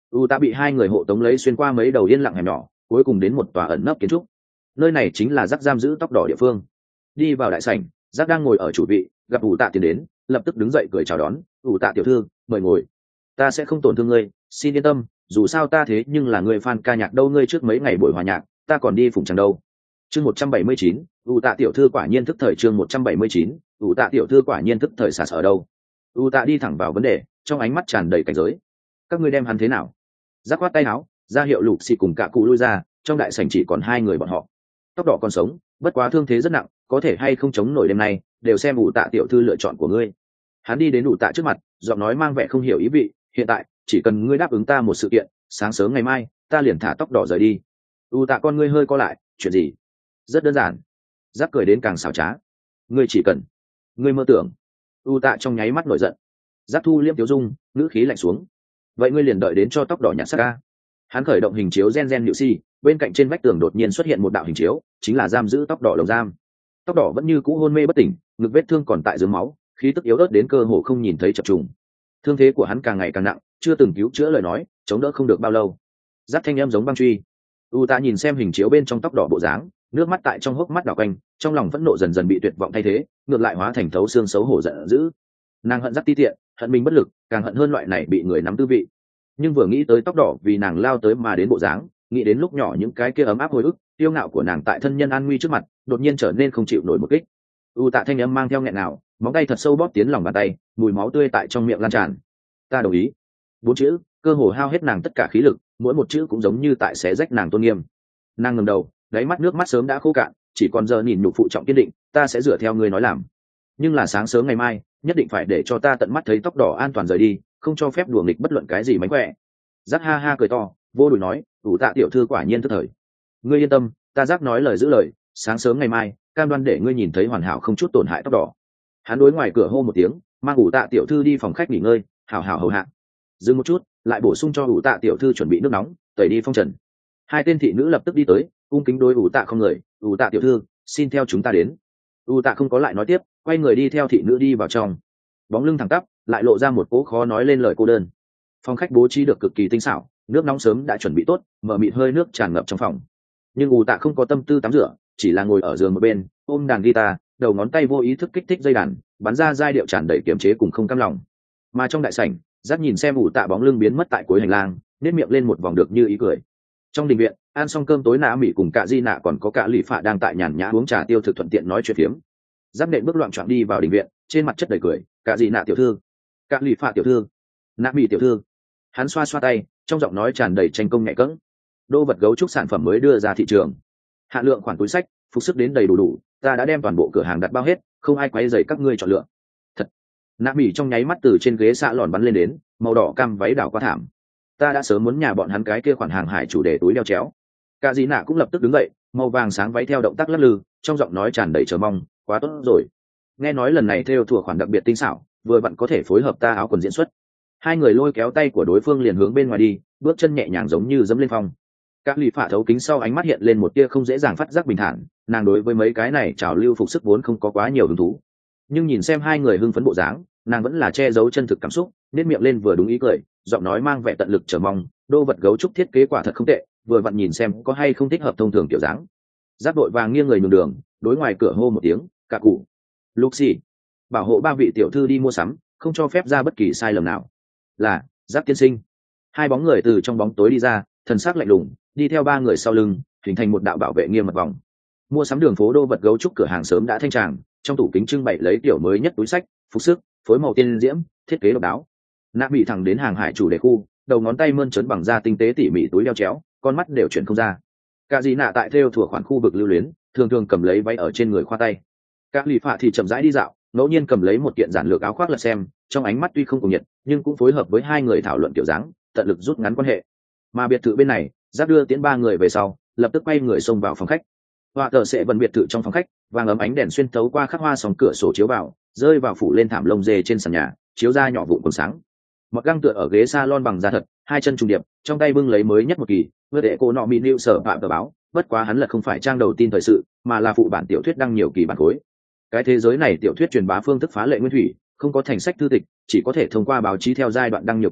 Tạ bị hai người hộ tống lấy xuyên qua mấy đầu yên lặng hẻm nhỏ, cuối cùng đến một tòa ẩn nấp kiến trúc. Nơi này chính là Jack giam giữ tóc đỏ địa phương. Đi vào đại sảnh, Jack đang ngồi ở chủ vị, gặp Tạ tiến đến, lập tức đứng dậy cười chào đón. Tạ tiểu thư, mời ngồi. Ta sẽ không tổn thương ngươi, xin yên tâm, dù sao ta thế nhưng là người fan ca nhạc đâu, ngươi trước mấy ngày buổi hòa nhạc ta còn đi phụng chẳng đâu. Chương 179, Tạ tiểu thư quả nhiên thức thời. Chương 179, Tạ tiểu thư quả nhiên thức thời xả sở đâu. Tạ đi thẳng vào vấn đề, trong ánh mắt tràn đầy cảnh giới. Các ngươi đem hắn thế nào? Giác khoát tay áo, ra hiệu Lục Xì cùng cả cụ lui ra, trong đại sảnh chỉ còn hai người bọn họ. Tóc đỏ còn sống, bất quá thương thế rất nặng, có thể hay không chống nổi đêm nay đều xem Tạ tiểu thư lựa chọn của ngươi. Hắn đi đến Tạ trước mặt, giọng nói mang vẻ không hiểu ý vị. Hiện tại chỉ cần ngươi đáp ứng ta một sự kiện, sáng sớm ngày mai ta liền thả tóc đỏ rời đi. Tạ con ngươi hơi co lại, chuyện gì? Rất đơn giản. Giác cười đến càng xảo trá. Ngươi chỉ cần, ngươi mơ tưởng. Tạ trong nháy mắt nổi giận. Giác thu liêm tiêu dung, ngữ khí lạnh xuống. Vậy ngươi liền đợi đến cho tóc đỏ nhặt xác ca. Hắn khởi động hình chiếu gen nhự si, bên cạnh trên vách tường đột nhiên xuất hiện một đạo hình chiếu, chính là giam giữ tóc đỏ lồng giam. Tóc đỏ vẫn như cũ hôn mê bất tỉnh, ngực vết thương còn tại dưới máu, khí tức yếu ớt đến cơ hồ không nhìn thấy chập trùng. Thương thế của hắn càng ngày càng nặng, chưa từng cứu chữa lời nói, chống đỡ không được bao lâu. Giáp thanh âm giống băng truy. Tạ nhìn xem hình chiếu bên trong tóc đỏ bộ dáng, nước mắt tại trong hốc mắt đảo quanh, trong lòng phẫn nộ dần dần bị tuyệt vọng thay thế, ngược lại hóa thành thấu xương xấu hổ giận dữ. Nàng hận Giáp ti tiện, hận mình bất lực, càng hận hơn loại này bị người nắm tư vị. Nhưng vừa nghĩ tới tóc đỏ vì nàng lao tới mà đến bộ dáng, nghĩ đến lúc nhỏ những cái kia ấm áp hồi ức, tiêu ngạo của nàng tại thân nhân an nguy trước mặt, đột nhiên trở nên không chịu nổi một kích. Tạ thanh âm mang theo nghẹn nào, móng tay thật sâu bóp tiến lòng bàn tay, mùi máu tươi tại trong miệng lan tràn. Ta đồng ý. 4 chữ, cơ hồ hao hết nàng tất cả khí lực, mỗi một chữ cũng giống như tại xé rách nàng tôn nghiêm. Nàng ngẩng đầu, đáy mắt nước mắt sớm đã khô cạn, chỉ còn giờ nhìn nhục phụ trọng kiên định, ta sẽ dựa theo ngươi nói làm. Nhưng là sáng sớm ngày mai, nhất định phải để cho ta tận mắt thấy tóc đỏ an toàn rời đi, không cho phép đùa nghịch bất luận cái gì mánh khỏe. Giác ha ha cười to, vô đùi nói, Tạ tiểu thư quả nhiên tức thời. Ngươi yên tâm, ta Giác nói lời giữ lời, sáng sớm ngày mai, cam đoan để ngươi nhìn thấy hoàn hảo không chút tổn hại tóc đỏ. Hắn đối ngoài cửa hô một tiếng, mang Tạ tiểu thư đi phòng khách nghỉ ngơi, hảo hảo hầu hạ. Dừng một chút, lại bổ sung cho Tạ tiểu thư chuẩn bị nước nóng, tẩy đi phong trần. Hai tên thị nữ lập tức đi tới, cung kính đối Tạ không người, Tạ tiểu thư, xin theo chúng ta đến. Tạ không có lại nói tiếp, quay người đi theo thị nữ đi vào trong. Bóng lưng thẳng tắp, lại lộ ra một cỗ khó nói lên lời cô đơn. Phòng khách bố trí được cực kỳ tinh xảo, nước nóng sớm đã chuẩn bị tốt, mở mịt hơi nước tràn ngập trong phòng. Nhưng Tạ không có tâm tư tắm rửa, chỉ là ngồi ở giường một bên, ôm đàn guitar, đầu ngón tay vô ý thức kích thích dây đàn, bắn ra giai điệu tràn đầy kiềm chế cùng không cam lòng. Mà trong đại sảnh, Giác nhìn xem Tạ bóng lưng biến mất tại cuối hành lang, nét miệng lên một vòng được như ý cười. Trong đình viện, ăn xong cơm tối Nã Mỹ cùng cả Di Nạ còn có cả Lỷ Phạ đang tại nhàn nhã uống trà tiêu thực thuận tiện nói chuyện phiếm. Giác nện bước loạn choạng đi vào đình viện, trên mặt chất đầy cười, cả Di Nạ tiểu thư, cả Lỷ Phạ tiểu thư, Nã Mỹ tiểu thư. Hắn xoa xoa tay, trong giọng nói tràn đầy tranh công nhẹ cẫng. Đô vật gấu trúc sản phẩm mới đưa ra thị trường, hạn lượng khoản túi sách, phục sức đến đầy đủ, ta đã đem toàn bộ cửa hàng đặt bao hết, không ai quấy rầy các ngươi chọn lựa. Thật. Nã Mỹ trong nháy mắt từ trên ghế xạ lòn bắn lên đến, màu đỏ cam váy đảo qua thảm. Ta đã sớm muốn nhà bọn hắn cái kia khoản hàng hải chủ đề túi đeo chéo. Cả Dĩ Nạ cũng lập tức đứng dậy, màu vàng sáng váy theo động tác lắc lư, trong giọng nói tràn đầy chờ mong, quá tốt rồi. Nghe nói lần này theo thủa khoản đặc biệt tinh xảo, vừa vặn có thể phối hợp ta áo quần diễn xuất. Hai người lôi kéo tay của đối phương liền hướng bên ngoài đi, bước chân nhẹ nhàng giống như dẫm lên phong. Các Lỷ Phạ thấu kính sau ánh mắt hiện lên một tia không dễ dàng phát giác bình thản, nàng đối với mấy cái này trào lưu phục sức vốn không có quá nhiều hứng thú. Nhưng nhìn xem hai người hưng phấn bộ dáng, nàng vẫn là che giấu chân thực cảm xúc, nét miệng lên vừa đúng ý cười, giọng nói mang vẻ tận lực chờ mong, đô vật gấu trúc thiết kế quả thật không tệ, vừa vặn nhìn xem có hay không thích hợp thông thường kiểu dáng. Giáp đội vàng nghiêng người nhường đường, đối ngoài cửa hô một tiếng, cả cụ, Luxi, bảo hộ ba vị tiểu thư đi mua sắm, không cho phép ra bất kỳ sai lầm nào. Là, Giáp tiên sinh. Hai bóng người từ trong bóng tối đi ra, thần sắc lạnh lùng, đi theo ba người sau lưng, hình thành một đạo bảo vệ nghiêm mật vòng. Mua sắm đường phố đô vật gấu trúc cửa hàng sớm đã thanh tràng, trong tủ kính trưng bày lấy tiểu mới nhất túi sách, phục sức, phối màu tiên diễm, thiết kế độc đáo. Nã bị thẳng đến hàng hải chủ đề khu, đầu ngón tay mơn trớn bằng da tinh tế tỉ mỉ túi đeo chéo, con mắt đều chuyển không ra. Cả Dĩ Nạ tại theo thủa khoản khu vực lưu luyến, thường thường cầm lấy váy ở trên người khoa tay. Các Lỷ Phạ thì chậm rãi đi dạo, ngẫu nhiên cầm lấy một kiện giản lược áo khoác lật xem, trong ánh mắt tuy không cùng nhiệt, nhưng cũng phối hợp với hai người thảo luận kiểu dáng, tận lực rút ngắn quan hệ. Mà biệt thự bên này, Giáp đưa tiễn ba người về sau, lập tức quay người xông vào phòng khách. Họa tờ sẽ bần biệt thự trong phòng khách, vàng ấm ánh đèn xuyên thấu qua khắc hoa sòng cửa sổ chiếu vào, rơi vào phủ lên thảm lông dê trên sàn nhà, chiếu ra nhỏ vụn còn sáng. Mặc găng tựa ở ghế salon bằng da thật, hai chân trùng điệp, trong tay bưng lấy mới nhất một kỳ, vừa để cô nọ bị lưu sở phạm tờ báo, bất quá hắn là không phải trang đầu tin thời sự, mà là phụ bản tiểu thuyết đăng nhiều kỳ bản khối. Cái thế giới này tiểu thuyết truyền bá phương thức phá lệ nguyên thủy, không có thành sách thư tịch, chỉ có thể thông qua báo chí theo giai đoạn đăng nhiều kỳ,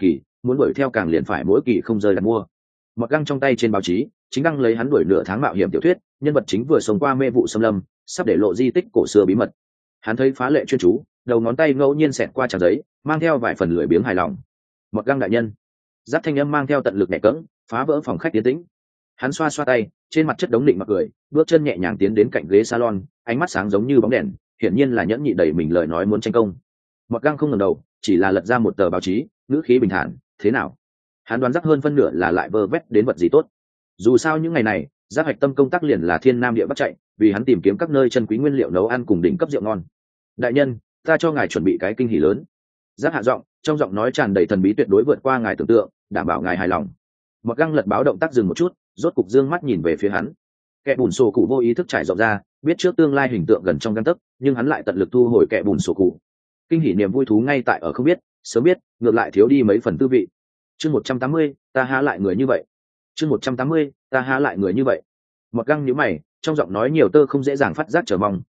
muốn đuổi theo càng liền phải mỗi kỳ không rời đặt mua. Mọt Găng trong tay trên báo chí chính đăng lấy hắn đuổi nửa tháng mạo hiểm tiểu thuyết, nhân vật chính vừa sống qua mê vụ xâm lâm, sắp để lộ di tích cổ xưa bí mật. Hắn thấy phá lệ chuyên chú, đầu ngón tay ngẫu nhiên xẹt qua trang giấy, mang theo vài phần lười biếng hài lòng. Mọt Găng đại nhân. Giáp thanh âm mang theo tận lực nhẹ cẫng, phá vỡ phòng khách tiến tĩnh. Hắn xoa xoa tay, trên mặt chất đống định mặc cười, bước chân nhẹ nhàng tiến đến cạnh ghế salon, ánh mắt sáng giống như bóng đèn, hiển nhiên là nhẫn nhị đầy mình lời nói muốn tranh công. Mọt Găng không ngẩng đầu, chỉ là lật ra một tờ báo chí, ngữ khí bình thản, thế nào? Hắn đoán rắc hơn phân nửa là lại vơ vét đến vật gì tốt. Dù sao những ngày này, Giáp hạch tâm công tác liền là thiên nam địa bắc chạy, vì hắn tìm kiếm các nơi chân quý nguyên liệu nấu ăn cùng đỉnh cấp rượu ngon. Đại nhân, ta cho ngài chuẩn bị cái kinh hỉ lớn. Giáp hạ giọng, trong giọng nói tràn đầy thần bí, tuyệt đối vượt qua ngài tưởng tượng, đảm bảo ngài hài lòng. Mọt Găng lật báo động tác dừng một chút, rốt cục dương mắt nhìn về phía hắn. Kẻ bùn sổ cụ vô ý thức trải rộng ra, biết trước tương lai hình tượng gần trong gang tấc, nhưng hắn lại tận lực thu hồi kẻ bùn sổ cụ. Kinh hỉ niềm vui thú ngay tại ở không biết, sớm biết, ngược lại thiếu đi mấy phần tư vị. Chương 180, ta há lại người như vậy. Chương 180, ta há lại người như vậy. Mọt Găng nhíu mày, trong giọng nói nhiều tơ không dễ dàng phát giác chờ mong.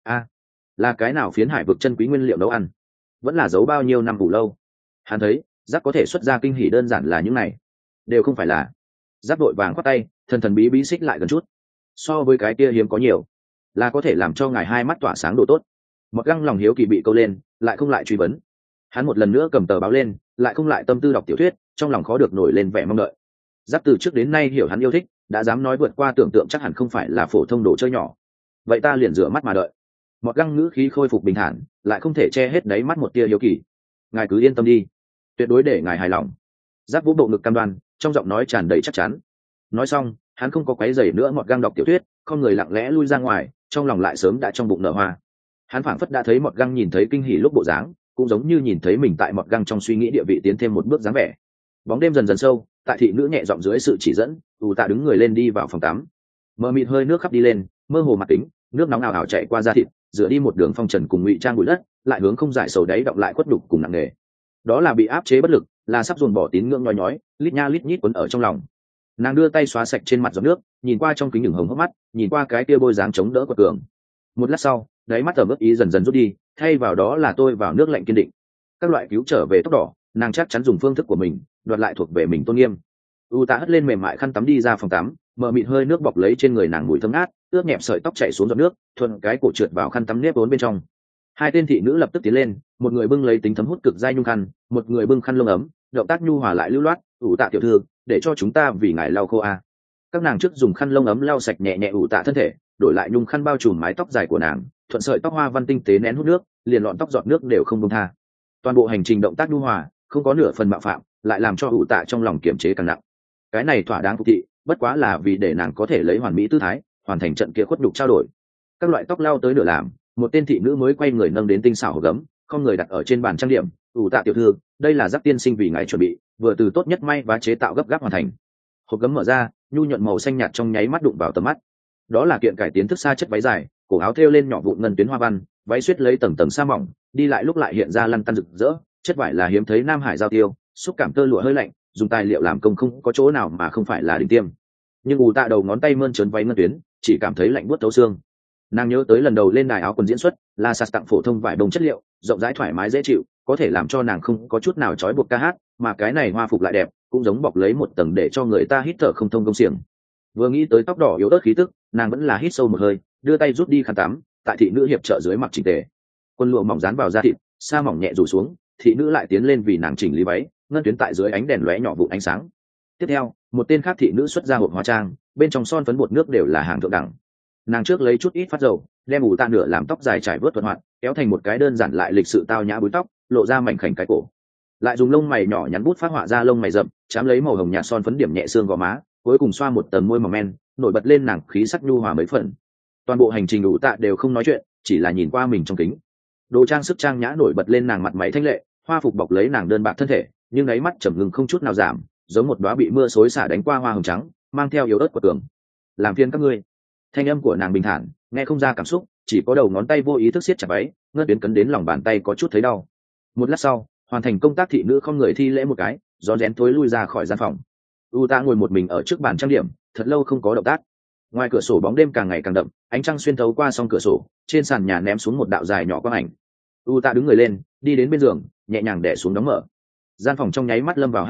Là cái nào phiến hải vực chân quý nguyên liệu nấu ăn? Vẫn là giấu bao nhiêu năm đủ lâu? Hắn thấy, Giáp có thể xuất ra kinh hỉ đơn giản là những này, đều không phải là. Giáp đội vàng khoát tay, thần thần bí bí xích lại gần chút. So với cái kia hiếm có nhiều, là có thể làm cho ngài hai mắt tỏa sáng độ tốt. Mọt Găng lòng hiếu kỳ bị câu lên, lại không lại truy vấn. Hắn một lần nữa cầm tờ báo lên, lại không lại tâm tư đọc tiểu thuyết, trong lòng khó được nổi lên vẻ mong đợi. Giáp từ trước đến nay hiểu hắn yêu thích, đã dám nói vượt qua tưởng tượng chắc hẳn không phải là phổ thông đồ chơi nhỏ. Vậy ta liền rửa mắt mà đợi. Mọt Găng ngữ khí khôi phục bình thản, lại không thể che hết đáy mắt một tia hiếu kỳ. Ngài cứ yên tâm đi, tuyệt đối để ngài hài lòng. Giáp vũ bộ ngực cam đoan, trong giọng nói tràn đầy chắc chắn. Nói xong, hắn không có quấy rầy nữa Mọt Găng đọc tiểu thuyết, con người lặng lẽ lui ra ngoài, trong lòng lại sớm đã trong bụng nở hoa. Hắn phảng phất đã thấy Mọt Găng nhìn thấy kinh hỉ lúc bộ dáng, cũng giống như nhìn thấy mình tại Mọt Găng trong suy nghĩ địa vị tiến thêm một bước dáng vẻ. Bóng đêm dần dần sâu, tại thị nữ nhẹ giọng dưới sự chỉ dẫn, Tạ đứng người lên đi vào phòng tắm. Mờ mịt hơi nước khắp đi lên, mơ hồ mặt kính, nước nóng ảo ảo chạy qua da thịt, rửa đi một đường phong trần cùng ngụy trang bụi đất, lại hướng không giải sầu đáy động lại khuất đục cùng nặng nề. Đó là bị áp chế bất lực, là sắp dồn bỏ tín ngưỡng nhói nhói, lít nha lít nhít quấn ở trong lòng. Nàng đưa tay xóa sạch trên mặt giọt nước, nhìn qua trong kính ửng hồng hốc mắt, nhìn qua cái kia bôi dáng chống đỡ của tường. Một lát sau, đáy mắt tầm ướt ý dần dần rút đi, thay vào đó là tôi vào nước lạnh kiên định. Các loại cứu trở về tóc đỏ, nàng chắc chắn dùng phương thức của mình đoạt lại thuộc về mình tôn nghiêm. Tạ hất lên mềm mại khăn tắm đi ra phòng tắm, mờ mịt hơi nước bọc lấy trên người nàng mùi thơm ngát, ướt nhẹp sợi tóc chảy xuống giọt nước, thuận cái cổ trượt vào khăn tắm nếp vốn bên trong. Hai tên thị nữ lập tức tiến lên, một người bưng lấy tính thấm hút cực dai nhung khăn, một người bưng khăn lông ấm, động tác nhu hòa lại lưu loát. Tạ tiểu thư, để cho chúng ta vì ngài lau khô a. Các nàng trước dùng khăn lông ấm lau sạch nhẹ nhẹ Tạ thân thể, đổi lại nhung khăn bao trùm mái tóc dài của nàng, thuận sợi tóc hoa văn tinh tế nén hút nước, liền lọn tóc giọt nước đều không buông tha. Toàn bộ hành trình động tác nhu hòa, không có nửa phần mạo phạm, lại làm cho Tạ trong lòng kiềm chế càng nặng. Cái này thỏa đáng phục thị, bất quá là vì để nàng có thể lấy hoàn mỹ tư thái, hoàn thành trận kia khuất nhục trao đổi. Các loại tóc lau tới nửa làm, một tên thị nữ mới quay người nâng đến tinh xảo hộp gấm, không người đặt ở trên bàn trang điểm. Tạ tiểu thư, đây là Giáp tiên sinh vì ngài chuẩn bị, vừa từ tốt nhất may và chế tạo gấp gáp hoàn thành. Hộp gấm mở ra, nhu nhuận màu xanh nhạt trong nháy mắt đụng vào tầm mắt. Đó là kiện cải tiến thức xa chất váy dài, cổ áo thêu lên nhỏ vụn ngân tuyến hoa văn, váy xuyết lấy tầng tầng sa mỏng, đi lại lúc lại hiện ra lăn tăn rực rỡ, chất vải là hiếm thấy Nam Hải giao tiêu, xúc cảm tơ lụa hơi lạnh, dùng tài liệu làm công không có chỗ nào mà không phải là đỉnh tiêm. Nhưng Tạ đầu ngón tay mơn trớn váy ngân tuyến, chỉ cảm thấy lạnh buốt thấu xương. Nàng nhớ tới lần đầu lên đài áo quần diễn xuất, là sạt tặng phổ thông vải bông chất liệu, rộng rãi thoải mái dễ chịu, có thể làm cho nàng không có chút nào trói buộc ca hát, mà cái này hoa phục lại đẹp, cũng giống bọc lấy một tầng để cho người ta hít thở không thông công xiềng. Vừa nghĩ tới tóc đỏ yếu ớt khí tức, nàng vẫn là hít sâu một hơi, đưa tay rút đi khăn tắm, tại thị nữ hiệp trợ dưới mặc chỉnh tề. Quân lụa mỏng dán vào da thịt, sa mỏng nhẹ rủ xuống, thị nữ lại tiến lên vì nàng chỉnh lý váy, ngân tuyến tại dưới ánh đèn lóe nhỏ vụn ánh sáng. Tiếp theo, một tên khác thị nữ xuất ra hộp hóa trang, bên trong son phấn bột nước đều là hàng thượng đẳng. Nàng trước lấy chút ít phát dầu, đem Tạ nửa làm tóc dài trải vớt thuận hoạt, kéo thành một cái đơn giản lại lịch sự tao nhã búi tóc, lộ ra mảnh khảnh cái cổ. Lại dùng lông mày nhỏ nhắn bút phát họa ra lông mày rậm, chám lấy màu hồng nhạt son phấn điểm nhẹ xương gò má, cuối cùng xoa một tầng môi mỏng men, nổi bật lên nàng khí sắc nhu hòa mấy phần. Toàn bộ hành trình Tạ đều không nói chuyện, chỉ là nhìn qua mình trong kính. Đồ trang sức trang nhã nổi bật lên nàng mặt mày thanh lệ, hoa phục bọc lấy nàng đơn bạc thân thể, nhưng đáy mắt trầm ngưng không chút nào giảm, giống một đóa bị mưa xối xả đánh qua hoa hồng trắng, mang theo yếu ớt của tường. Làm phiền các ngươi. Thanh âm của nàng bình thản, nghe không ra cảm xúc, chỉ có đầu ngón tay vô ý thức siết chặt váy, ngân tuyến cấn đến lòng bàn tay có chút thấy đau. Một lát sau, hoàn thành công tác, thị nữ không người thi lễ một cái, rón rén thối lui ra khỏi gian phòng. Tạ ngồi một mình ở trước bàn trang điểm, thật lâu không có động tác. Ngoài cửa sổ bóng đêm càng ngày càng đậm, ánh trăng xuyên thấu qua song cửa sổ, trên sàn nhà ném xuống một đạo dài nhỏ quang ảnh. Tạ đứng người lên, đi đến bên giường, nhẹ nhàng đè xuống đóng mở. Gian phòng trong nháy mắt lâm vào hắc ám,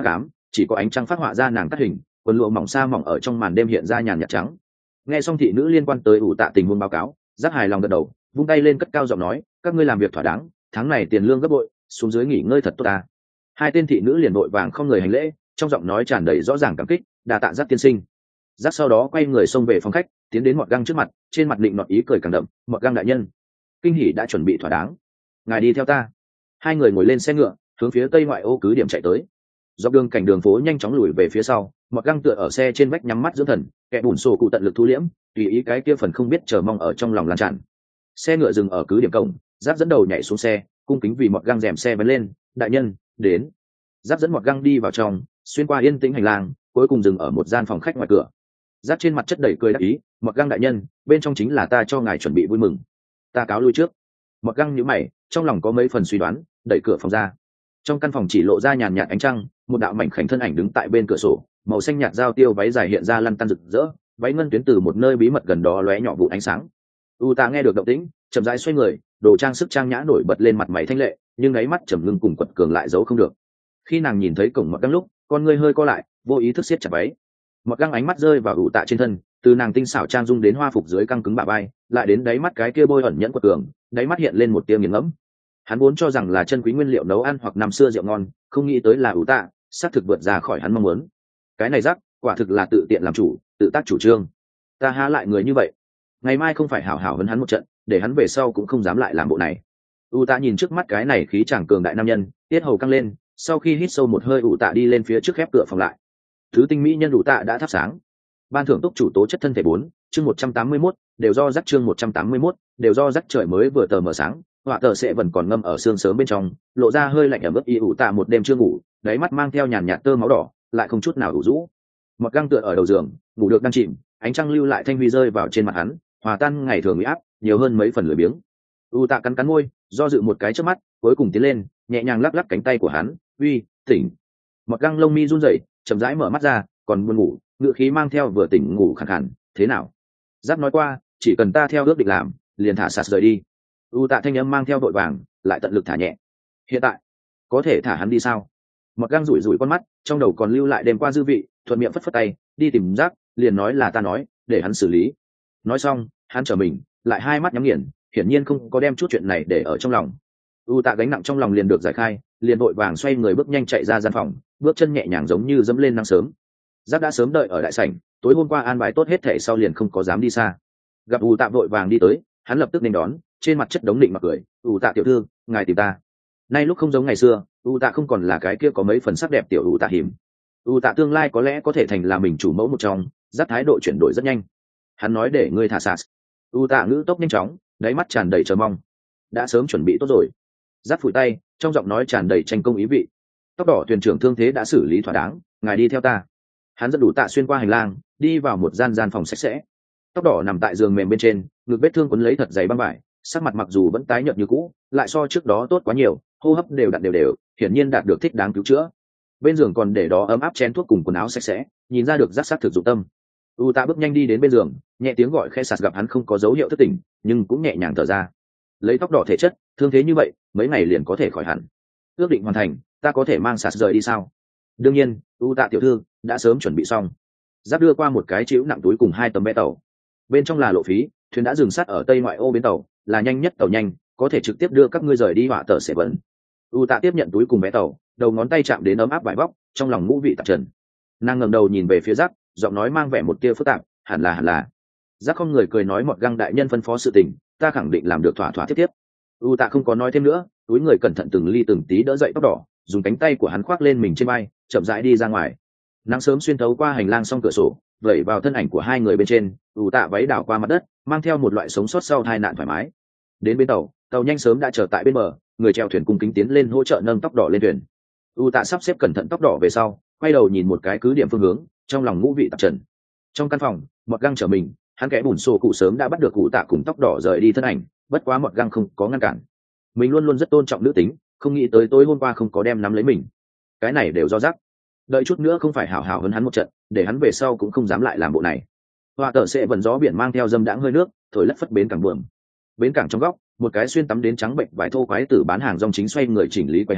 chỉ có ánh trăng phát họa ra nàng cắt hình, quần lụa mỏng xa mỏng ở trong màn đêm hiện ra nhàn nhạt trắng. Nghe xong thị nữ liên quan tới ủ tạ tình huống báo cáo, Giác hài lòng gật đầu, vung tay lên cất cao giọng nói, các ngươi làm việc thỏa đáng, tháng này tiền lương gấp bội, xuống dưới nghỉ ngơi thật tốt ta. Hai tên thị nữ liền vội vàng không người hành lễ, trong giọng nói tràn đầy rõ ràng cảm kích, đa tạ Giác tiên sinh. Giác sau đó quay người xông về phòng khách, tiến đến Mọt Găng trước mặt, trên mặt định nọt ý cười càng đậm, Mọt Găng đại nhân, kinh hỉ đã chuẩn bị thỏa đáng, ngài đi theo ta. Hai người ngồi lên xe ngựa, hướng phía tây ngoại ô cứ điểm chạy tới. Dọc đường cảnh đường phố nhanh chóng lùi về phía sau, Mọt Găng tựa ở xe trên vách nhắm mắt dưỡng thần, kẻ bùn sổ cụ tận lực thu liễm, tùy ý cái kia phần không biết chờ mong ở trong lòng lan tràn. Xe ngựa dừng ở cứ điểm cổng, Giáp dẫn đầu nhảy xuống xe, cung kính vì Mọt Găng rèm xe vén lên, đại nhân đến. Giáp dẫn Mọt Găng đi vào trong, xuyên qua yên tĩnh hành lang, cuối cùng dừng ở một gian phòng khách ngoài cửa. Giáp trên mặt chất đầy cười đắc ý, Mọt Găng đại nhân, bên trong chính là ta cho ngài chuẩn bị vui mừng. Ta cáo lui trước. Mọt Găng nhíu mày, trong lòng có mấy phần suy đoán, đẩy cửa phòng ra. Trong căn phòng chỉ lộ ra nhàn nhạt ánh trăng, một đạo mảnh khảnh thân ảnh đứng tại bên cửa sổ, màu xanh nhạt giao tiêu váy dài hiện ra lăn tăn rực rỡ, váy ngân tuyến từ một nơi bí mật gần đó lóe nhỏ vụ ánh sáng. Uta nghe được động tĩnh, chậm rãi xoay người, đồ trang sức trang nhã nổi bật lên mặt mày thanh lệ, nhưng đáy mắt trầm ngưng cùng quật cường lại giấu không được. Khi nàng nhìn thấy cổng Mọt Găng lúc, con ngươi hơi co lại, vô ý thức siết chặt váy. Mọt Găng ánh mắt rơi vào Uta trên thân, từ nàng tinh xảo trang dung đến hoa phục dưới căng cứng bả vai, lại đến đáy mắt cái kia bôi ẩn nhẫn quật cường, đáy mắt hiện lên một tia nghiền ngẫm. Hắn vốn cho rằng là chân quý nguyên liệu nấu ăn hoặc năm xưa rượu ngon, không nghĩ tới là Uta, xác thực vượt ra khỏi hắn mong muốn. Cái này rắc, quả thực là tự tiện làm chủ, tự tác chủ trương. Ta há lại người như vậy, ngày mai không phải hảo hảo vấn hắn một trận, để hắn về sau cũng không dám lại làm bộ này. Uta nhìn trước mắt cái này khí chàng cường đại nam nhân, tiết hầu căng lên, sau khi hít sâu một hơi Uta đi lên phía trước khép cửa phòng lại. Thứ tinh mỹ nhân Uta đã thắp sáng. Ban thưởng túc chủ tố chất thân thể 4, chương 181, đều do rắc chương 181, đều do rắc trời mới vừa tờ mờ sáng, họa tờ sẽ vẫn còn ngâm ở sương sớm bên trong, lộ ra hơi lạnh ẩm ướt y Uta một đêm chưa ngủ, đáy mắt mang theo nhàn nhạt tơ máu đỏ, lại không chút nào ủ rũ. Mọt Găng tựa ở đầu giường, ngủ được đang chìm, ánh trăng lưu lại thanh huy rơi vào trên mặt hắn, hòa tan ngày thường uy áp, nhiều hơn mấy phần lười biếng. Uta cắn cắn môi, do dự một cái trước mắt, cuối cùng tiến lên, nhẹ nhàng lắc lắc cánh tay của hắn, uy, tỉnh. Mọt Găng lông mi run rẩy, chậm rãi mở mắt ra, còn buồn ngủ, ngựa khí mang theo vừa tỉnh ngủ khàn khàn, thế nào? Giáp nói qua, chỉ cần ta theo ước định làm, liền thả sạt rời đi. Uta thanh âm mang theo đội vàng, lại tận lực thả nhẹ. Hiện tại, có thể thả hắn đi sao? Mọt Găng rủi rủi con mắt, trong đầu còn lưu lại đêm qua dư vị, thuận miệng phất phất tay, đi tìm Giáp, liền nói là ta nói, để hắn xử lý. Nói xong, hắn trở mình, lại hai mắt nhắm nghiền, hiển nhiên không có đem chút chuyện này để ở trong lòng. Uta gánh nặng trong lòng liền được giải khai, liền vội vàng xoay người bước nhanh chạy ra gian phòng, bước chân nhẹ nhàng giống như dẫm lên nắng sớm. Giáp đã sớm đợi ở đại sảnh, tối hôm qua an bài tốt hết thể sau liền không có dám đi xa. Gặp Uta vội vàng đi tới, hắn lập tức nên đón, trên mặt chất đống định mặc cười, Uta tiểu thư, ngài tìm ta. Nay lúc không giống ngày xưa, Uta không còn là cái kia có mấy phần sắc đẹp tiểu Uta hiểm. Uta tương lai có lẽ có thể thành là mình chủ mẫu một trong, Giáp thái độ chuyển đổi rất nhanh. Hắn nói để ngươi thả sạt. Uta ngữ tốc nhanh chóng, đáy mắt tràn đầy chờ mong. Đã sớm chuẩn bị tốt rồi. Giáp phủi tay, trong giọng nói tràn đầy tranh công ý vị. Tóc đỏ thuyền trưởng thương thế đã xử lý thỏa đáng, ngài đi theo ta. Hắn dẫn Uta xuyên qua hành lang, đi vào một gian phòng sạch sẽ. Tóc đỏ nằm tại giường mềm bên trên, ngực vết thương quấn lấy thật dày băng vải, sắc mặt mặc dù vẫn tái nhợt như cũ, lại so trước đó tốt quá nhiều, hô hấp đều đặn đều, hiển nhiên đạt được thích đáng cứu chữa. Bên giường còn để đó ấm áp chén thuốc cùng quần áo sạch sẽ, nhìn ra được giác sát thực dụng tâm. Uta bước nhanh đi đến bên giường, nhẹ tiếng gọi khẽ sạt, gặp hắn không có dấu hiệu thức tỉnh, nhưng cũng nhẹ nhàng thở ra. Lấy tóc đỏ thể chất, thương thế như vậy, mấy ngày liền có thể khỏi hẳn. Ước định hoàn thành, ta có thể mang sạt rời đi sao? Đương nhiên, Uta tiểu thư đã sớm chuẩn bị xong. Giáp đưa qua một cái chĩu nặng túi cùng 2 tấm vé tàu. Bên trong là lộ phí, thuyền đã dừng sát ở tây ngoại ô bến tàu, là nhanh nhất tàu nhanh, có thể trực tiếp đưa các ngươi rời đi họa tờ sẽ vẫn. Uta tiếp nhận túi cùng vé tàu, đầu ngón tay chạm đến ấm áp vải bóc, trong lòng ngũ vị tạp trần. Nàng ngẩng đầu nhìn về phía Giáp, giọng nói mang vẻ một tia phức tạp, hẳn là. Giáp không người cười nói, Mọt Găng đại nhân phân phó sự tình, ta khẳng định làm được thỏa thỏa tiếp. Uta không có nói thêm nữa, túi người cẩn thận từng ly từng tí đỡ dậy tóc đỏ, dùng cánh tay của hắn khoác lên mình trên vai, chậm rãi đi ra ngoài. Nắng sớm xuyên thấu qua hành lang song cửa sổ, vẩy vào thân ảnh của hai người bên trên. Uta váy đảo qua mặt đất, mang theo một loại sống sót sau tai nạn thoải mái. Đến bến tàu, tàu nhanh sớm đã chờ tại bên bờ, người chèo thuyền cung kính tiến lên hỗ trợ nâng tóc đỏ lên thuyền. Uta sắp xếp cẩn thận tóc đỏ về sau, quay đầu nhìn một cái cứ điểm phương hướng, trong lòng ngũ vị tạp trần. Trong căn phòng, Mọt Găng trở mình, hắn kẽ bùn xô cụ sớm đã bắt được Uta cùng tóc đỏ rời đi thân ảnh, bất quá Mọt Găng không có ngăn cản. Mình luôn luôn rất tôn trọng nữ tính, không nghĩ tới tối hôm qua không có đem nắm lấy mình. Cái này đều do Rắc. Đợi chút nữa không phải hảo hảo hơn hắn một trận, để hắn về sau cũng không dám lại làm bộ này. Họa tờ sẽ vần gió biển mang theo dâm đãng hơi nước, thổi lất phất bến cảng buồm. Bến cảng trong góc, một cái xuyên tắm đến trắng bệnh vải thô quái tử bán hàng rong chính xoay người chỉnh lý quầy hàng,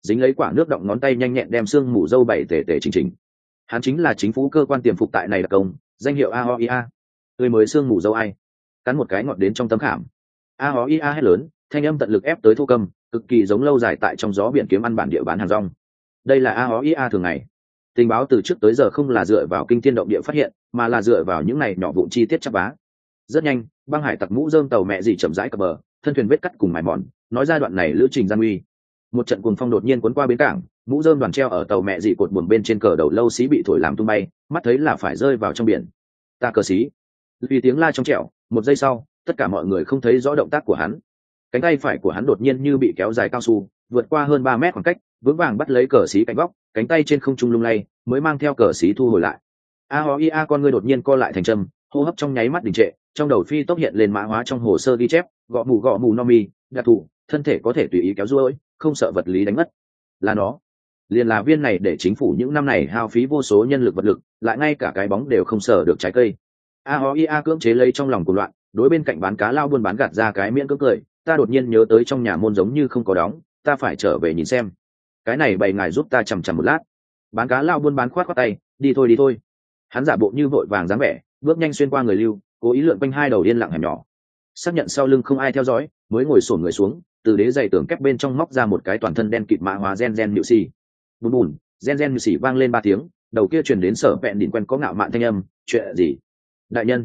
dính lấy quả nước động ngón tay nhanh nhẹn đem xương mù dâu bảy tể tể chỉnh chỉnh. Hắn chính là chính phủ cơ quan tiềm phục tại này đặc công, danh hiệu AOIA. Người mới xương mù dâu ai? Cắn một cái ngọt đến trong tấm khảm. AOIA hét lớn, thanh âm tận lực ép tới thô cầm, cực kỳ giống lâu dài tại trong gió biển kiếm ăn bản địa bán hàng rong. Đây là AOIA thường ngày. Tình báo từ trước tới giờ không là dựa vào kinh thiên động địa phát hiện, mà là dựa vào những này nhỏ vụn chi tiết chắp vá. Rất nhanh, băng hải tặc mũ rơm tàu mẹ gì chậm rãi cập bờ, thân thuyền vết cắt cùng mài mòn, nói ra đoạn này lữ trình gian nguy. Một trận cuồng phong đột nhiên cuốn qua bến cảng, mũ rơm đoàn treo ở tàu mẹ dị cột buồm bên trên cờ đầu lâu xí bị thổi làm tung bay, mắt thấy là phải rơi vào trong biển. Ta cờ xí. Vì tiếng la trong trẻo, một giây sau, tất cả mọi người không thấy rõ động tác của hắn. Cánh tay phải của hắn đột nhiên như bị kéo dài cao su, vượt qua hơn 3 mét khoảng cách, vững vàng bắt lấy cờ xí cạnh góc, cánh tay trên không trung lung lay, mới mang theo cờ xí thu hồi lại. AOIA con người đột nhiên co lại thành châm, hô hấp trong nháy mắt đình trệ, trong đầu phi tốc hiện lên mã hóa trong hồ sơ ghi chép, gõ mù Nomi, đặc thù, thân thể có thể tùy ý kéo duỗi, không sợ vật lý đánh mất. Là nó. Liền là viên này để chính phủ những năm này hao phí vô số nhân lực vật lực, lại ngay cả cái bóng đều không sợ được trái cây. AOIA cưỡng chế lấy trong lòng của loạn, đối bên cạnh bán cá lao buôn bán gạt ra cái miệng cưỡng cười, ta đột nhiên nhớ tới trong nhà môn giống như không có đóng, ta phải trở về nhìn xem. Cái này bày ngài giúp ta chằm chằm một lát. Bán cá lao buôn bán khoát tay, đi thôi. Hắn giả bộ như vội vàng dáng vẻ, bước nhanh xuyên qua người lưu, cố ý lượn quanh hai đầu yên lặng hẻm nhỏ. Xác nhận sau lưng không ai theo dõi, mới ngồi xổm người xuống, từ đế giày tường kép bên trong móc ra một cái toàn thân đen kịt mã hóa gen nhự xì. Bùn bùn, gen nhự xì vang lên 3 tiếng, đầu kia truyền đến Sở Vẹn đỉnh quen có ngạo mạn thanh âm, chuyện gì? Đại nhân,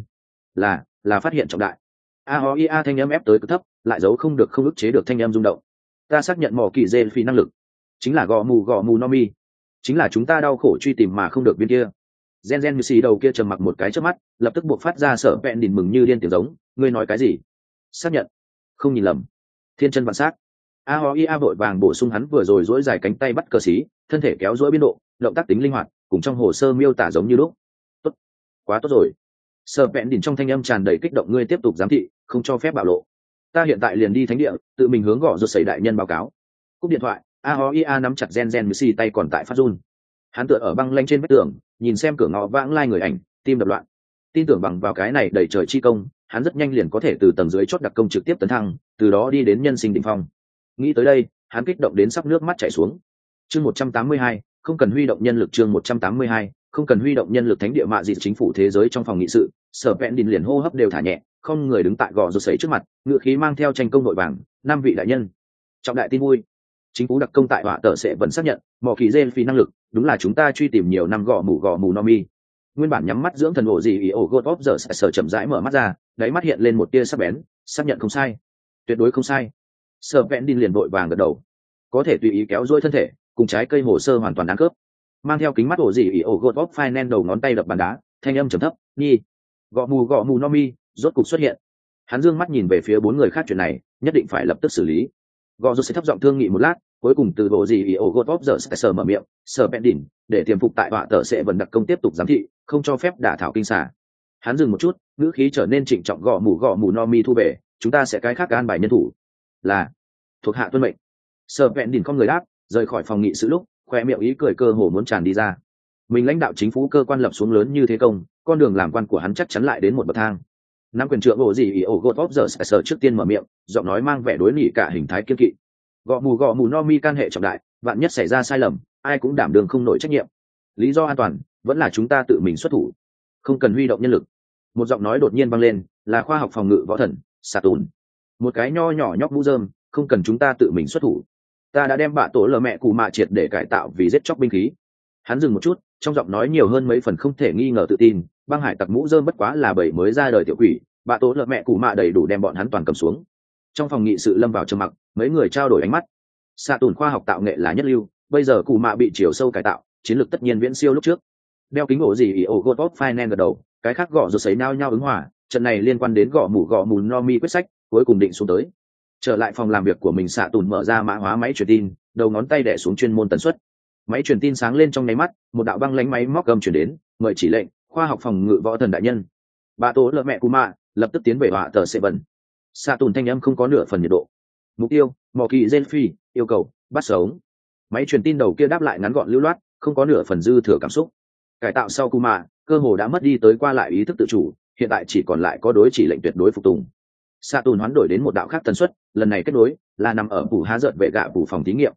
là phát hiện trọng đại. AOIA thanh âm ép tới cực thấp, lại giấu không được không ức chế được thanh âm rung động. Ta xác nhận mỏ kỳ gen phi năng lực, chính là gò mù Nomi, chính là chúng ta đau khổ truy tìm mà không được viên kia. Gen như xì đầu kia trầm mặc một cái trước mắt, lập tức buộc phát ra Sở Vẹn đỉnh mừng như điên tiếng giống, ngươi nói cái gì? Xác nhận, không nhìn lầm, thiên chân vạn sát. AOIA vội vàng bổ sung, hắn vừa rồi duỗi dài cánh tay bắt cờ xí, thân thể kéo duỗi biên độ, động tác tính linh hoạt, cùng trong hồ sơ miêu tả giống như lúc. Tốt, quá tốt rồi. Sở Vẹn đỉnh trong thanh âm tràn đầy kích động, ngươi tiếp tục giám thị, không cho phép bạo lộ. Ta hiện tại liền đi thánh địa, tự mình hướng gõ rột sẩy đại nhân báo cáo. Cúp điện thoại, AOIA nắm chặt gen như xì tay còn tại phát run. Hắn tựa ở băng lanh trên vách tường, nhìn xem cửa ngõ vãng lai người ảnh, tim đập loạn. Tin tưởng bằng vào cái này đầy trời chi công, hắn rất nhanh liền có thể từ tầng dưới chót đặc công trực tiếp tấn thăng, từ đó đi đến nhân sinh đỉnh phong. Nghĩ tới đây, hắn kích động đến sắp nước mắt chảy xuống. Chương 182, không cần huy động nhân lực. Chương 182, không cần huy động nhân lực. Thánh địa mạ dị chính phủ thế giới trong phòng nghị sự, Sở Vẹn đỉnh liền hô hấp đều thả nhẹ, không người đứng tại gò rột sấy trước mặt, ngựa khí mang theo tranh công nội vàng, 5 vị đại nhân. Trọng đại tin vui. Chính phủ đặc công tại họa tờ sẽ vẫn xác nhận, mỏ kỳ gen phi năng lực, đúng là chúng ta truy tìm nhiều năm gò mù Nomi. Nguyên bản nhắm mắt dưỡng thần ổ gì ý ổ God of giờ sở chậm rãi mở mắt ra, đáy mắt hiện lên một tia sắc bén, xác nhận không sai, tuyệt đối không sai. Sở Vẹn đỉnh liền vội vàng gật đầu, có thể tùy ý kéo duỗi thân thể, cùng trái cây hồ sơ hoàn toàn đáng khớp. Mang theo kính mắt ổ gì ý ổ God of Finance đầu ngón tay đập bàn đá, thanh âm trầm thấp, nhi, gò mù Nomi rốt cục xuất hiện. Hắn dương mắt nhìn về phía 4 người khác, chuyện này nhất định phải lập tức xử lý. Gò rột sẽ thấp giọng thương nghị một lát, cuối cùng từ bộ gì ý ổ God of giờ sở mở miệng, Sở Vẹn đỉnh, để tiềm phục tại họa tờ sẽ vẫn đặc công tiếp tục giám thị, không cho phép đả thảo kinh xả. Hắn dừng một chút, ngữ khí trở nên trịnh trọng, gõ mù Nomi thu về, chúng ta sẽ cái khác an bài nhân thủ. Là, thuộc hạ tuân mệnh. Sở Vẹn đỉnh không người đáp, rời khỏi phòng nghị sự lúc, khoe miệng ý cười cơ hồ muốn tràn đi ra. Mình lãnh đạo chính phủ cơ quan lập xuống lớn như thế công, con đường làm quan của hắn chắc chắn lại đến một bậc thang. Nắm quyền trưởng bộ gì ý ổ God of giờ sở trước tiên mở miệng, giọng nói mang vẻ đối nghị cả hình thái kiên kỵ. Gõ mù Nomi can hệ trọng đại, vạn nhất xảy ra sai lầm, ai cũng đảm đương không nổi trách nhiệm. Lý do an toàn vẫn là chúng ta tự mình xuất thủ, không cần huy động nhân lực. Một giọng nói đột nhiên vang lên, là khoa học phòng ngự võ thần Sa Tùn. Một cái nho nhỏ nhóc mũ rơm, không cần chúng ta tự mình xuất thủ. Ta đã đem bạ tổ lờ mẹ cụ mạ triệt để cải tạo vì giết chóc binh khí. Hắn dừng một chút, trong giọng nói nhiều hơn mấy phần không thể nghi ngờ tự tin. Băng hải tặc mũ rơm bất quá là bầy mới ra đời tiểu quỷ, bạ tổ lờ mẹ cụ mạ đầy đủ đem bọn hắn toàn cầm xuống. Trong phòng nghị sự lâm vào trầm mặc, mấy người trao đổi ánh mắt. Sa Tùn khoa học tạo nghệ là nhất lưu, bây giờ cụ mạ bị chiều sâu cải tạo, chiến lược tất nhiên viễn siêu lúc trước. Đeo kính ổ gì ý ổ God of Finance gật đầu, cái khác gõ rồi sấy nao nhau ứng hỏa, trận này liên quan đến gõ mù Nomi quyết sách, cuối cùng định xuống tới. Trở lại phòng làm việc của mình, Sa Tùn mở ra mã hóa máy truyền tin, đầu ngón tay đè xuống chuyên môn tần suất. Máy truyền tin sáng lên trong nháy mắt, một đạo băng lánh máy móc gầm truyền đến, mời chỉ lệnh, khoa học phòng ngự võ thần đại nhân. Bà tố lợ mẹ Kuma lập tức tiến về họa tờ sẽ bẩn. Sa Tùn thanh âm không có nửa phần nhiệt độ. Mục tiêu, mỏ kỳ gen phi, yêu cầu, bắt sống. Máy truyền tin đầu kia đáp lại ngắn gọn lưu loát, không có nửa phần dư thừa cảm xúc. Cải tạo sau Kuma, cơ hồ đã mất đi tới qua lại ý thức tự chủ, hiện tại chỉ còn lại có đối chỉ lệnh tuyệt đối phục tùng. Sa Tùn hoán đổi đến một đạo khác tần suất, lần này kết nối là nằm ở phủ há giận vệ gạ phủ phòng thí nghiệm.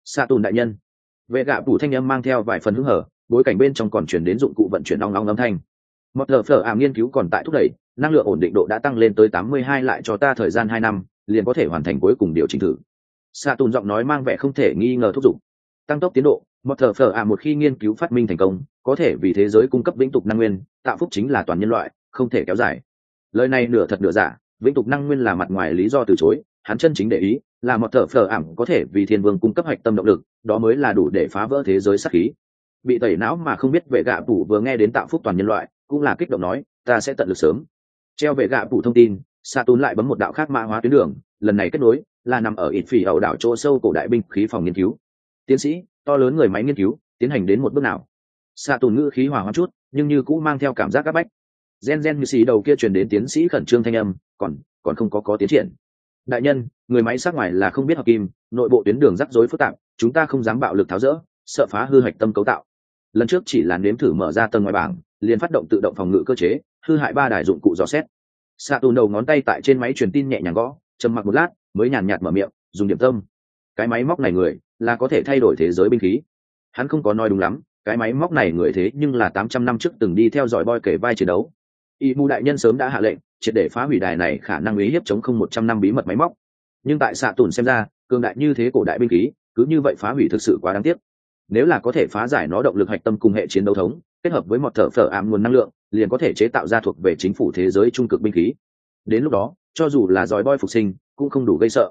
Xạ tùn đại nhân. Vệ gạ phủ thanh âm mang theo vài phần hứng hở, bối cảnh bên trong còn chuyển đến dụng cụ vận chuyển ong ong âm thanh. Một lờ phở ảm nghiên cứu còn tại thúc đẩy, năng lượng ổn định độ đã tăng lên tới 82, lại cho ta thời gian 2 năm liền có thể hoàn thành cuối cùng điều chỉnh thử. Xạ tùn giọng nói mang vẻ không thể nghi ngờ thúc giục. Tăng tốc tiến độ, một lờ phở ảm một khi nghiên cứu phát minh thành công, có thể vì thế giới cung cấp vĩnh tục năng nguyên, tạo phúc chính là toàn nhân loại, không thể kéo dài. Lời này nửa thật nửa giả, vĩnh tục năng nguyên là mặt ngoài lý do từ chối, hắn chân chính để ý là một thở phở ảm có thể vì thiên vương cung cấp hạch tâm động lực, đó mới là đủ để phá vỡ thế giới sát khí. Bị tẩy não mà không biết vệ gạ phủ vừa nghe đến tạo phúc toàn nhân loại, cũng là kích động nói, ta sẽ tận lực sớm. Treo vệ gạ phủ thông tin, Sa Tún lại bấm một đạo khác mã hóa tuyến đường, lần này kết nối là nằm ở ít phỉ hậu đảo chỗ sâu cổ đại binh khí phòng nghiên cứu. Tiến sĩ, to lớn người máy nghiên cứu tiến hành đến một bước nào? Sa Tún ngữ khí hòa hoãn chút, nhưng như cũng mang theo cảm giác áp bách. Gen như xì đầu kia truyền đến tiến sĩ khẩn trương thanh âm, còn không có tiến triển. Đại nhân, người máy sát ngoài là không biết hợp kim, nội bộ tuyến đường rắc rối phức tạp, chúng ta không dám bạo lực tháo rỡ, sợ phá hư hạch tâm cấu tạo. Lần trước chỉ là nếm thử mở ra tầng ngoài bảng, liền phát động tự động phòng ngự cơ chế, hư hại 3 đài dụng cụ dò xét. Xạ tù đầu ngón tay tại trên máy truyền tin nhẹ nhàng gõ, trầm mặc một lát mới nhàn nhạt mở miệng, dùng điểm tâm. Cái máy móc này người là có thể thay đổi thế giới binh khí. Hắn không có nói đúng lắm, cái máy móc này người thế nhưng là 800 năm trước từng đi theo dõi boy kể vai chiến đấu. Y Mu đại nhân sớm đã hạ lệnh, triệt để phá hủy đài này khả năng uy hiếp chống không 100 năm bí mật máy móc. Nhưng tại xạ tùn xem ra, cường đại như thế cổ đại binh khí, cứ như vậy phá hủy thực sự quá đáng tiếc. Nếu là có thể phá giải nó động lực hạch tâm cùng hệ chiến đấu thống, kết hợp với một thở phở ám nguồn năng lượng, liền có thể chế tạo ra thuộc về chính phủ thế giới trung cực binh khí. Đến lúc đó, cho dù là giỏi boy phục sinh, cũng không đủ gây sợ.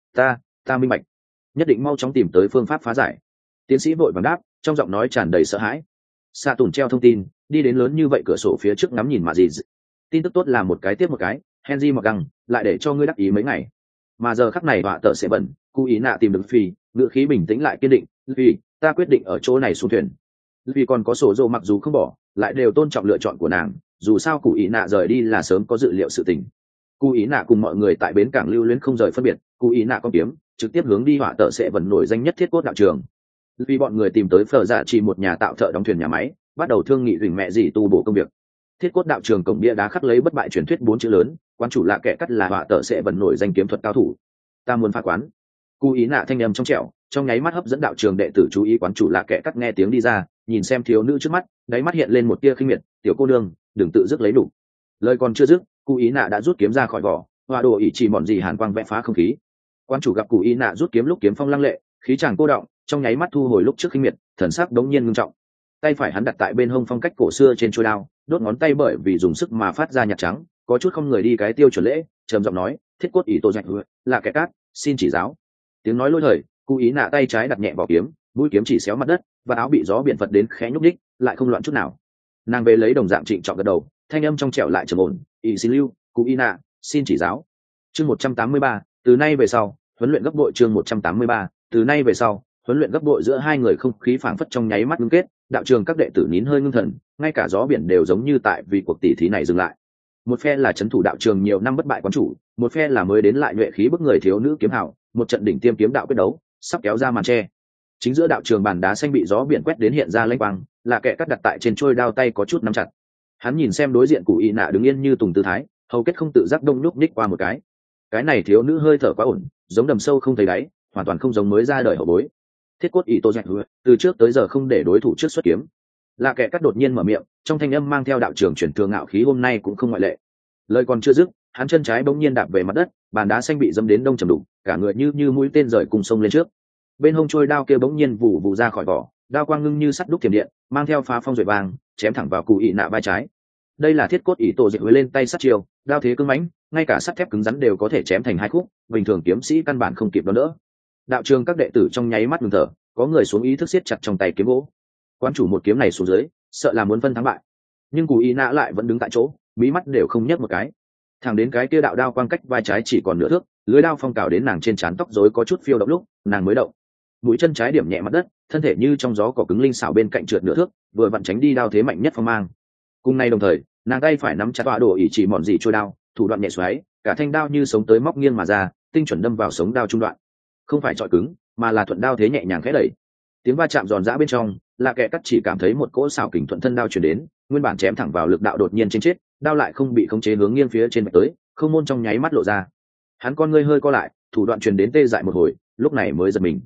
Ta minh bạch, nhất định mau chóng tìm tới phương pháp phá giải. Tiến sĩ vội vàng đáp, trong giọng nói tràn đầy sợ hãi. Xạ tùn treo thông tin, đi đến lớn như vậy cửa sổ phía trước ngắm nhìn mà gì. Tin tức tốt là một cái tiếp một cái, Henry mặc găng, lại để cho ngươi đắc ý mấy ngày. Mà giờ khắc này họa tợ sẽ bẩn, Cú Ý Nạ tìm được Phi, ngữ khí bình tĩnh lại kiên định, vì ta quyết định ở chỗ này xuống thuyền. Vì còn có sổ dô mặc dù không bỏ, lại đều tôn trọng lựa chọn của nàng, dù sao Cú Ý Nạ rời đi là sớm có dự liệu sự tình. Cú Ý Nạ cùng mọi người tại bến cảng lưu luyến không rời phân biệt, Cú Ý Nạ con kiếm trực tiếp hướng đi họa tợ sẽ bẩn nổi danh nhất thiết cốt đạo trường. Vì bọn người tìm tới phở dạ chỉ một nhà tạo thợ đóng thuyền nhà máy, bắt đầu thương nghị huỳnh mẹ gì tu bổ công việc. Thiết cốt đạo trường cổng bia đá khắc lấy bất bại truyền thuyết 4 chữ lớn, quán chủ lạ kẻ cắt là họa tợ sẽ bẩn nổi danh kiếm thuật cao thủ. Ta muốn phá quán. Cú Ý Nạ thanh âm trong trẻo, trong nháy mắt hấp dẫn đạo trường đệ tử chú ý. Quán chủ lạ kẻ cắt nghe tiếng đi ra, nhìn xem thiếu nữ trước mắt, đáy mắt hiện lên một tia khinh miệt, tiểu cô nương, đừng tự dứt lấy đủ. Lời còn chưa dứt, Cú Ý Nạ đã rút kiếm ra khỏi vỏ, hòa đồ ỷ chỉ mọn gì hàn quang vẽ phá không khí. Quán chủ gặp Cú Ý Nạ rút kiếm lúc kiếm phong lăng lệ, khí chàng cô động, trong nháy mắt thu hồi lúc trước khinh miệt, thần sắc đống nhiên ngưng trọng. Tay phải hắn đặt tại bên hông phong cách cổ xưa trên chuôi đao, đốt ngón tay bởi vì dùng sức mà phát ra nhạt trắng, có chút không người đi cái tiêu chuẩn lễ, trầm giọng nói, thiết cốt ỷ tô dạch là kẻ cát, xin chỉ giáo. Tiếng nói lôi thời, Cú Ý Nạ tay trái đặt nhẹ vào kiếm, mũi kiếm chỉ xéo mặt đất, và áo bị gió biển phật đến khẽ nhúc nhích, lại không loạn chút nào. Nàng về lấy đồng dạng trịnh trọng gật đầu, thanh âm trong trẻo lại trầm ổn, ỷ xin lưu, Cú Ý Nạ, xin chỉ giáo. Chương 183, từ nay về sau, huấn luyện gấp bội. Chương 183, từ nay về sau, huấn luyện gấp bội. Giữa hai người không khí phảng phất trong nháy mắt ngưng kết, đạo trường các đệ tử nín hơi ngưng thần, ngay cả gió biển đều giống như tại vì cuộc tỷ thí này dừng lại. Một phe là trấn thủ đạo trường nhiều năm bất bại quán chủ, một phe là mới đến lại nhuệ khí bức người thiếu nữ kiếm hảo, một trận đỉnh tiêm kiếm đạo quyết đấu sắp kéo ra màn che. Chính giữa đạo trường bàn đá xanh bị gió biển quét đến hiện ra lênh quang, là kẻ cắt đặt tại trên trôi đao tay có chút nắm chặt. Hắn nhìn xem đối diện Cú Ý Nạ đứng yên như tùng tư thái, hầu kết không tự giác đông lúc ních qua một cái này thiếu nữ hơi thở quá ổn, giống đầm sâu không thấy đáy, hoàn toàn không giống mới ra đời hậu bối. Thiết cốt ỷ tô dạch từ trước tới giờ không để đối thủ trước xuất kiếm. Là kẻ cắt đột nhiên mở miệng, trong thanh âm mang theo đạo trường chuyển thường ngạo khí, hôm nay cũng không ngoại lệ. Lời còn chưa dứt, hắn chân trái bỗng nhiên đạp về mặt đất, bàn đá xanh bị dâm đến đông trầm đục, cả người như mũi tên rời cùng sông lên trước. Bên hông trôi đao kia bỗng nhiên vụ vụ ra khỏi vỏ, đao quang ngưng như sắt đúc thiểm điện, mang theo phá phong duệ vàng, chém thẳng vào Cú Ý Nạ vai trái. Đây là thiết cốt ỷ tổ dệt với lên tay sắt chiều, đao thế cứng mãnh, ngay cả sắt thép cứng rắn đều có thể chém thành hai khúc, bình thường kiếm sĩ căn bản không kịp đón đỡ. Đạo trường các đệ tử trong nháy mắt ngừng thở, có người xuống ý thức siết chặt trong tay kiếm gỗ. Quán chủ một kiếm này xuống dưới, sợ là muốn phân thắng bại. Nhưng Cú Ý Nạ lại vẫn đứng tại chỗ, mí mắt đều không nhấc một cái. Thẳng đến cái kia đạo đao quang cách vai trái chỉ còn nửa thước, lưới đao phong cào đến nàng trên trán tóc rối có chút phiêu động lúc, nàng mới động. Mũi chân trái điểm nhẹ mặt đất, thân thể như trong gió cỏ cứng linh xảo bên cạnh trượt nửa thước, vừa vặn tránh đi đao thế mạnh nhất phong mang. Cùng nay đồng thời, nàng tay phải nắm chặt tọa đồ ỷ chỉ mọn dị trôi đao, thủ đoạn nhẹ xoáy, cả thanh đao như sống tới móc nghiêng mà ra, tinh chuẩn đâm vào sống đao trung đoạn. Không phải chọi cứng, mà là thuận đao thế nhẹ nhàng khẽ đẩy. Tiếng va chạm giòn giã bên trong, là kẻ cắt chỉ cảm thấy một cỗ xào kình thuận thân đao truyền đến, nguyên bản chém thẳng vào lực đạo đột nhiên trên chết, đao lại không bị khống chế hướng nghiêng phía trên tới, không môn trong nháy mắt lộ ra. Hắn con ngươi hơi co lại, thủ đoạn truyền đến tê dại một hồi, lúc này mới giật mình.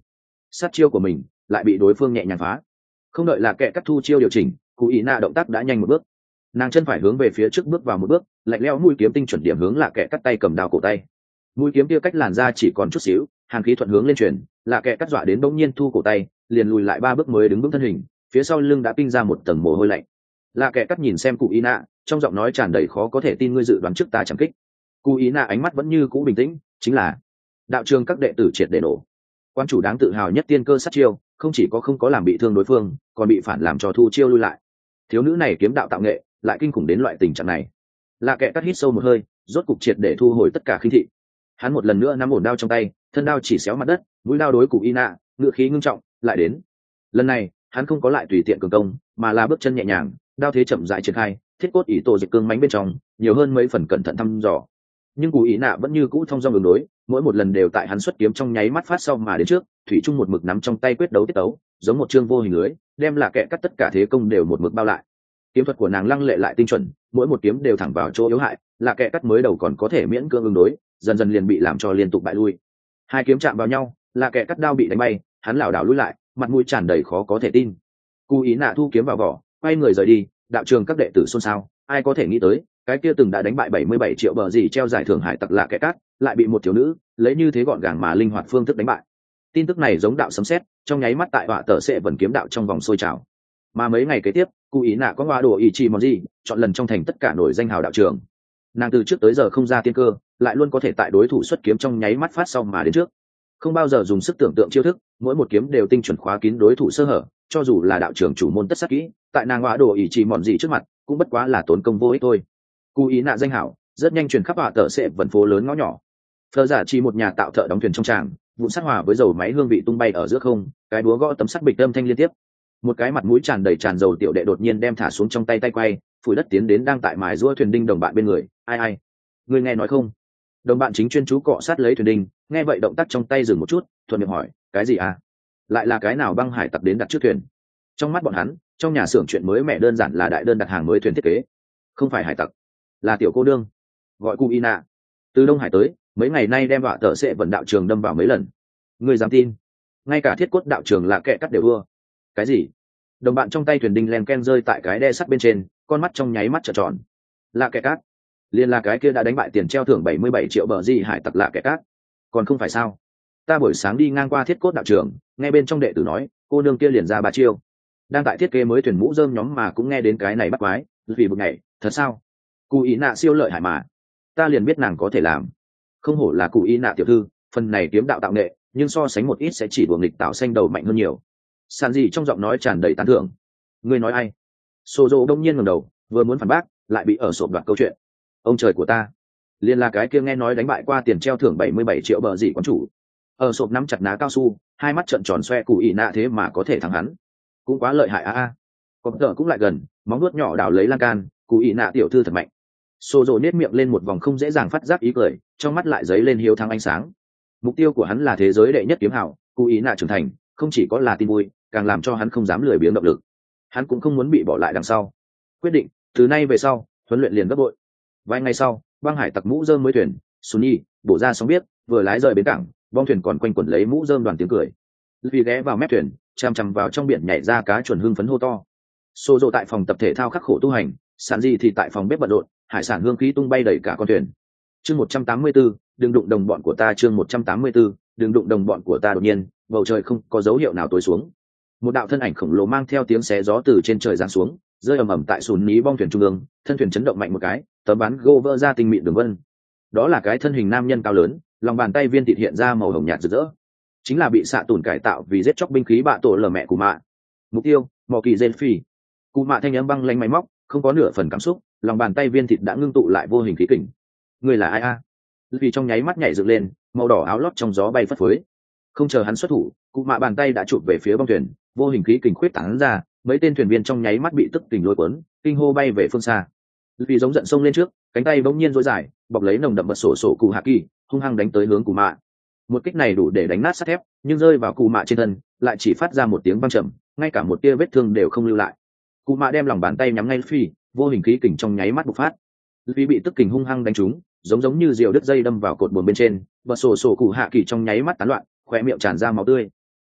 sát chiêu của mình lại bị đối phương nhẹ nhàng phá. Không đợi là kẻ cắt thu chiêu điều chỉnh, cụ ý nạ động tác đã nhanh một bước, nàng chân phải hướng về phía trước bước vào một bước, lạnh lẽo mũi kiếm tinh chuẩn điểm hướng là kẻ cắt tay cầm đao cổ tay. Mũi kiếm kia cách làn ra chỉ còn chút xíu, hàn khí thuận hướng lên truyền, là kẻ cắt dọa đến bỗng nhiên thu cổ tay, liền lùi lại 3 bước mới đứng vững thân hình, phía sau lưng đã kinh ra một tầng mồ hôi lạnh. Là kẻ cắt nhìn xem cụ ý nạ, trong giọng nói tràn đầy khó có thể tin, ngươi dự đoán trước ta chẳng kích. Cụ ý nạ ánh mắt vẫn như cũ bình tĩnh, chính là đạo trường các đệ tử triệt để nổ. Quan chủ đáng tự hào nhất tiên cơ sát chiêu, không chỉ có không có làm bị thương đối phương, còn bị phản làm cho thu chiêu lui lại. Thiếu nữ này kiếm đạo tạo nghệ lại kinh khủng đến loại tình trạng này. Là kẻ cắt hít sâu một hơi, rốt cục triệt để thu hồi tất cả khinh thị. Hắn một lần nữa nắm ổn đao trong tay, thân đao chỉ xéo mặt đất, mũi đao đối cụ Ina, ngựa khí ngưng trọng, lại đến. Lần này, hắn không có lại tùy tiện cường công, mà là bước chân nhẹ nhàng, đao thế chậm rãi triển khai, thiết cốt ỷ tổ dịch cương mãnh bên trong, nhiều hơn mấy phần cẩn thận thăm dò. Nhưng cụ Ina vẫn như cũ thông dong đường đối, mỗi một lần đều tại hắn xuất kiếm trong nháy mắt phát sau mà đến trước, thủy chung một mực nắm trong tay quyết đấu tiết tấu, giống một chương vô hình lưới, đem là kẻ cắt tất cả thế công đều một mực bao lại. Kiếm thuật của nàng lăng lệ lại tinh chuẩn, mỗi một kiếm đều thẳng vào chỗ yếu hại, là kẻ cắt mới đầu còn có thể miễn cưỡng ứng đối, dần dần liền bị làm cho liên tục bại lui. Hai kiếm chạm vào nhau, là kẻ cắt đao bị đánh bay, hắn lảo đảo lùi lại, mặt mũi tràn đầy khó có thể tin. Cú ý nạ thu kiếm vào vỏ, quay người rời đi, đạo trường các đệ tử xôn xao, ai có thể nghĩ tới, cái kia từng đã đánh bại 77 triệu bờ gì treo giải thưởng hải tặc là kẻ cắt, lại bị một thiếu nữ lấy như thế gọn gàng mà linh hoạt phương thức đánh bại. Tin tức này giống đạo sấm sét, trong nháy mắt tại họa tờ sẽ vần kiếm đạo trong vòng sôi trào. Mà mấy ngày kế tiếp, cụ ý nạ có hoa đồ ý chi mòn gì chọn lần trong thành tất cả nổi danh hào đạo trường. Nàng từ trước tới giờ không ra tiên cơ, lại luôn có thể tại đối thủ xuất kiếm trong nháy mắt phát sau mà đến trước, không bao giờ dùng sức tưởng tượng chiêu thức, mỗi một kiếm đều tinh chuẩn khóa kín đối thủ sơ hở, cho dù là đạo trưởng chủ môn tất sát kỹ, tại nàng hoa đồ ý chi mòn gì trước mặt cũng bất quá là tốn công vô ích thôi. Cụ ý nạ danh hảo rất nhanh truyền khắp họa tờ sẽ vần phố lớn ngõ nhỏ. Phờ giả chỉ một nhà tạo thợ đóng thuyền trong tràng, vụn sắt hòa với dầu máy hương vị tung bay ở giữa không, cái búa gõ tấm sắt bịch âm thanh liên tiếp. Một cái mặt mũi tràn đầy tràn dầu tiểu đệ đột nhiên đem thả xuống trong tay quay, phủi đất tiến đến đang tại mài giũa thuyền đinh đồng bạn bên người. Ai ngươi nghe nói không? Đồng bạn chính chuyên chú cọ sát lấy thuyền đinh, nghe vậy động tác trong tay dừng một chút, thuận miệng hỏi, cái gì à? Lại là cái nào băng hải tặc đến đặt trước thuyền? Trong mắt bọn hắn, trong nhà xưởng chuyện mới mẻ đơn giản là đại đơn đặt hàng mới thuyền thiết kế, không phải hải tặc, là tiểu cô đương, gọi cụ Ina, từ Đông Hải tới, mấy ngày nay đem vạ tờ sẽ vận đạo trường đâm vào mấy lần. Ngươi dám tin? Ngay cả thiết cốt đạo trường là kẻ cắt đều thua. Cái gì? Đồng bạn trong tay thuyền đinh len ken rơi tại cái đe sắt bên trên, con mắt trong nháy mắt trợn tròn. Là kẻ cắt? Liên là cái kia đã đánh bại tiền treo thưởng 77 triệu bờ gì hải tặc là kẻ cắt? Còn không phải sao? Ta buổi sáng đi ngang qua thiết cốt đạo trường, nghe bên trong đệ tử nói, cô nương kia liền ra 3 chiêu. Đang tại thiết kế mới thuyền mũ rơm nhóm mà cũng nghe đến cái này bắt quái, vì một ngày, thật sao? Cụ ý nạ siêu lợi hại mà, ta liền biết nàng có thể làm. Không hổ là cụ ý nạ tiểu thư, phần này kiếm đạo tạo nghệ, nhưng so sánh một ít sẽ chỉ đùa nghịch tạo xanh đầu mạnh hơn nhiều. Sàn gì trong giọng nói tràn đầy tán thưởng. Ngươi nói ai? Sô dô đông nhiên ngẩng đầu, vừa muốn phản bác, lại bị ở sộp đoạt câu chuyện. Ông trời của ta, liên là cái kia nghe nói đánh bại qua tiền treo thưởng 77 triệu bờ gì quán chủ. Ở sộp nắm chặt ná cao su, hai mắt trợn tròn xoe, cụ ý nạ thế mà có thể thắng hắn, cũng quá lợi hại a. Cọp tờ cũng lại gần, móng nuốt nhỏ đào lấy lan can, cụ ý nạ tiểu thư thật mạnh. Sô dô nết miệng lên một vòng không dễ dàng phát giác ý cười, trong mắt lại dấy lên hiếu thắng ánh sáng. Mục tiêu của hắn là thế giới đệ nhất kiếm hảo, cụ ý nạ trưởng thành, không chỉ có là tin vui, càng làm cho hắn không dám lười biếng động lực. Hắn cũng không muốn bị bỏ lại đằng sau. Quyết định, từ nay về sau, huấn luyện liền gấp bội. Vài ngày sau, băng hải tặc mũ rơm mới thuyền, Sunny, bổ ra sóng biết, vừa lái rời bến cảng, bong thuyền còn quanh quẩn lấy mũ rơm đoàn tiếng cười. Vì ghé vào mép thuyền, chằm chằm vào trong biển nhảy ra cá chuẩn hưng phấn hô to. Sô dô tại phòng tập thể thao khắc khổ tu hành, Sản Di thì tại phòng bếp bận rộn, hải sản hương khí tung bay đầy cả con thuyền. Chương 184, đừng đụng đồng bọn của ta. Chương 184, đừng đụng đồng bọn của ta. Đột nhiên, bầu trời không có dấu hiệu nào tối xuống. Một đạo thân ảnh khổng lồ mang theo tiếng xé gió từ trên trời giáng xuống, rơi ầm ầm tại sùn ní bong thuyền trung ương, thân thuyền chấn động mạnh một cái, tấm ván gỗ vỡ ra tinh mịn đường vân. Đó là cái thân hình nam nhân cao lớn, lòng bàn tay viên thịt hiện ra màu hồng nhạt rực rỡ, chính là bị xạ tủn cải tạo vì giết chóc binh khí bạ tổ lờ mẹ của mạ. Mục tiêu, mỏ kỳ gen phi. Cụ mạ thanh âm băng lanh máy móc, không có nửa phần cảm xúc, lòng bàn tay viên thịt đã ngưng tụ lại vô hình khí kình. Người là ai a? Vì trong nháy mắt nhảy dựng lên, màu đỏ áo lót trong gió bay phất phới. Không chờ hắn xuất thủ, cụ mạ bàn tay đã chụp về phía bong thuyền, vô hình khí kình khuyết tán ra, mấy tên thuyền viên trong nháy mắt bị tức kình lôi cuốn, kinh hô bay về phương xa. Vì giống giận xông lên trước, cánh tay bỗng nhiên duỗi dài, bọc lấy nồng đậm bật sổ sổ cụ hạ kỳ, hung hăng đánh tới hướng cụ mạ. Một kích này đủ để đánh nát sắt thép, nhưng rơi vào cụ mạ trên thân, lại chỉ phát ra một tiếng vang trầm, ngay cả một tia vết thương đều không lưu lại. Cụ mạ đem lòng bàn tay nhắm ngay phi, vô hình khí kình trong nháy mắt bộc phát. Vì bị tức kình hung hăng đánh trúng, giống như diều đứt dây đâm vào cột buồm bên trên, bật sổ sổ cụ hạ kỳ trong nháy mắt tán loạn, khóe miệng tràn ra máu tươi.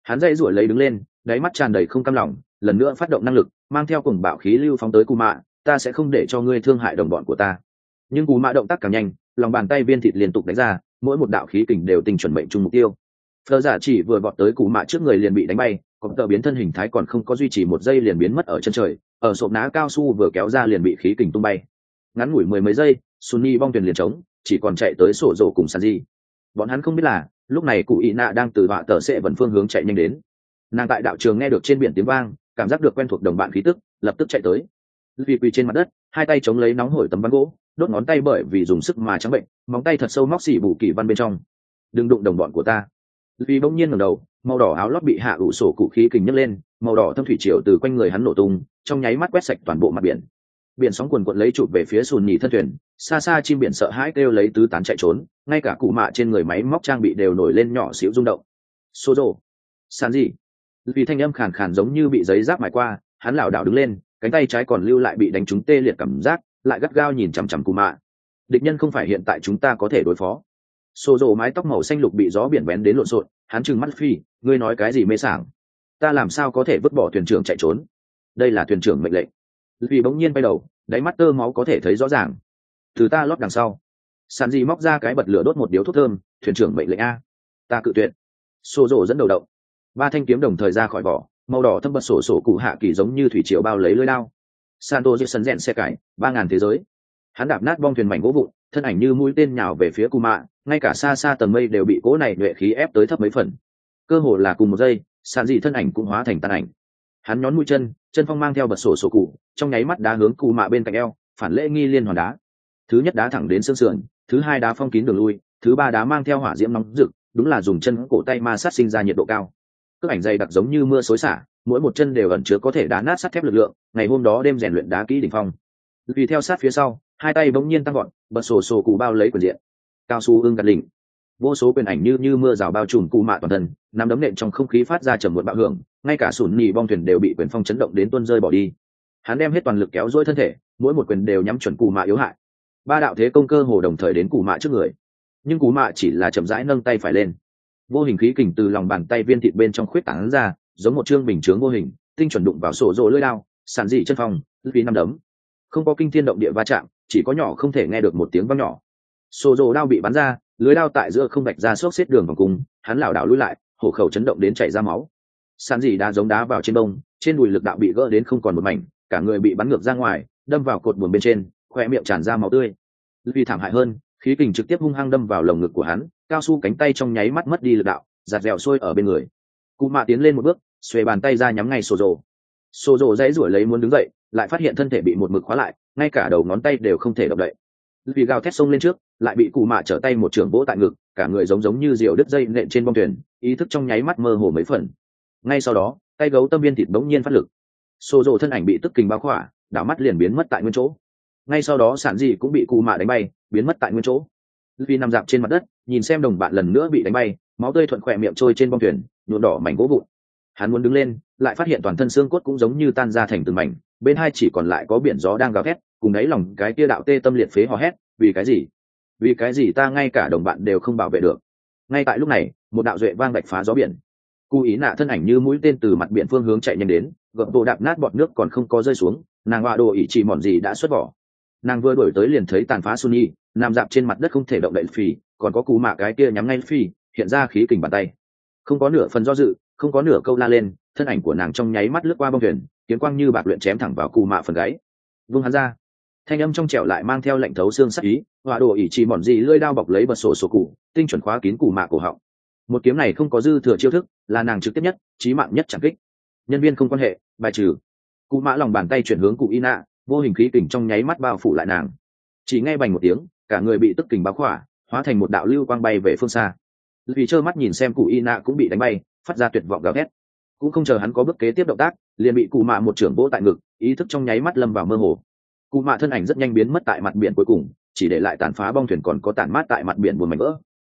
Hắn dây ruổi lấy đứng lên, đáy mắt tràn đầy không cam lòng, lần nữa phát động năng lực, mang theo cùng bạo khí lưu phóng tới Cú Mạ, ta sẽ không để cho ngươi thương hại đồng bọn của ta. Nhưng Cú Mạ động tác càng nhanh, lòng bàn tay viên thịt liên tục đánh ra, mỗi một đạo khí kình đều tình chuẩn mệnh chung mục tiêu. Phờ giả chỉ vừa vọt tới Cú Mạ trước người liền bị đánh bay, còn tờ biến thân hình thái còn không có duy trì một giây liền biến mất ở chân trời, ở sộp ná cao su vừa kéo ra liền bị khí kình tung bay. Ngắn ngủi mười mấy giây, Sunny bong thuyền liền trống, chỉ còn chạy tới sổ rổ cùng Sanji. Bọn hắn không biết là lúc này cụ ý nạ đang từ họa tờ sẽ vận phương hướng chạy nhanh đến. Nàng tại đạo trường nghe được trên biển tiếng vang, cảm giác được quen thuộc đồng bạn khí tức, lập tức chạy tới. Vì quỳ trên mặt đất, hai tay chống lấy nóng hổi tấm ván gỗ, đốt ngón tay bởi vì dùng sức mà trắng bệnh, móng tay thật sâu móc xỉ bù kỳ văn bên trong. Đừng đụng đồng bọn của ta. Vì bỗng nhiên ngẩng đầu, màu đỏ áo lót bị hạ ủ sổ cụ khí kình nhấc lên, màu đỏ thâm thủy triều từ quanh người hắn nổ tung, trong nháy mắt quét sạch toàn bộ mặt biển. Biển sóng cuồn cuộn lấy chụp về phía sùn nhì thân thuyền, xa xa chim biển sợ hãi kêu lấy tứ tán chạy trốn, ngay cả cụ mạ trên người máy móc trang bị đều nổi lên nhỏ xíu rung động. Sozo, san gì? Vì thanh âm khàn khàn giống như bị giấy giáp mài qua, hắn lảo đảo đứng lên, cánh tay trái còn lưu lại bị đánh trúng tê liệt cảm giác, lại gắt gao nhìn chằm chằm cụ mạ. Địch nhân không phải hiện tại chúng ta có thể đối phó. Sozo mái tóc màu xanh lục bị gió biển bén đến lộn xộn, hắn trừng mắt phi, ngươi nói cái gì mê sảng? Ta làm sao có thể vứt bỏ thuyền trưởng chạy trốn? Đây là thuyền trưởng mệnh lệnh. Vì bỗng nhiên bay đầu, đáy mắt tơ máu có thể thấy rõ ràng. Từ ta lót đằng sau, sàn gì móc ra cái bật lửa đốt một điếu thuốc thơm, thuyền trưởng mệnh lệnh a. Ta cự tuyệt. Xô rổ dẫn đầu động, ba thanh kiếm đồng thời ra khỏi vỏ, màu đỏ thâm bật sổ sổ cụ hạ kỳ giống như thủy triều bao lấy lưỡi lao. Santo Jason rèn xe cải, 3000 thế giới. Hắn đạp nát bong thuyền mảnh gỗ vụn, thân ảnh như mũi tên nhào về phía Kuma, ngay cả xa xa tầng mây đều bị cỗ này nhuệ khí ép tới thấp mấy phần. Cơ hồ là cùng một giây, sàn dị thân ảnh cũng hóa thành tàn ảnh. Hắn nhón mũi chân, chân phong mang theo bật sổ sổ cụ, trong nháy mắt đá hướng Kuma bên cạnh eo, phản lễ nghi liên hoàn đá. Thứ nhất đá thẳng đến xương sườn, thứ hai đá phong kín đường lui, thứ ba đá mang theo hỏa diễm nóng rực, đúng là dùng chân cổ tay ma sát sinh ra nhiệt độ cao. Cước ảnh dày đặc giống như mưa xối xả, mỗi một chân đều ẩn chứa có thể đá nát sắt thép lực lượng. Ngày hôm đó đêm rèn luyện đá kỹ đỉnh phong. Vì theo sát phía sau, hai tay bỗng nhiên tăng gọn, bật sổ sổ cụ bao lấy quyền diện. Cao su ưng gạt lỉnh, vô số quyền ảnh như mưa rào bao trùm cụ mạ toàn thân, nắm đấm nện trong không khí phát ra trầm muộn bạo hưởng, ngay cả sủn nhì bong thuyền đều bị quyền phong chấn động đến tuôn rơi bỏ đi. Hắn đem hết toàn lực kéo duỗi thân thể, mỗi một quyền đều nhắm chuẩn cụ mạ yếu hại. Ba đạo thế công cơ hồ đồng thời đến cụ mạ trước người, nhưng cụ mạ chỉ là chậm rãi nâng tay phải lên, vô hình khí kình từ lòng bàn tay viên thịt bên trong khuyết tán ra, giống một chương bình chướng vô hình, tinh chuẩn đụng vào sổ rỗ lưỡi đao, sàn dị chân phong, vì năm đấm, không có kinh thiên động địa va chạm, chỉ có nhỏ không thể nghe được một tiếng vang nhỏ. Sổ rỗ đao bị bắn ra, lưới đao tại giữa không vạch ra xốc xếp đường vòng cung, hắn lảo đảo lùi lại, hổ khẩu chấn động đến chảy ra máu. Sàn dị đá giống đá vào trên đông, trên đùi lực đạo bị gỡ đến không còn một mảnh, cả người bị bắn ngược ra ngoài, đâm vào cột buồm bên trên, khoe miệng tràn ra máu tươi. Vì thảm hại hơn, khí kình trực tiếp hung hăng đâm vào lồng ngực của hắn, cao su cánh tay trong nháy mắt mất đi lực đạo, giạt dẻo sôi ở bên người. Cụ mạ tiến lên một bước, xuề bàn tay ra nhắm ngay sổ rồ. Sổ rồ dãy rủi lấy muốn đứng dậy, lại phát hiện thân thể bị một mực khóa lại, ngay cả đầu ngón tay đều không thể động đậy. Vì gào thét xông lên trước, lại bị cụ mạ trở tay một trường vỗ tại ngực, cả người giống như diều đứt dây nện trên bong thuyền, ý thức trong nháy mắt mơ hồ mấy phần. Ngay sau đó, tay gấu tâm viên thịt bỗng nhiên phát lực, sổ rồ thân ảnh bị tức kình bao khỏa, đảo mắt liền biến mất tại nguyên chỗ. Ngay sau đó sản dị cũng bị cụ mạ đánh bay, biến mất tại nguyên chỗ. Vì nằm dạp trên mặt đất, nhìn xem đồng bạn lần nữa bị đánh bay, máu tươi thuận khỏe miệng trôi trên bong thuyền, nhuộm đỏ mảnh gỗ vụn. Hắn muốn đứng lên, lại phát hiện toàn thân xương cốt cũng giống như tan ra thành từng mảnh, bên hai chỉ còn lại có biển gió đang gào thét, cùng đáy lòng cái kia đạo tê tâm liệt phế hò hét, vì cái gì? Vì cái gì ta ngay cả đồng bạn đều không bảo vệ được? Ngay tại lúc này, một đạo duệ vang bạch phá gió biển. Cú ý nạ thân ảnh như mũi tên từ mặt biển phương hướng chạy nhanh đến, gập bộ đạp nát bọt nước còn không có rơi xuống, nàng họa đồ ỷ chỉ mòn gì đã xuất vỏ. Nàng vừa đuổi tới liền thấy tàn phá Sunny nằm dạp trên mặt đất không thể động đậy phì, còn có cú mạ cái kia nhắm ngay phi, hiện ra khí kình bàn tay. Không có nửa phần do dự, không có nửa câu la lên, thân ảnh của nàng trong nháy mắt lướt qua bong thuyền, kiếm quang như bạc luyện chém thẳng vào cú mạ phần gáy. Vung hắn ra. Thanh âm trong trẻo lại mang theo lệnh thấu xương sắc ý, họa đồ ỷ chỉ mòn gì lưỡi đao bọc lấy bật sổ sổ cụ, tinh chuẩn khóa kín cú mạ cổ họng. Một kiếm này không có dư thừa chiêu thức, là nàng trực tiếp nhất, chí mạng nhất chẳng kích. Nhân viên không quan hệ, bài trừ. Cú mạ lòng bàn tay chuyển hướng cụ Ina, vô hình khí kình trong nháy mắt bao phủ lại nàng. Chỉ nghe bành một tiếng, cả người bị tức kình bao khỏa, hóa thành một đạo lưu quang bay về phương xa. Vì trơ mắt nhìn xem cụ Ina cũng bị đánh bay, phát ra tuyệt vọng gào thét. Cũng không chờ hắn có bước kế tiếp động tác, liền bị cụ mạ một trưởng vỗ tại ngực, ý thức trong nháy mắt lâm vào mơ hồ. Cụ mạ thân ảnh rất nhanh biến mất tại mặt biển cuối cùng, chỉ để lại tàn phá bong thuyền còn có tàn mát tại mặt biển buồn mảnh vỡ.